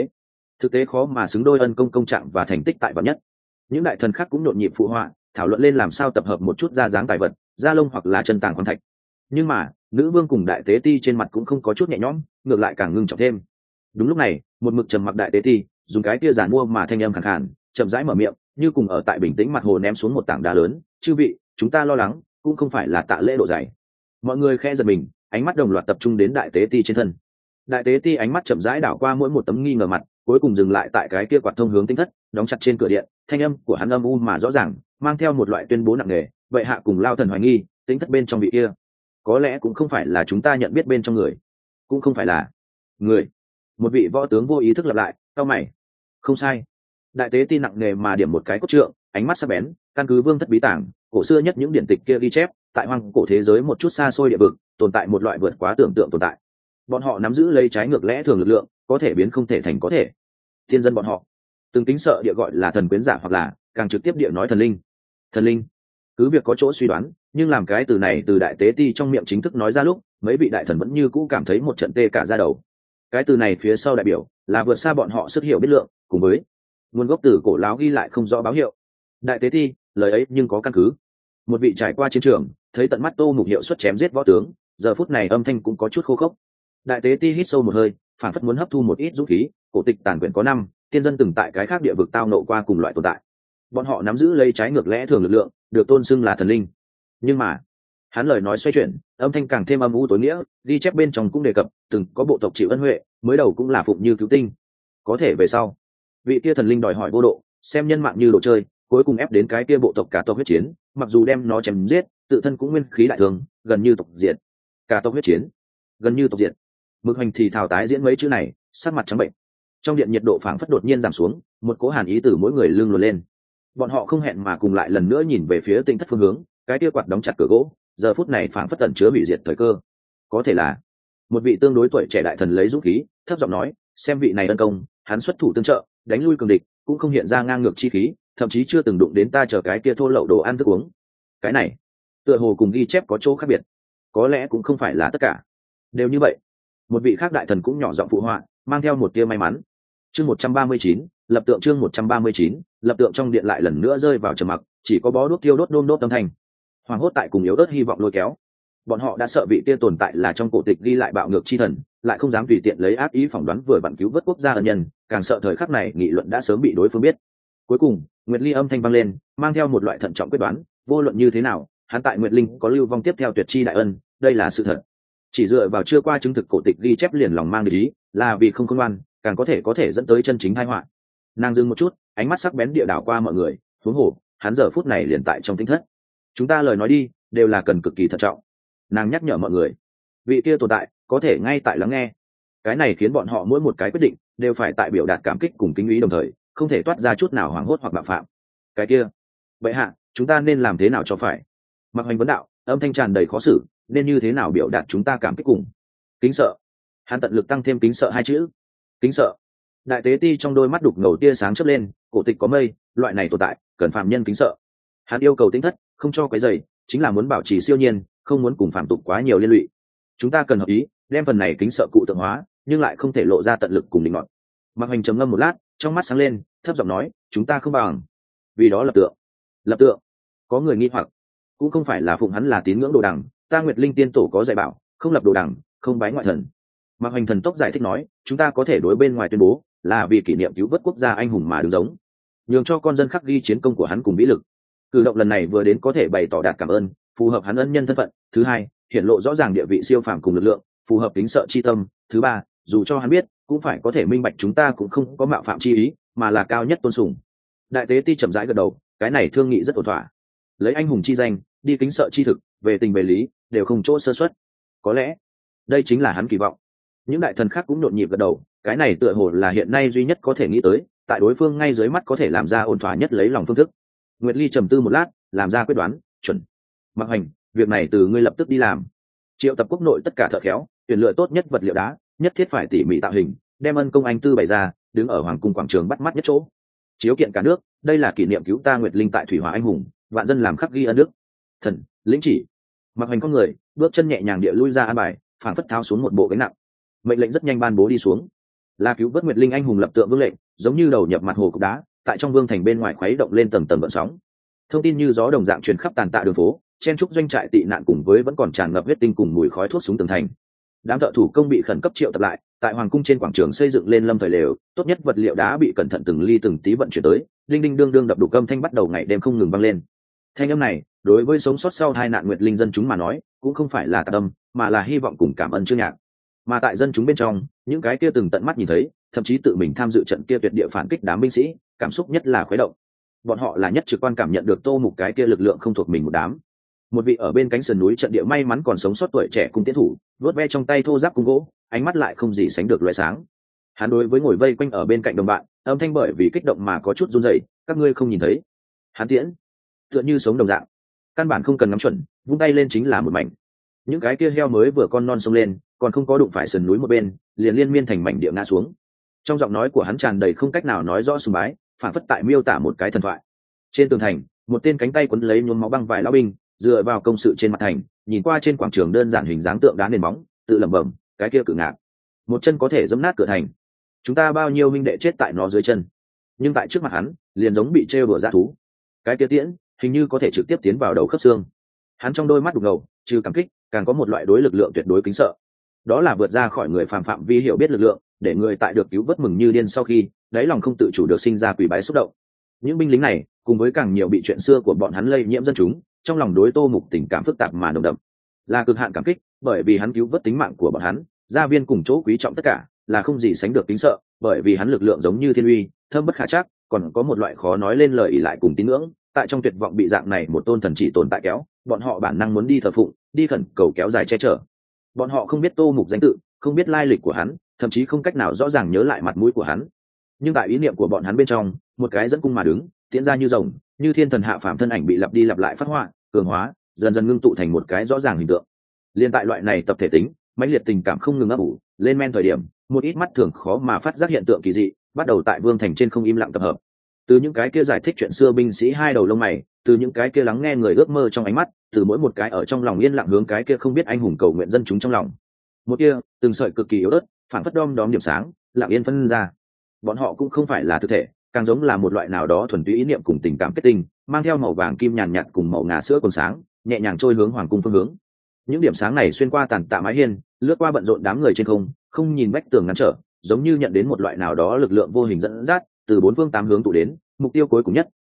thực tế khó mà xứng đôi ân công công trạng và thành tích tại vật nhất. Những đại thần khác cũng nhộn nhịp phụ họa, thảo luận lên làm sao tập hợp một chút da dáng tài vật, da lông hoặc là chân tàng khoáng thạch. Nhưng mà nữ vương cùng đại tế ti trên mặt cũng không có chút nhẹ nhõm, ngược lại càng ngưng trọng thêm. Đúng lúc này, một mực trầm mặc đại tế ti dùng cái kia giản mua mà thanh âm khàn khàn, chậm rãi mở miệng, như cùng ở tại bình tĩnh mặt hồ ném xuống một tảng đá lớn, chư vị, chúng ta lo lắng cũng không phải là tạ lễ độ dày. Mọi người khẽ giật mình, ánh mắt đồng loạt tập trung đến đại tế ti trên thân. Đại tế ti ánh mắt chậm rãi đảo qua mỗi một tấm nghi ngờ mặt, cuối cùng dừng lại tại cái kia quạt thông hướng tinh thất, đóng chặt trên cửa điện. Thanh âm của hắn âm u mà rõ ràng, mang theo một loại tuyên bố nặng nề, vậy hạ cùng lao thần hoài nghi, tinh thất bên trong vị kia có lẽ cũng không phải là chúng ta nhận biết bên trong người, cũng không phải là người. Một vị võ tướng vô ý thức lặp lại, cau mày. Không sai. Đại tế ti nặng nề mà điểm một cái cốt trượng, ánh mắt sắc bén, căn cứ vương thất bí tàng, cổ xưa nhất những điển tịch kia ghi chép, tại hoang cổ thế giới một chút xa xôi địa vực, tồn tại một loại vượt quá tưởng tượng tồn tại. Bọn họ nắm giữ lấy trái ngược lẽ thường lực lượng, có thể biến không thể thành có thể. Thiên dân bọn họ từng tính sợ địa gọi là thần quyến giả, hoặc là càng trực tiếp địa nói thần linh. Thần linh, cứ việc có chỗ suy đoán, nhưng làm cái từ này từ đại tế ti trong miệng chính thức nói ra lúc, mấy vị đại thần vẫn như cũ cảm thấy một trận tê cả da đầu. Cái từ này phía sau đại biểu là vượt xa bọn họ sức hiểu biết lượng, cùng với nguồn gốc từ cổ láo ghi lại không rõ báo hiệu. Đại tế ti, lời ấy nhưng có căn cứ. Một vị trải qua chiến trường, thấy tận mắt Tô Mục hiệu suất chém giết võ tướng, giờ phút này âm thanh cũng có chút khô khốc. Đại tế ti hít sâu một hơi, phản phất muốn hấp thu một ít dũng khí. Cổ tịch tàn quyển có năm, tiên dân từng tại cái khác địa vực tao nộ qua cùng loại tồn tại. Bọn họ nắm giữ lấy trái ngược lẽ thường lực lượng, được tôn xưng là thần linh. Nhưng mà hắn lời nói xoay chuyển, âm thanh càng thêm âm u tối nghĩa, ghi chép bên trong cũng đề cập từng có bộ tộc chịu ân huệ, mới đầu cũng là phụng như cứu tinh. Có thể về sau vị kia thần linh đòi hỏi vô độ, xem nhân mạng như đồ chơi, cuối cùng ép đến cái kia bộ tộc cả tộc huyết chiến, mặc dù đem nó chém giết, tự thân cũng nguyên khí đại thương, gần như tộc diệt. Cả tộc huyết chiến, gần như tộc diệt. Mực Hành thì thào tái diễn mấy chữ này, sắc mặt trắng bệnh. Trong điện nhiệt độ phảng phất đột nhiên giảm xuống, một cỗ hàn ý từ mỗi người lưng luồn lên. Bọn họ không hẹn mà cùng lại lần nữa nhìn về phía tinh thất phương hướng, cái kia quạt đóng chặt cửa gỗ, giờ phút này phảng phất ẩn chứa hủy diệt thời cơ. Có thể là một vị tương đối tuổi trẻ đại thần lấy dũng khí, thấp giọng nói, xem vị này ân công, hắn xuất thủ tương trợ, đánh lui cường địch, cũng không hiện ra ngang ngược chi khí, thậm chí chưa từng đụng đến ta chờ cái kia thô lậu đồ ăn thức uống. Cái này tựa hồ cùng ghi chép có chỗ khác biệt, có lẽ cũng không phải là tất cả đều như vậy. Một vị khác đại thần cũng nhỏ giọng phụ họa, mang theo một tia may mắn. Chương 139, lập tượng. Chương 139, lập tượng. Trong điện lại lần nữa rơi vào trầm mặc, chỉ có bó đuốc thiêu đốt nôm đốt âm thanh. Hoàng hốt tại cùng yếu ớt hy vọng lôi kéo. Bọn họ đã sợ vị kia tồn tại là trong cổ tịch ghi lại bạo ngược chi thần, lại không dám tùy tiện lấy ác ý phỏng đoán vừa vặn cứu vớt quốc gia ân nhân, càng sợ thời khắc này nghị luận đã sớm bị đối phương biết. Cuối cùng, Nguyệt Ly âm thanh vang lên, mang theo một loại thận trọng quyết đoán, vô luận như thế nào, hắn tại Nguyệt Linh có lưu vong tiếp theo tuyệt chi đại ân, đây là sự thật. Chỉ dựa vào chưa qua chứng thực cổ tịch ghi chép liền lòng mang ý, là vì không khôn ngoan, càng có thể dẫn tới chân chính tai họa. Nàng dừng một chút, ánh mắt sắc bén địa đảo qua mọi người, huống hồ, hắn giờ phút này liền tại trong tinh thất. Chúng ta lời nói đi, đều là cần cực kỳ thận trọng. Nàng nhắc nhở mọi người, vị kia tồn tại, có thể ngay tại lắng nghe. Cái này khiến bọn họ mỗi một cái quyết định đều phải tại biểu đạt cảm kích cùng kính ý đồng thời, không thể toát ra chút nào hoảng hốt hoặc bạo phạm. Cái kia, vậy hạ, chúng ta nên làm thế nào cho phải? Mặc Hoành vấn đạo, âm thanh tràn đầy khó xử, nên như thế nào biểu đạt chúng ta cảm kích cùng kính sợ? Hắn tận lực tăng thêm kính sợ hai chữ. Kính sợ. Đại tế ti trong đôi mắt đục ngầu tia sáng chớp lên, cổ tịch có mây, loại này tồn tại, cần phạm nhân kính sợ. Hắn yêu cầu tính thất, không cho cái giày, chính là muốn bảo trì siêu nhiên, không muốn cùng phạm tục quá nhiều liên lụy. Chúng ta cần hợp ý, đem phần này kính sợ cụ tượng hóa, nhưng lại không thể lộ ra tận lực cùng định ngọn. Mạc Hoành trầm ngâm một lát, trong mắt sáng lên, thấp giọng nói, chúng ta không bằng vì đó lập tượng. Lập tượng? Có người nghi hoặc, cũng không phải là phụng hắn là tín ngưỡng đồ đằng, ta Nguyệt Linh tiên tổ có dạy bảo, không lập đồ đằng, không bái ngoại thần. Mạc Hoành thần tốc giải thích nói, chúng ta có thể đối bên ngoài tuyên bố, là vì kỷ niệm cứu vớt quốc gia anh hùng mà đứng giống, nhường cho con dân khắc ghi chiến công của hắn cùng vĩ lực. Cử động lần này vừa đến có thể bày tỏ đạt cảm ơn, phù hợp hắn ân nhân thân phận. Thứ hai, hiển lộ rõ ràng địa vị siêu phàm cùng lực lượng, phù hợp kính sợ chi tâm. Thứ ba, dù cho hắn biết, cũng phải có thể minh bạch chúng ta cũng không có mạo phạm chi ý, mà là cao nhất tôn sùng. Đại tế ti chậm rãi gật đầu, cái này thương nghị rất ổn thỏa. Lấy anh hùng chi danh, đi kính sợ chi thực, về tình về lý, đều không chỗ sơ suất. Có lẽ, đây chính là hắn kỳ vọng. Những đại thần khác cũng nhộn nhịp gật đầu, cái này tựa hồ là hiện nay duy nhất có thể nghĩ tới, tại đối phương ngay dưới mắt có thể làm ra ổn thỏa nhất lấy lòng phương thức. Nguyệt Ly trầm tư một lát, làm ra quyết đoán, chuẩn. Mạc Hoành, việc này từ ngươi lập tức đi làm. Triệu tập quốc nội tất cả thợ khéo, tuyển lựa tốt nhất vật liệu đá, nhất thiết phải tỉ mỉ tạo hình, đem ân công anh tư bày ra, đứng ở hoàng cung quảng trường bắt mắt nhất chỗ. Chiếu kiện cả nước, đây là kỷ niệm cứu ta Nguyệt Linh tại thủy hỏa anh hùng, vạn dân làm khắc ghi ân đức. Thần, lĩnh chỉ. Mạc Hoành con người, bước chân nhẹ nhàng địa lui ra an bài, phảng phất tháo xuống một bộ gánh nặng. Mệnh lệnh rất nhanh ban bố đi xuống, là cứu vớt Nguyệt Linh anh hùng lập tượng vương lệnh, giống như đầu nhập mặt hồ cục đá, tại trong vương thành bên ngoài khuấy động lên tầng tầng gợn sóng. Thông tin như gió đồng dạng truyền khắp tàn tạ đường phố, chen trúc doanh trại tị nạn cùng với vẫn còn tràn ngập huyết tinh cùng mùi khói thuốc súng tường thành. Đám thợ thủ công bị khẩn cấp triệu tập lại, tại hoàng cung trên quảng trường xây dựng lên lâm thời lều, tốt nhất vật liệu đá bị cẩn thận từng ly từng tí vận chuyển tới, đinh đinh đương đương đập đủ âm thanh bắt đầu ngày đêm không ngừng vang lên. Thanh âm này, đối với sống sót sau hai nạn Nguyệt Linh dân chúng mà nói, cũng không phải là tạc âm, mà là hy vọng cùng cảm ơn chương nhạc. Mà tại dân chúng bên trong, những cái kia từng tận mắt nhìn thấy, thậm chí tự mình tham dự trận kia tuyệt địa phản kích đám binh sĩ, cảm xúc nhất là khuấy động. Bọn họ là nhất trực quan cảm nhận được Tô Mục cái kia lực lượng không thuộc mình một đám. Một vị ở bên cánh sườn núi trận địa may mắn còn sống sót tuổi trẻ cung tiến thủ, vớt ve trong tay thô giáp cung gỗ, ánh mắt lại không gì sánh được loại sáng. Hắn đối với ngồi vây quanh ở bên cạnh đồng bạn, âm thanh bởi vì kích động mà có chút run rẩy, các ngươi không nhìn thấy. Hắn tiễn, tựa như sống đồng dạng, căn bản không cần ngắm chuẩn, vung tay lên chính là một mảnh. Những cái kia heo mới vừa con non xông lên, còn không có đụng phải sườn núi một bên, liền liên miên thành mảnh địa ngã xuống. Trong giọng nói của hắn tràn đầy không cách nào nói rõ sùng bái, phản phất tại miêu tả một cái thần thoại. Trên tường thành, một tên cánh tay quấn lấy nhuốm máu băng vải lão binh, dựa vào công sự trên mặt thành, nhìn qua trên quảng trường đơn giản hình dáng tượng đá nền móng, tự lẩm bẩm, cái kia cự ngạc, một chân có thể giẫm nát cửa thành. Chúng ta bao nhiêu huynh đệ chết tại nó dưới chân, nhưng tại trước mặt hắn, liền giống bị trêu đùa dã thú. Cái kia tiễn, hình như có thể trực tiếp tiến vào đầu khớp xương. Hắn trong đôi mắt đục ngầu, trừ cảm kích, càng có một loại đối lực lượng tuyệt đối kính sợ. Đó là vượt ra khỏi người phàm phạm vi hiểu biết lực lượng, để người tại được cứu vớt mừng như điên sau khi, đáy lòng không tự chủ được sinh ra quỳ bái xúc động. Những binh lính này, cùng với càng nhiều bị chuyện xưa của bọn hắn lây nhiễm dân chúng, trong lòng đối Tô Mục tình cảm phức tạp mà nồng đậm, là cực hạn cảm kích, bởi vì hắn cứu vớt tính mạng của bọn hắn, gia viên cùng chỗ quý trọng tất cả, là không gì sánh được kính sợ, bởi vì hắn lực lượng giống như thiên uy, thâm bất khả trắc, còn có một loại khó nói lên lời ỷ lại cùng tín ngưỡng, tại trong tuyệt vọng bị dạng này một tôn thần chỉ tồn tại kéo, bọn họ bản năng muốn đi thờ phụng, đi khẩn cầu kéo dài che chở. Bọn họ không biết Tô Mục danh tự, không biết lai lịch của hắn, thậm chí không cách nào rõ ràng nhớ lại mặt mũi của hắn, nhưng tại ý niệm của bọn hắn bên trong, một cái dẫn cung mà đứng, tiễn ra như rồng, như thiên thần hạ phàm thân ảnh bị lặp đi lặp lại phát họa, cường hóa, dần dần ngưng tụ thành một cái rõ ràng hình tượng. Liên tại loại này tập thể tính, mãnh liệt tình cảm không ngừng ấp ủ lên men thời điểm, một ít mắt thường khó mà phát giác hiện tượng kỳ dị, bắt đầu tại vương thành trên không im lặng tập hợp. Từ những cái kia giải thích chuyện xưa binh sĩ hai đầu lông mày, từ những cái kia lắng nghe người ước mơ trong ánh mắt, từ mỗi một cái ở trong lòng yên lặng hướng cái kia không biết anh hùng cầu nguyện dân chúng trong lòng. Một kia, từng sợi cực kỳ yếu ớt, phản phất đom đóm điểm sáng, lặng yên phân ra. Bọn họ cũng không phải là thực thể, càng giống là một loại nào đó thuần túy ý niệm cùng tình cảm kết tinh, mang theo màu vàng kim nhàn nhạt cùng màu ngà sữa còn sáng, nhẹ nhàng trôi hướng hoàng cung phương hướng. Những điểm sáng này xuyên qua tàn tạ mái hiên, lướt qua bận rộn đám người trên không, không nhìn vách tường ngăn trở, giống như nhận đến một loại nào đó lực lượng vô hình dẫn dắt, từ bốn phương tám hướng tụ đến, mục tiêu cuối cùng nhất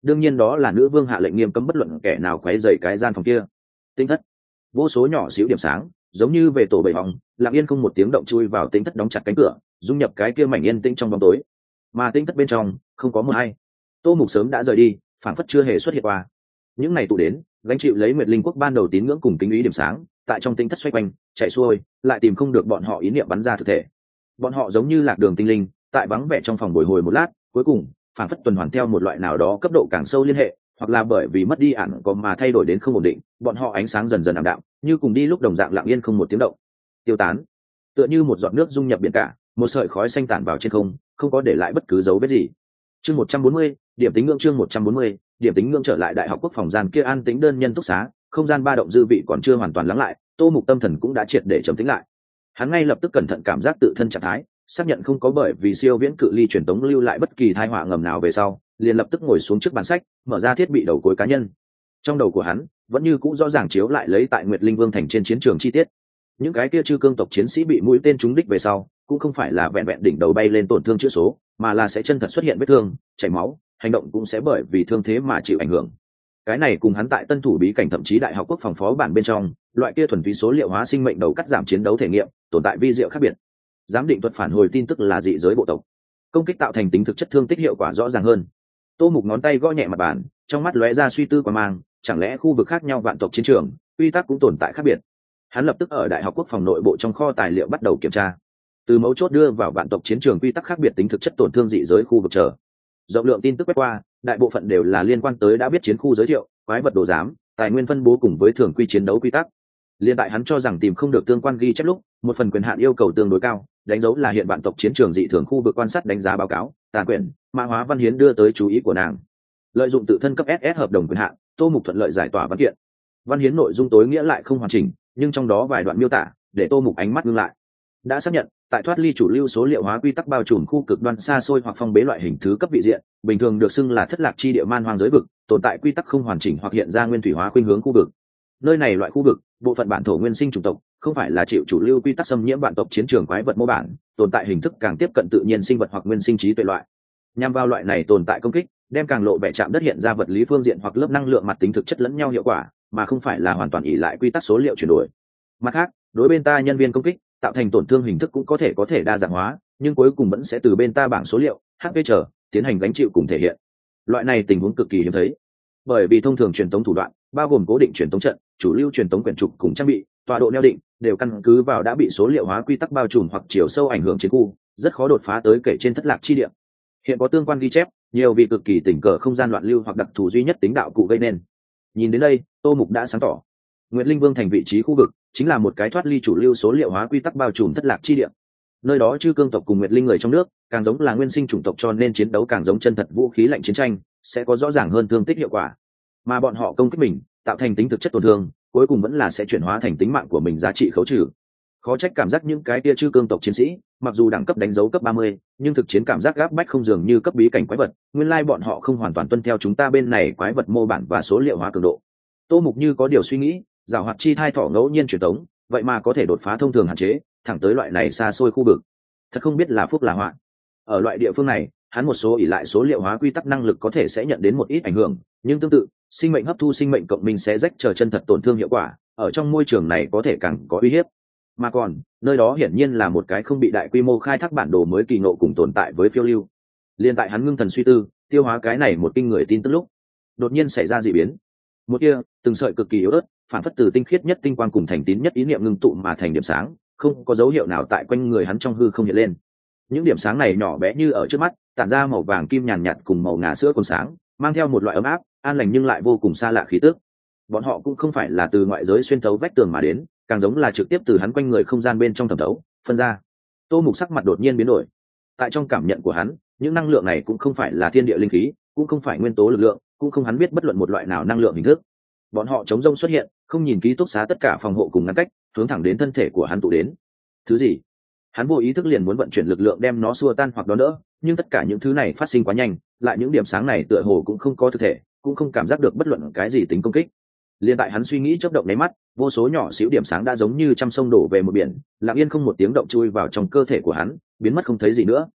đương nhiên đó là nữ vương hạ lệnh nghiêm cấm bất luận kẻ nào quấy rầy cái gian phòng kia. Tinh thất, vô số nhỏ xíu điểm sáng giống như về tổ bầy hòng, lặng yên không một tiếng động chui vào tinh thất, đóng chặt cánh cửa, dung nhập cái kia mảnh yên tĩnh trong bóng tối. Mà tinh thất bên trong không có một ai. Tô Mục sớm đã rời đi, phảng phất chưa hề xuất hiện qua. Những ngày tụ đến gánh chịu lấy Nguyệt Linh quốc ban đầu tín ngưỡng cùng kính ý điểm sáng, tại trong tinh thất xoay quanh chạy xuôi, lại tìm không được bọn họ ý niệm bắn ra thực thể. Bọn họ giống như lạc đường tinh linh, tại vắng vẻ trong phòng bồi hồi một lát, cuối cùng phảng phất tuần hoàn theo một loại nào đó cấp độ càng sâu liên hệ, hoặc là bởi vì mất đi ẩn có mà thay đổi đến không ổn định, bọn họ ánh sáng dần dần ảm đạm, như cùng đi lúc đồng dạng lặng yên không một tiếng động, tiêu tán, tựa như một giọt nước dung nhập biển cả, một sợi khói xanh tản vào trên không, không có để lại bất cứ dấu vết gì. Chương 140, điểm tính ngưỡng. Chương 140, điểm tính ngưỡng. Trở lại đại học quốc phòng gian kia an tĩnh đơn nhân túc xá, không gian ba động dư vị còn chưa hoàn toàn lắng lại, Tô Mục tâm thần cũng đã triệt để trầm tĩnh lại. Hắn ngay lập tức cẩn thận cảm giác tự thân trạng thái, xác nhận không có bởi vì siêu viễn cự ly truyền tống lưu lại bất kỳ tai họa ngầm nào về sau, liền lập tức ngồi xuống trước bàn sách, mở ra thiết bị đầu cuối cá nhân. Trong đầu của hắn vẫn như cũ rõ ràng chiếu lại lấy tại Nguyệt Linh Vương thành trên chiến trường chi tiết. Những cái kia chư cương tộc chiến sĩ bị mũi tên trúng đích về sau, cũng không phải là vẹn vẹn đỉnh đầu bay lên tổn thương chữa số, mà là sẽ chân thật xuất hiện vết thương, chảy máu, hành động cũng sẽ bởi vì thương thế mà chịu ảnh hưởng. Cái này cùng hắn tại Tân Thủ bí cảnh thậm chí đại học quốc phòng phó bản bên trong, loại kia thuần túy số liệu hóa sinh mệnh đầu cắt giảm chiến đấu thể nghiệm, tồn tại vi diệu khác biệt. Giám định thuật phản hồi tin tức là dị giới bộ tộc, công kích tạo thành tính thực chất thương tích hiệu quả rõ ràng hơn. Tô Mục ngón tay gõ nhẹ mặt bàn, trong mắt lóe ra suy tư qua mang, chẳng lẽ khu vực khác nhau vạn tộc chiến trường, quy tắc cũng tồn tại khác biệt. Hắn lập tức ở đại học quốc phòng nội bộ trong kho tài liệu bắt đầu kiểm tra, từ mấu chốt đưa vào vạn tộc chiến trường quy tắc khác biệt tính thực chất tổn thương dị giới khu vực chờ. Rộng lượng tin tức quét qua, đại bộ phận đều là liên quan tới đã biết chiến khu giới thiệu, quái vật đồ giám, tài nguyên phân bố cùng với thường quy chiến đấu quy tắc. Liên tại hắn cho rằng tìm không được tương quan ghi chép lúc, một phần quyền hạn yêu cầu tương đối cao, đánh dấu là hiện vạn tộc chiến trường dị thường khu vực quan sát đánh giá báo cáo, tàn quyển, mã hóa văn hiến đưa tới chú ý của nàng. Lợi dụng tự thân cấp SS hợp đồng quyền hạn, Tô Mục thuận lợi giải tỏa văn kiện. Văn hiến nội dung tối nghĩa lại không hoàn chỉnh, nhưng trong đó vài đoạn miêu tả để Tô Mục ánh mắt ngưng lại. Đã xác nhận, tại thoát ly chủ lưu số liệu hóa quy tắc bao trùm khu cực đoan xa xôi hoặc phong bế loại hình thứ cấp vị diện, bình thường được xưng là thất lạc chi địa man hoang giới vực, tồn tại quy tắc không hoàn chỉnh hoặc hiện ra nguyên thủy hóa khuynh hướng khu vực. Nơi này loại khu vực, bộ phận bản thổ nguyên sinh chủng tộc, không phải là chịu chủ lưu quy tắc xâm nhiễm vạn tộc chiến trường quái vật mô bản, tồn tại hình thức càng tiếp cận tự nhiên sinh vật hoặc nguyên sinh trí tuệ loại. Nhằm vào loại này tồn tại công kích, đem càng lộ vẻ chạm đất hiện ra vật lý phương diện hoặc lớp năng lượng mặt tính thực chất lẫn nhau hiệu quả, mà không phải là hoàn toàn ỷ lại quy tắc số liệu chuyển đổi. Mặt khác, đối bên ta nhân viên công kích tạo thành tổn thương hình thức cũng có thể đa dạng hóa, nhưng cuối cùng vẫn sẽ từ bên ta bảng số liệu HP chờ tiến hành gánh chịu cùng thể hiện. Loại này tình huống cực kỳ hiếm thấy, bởi vì thông thường truyền tống thủ đoạn bao gồm cố định truyền tống trận, chủ lưu truyền tống quyển trục cùng trang bị, tọa độ neo định đều căn cứ vào đã bị số liệu hóa quy tắc bao trùm hoặc chiều sâu ảnh hưởng chiến khu, rất khó đột phá tới kể trên thất lạc chi địa. Hiện có tương quan ghi chép nhiều vì cực kỳ tình cờ không gian loạn lưu hoặc đặc thù duy nhất tính đạo cụ gây nên. Nhìn đến đây, Tô Mục đã sáng tỏ, Nguyệt Linh Vương thành vị trí khu vực chính là một cái thoát ly chủ lưu số liệu hóa quy tắc bao trùm thất lạc chi địa. Nơi đó chư cương tộc cùng Nguyệt Linh người trong nước càng giống là nguyên sinh chủng tộc, cho nên chiến đấu càng giống chân thật vũ khí lạnh chiến tranh, sẽ có rõ ràng hơn thương tích hiệu quả. Mà bọn họ công kích mình, tạo thành tính thực chất tổn thương, cuối cùng vẫn là sẽ chuyển hóa thành tính mạng của mình giá trị khấu trừ. Khó trách cảm giác những cái kia chư cương tộc chiến sĩ, mặc dù đẳng cấp đánh dấu cấp 30, nhưng thực chiến cảm giác gáp bách không dường như cấp bí cảnh quái vật, nguyên lai bọn họ không hoàn toàn tuân theo chúng ta bên này quái vật mô bản và số liệu hóa cường độ. Tô Mục như có điều suy nghĩ, giảo hoạt chi thai thỏ ngẫu nhiên truyền tống, vậy mà có thể đột phá thông thường hạn chế, thẳng tới loại này xa xôi khu vực. Thật không biết là phúc là họa. Ở loại địa phương này, hắn một số ỷ lại số liệu hóa quy tắc năng lực có thể sẽ nhận đến một ít ảnh hưởng, nhưng tương tự, sinh mệnh hấp thu sinh mệnh cộng minh sẽ rách chờ chân thật tổn thương hiệu quả, ở trong môi trường này có thể càng có uy hiếp. Mà còn, nơi đó hiển nhiên là một cái không bị đại quy mô khai thác bản đồ mới kỳ ngộ cùng tồn tại với phiêu lưu. Liên tại hắn ngưng thần suy tư, tiêu hóa cái này một kinh người tin tức lúc, đột nhiên xảy ra dị biến. Một kia, từng sợi cực kỳ yếu ớt, phản phất từ tinh khiết nhất tinh quang cùng thành tín nhất ý niệm ngưng tụ mà thành điểm sáng, không có dấu hiệu nào tại quanh người hắn trong hư không hiện lên. Những điểm sáng này nhỏ bé như ở trước mắt, tản ra màu vàng kim nhàn nhạt cùng màu ngà sữa còn sáng, mang theo một loại ấm áp, an lành nhưng lại vô cùng xa lạ khí tức. Bọn họ cũng không phải là từ ngoại giới xuyên thấu vách tường mà đến, càng giống là trực tiếp từ hắn quanh người không gian bên trong thẩm thấu, phân ra. Tô Mục sắc mặt đột nhiên biến đổi. Tại trong cảm nhận của hắn, những năng lượng này cũng không phải là thiên địa linh khí, cũng không phải nguyên tố lực lượng, cũng không hắn biết bất luận một loại nào năng lượng hình thức. Bọn họ chống rông xuất hiện, không nhìn ký túc xá tất cả phòng hộ cùng ngăn cách, hướng thẳng đến thân thể của hắn tụ đến. Thứ gì? Hắn vô ý thức liền muốn vận chuyển lực lượng đem nó xua tan hoặc đón đỡ, nhưng tất cả những thứ này phát sinh quá nhanh, lại những điểm sáng này tựa hồ cũng không có thực thể, cũng không cảm giác được bất luận cái gì tính công kích. Liên tại hắn suy nghĩ chớp động nháy mắt, vô số nhỏ xíu điểm sáng đã giống như trăm sông đổ về một biển, lặng yên không một tiếng động chui vào trong cơ thể của hắn, biến mất không thấy gì nữa.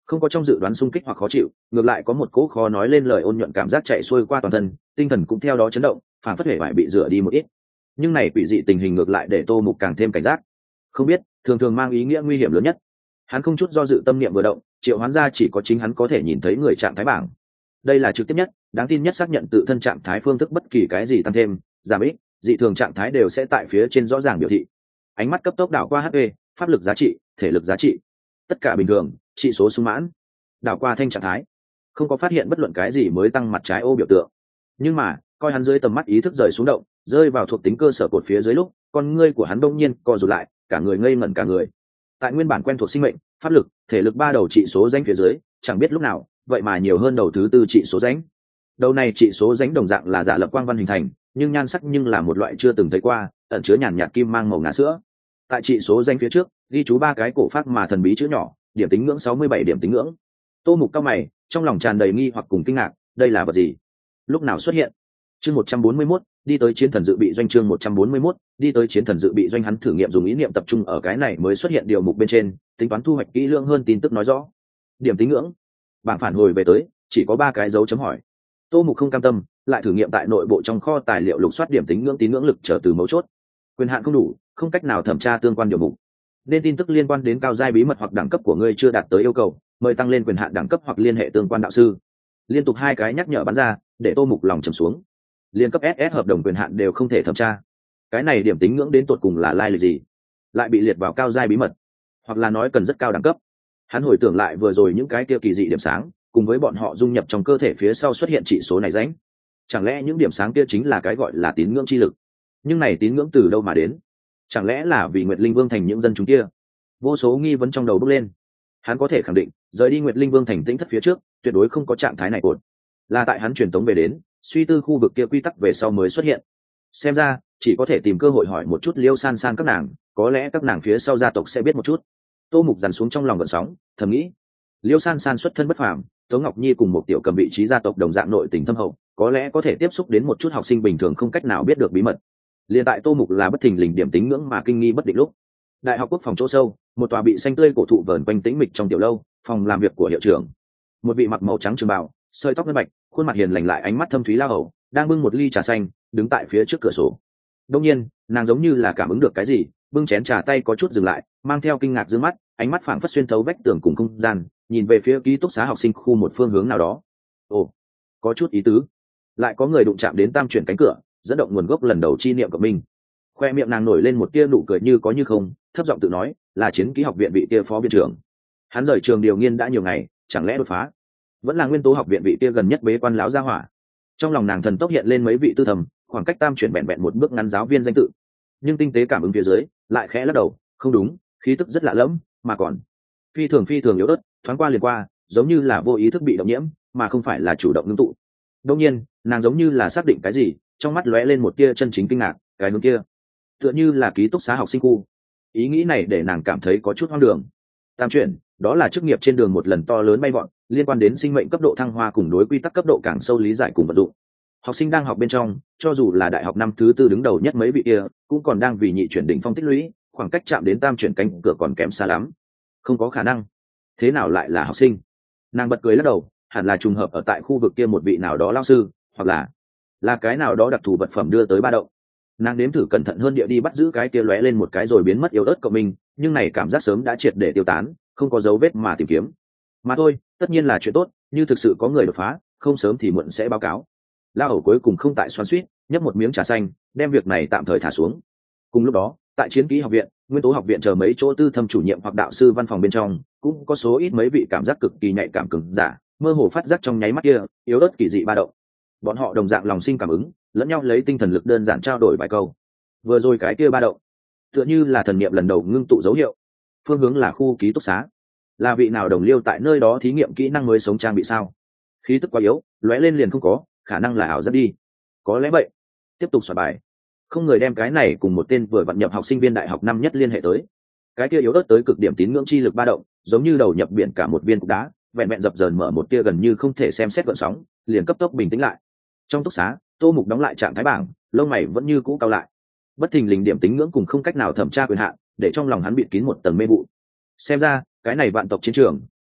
không có trong dự đoán xung kích hoặc khó chịu, ngược lại có một cỗ khó nói lên lời ôn nhuận cảm giác chạy xuôi qua toàn thân, tinh thần cũng theo đó chấn động, phản phất hệ vải bị rửa đi một ít. Nhưng này quỷ dị tình hình ngược lại để Tô Mục càng thêm cảnh giác. Không biết, thường thường mang ý nghĩa nguy hiểm lớn nhất. Hắn không chút do dự, tâm niệm vừa động, triệu hoán ra chỉ có chính hắn có thể nhìn thấy người trạng thái bảng. Đây là trực tiếp nhất, đáng tin nhất xác nhận tự thân trạng thái phương thức, bất kỳ cái gì tăng thêm, giảm ít, dị thường trạng thái đều sẽ tại phía trên rõ ràng biểu thị. Ánh mắt cấp tốc đảo qua HP, pháp lực giá trị, thể lực giá trị, tất cả bình thường, trị số sung mãn. Đảo qua thanh trạng thái, không có phát hiện bất luận cái gì mới tăng mặt trái ô biểu tượng. Nhưng mà coi hắn dưới tầm mắt ý thức rời xuống động, rơi vào thuộc tính cơ sở cột phía dưới lúc, con ngươi của hắn đông nhiên co rụt lại, cả người ngây ngẩn cả người. Tại nguyên bản quen thuộc sinh mệnh, pháp lực, thể lực ba đầu trị số danh phía dưới, chẳng biết lúc nào vậy mà nhiều hơn đầu thứ tư trị số danh. Đầu này trị số danh đồng dạng là giả lập quang văn hình thành, nhưng nhan sắc nhưng là một loại chưa từng thấy qua, ẩn chứa nhàn nhạt kim mang màu ngà sữa. Tại trị số danh phía trước ghi chú ba cái cổ phác mà thần bí chữ nhỏ, điểm tính ngưỡng 67 điểm tính ngưỡng. Tô Mục cao mày, trong lòng tràn đầy nghi hoặc cùng kinh ngạc, đây là vật gì, lúc nào xuất hiện? Chương 141, đi tới chiến thần dự bị doanh. Chương 141, đi tới chiến thần dự bị doanh. Hắn thử nghiệm dùng ý niệm tập trung ở cái này mới xuất hiện điều mục bên trên, tính toán thu hoạch kỹ lưỡng hơn tin tức nói rõ. Điểm tính ngưỡng, bảng phản hồi về tới chỉ có ba cái dấu chấm hỏi. Tô Mục không cam tâm, lại thử nghiệm tại nội bộ trong kho tài liệu lục soát điểm tính ngưỡng tín ngưỡng lực trở từ mấu chốt. Quyền hạn không đủ, không cách nào thẩm tra tương quan điều mục. Nên tin tức liên quan đến cao giai bí mật hoặc đẳng cấp của ngươi chưa đạt tới yêu cầu, mời tăng lên quyền hạn đẳng cấp hoặc liên hệ tương quan đạo sư. Liên tục hai cái nhắc nhở bắn ra, để Tô Mục lòng trầm xuống. Liên cấp SS hợp đồng quyền hạn đều không thể thẩm tra, cái này điểm tính ngưỡng đến tột cùng là lai lịch gì, lại bị liệt vào cao giai bí mật, hoặc là nói cần rất cao đẳng cấp. Hắn hồi tưởng lại vừa rồi những cái kia kỳ dị điểm sáng, cùng với bọn họ dung nhập trong cơ thể phía sau xuất hiện chỉ số này rãnh, chẳng lẽ những điểm sáng kia chính là cái gọi là tín ngưỡng chi lực? Nhưng này tín ngưỡng từ đâu mà đến? Chẳng lẽ là vì Nguyệt Linh Vương thành những dân chúng kia? Vô số nghi vấn trong đầu bốc lên. Hắn có thể khẳng định, rời đi Nguyệt Linh Vương thành tĩnh thất phía trước, tuyệt đối không có trạng thái này cột. Là tại hắn truyền tống về đến, suy tư khu vực kia quy tắc về sau mới xuất hiện. Xem ra, chỉ có thể tìm cơ hội hỏi một chút Liêu San San các nàng, có lẽ các nàng phía sau gia tộc sẽ biết một chút. Tô Mục dằn xuống trong lòng gợn sóng, thầm nghĩ. Liêu San San xuất thân bất phàm, Tố Ngọc Nhi cùng một tiểu cầm vị trí gia tộc đồng dạng nội tình thâm hậu, có lẽ có thể tiếp xúc đến một chút học sinh bình thường không cách nào biết được bí mật. Liên tại Tô Mục là bất thình lình điểm tính ngưỡng mà kinh nghi bất định lúc, Đại học Quốc phòng chỗ sâu, một tòa bị xanh tươi cổ thụ vờn quanh tĩnh mịch trong tiểu lâu, phòng làm việc của hiệu trưởng. Một vị mặc màu trắng trường bào, sợi tóc ngân bạch, khuôn mặt hiền lành lại ánh mắt thâm thúy lao hầu, đang bưng một ly trà xanh, đứng tại phía trước cửa sổ. Đương nhiên, nàng giống như là cảm ứng được cái gì, bưng chén trà tay có chút dừng lại, mang theo kinh ngạc dương mắt, ánh mắt phảng phất xuyên thấu vách tường cùng không gian, nhìn về phía ký túc xá học sinh khu một phương hướng nào đó. Ồ, có chút ý tứ. Lại có người đụng chạm đến tam chuyển cánh cửa, dẫn động nguồn gốc lần đầu chi niệm của mình. Khoe miệng nàng nổi lên một tia nụ cười như có như không, thấp giọng tự nói, là chiến kỹ học viện vị kia phó viện trưởng. Hắn rời trường điều nghiên đã nhiều ngày, chẳng lẽ đột phá? Vẫn là nguyên tố học viện vị kia gần nhất bế quan lão gia hỏa. Trong lòng nàng thần tốc hiện lên mấy vị tư thầm, khoảng cách tam chuyển bẹn bẹn một bước ngắn giáo viên danh tự. Nhưng tinh tế cảm ứng phía dưới, lại khẽ lắc đầu, không đúng, khí tức rất lạ lẫm, mà còn phi thường yếu ớt, thoáng qua liền qua, giống như là vô ý thức bị động nhiễm, mà không phải là chủ động ngưng tụ. Đương nhiên, nàng giống như là xác định cái gì, trong mắt lóe lên một tia chân chính kinh ngạc, cái hướng kia, tựa như là ký túc xá học sinh khu. Ý nghĩ này để nàng cảm thấy có chút hoang đường. Tam chuyển, đó là chức nghiệp trên đường một lần to lớn bay vọt, liên quan đến sinh mệnh cấp độ thăng hoa cùng đối quy tắc cấp độ càng sâu lý giải cùng vận dụng. Học sinh đang học bên trong, cho dù là đại học năm thứ tư đứng đầu nhất mấy vị kia, cũng còn đang vì nhị chuyển đỉnh phong tích lũy, khoảng cách chạm đến tam chuyển cánh cửa còn kém xa lắm. Không có khả năng. Thế nào lại là học sinh? Nàng bật cười lắc đầu, hẳn là trùng hợp ở tại khu vực kia một vị nào đó lao sư, hoặc là cái nào đó đặc thù vật phẩm đưa tới ba động. Nàng đếm thử cẩn thận hơn địa đi bắt giữ cái kia lóe lên một cái rồi biến mất yếu ớt của mình, nhưng này cảm giác sớm đã triệt để tiêu tán, không có dấu vết mà tìm kiếm. Mà thôi, tất nhiên là chuyện tốt, như thực sự có người đột phá, không sớm thì muộn sẽ báo cáo. La Hầu cuối cùng không tại xoắn xuýt, nhấp một miếng trà xanh, đem việc này tạm thời thả xuống. Cùng lúc đó, tại chiến kỹ học viện, nguyên tố học viện chờ mấy chỗ tư thâm chủ nhiệm hoặc đạo sư văn phòng bên trong, cũng có số ít mấy vị cảm giác cực kỳ nhạy cảm cứng giả, mơ hồ phát giác trong nháy mắt kia, yếu ớt kỳ dị ba động. Bọn họ đồng dạng lòng sinh cảm ứng, lẫn nhau lấy tinh thần lực đơn giản trao đổi vài câu. Vừa rồi cái kia ba động, tựa như là thần niệm lần đầu ngưng tụ dấu hiệu. Phương hướng là khu ký túc xá. Là vị nào đồng liêu tại nơi đó thí nghiệm kỹ năng mới sống trang bị sao? Khí tức quá yếu, lóe lên liền không có, khả năng là ảo giác đi. Có lẽ vậy. Tiếp tục soạn bài. Không người đem cái này cùng một tên vừa vận nhập học sinh viên đại học năm nhất liên hệ tới. Cái kia yếu ớt tới cực điểm tín ngưỡng chi lực ba động, giống như đầu nhập biển cả một viên cục đá, vẹn vẹn dập dờn mở một tia gần như không thể xem xét gợn sóng, liền cấp tốc bình tĩnh lại. Trong túc xá, Tô Mục đóng lại trạng thái bảng, lông mày vẫn như cũ cao lại. Bất thình lình điểm tính ngưỡng cùng không cách nào thẩm tra quyền hạn, để trong lòng hắn bịt kín một tầng mê vụ. Xem ra, cái này vạn tộc chiến trường,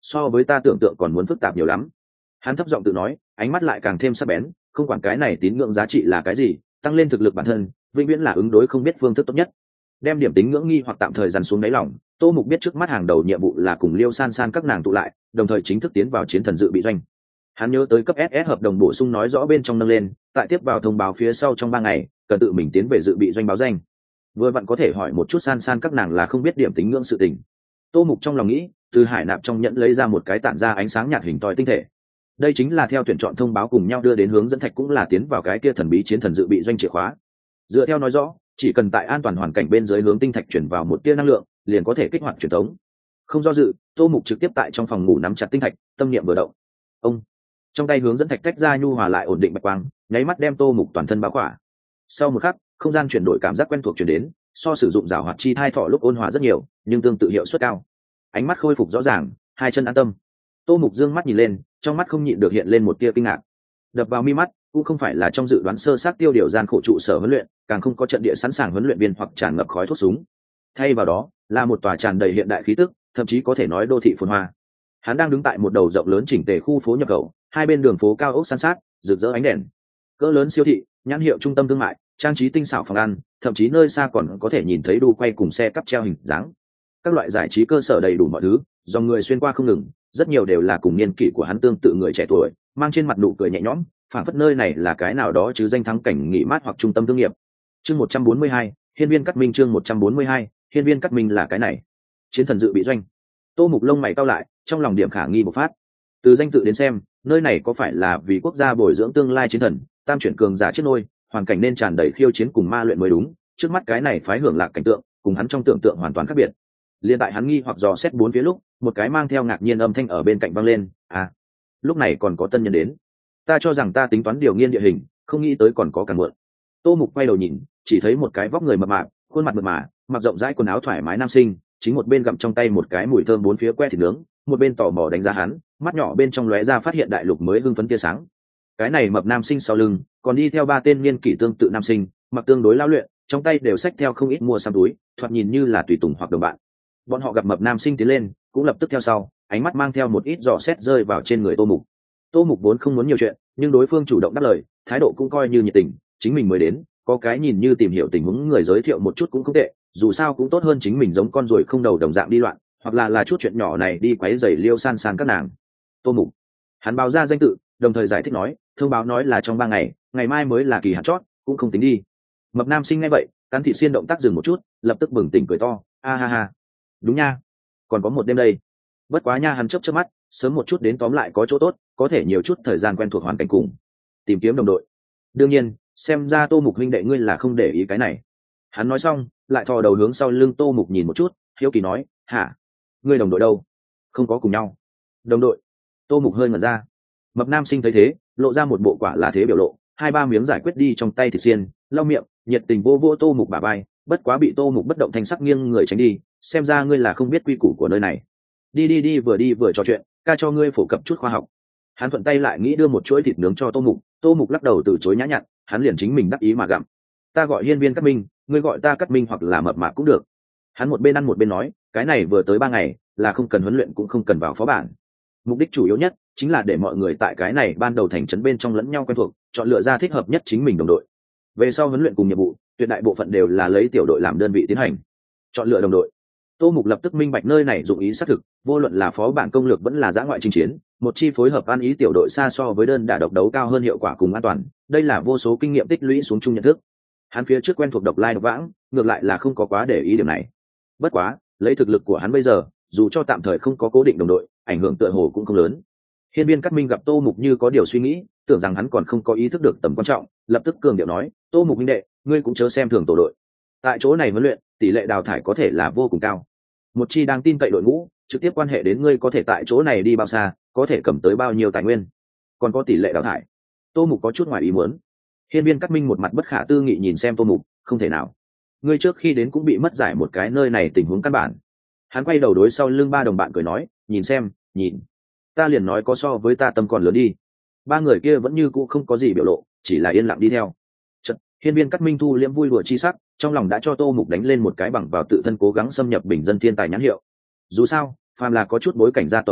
so với ta tưởng tượng còn muốn phức tạp nhiều lắm. Hắn thấp giọng tự nói, ánh mắt lại càng thêm sắc bén, không quản cái này tín ngưỡng giá trị là cái gì, tăng lên thực lực bản thân vĩnh viễn là ứng đối không biết phương thức tốt nhất. Đem điểm tính ngưỡng nghi hoặc tạm thời dằn xuống đáy lòng, Tô Mục biết trước mắt hàng đầu nhiệm vụ là cùng Liêu San San các nàng tụ lại, đồng thời chính thức tiến vào chiến thần dự bị doanh. Hắn nhớ tới cấp SS hợp đồng bổ sung nói rõ bên trong nâng lên, tại tiếp vào thông báo phía sau trong 3 ngày cần tự mình tiến về dự bị doanh báo danh. Vừa vặn có thể hỏi một chút San San các nàng là không biết điểm tính ngưỡng sự tình. Tô Mục trong lòng nghĩ, từ hải nạp trong nhẫn lấy ra một cái tản ra ánh sáng nhạt hình thoi tinh thể. Đây chính là theo tuyển chọn thông báo cùng nhau đưa đến hướng dẫn thạch, cũng là tiến vào cái kia thần bí chiến thần dự bị doanh chìa khóa. Dựa theo nói rõ, chỉ cần tại an toàn hoàn cảnh bên dưới hướng tinh thạch chuyển vào một tia năng lượng, liền có thể kích hoạt truyền thống. Không do dự, Tô Mục trực tiếp tại trong phòng ngủ nắm chặt tinh thạch, tâm niệm vừa động. Ông trong tay hướng dẫn thạch tách ra nhu hòa lại ổn định bạch quang, nháy mắt đem Tô Mục toàn thân bao khỏa. Sau một khắc, không gian chuyển đổi cảm giác quen thuộc truyền đến, so sử dụng giảo hoạt chi thai thọ lúc ôn hòa rất nhiều, nhưng tương tự hiệu suất cao. Ánh mắt khôi phục rõ ràng, hai chân an tâm. Tô Mục dương mắt nhìn lên, trong mắt không nhịn được hiện lên một tia kinh ngạc. Đập vào mi mắt cũng không phải là trong dự đoán sơ sát tiêu điều gian khổ trụ sở huấn luyện, càng không có trận địa sẵn sàng huấn luyện viên hoặc tràn ngập khói thuốc súng. Thay vào đó là một tòa tràn đầy hiện đại khí tức, thậm chí có thể nói đô thị phồn hoa. Hắn đang đứng tại một đầu rộng lớn chỉnh tề khu phố nhập khẩu, hai bên đường phố cao ốc san sát, rực rỡ ánh đèn. Cỡ lớn siêu thị, nhãn hiệu trung tâm thương mại, trang trí tinh xảo phòng ăn, thậm chí nơi xa còn có thể nhìn thấy đu quay cùng xe cắp treo hình dáng. Các loại giải trí cơ sở đầy đủ mọi thứ, dòng người xuyên qua không ngừng, rất nhiều đều là cùng niên kỷ của hắn tương tự người trẻ tuổi, mang trên mặt nụ cười nhẹ nhõm, phản phất nơi này là cái nào đó chứ danh thắng cảnh nghỉ mát hoặc trung tâm thương nghiệp. Chương 142, hiên viên cắt minh. Chương 142, hiên viên cắt minh là cái này. Chiến thần dự bị doanh. Tô Mục lông mày cau lại, trong lòng điểm khả nghi bộc phát. Từ danh tự đến xem, nơi này có phải là vì quốc gia bồi dưỡng tương lai chiến thần, tam chuyển cường giả chiết nôi, hoàn cảnh nên tràn đầy khiêu chiến cùng ma luyện mới đúng. Trước mắt cái này phái hưởng lạc cảnh tượng, cùng hắn trong tưởng tượng hoàn toàn khác biệt. Liên tại hắn nghi hoặc dò xét bốn phía lúc, một cái mang theo ngạc nhiên âm thanh ở bên cạnh vang lên, "À, lúc này còn có tân nhân đến. Ta cho rằng ta tính toán điều nghiên địa hình, không nghĩ tới còn có càng muộn." Tô Mục quay đầu nhìn, chỉ thấy một cái vóc người mập mạp, khuôn mặt mượt mà, mặc rộng rãi quần áo thoải mái nam sinh, chính một bên gặm trong tay một cái mùi thơm bốn phía que thịt nướng, một bên tò mò đánh giá hắn, mắt nhỏ bên trong lóe ra phát hiện đại lục mới hưng phấn tia sáng. Cái này mập nam sinh sau lưng, còn đi theo ba tên niên kỷ tương tự nam sinh, mặc tương đối lao luyện, trong tay đều xách theo không ít mua xăm túi, thoạt nhìn như là tùy tùng hoặc đồng bạn. Bọn họ gặp mập nam sinh tiến lên, cũng lập tức theo sau, ánh mắt mang theo một ít dò xét rơi vào trên người Tô Mục. Tô Mục vốn không muốn nhiều chuyện, nhưng đối phương chủ động đáp lời, thái độ cũng coi như nhiệt tình, chính mình mới đến, có cái nhìn như tìm hiểu tình huống người giới thiệu một chút cũng không tệ, dù sao cũng tốt hơn chính mình giống con ruồi không đầu đồng dạng đi loạn, hoặc là chút chuyện nhỏ này đi quấy rầy Liêu San San các nàng. Tô Mục, hắn báo ra danh tự, đồng thời giải thích nói, thông báo nói là trong 3 ngày, ngày mai mới là kỳ hạn chót, cũng không tính đi. Mập nam sinh nghe vậy, cắn thị xiên động tác dừng một chút, lập tức bừng tỉnh cười to, a ha ha, đúng nha, còn có một đêm đây. Bất quá nha, hắn chớp chớp mắt, sớm một chút đến tóm lại có chỗ tốt, có thể nhiều chút thời gian quen thuộc hoàn cảnh cùng tìm kiếm đồng đội. Đương nhiên, xem ra Tô Mục huynh đệ ngươi là không để ý cái này. Hắn nói xong, lại thò đầu hướng sau lưng Tô Mục nhìn một chút, hiếu kỳ nói, hả, ngươi đồng đội đâu? Không có cùng nhau. Đồng đội? Tô Mục hơi ngẩn ra. Mập nam sinh thấy thế, lộ ra một bộ quả là thế biểu lộ, 2-3 miếng giải quyết đi trong tay thịt xiên, lau miệng, nhiệt tình vô vô Tô Mục bả vai, bất quá bị Tô Mục bất động thanh sắc nghiêng người tránh đi, xem ra ngươi là không biết quy củ của nơi này. Đi vừa trò chuyện, ca cho ngươi phổ cập chút khoa học. Hắn thuận tay lại nghĩ đưa một chuỗi thịt nướng cho Tô Mục lắc đầu từ chối nhã nhặn, hắn liền chính mình đắc ý mà gặm. Ta gọi hiên viên Cát Minh, ngươi gọi ta Cát Minh hoặc là mập mạp cũng được. Hắn một bên ăn một bên nói, cái này vừa tới 3 ngày, là không cần huấn luyện cũng không cần vào phó bản. Mục đích chủ yếu nhất chính là để mọi người tại cái này ban đầu thành trấn bên trong lẫn nhau quen thuộc, chọn lựa ra thích hợp nhất chính mình đồng đội. Về sau huấn luyện cùng nhiệm vụ, tuyệt đại bộ phận đều là lấy tiểu đội làm đơn vị tiến hành. Chọn lựa đồng đội. Tô Mục lập tức minh bạch nơi này dụng ý xác thực, vô luận là phó bản công lược vẫn là dã ngoại chinh chiến, một chi phối hợp ăn ý tiểu đội xa so với đơn đả độc đấu cao hơn hiệu quả cùng an toàn, đây là vô số kinh nghiệm tích lũy xuống chung nhận thức. Hắn phía trước quen thuộc độc lai độc vãng, ngược lại là không có quá để ý điểm này. Bất quá, lấy thực lực của hắn bây giờ, dù cho tạm thời không có cố định đồng đội, ảnh hưởng tựa hồ cũng không lớn. Hiên viên Cát Minh gặp Tô Mục như có điều suy nghĩ, tưởng rằng hắn còn không có ý thức được tầm quan trọng, lập tức cường điệu nói, Tô Mục huynh đệ, ngươi cũng chớ xem thường tổ đội. Tại chỗ này huấn luyện, tỷ lệ đào thải có thể là vô cùng cao. Một chi đang tin cậy đội ngũ, trực tiếp quan hệ đến ngươi có thể tại chỗ này đi bao xa, có thể cầm tới bao nhiêu tài nguyên, còn có tỷ lệ đào thải. Tô Mục có chút ngoài ý muốn. Hiên viên Cát Minh một mặt bất khả tư nghị nhìn xem Tô Mục, không thể nào, ngươi trước khi đến cũng bị mất giải một cái nơi này tình huống căn bản. Hắn quay đầu đối sau lưng 3 đồng bạn cười nói, nhìn xem, nhìn, ta liền nói có so với ta tâm còn lớn đi. 3 người kia vẫn như cũ không có gì biểu lộ, chỉ là yên lặng đi theo. Chợt, hiên viên Cát Minh thu liễm vui đùa chi sắc, trong lòng đã cho Tô Mục đánh lên một cái bằng vào tự thân cố gắng xâm nhập bình dân thiên tài nhãn hiệu. Dù sao, phàm là có chút bối cảnh gia tộc tử đệ,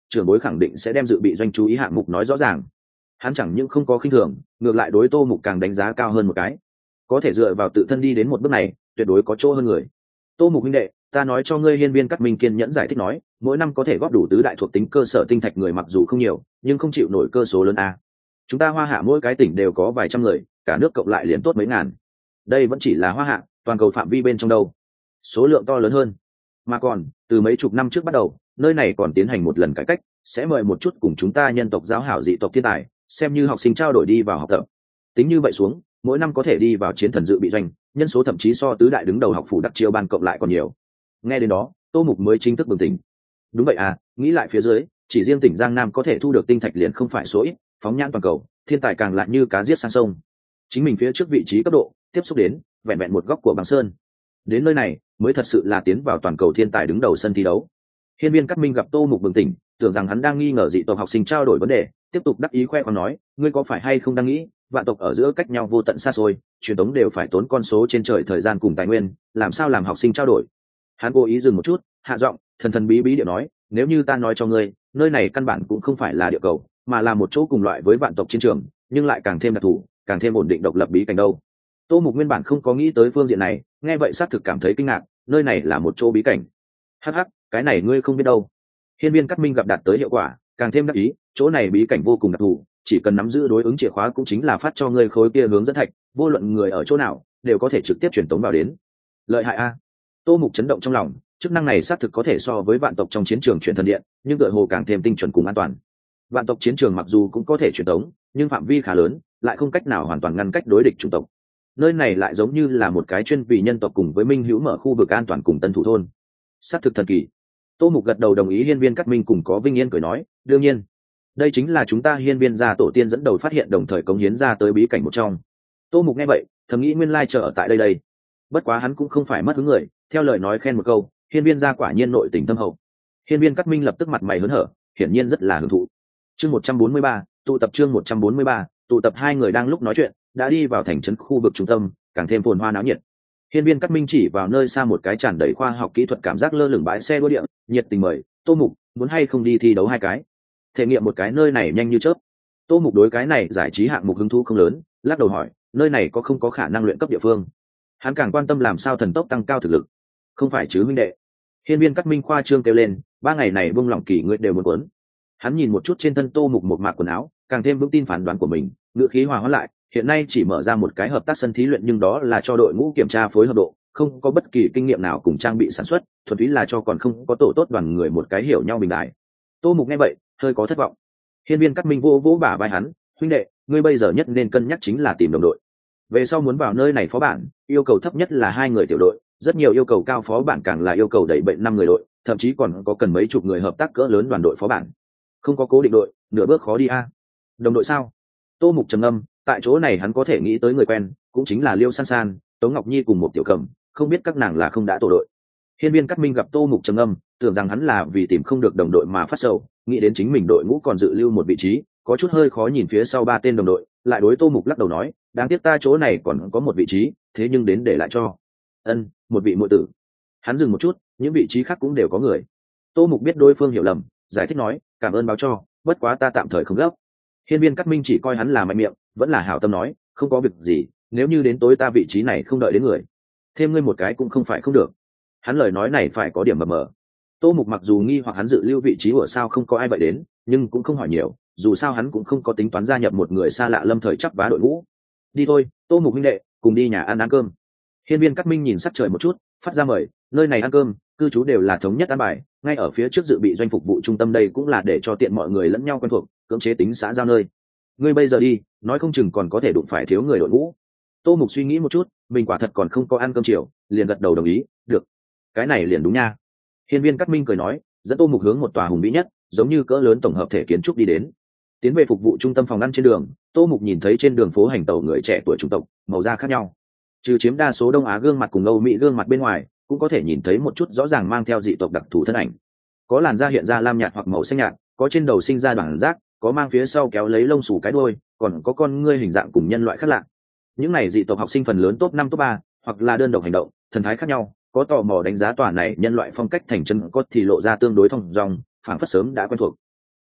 trưởng bối khẳng định sẽ đem dự bị doanh chú ý hạng mục nói rõ ràng. Hắn chẳng những không có khinh thường, ngược lại đối Tô Mục càng đánh giá cao hơn một cái. Có thể dựa vào tự thân đi đến một bước này, tuyệt đối có chỗ hơn người. Tô Mục huynh đệ, ta nói cho ngươi, Hiên Viên Cát Minh kiên nhẫn giải thích nói, mỗi năm có thể góp đủ tứ đại thuộc tính cơ sở tinh thạch người mặc dù không nhiều, nhưng không chịu nổi cơ số lớn a. Chúng ta Hoa Hạ mỗi cái tỉnh đều có vài trăm người, cả nước cộng lại liền tốt mấy ngàn. Đây vẫn chỉ là Hoa Hạ, toàn cầu phạm vi bên trong đâu, số lượng to lớn hơn. Mà còn, từ mấy chục năm trước bắt đầu, nơi này còn tiến hành một lần cải cách, sẽ mời một chút cùng chúng ta nhân tộc giáo hảo dị tộc thiên tài, xem như học sinh trao đổi đi vào học tập. Tính như vậy xuống, mỗi năm có thể đi vào chiến thần dự bị doanh, nhân số thậm chí so tứ đại đứng đầu học phủ đặc chiêu ban cộng lại còn nhiều. Nghe đến đó, Tô Mục mới chính thức bừng tỉnh. Đúng vậy à, nghĩ lại phía dưới, chỉ riêng tỉnh Giang Nam có thể thu được tinh thạch liền không phải số ít, phóng nhãn toàn cầu, thiên tài càng lại như cá giết sang sông. Chính mình phía trước vị trí cấp độ, tiếp xúc đến, vẹn vẹn một góc của băng sơn. Đến nơi này, mới thật sự là tiến vào toàn cầu thiên tài đứng đầu sân thi đấu. Hiên Viên Cát Minh gặp Tô Mục bừng tỉnh, tưởng rằng hắn đang nghi ngờ dị tộc học sinh trao đổi vấn đề, tiếp tục đắc ý khoe khoang nói, ngươi có phải hay không đang nghĩ, vạn tộc ở giữa cách nhau vô tận xa xôi, truyền thống đều phải tốn con số trên trời thời gian cùng tài nguyên, làm sao làm học sinh trao đổi. Hắn cố ý dừng một chút, hạ giọng, thần thần bí bí điệu nói, nếu như ta nói cho ngươi, nơi này căn bản cũng không phải là địa cầu, mà là một chỗ cùng loại với vạn tộc chiến trường, nhưng lại càng thêm đặc thù, càng thêm ổn định độc lập bí cảnh đâu. Tô Mục nguyên bản không có nghĩ tới phương diện này, nghe vậy xác thực cảm thấy kinh ngạc, nơi này là một chỗ bí cảnh. Hắc hắc, cái này ngươi không biết đâu. Hiên Viên Cát Minh gặp đạt tới hiệu quả, càng thêm đắc ý, chỗ này bí cảnh vô cùng đặc thù, chỉ cần nắm giữ đối ứng chìa khóa cũng chính là phát cho ngươi khối kia hướng dẫn thạch, vô luận người ở chỗ nào đều có thể trực tiếp truyền tống vào đến. Lợi hại a. Tô Mục chấn động trong lòng, chức năng này xác thực có thể so với vạn tộc trong chiến trường truyền thần điện, nhưng tựa hồ càng thêm tinh chuẩn cùng an toàn. Vạn tộc chiến trường mặc dù cũng có thể truyền tống, nhưng phạm vi khá lớn, lại không cách nào hoàn toàn ngăn cách đối địch chủng tộc. Nơi này lại giống như là một cái chuyên vì nhân tộc cùng với minh hữu mở khu vực an toàn cùng tân thủ thôn. Xác thực thần kỳ. Tô Mục gật đầu đồng ý. Hiên Viên Cát Minh cùng có vinh yên cười nói, đương nhiên, đây chính là chúng ta Hiên Viên gia tổ tiên dẫn đầu phát hiện đồng thời cống hiến ra tới bí cảnh một trong. Tô Mục nghe vậy, thầm nghĩ nguyên lai chờ ở tại đây. Bất quá hắn cũng không phải mất hứng người, theo lời nói khen một câu, Hiên Viên gia quả nhiên nội tình thâm hậu. Hiên Viên Cát Minh lập tức mặt mày hớn hở, hiển nhiên rất là hưởng thụ. Chương 143, tụ tập chương 143, tụ tập. Hai người đang lúc nói chuyện, đã đi vào thành trấn khu vực trung tâm, càng thêm phồn hoa náo nhiệt. Hiên Viên Cát Minh chỉ vào nơi xa một cái tràn đầy khoa học kỹ thuật cảm giác lơ lửng bãi xe đua điện, nhiệt tình mời, Tô Mục, muốn hay không đi thi đấu hai cái, thể nghiệm một cái nơi này nhanh như chớp. Tô Mục đối cái này giải trí hạng mục hứng thú không lớn, lắc đầu hỏi, nơi này có không có khả năng luyện cấp địa phương. Hắn càng quan tâm làm sao thần tốc tăng cao thực lực. Không phải chứ huynh đệ. Hiên Viên Cát Minh khoa trương kêu lên, 3 ngày này buông lỏng kỳ nguyện đều muốn quấn. Hắn nhìn một chút trên thân Tô Mục một mạc quần áo, càng thêm vững tin phán đoán của mình, ngữ khí hòa hoãn lại, hiện nay chỉ mở ra một cái hợp tác sân thí luyện, nhưng đó là cho đội ngũ kiểm tra phối hợp độ, không có bất kỳ kinh nghiệm nào cùng trang bị sản xuất, thuần túy là cho còn không có tổ tốt đoàn người một cái hiểu nhau bình đại. Tô Mục nghe vậy, hơi có thất vọng. Hiên Viên Cát Minh vỗ vỗ bả vai hắn, huynh đệ, ngươi bây giờ nhất nên cân nhắc chính là tìm đồng đội. Về sau muốn vào nơi này phó bản, yêu cầu thấp nhất là 2 người tiểu đội, rất nhiều yêu cầu cao phó bản càng là yêu cầu đẩy bệnh 5 người đội, thậm chí còn có cần mấy chục người hợp tác cỡ lớn đoàn đội phó bản. Không có cố định đội, nửa bước khó đi a. Đồng đội sao? Tô Mục trầm ngâm, tại chỗ này hắn có thể nghĩ tới người quen, cũng chính là Liêu San San, Tống Ngọc Nhi cùng một tiểu cẩm, không biết các nàng là không đã tổ đội. Hiên Viên Cát Minh gặp Tô Mục trầm ngâm, tưởng rằng hắn là vì tìm không được đồng đội mà phát sầu, nghĩ đến chính mình đội ngũ còn dự lưu một vị trí, có chút hơi khó nhìn phía sau 3 tên đồng đội, lại đối Tô Mục lắc đầu nói, đáng tiếc ta chỗ này còn có một vị trí, thế nhưng đến để lại cho một vị muội tử. Hắn dừng một chút, những vị trí khác cũng đều có người. Tô Mục biết đối phương hiểu lầm, giải thích nói, cảm ơn báo cho, bất quá ta tạm thời không gấp. Hiên Viên Cát Minh chỉ coi hắn là mạnh miệng, vẫn là hảo tâm nói, không có việc gì, nếu như đến tối ta vị trí này không đợi đến người, thêm ngươi một cái cũng không phải không được. Hắn lời nói này phải có điểm mờ mờ. Tô Mục mặc dù nghi hoặc hắn dự lưu vị trí của sao không có ai vậy đến, nhưng cũng không hỏi nhiều, dù sao hắn cũng không có tính toán gia nhập một người xa lạ lâm thời chắp vá đội ngũ. Đi thôi, Tô Mục huynh đệ, cùng đi nhà ăn cơm. Hiên Viên Cát Minh nhìn sắc trời một chút, phát ra mời, nơi này ăn cơm, cư trú đều là thống nhất ăn bài, ngay ở phía trước dự bị doanh phục vụ trung tâm, đây cũng là để cho tiện mọi người lẫn nhau quen thuộc, cưỡng chế tính xã giao nơi. Ngươi bây giờ đi, nói không chừng còn có thể đụng phải thiếu người đội ngũ. Tô Mục suy nghĩ một chút, mình quả thật còn không có ăn cơm chiều, liền gật đầu đồng ý, được. Cái này liền đúng nha. Hiên Viên Cát Minh cười nói, dẫn Tô Mục hướng một tòa hùng vĩ nhất, giống như cỡ lớn tổng hợp thể kiến trúc đi đến. Tiến về phục vụ trung tâm phòng ăn trên đường, Tô Mục nhìn thấy trên đường phố hành tẩu người trẻ tuổi chủng tộc, màu da khác nhau. Trừ chiếm đa số Đông Á gương mặt cùng Âu Mỹ gương mặt bên ngoài, cũng có thể nhìn thấy một chút rõ ràng mang theo dị tộc đặc thù thân ảnh. Có làn da hiện ra lam nhạt hoặc màu xanh nhạt, có trên đầu sinh ra đoạn giác, có mang phía sau kéo lấy lông xù cái đuôi, còn có con ngươi hình dạng cùng nhân loại khác lạ. Những này dị tộc học sinh phần lớn top 5 top 3, hoặc là đơn độc hành động, thần thái khác nhau, có tò mò đánh giá tòa này nhân loại phong cách thành chân có thì lộ ra tương đối thông dong, phảng phất sớm đã quen thuộc.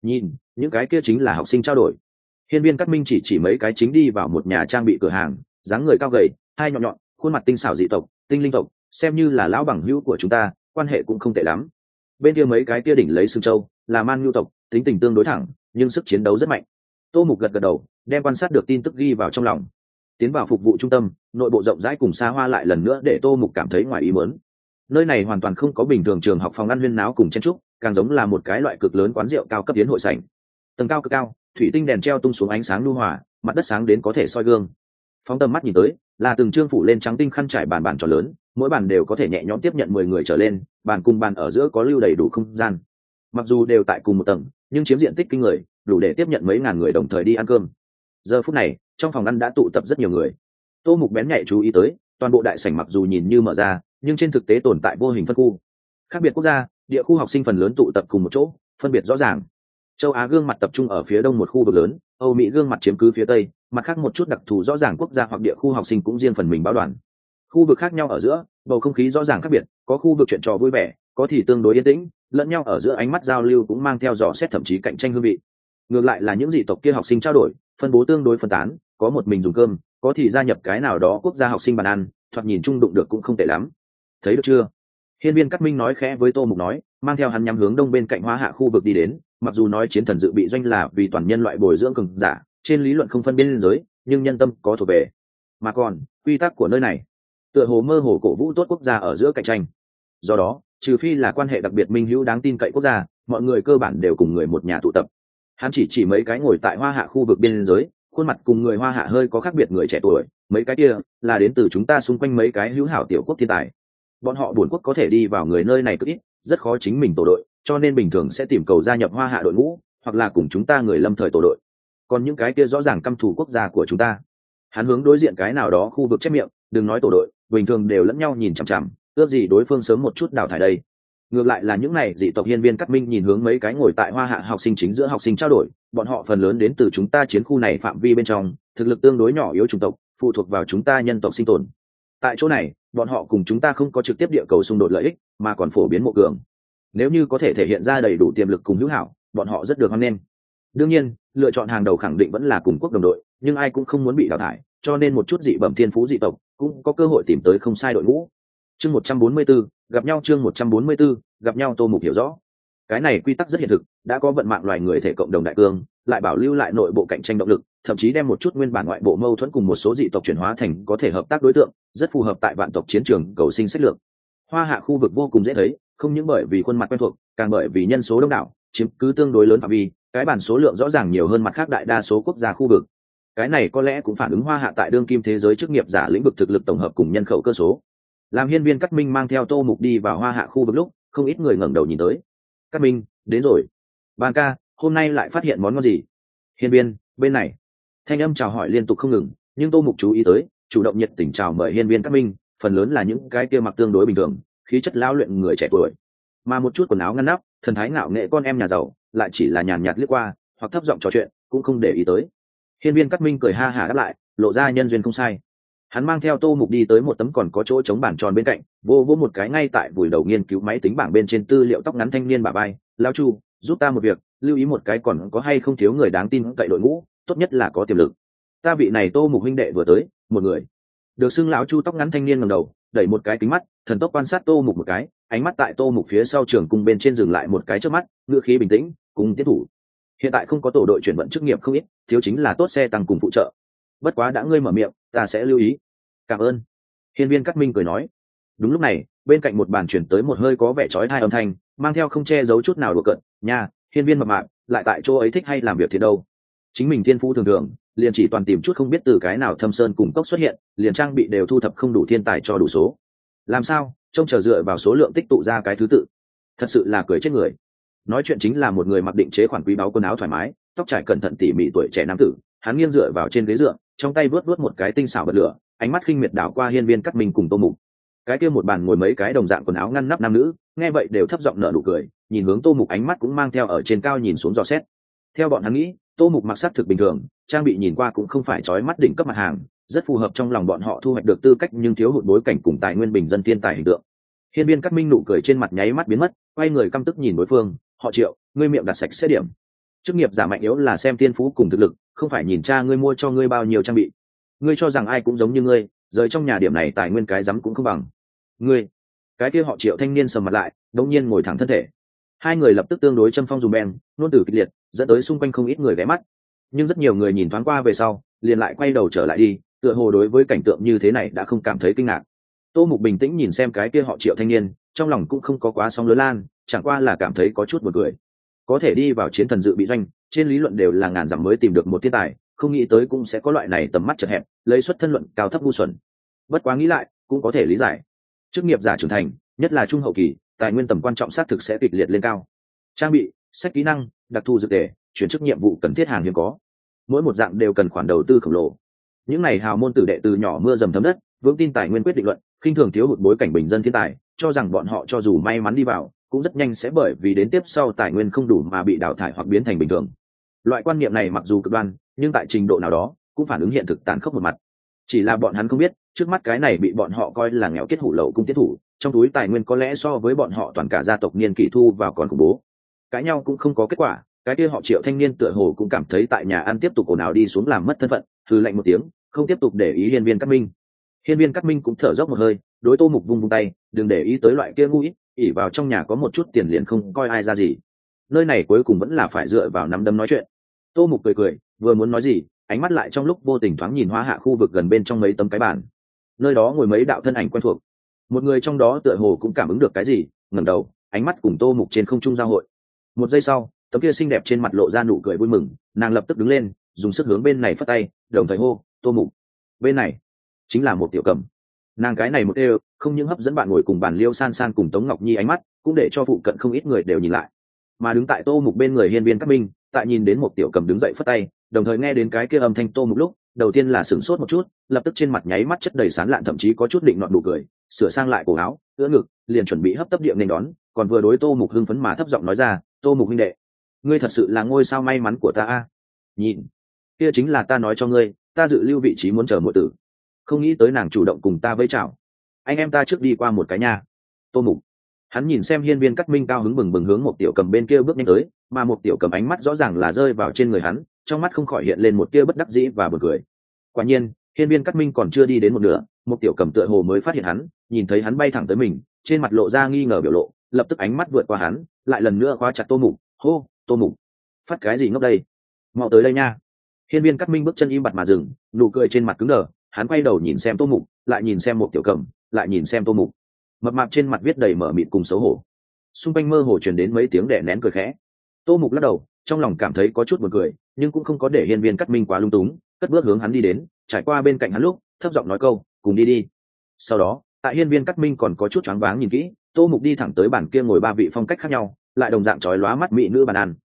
nhìn những cái kia chính là học sinh trao đổi. Hiên viên Cát Minh chỉ mấy cái chính đi vào một nhà trang bị cửa hàng, dáng người cao gầy, hai nhọn nhọn, khuôn mặt tinh xảo dị tộc, tinh linh tộc, xem như là lão bằng hữu của chúng ta, quan hệ cũng không tệ lắm. Bên kia mấy cái kia đỉnh lấy xương châu, là man nhu tộc, tính tình tương đối thẳng, nhưng sức chiến đấu rất mạnh. Tô Mục gật gật đầu, đem quan sát được tin tức ghi vào trong lòng. Tiến vào phục vụ trung tâm, nội bộ rộng rãi cùng xa hoa lại lần nữa để Tô Mục cảm thấy ngoài ý muốn. Nơi này hoàn toàn không có bình thường trường học phòng ăn huyên náo cùng chen trúc, càng giống là một cái loại cực lớn quán rượu cao cấp tiến hội sảnh. Tầng cao cực cao, thủy tinh đèn treo tung xuống ánh sáng nhu hòa, mặt đất sáng đến có thể soi gương. Phóng tầm mắt nhìn tới, là từng trương phủ lên trắng tinh khăn trải bàn tròn lớn, mỗi bàn đều có thể nhẹ nhõm tiếp nhận 10 người trở lên, bàn cùng bàn ở giữa có lưu đầy đủ không gian. Mặc dù đều tại cùng một tầng, nhưng chiếm diện tích kinh người, đủ để tiếp nhận mấy ngàn người đồng thời đi ăn cơm. Giờ phút này, trong phòng ăn đã tụ tập rất nhiều người. Tô Mục bén nhạy chú ý tới, toàn bộ đại sảnh mặc dù nhìn như mở ra, nhưng trên thực tế tồn tại vô hình phân khu. Khác biệt quốc gia, địa khu học sinh phần lớn tụ tập cùng một chỗ, phân biệt rõ ràng. Châu Á gương mặt tập trung ở phía đông một khu vực lớn, Âu Mỹ gương mặt chiếm cứ phía tây, mặt khác một chút đặc thù rõ ràng quốc gia hoặc địa khu học sinh cũng riêng phần mình báo đoàn. Khu vực khác nhau ở giữa, bầu không khí rõ ràng khác biệt, có khu vực chuyện trò vui vẻ, có thì tương đối yên tĩnh, lẫn nhau ở giữa ánh mắt giao lưu cũng mang theo dò xét thậm chí cạnh tranh hương vị. Ngược lại là những dị tộc kia học sinh trao đổi, phân bố tương đối phân tán, có một mình dùng cơm, có thì gia nhập cái nào đó quốc gia học sinh bàn ăn, thoạt nhìn chung đụng được cũng không tệ lắm. Thấy được chưa? Hiên viên Cát Minh nói khẽ với Tô Mục nói, mang theo hắn nhắm hướng đông bên cạnh Hoa Hạ khu vực đi đến. Mặc dù nói chiến thần dự bị doanh là vì toàn nhân loại bồi dưỡng cường giả, trên lý luận không phân biên giới, nhưng nhân tâm có thuộc về. Mà còn quy tắc của nơi này, tựa hồ mơ hồ cổ vũ tốt quốc gia ở giữa cạnh tranh. Do đó, trừ phi là quan hệ đặc biệt minh hữu đáng tin cậy quốc gia, mọi người cơ bản đều cùng người một nhà tụ tập. Hắn chỉ mấy cái ngồi tại Hoa Hạ khu vực biên giới, khuôn mặt cùng người Hoa Hạ hơi có khác biệt người trẻ tuổi, mấy cái kia là đến từ chúng ta xung quanh mấy cái hữu hảo tiểu quốc thiên tài. Bọn họ buồn quốc có thể đi vào người nơi này cực ít, rất khó chính mình tổ đội, cho nên bình thường sẽ tìm cầu gia nhập Hoa Hạ đội ngũ, hoặc là cùng chúng ta người lâm thời tổ đội. Còn những cái kia rõ ràng căm thù quốc gia của chúng ta, hắn hướng đối diện cái nào đó khu vực chép miệng, đừng nói tổ đội, bình thường đều lẫn nhau nhìn chằm chằm, ước gì đối phương sớm một chút đào thải đây. Ngược lại là những này dị tộc hiên viên Cát Minh nhìn hướng mấy cái ngồi tại Hoa Hạ học sinh chính giữa học sinh trao đổi, bọn họ phần lớn đến từ chúng ta chiến khu này phạm vi bên trong, thực lực tương đối nhỏ yếu chủng tộc, phụ thuộc vào chúng ta nhân tộc sinh tồn. Tại chỗ này, bọn họ cùng chúng ta không có trực tiếp địa cầu xung đột lợi ích, mà còn phổ biến mộ cường. Nếu như có thể thể hiện ra đầy đủ tiềm lực cùng hữu hảo, bọn họ rất được hoan nghênh. Đương nhiên, lựa chọn hàng đầu khẳng định vẫn là cùng quốc đồng đội, nhưng ai cũng không muốn bị đào thải, cho nên một chút dị bẩm thiên phú dị tộc cũng có cơ hội tìm tới không sai đội ngũ. Chương 144, gặp nhau chương 144, gặp nhau Tô Mục hiểu rõ. Cái này quy tắc rất hiện thực, đã có vận mạng loài người thể cộng đồng đại cương, lại bảo lưu lại nội bộ cạnh tranh động lực, thậm chí đem một chút nguyên bản ngoại bộ mâu thuẫn cùng một số dị tộc chuyển hóa thành có thể hợp tác đối tượng, rất phù hợp tại vạn tộc chiến trường cầu sinh sách lược. Hoa Hạ khu vực vô cùng dễ thấy, không những bởi vì khuôn mặt quen thuộc, càng bởi vì nhân số đông đảo, chiếm cứ tương đối lớn phạm vi, cái bản số lượng rõ ràng nhiều hơn mặt khác đại đa số quốc gia khu vực. Cái này có lẽ cũng phản ứng Hoa Hạ tại đương kim thế giới chức nghiệp giả lĩnh vực thực lực tổng hợp cùng nhân khẩu cơ số. Làm hiên viên Cát Minh mang theo Tô Mục đi vào Hoa Hạ khu vực lúc, không ít người ngẩng đầu nhìn tới. Cát Minh, đến rồi. Bàn ca, hôm nay lại phát hiện món ngon gì? Hiên viên, bên này. Thanh âm chào hỏi liên tục không ngừng, nhưng Tô Mục chú ý tới, chủ động nhiệt tình chào mời hiên viên Cát Minh, phần lớn là những cái kia mặc tương đối bình thường, khí chất lão luyện người trẻ tuổi, mà một chút quần áo ngăn nắp, thần thái ngạo nghệ con em nhà giàu, lại chỉ là nhàn nhạt liếc qua, hoặc thấp giọng trò chuyện, cũng không để ý tới. Hiên viên Cát Minh cười ha hả đáp lại, lộ ra nhân duyên không sai. Hắn mang theo Tô Mục đi tới một tấm còn có chỗ chống bàn tròn bên cạnh, vô một cái ngay tại vùi đầu nghiên cứu máy tính bảng bên trên tư liệu tóc ngắn thanh niên bả vai, lão Chu, giúp ta một việc, lưu ý một cái còn có hay không thiếu người đáng tin cậy đội ngũ, tốt nhất là có tiềm lực. Ta vị này Tô Mục huynh đệ vừa tới, một người. Được xưng lão Chu tóc ngắn thanh niên ngẩng đầu, đẩy một cái kính mắt, thần tốc quan sát Tô Mục một cái, ánh mắt tại Tô Mục phía sau trường cung bên trên dừng lại một cái trước mắt, ngữ khí bình tĩnh, cùng tiến thủ. Hiện tại không có tổ đội chuyển vận chức nghiệp không ít, thiếu chính là tốt xe tăng cùng phụ trợ. Bất quá đã ngươi mở miệng, ta sẽ lưu ý. Cảm ơn. Hiên viên Cát Minh cười nói. Đúng lúc này, bên cạnh một bàn chuyển tới một hơi có vẻ chói tai âm thanh, mang theo không che giấu chút nào đùa cợt. Nha, hiên viên mập mạp, lại tại chỗ ấy thích hay làm việc thì đâu? Chính mình thiên phú thường thường, liền chỉ toàn tìm chút không biết từ cái nào thâm sơn cùng cốc xuất hiện, liền trang bị đều thu thập không đủ thiên tài cho đủ số. Làm sao? Trông chờ dựa vào số lượng tích tụ ra cái thứ tự. Thật sự là cười chết người. Nói chuyện chính là một người mặc định chế khoản quý báu quần áo thoải mái, tóc trải cẩn thận tỉ mỉ tuổi trẻ nam tử. Hắn nghiêng dựa vào trên ghế dựa, trong tay vớt một cái tinh xảo bật lửa, ánh mắt khinh miệt đảo qua hiên viên Cát Minh cùng Tô Mục. Cái kia một bàn ngồi mấy cái đồng dạng quần áo ngăn nắp nam nữ, nghe vậy đều thấp giọng nở nụ cười, nhìn hướng Tô Mục ánh mắt cũng mang theo ở trên cao nhìn xuống dò xét. Theo bọn hắn nghĩ, Tô Mục mặc sắc thực bình thường, trang bị nhìn qua cũng không phải chói mắt đỉnh cấp mặt hàng, rất phù hợp trong lòng bọn họ thu hoạch được tư cách nhưng thiếu hụt bối cảnh cùng tài nguyên bình dân thiên tài hình tượng. Hiên viên Cát Minh nụ cười trên mặt nháy mắt biến mất, quay người căm tức nhìn đối phương, họ Triệu, ngươi miệng đặt sạch sẽ điểm. chức nghiệp giả mạnh yếu là xem thiên phú cùng thực lực, không phải nhìn cha ngươi mua cho ngươi bao nhiêu trang bị. Ngươi cho rằng ai cũng giống như ngươi, rời trong nhà điểm này tài nguyên cái rắm cũng không bằng ngươi. Cái kia họ Triệu thanh niên sầm mặt lại, đột nhiên ngồi thẳng thân thể. Hai người lập tức tương đối châm phong dùng beng, nôn từ kịch liệt, dẫn tới xung quanh không ít người ghé mắt. Nhưng rất nhiều người nhìn thoáng qua về sau, liền lại quay đầu trở lại đi, tựa hồ đối với cảnh tượng như thế này đã không cảm thấy kinh ngạc. Tô Mục bình tĩnh nhìn xem cái kia họ Triệu thanh niên, trong lòng cũng không có quá sóng lớn lan, chẳng qua là cảm thấy có chút buồn cười. Có thể đi vào chiến thần dự bị doanh, trên lý luận đều là ngàn dặm mới tìm được một thiên tài, không nghĩ tới cũng sẽ có loại này tầm mắt chật hẹp, lấy xuất thân luận cao thấp ngu xuẩn. Bất quá nghĩ lại, cũng có thể lý giải. Chức nghiệp giả trưởng thành, nhất là trung hậu kỳ, tài nguyên tầm quan trọng xác thực sẽ kịch liệt lên cao. Trang bị, sách kỹ năng, đặc thù dược tề, chuyển chức nhiệm vụ cần thiết hàng hiếm có. Mỗi một dạng đều cần khoản đầu tư khổng lồ. Những này hào môn tử đệ từ nhỏ mưa dầm thấm đất, vững tin tài nguyên quyết định luận, khinh thường thiếu hụt bối cảnh bình dân thiên tài, cho rằng bọn họ cho dù may mắn đi vào, cũng rất nhanh sẽ bởi vì đến tiếp sau tài nguyên không đủ mà bị đào thải hoặc biến thành bình thường. Loại quan niệm này mặc dù cực đoan, nhưng tại trình độ nào đó cũng phản ứng hiện thực tàn khốc một mặt. Chỉ là bọn hắn không biết, trước mắt cái này bị bọn họ coi là nghèo kết hủ lậu cung tiến thủ, trong túi tài nguyên có lẽ so với bọn họ toàn cả gia tộc niên kỷ thu vào còn khủng bố. Cãi nhau cũng không có kết quả, cái kia họ Triệu thanh niên tựa hồ cũng cảm thấy tại nhà ăn tiếp tục ồn ào đi xuống làm mất thân phận, hừ lạnh một tiếng, không tiếp tục để ý Hiên Viên Cát Minh. Hiên Viên Cát Minh cũng thở dốc một hơi, đối Tô Mục vung vung tay, đừng để ý tới loại kia ngu ít, ỷ vào trong nhà có một chút tiền liền không coi ai ra gì. Nơi này cuối cùng vẫn là phải dựa vào nắm đấm nói chuyện. Tô Mục cười cười, vừa muốn nói gì, ánh mắt lại trong lúc vô tình thoáng nhìn Hoa Hạ khu vực gần bên trong mấy tấm cái bàn. Nơi đó ngồi mấy đạo thân ảnh quen thuộc. Một người trong đó tựa hồ cũng cảm ứng được cái gì, ngẩng đầu, ánh mắt cùng Tô Mục trên không trung giao hội. Một giây sau, tấm kia xinh đẹp trên mặt lộ ra nụ cười vui mừng, nàng lập tức đứng lên, dùng sức hướng bên này phất tay, đồng thời hô, Tô Mục. Bên này chính là một tiểu cầm. Nàng cái này một đều, không những hấp dẫn bạn ngồi cùng bàn Liêu San San cùng Tống Ngọc Nhi ánh mắt, cũng để cho phụ cận không ít người đều nhìn lại. Mà đứng tại Tô Mục bên người Hiên Viên Cát Minh, tại nhìn đến một tiểu cầm đứng dậy phất tay, đồng thời nghe đến cái kia âm thanh Tô Mục lúc, đầu tiên là sửng sốt một chút, lập tức trên mặt nháy mắt chất đầy sán lạn, thậm chí có chút định nọt nụ cười, sửa sang lại cổ áo, ưỡn ngực, liền chuẩn bị hấp tấp điệu nên đón, còn vừa đối Tô Mục hưng phấn mà thấp giọng nói ra, Tô Mục huynh đệ, ngươi thật sự là ngôi sao may mắn của ta a. Nhìn, kia chính là ta nói cho ngươi, ta dự lưu vị trí muốn chờ muội tử, không nghĩ tới nàng chủ động cùng ta vẫy chào. Anh em ta trước đi qua một cái nha. Tô Mục, hắn nhìn xem Hiên Viên Cát Minh cao hứng bừng bừng hướng một tiểu cầm bên kia bước nhanh tới, mà một tiểu cầm ánh mắt rõ ràng là rơi vào trên người hắn, trong mắt không khỏi hiện lên một tia bất đắc dĩ và buồn cười. Quả nhiên, Hiên Viên Cát Minh còn chưa đi đến một nửa, một tiểu cầm tựa hồ mới phát hiện hắn, nhìn thấy hắn bay thẳng tới mình, trên mặt lộ ra nghi ngờ biểu lộ, lập tức ánh mắt vượt qua hắn, lại lần nữa khóa chặt Tô Mục, hô, Tô Mục, phát cái gì ngốc đây, mau tới đây nha. Hiên Viên Cát Minh bước chân im bặt mà dừng, nụ cười trên mặt cứng đờ, hắn quay đầu nhìn xem Tô Mục, lại nhìn xem một tiểu cầm, lại nhìn xem Tô Mục, mập mạp trên mặt viết đầy mở mịt cùng xấu hổ. Xung quanh mơ hồ truyền đến mấy tiếng đè nén cười khẽ. Tô Mục lắc đầu, trong lòng cảm thấy có chút buồn cười, nhưng cũng không có để Hiên Viên Cát Minh quá lung túng, cất bước hướng hắn đi đến, trải qua bên cạnh hắn lúc, thấp giọng nói câu, cùng đi đi. Sau đó, tại Hiên Viên Cát Minh còn có chút choáng váng nhìn kỹ, Tô Mục đi thẳng tới bàn kia ngồi ba vị phong cách khác nhau, lại đồng dạng chói lóa mắt mỹ nữ bàn ăn.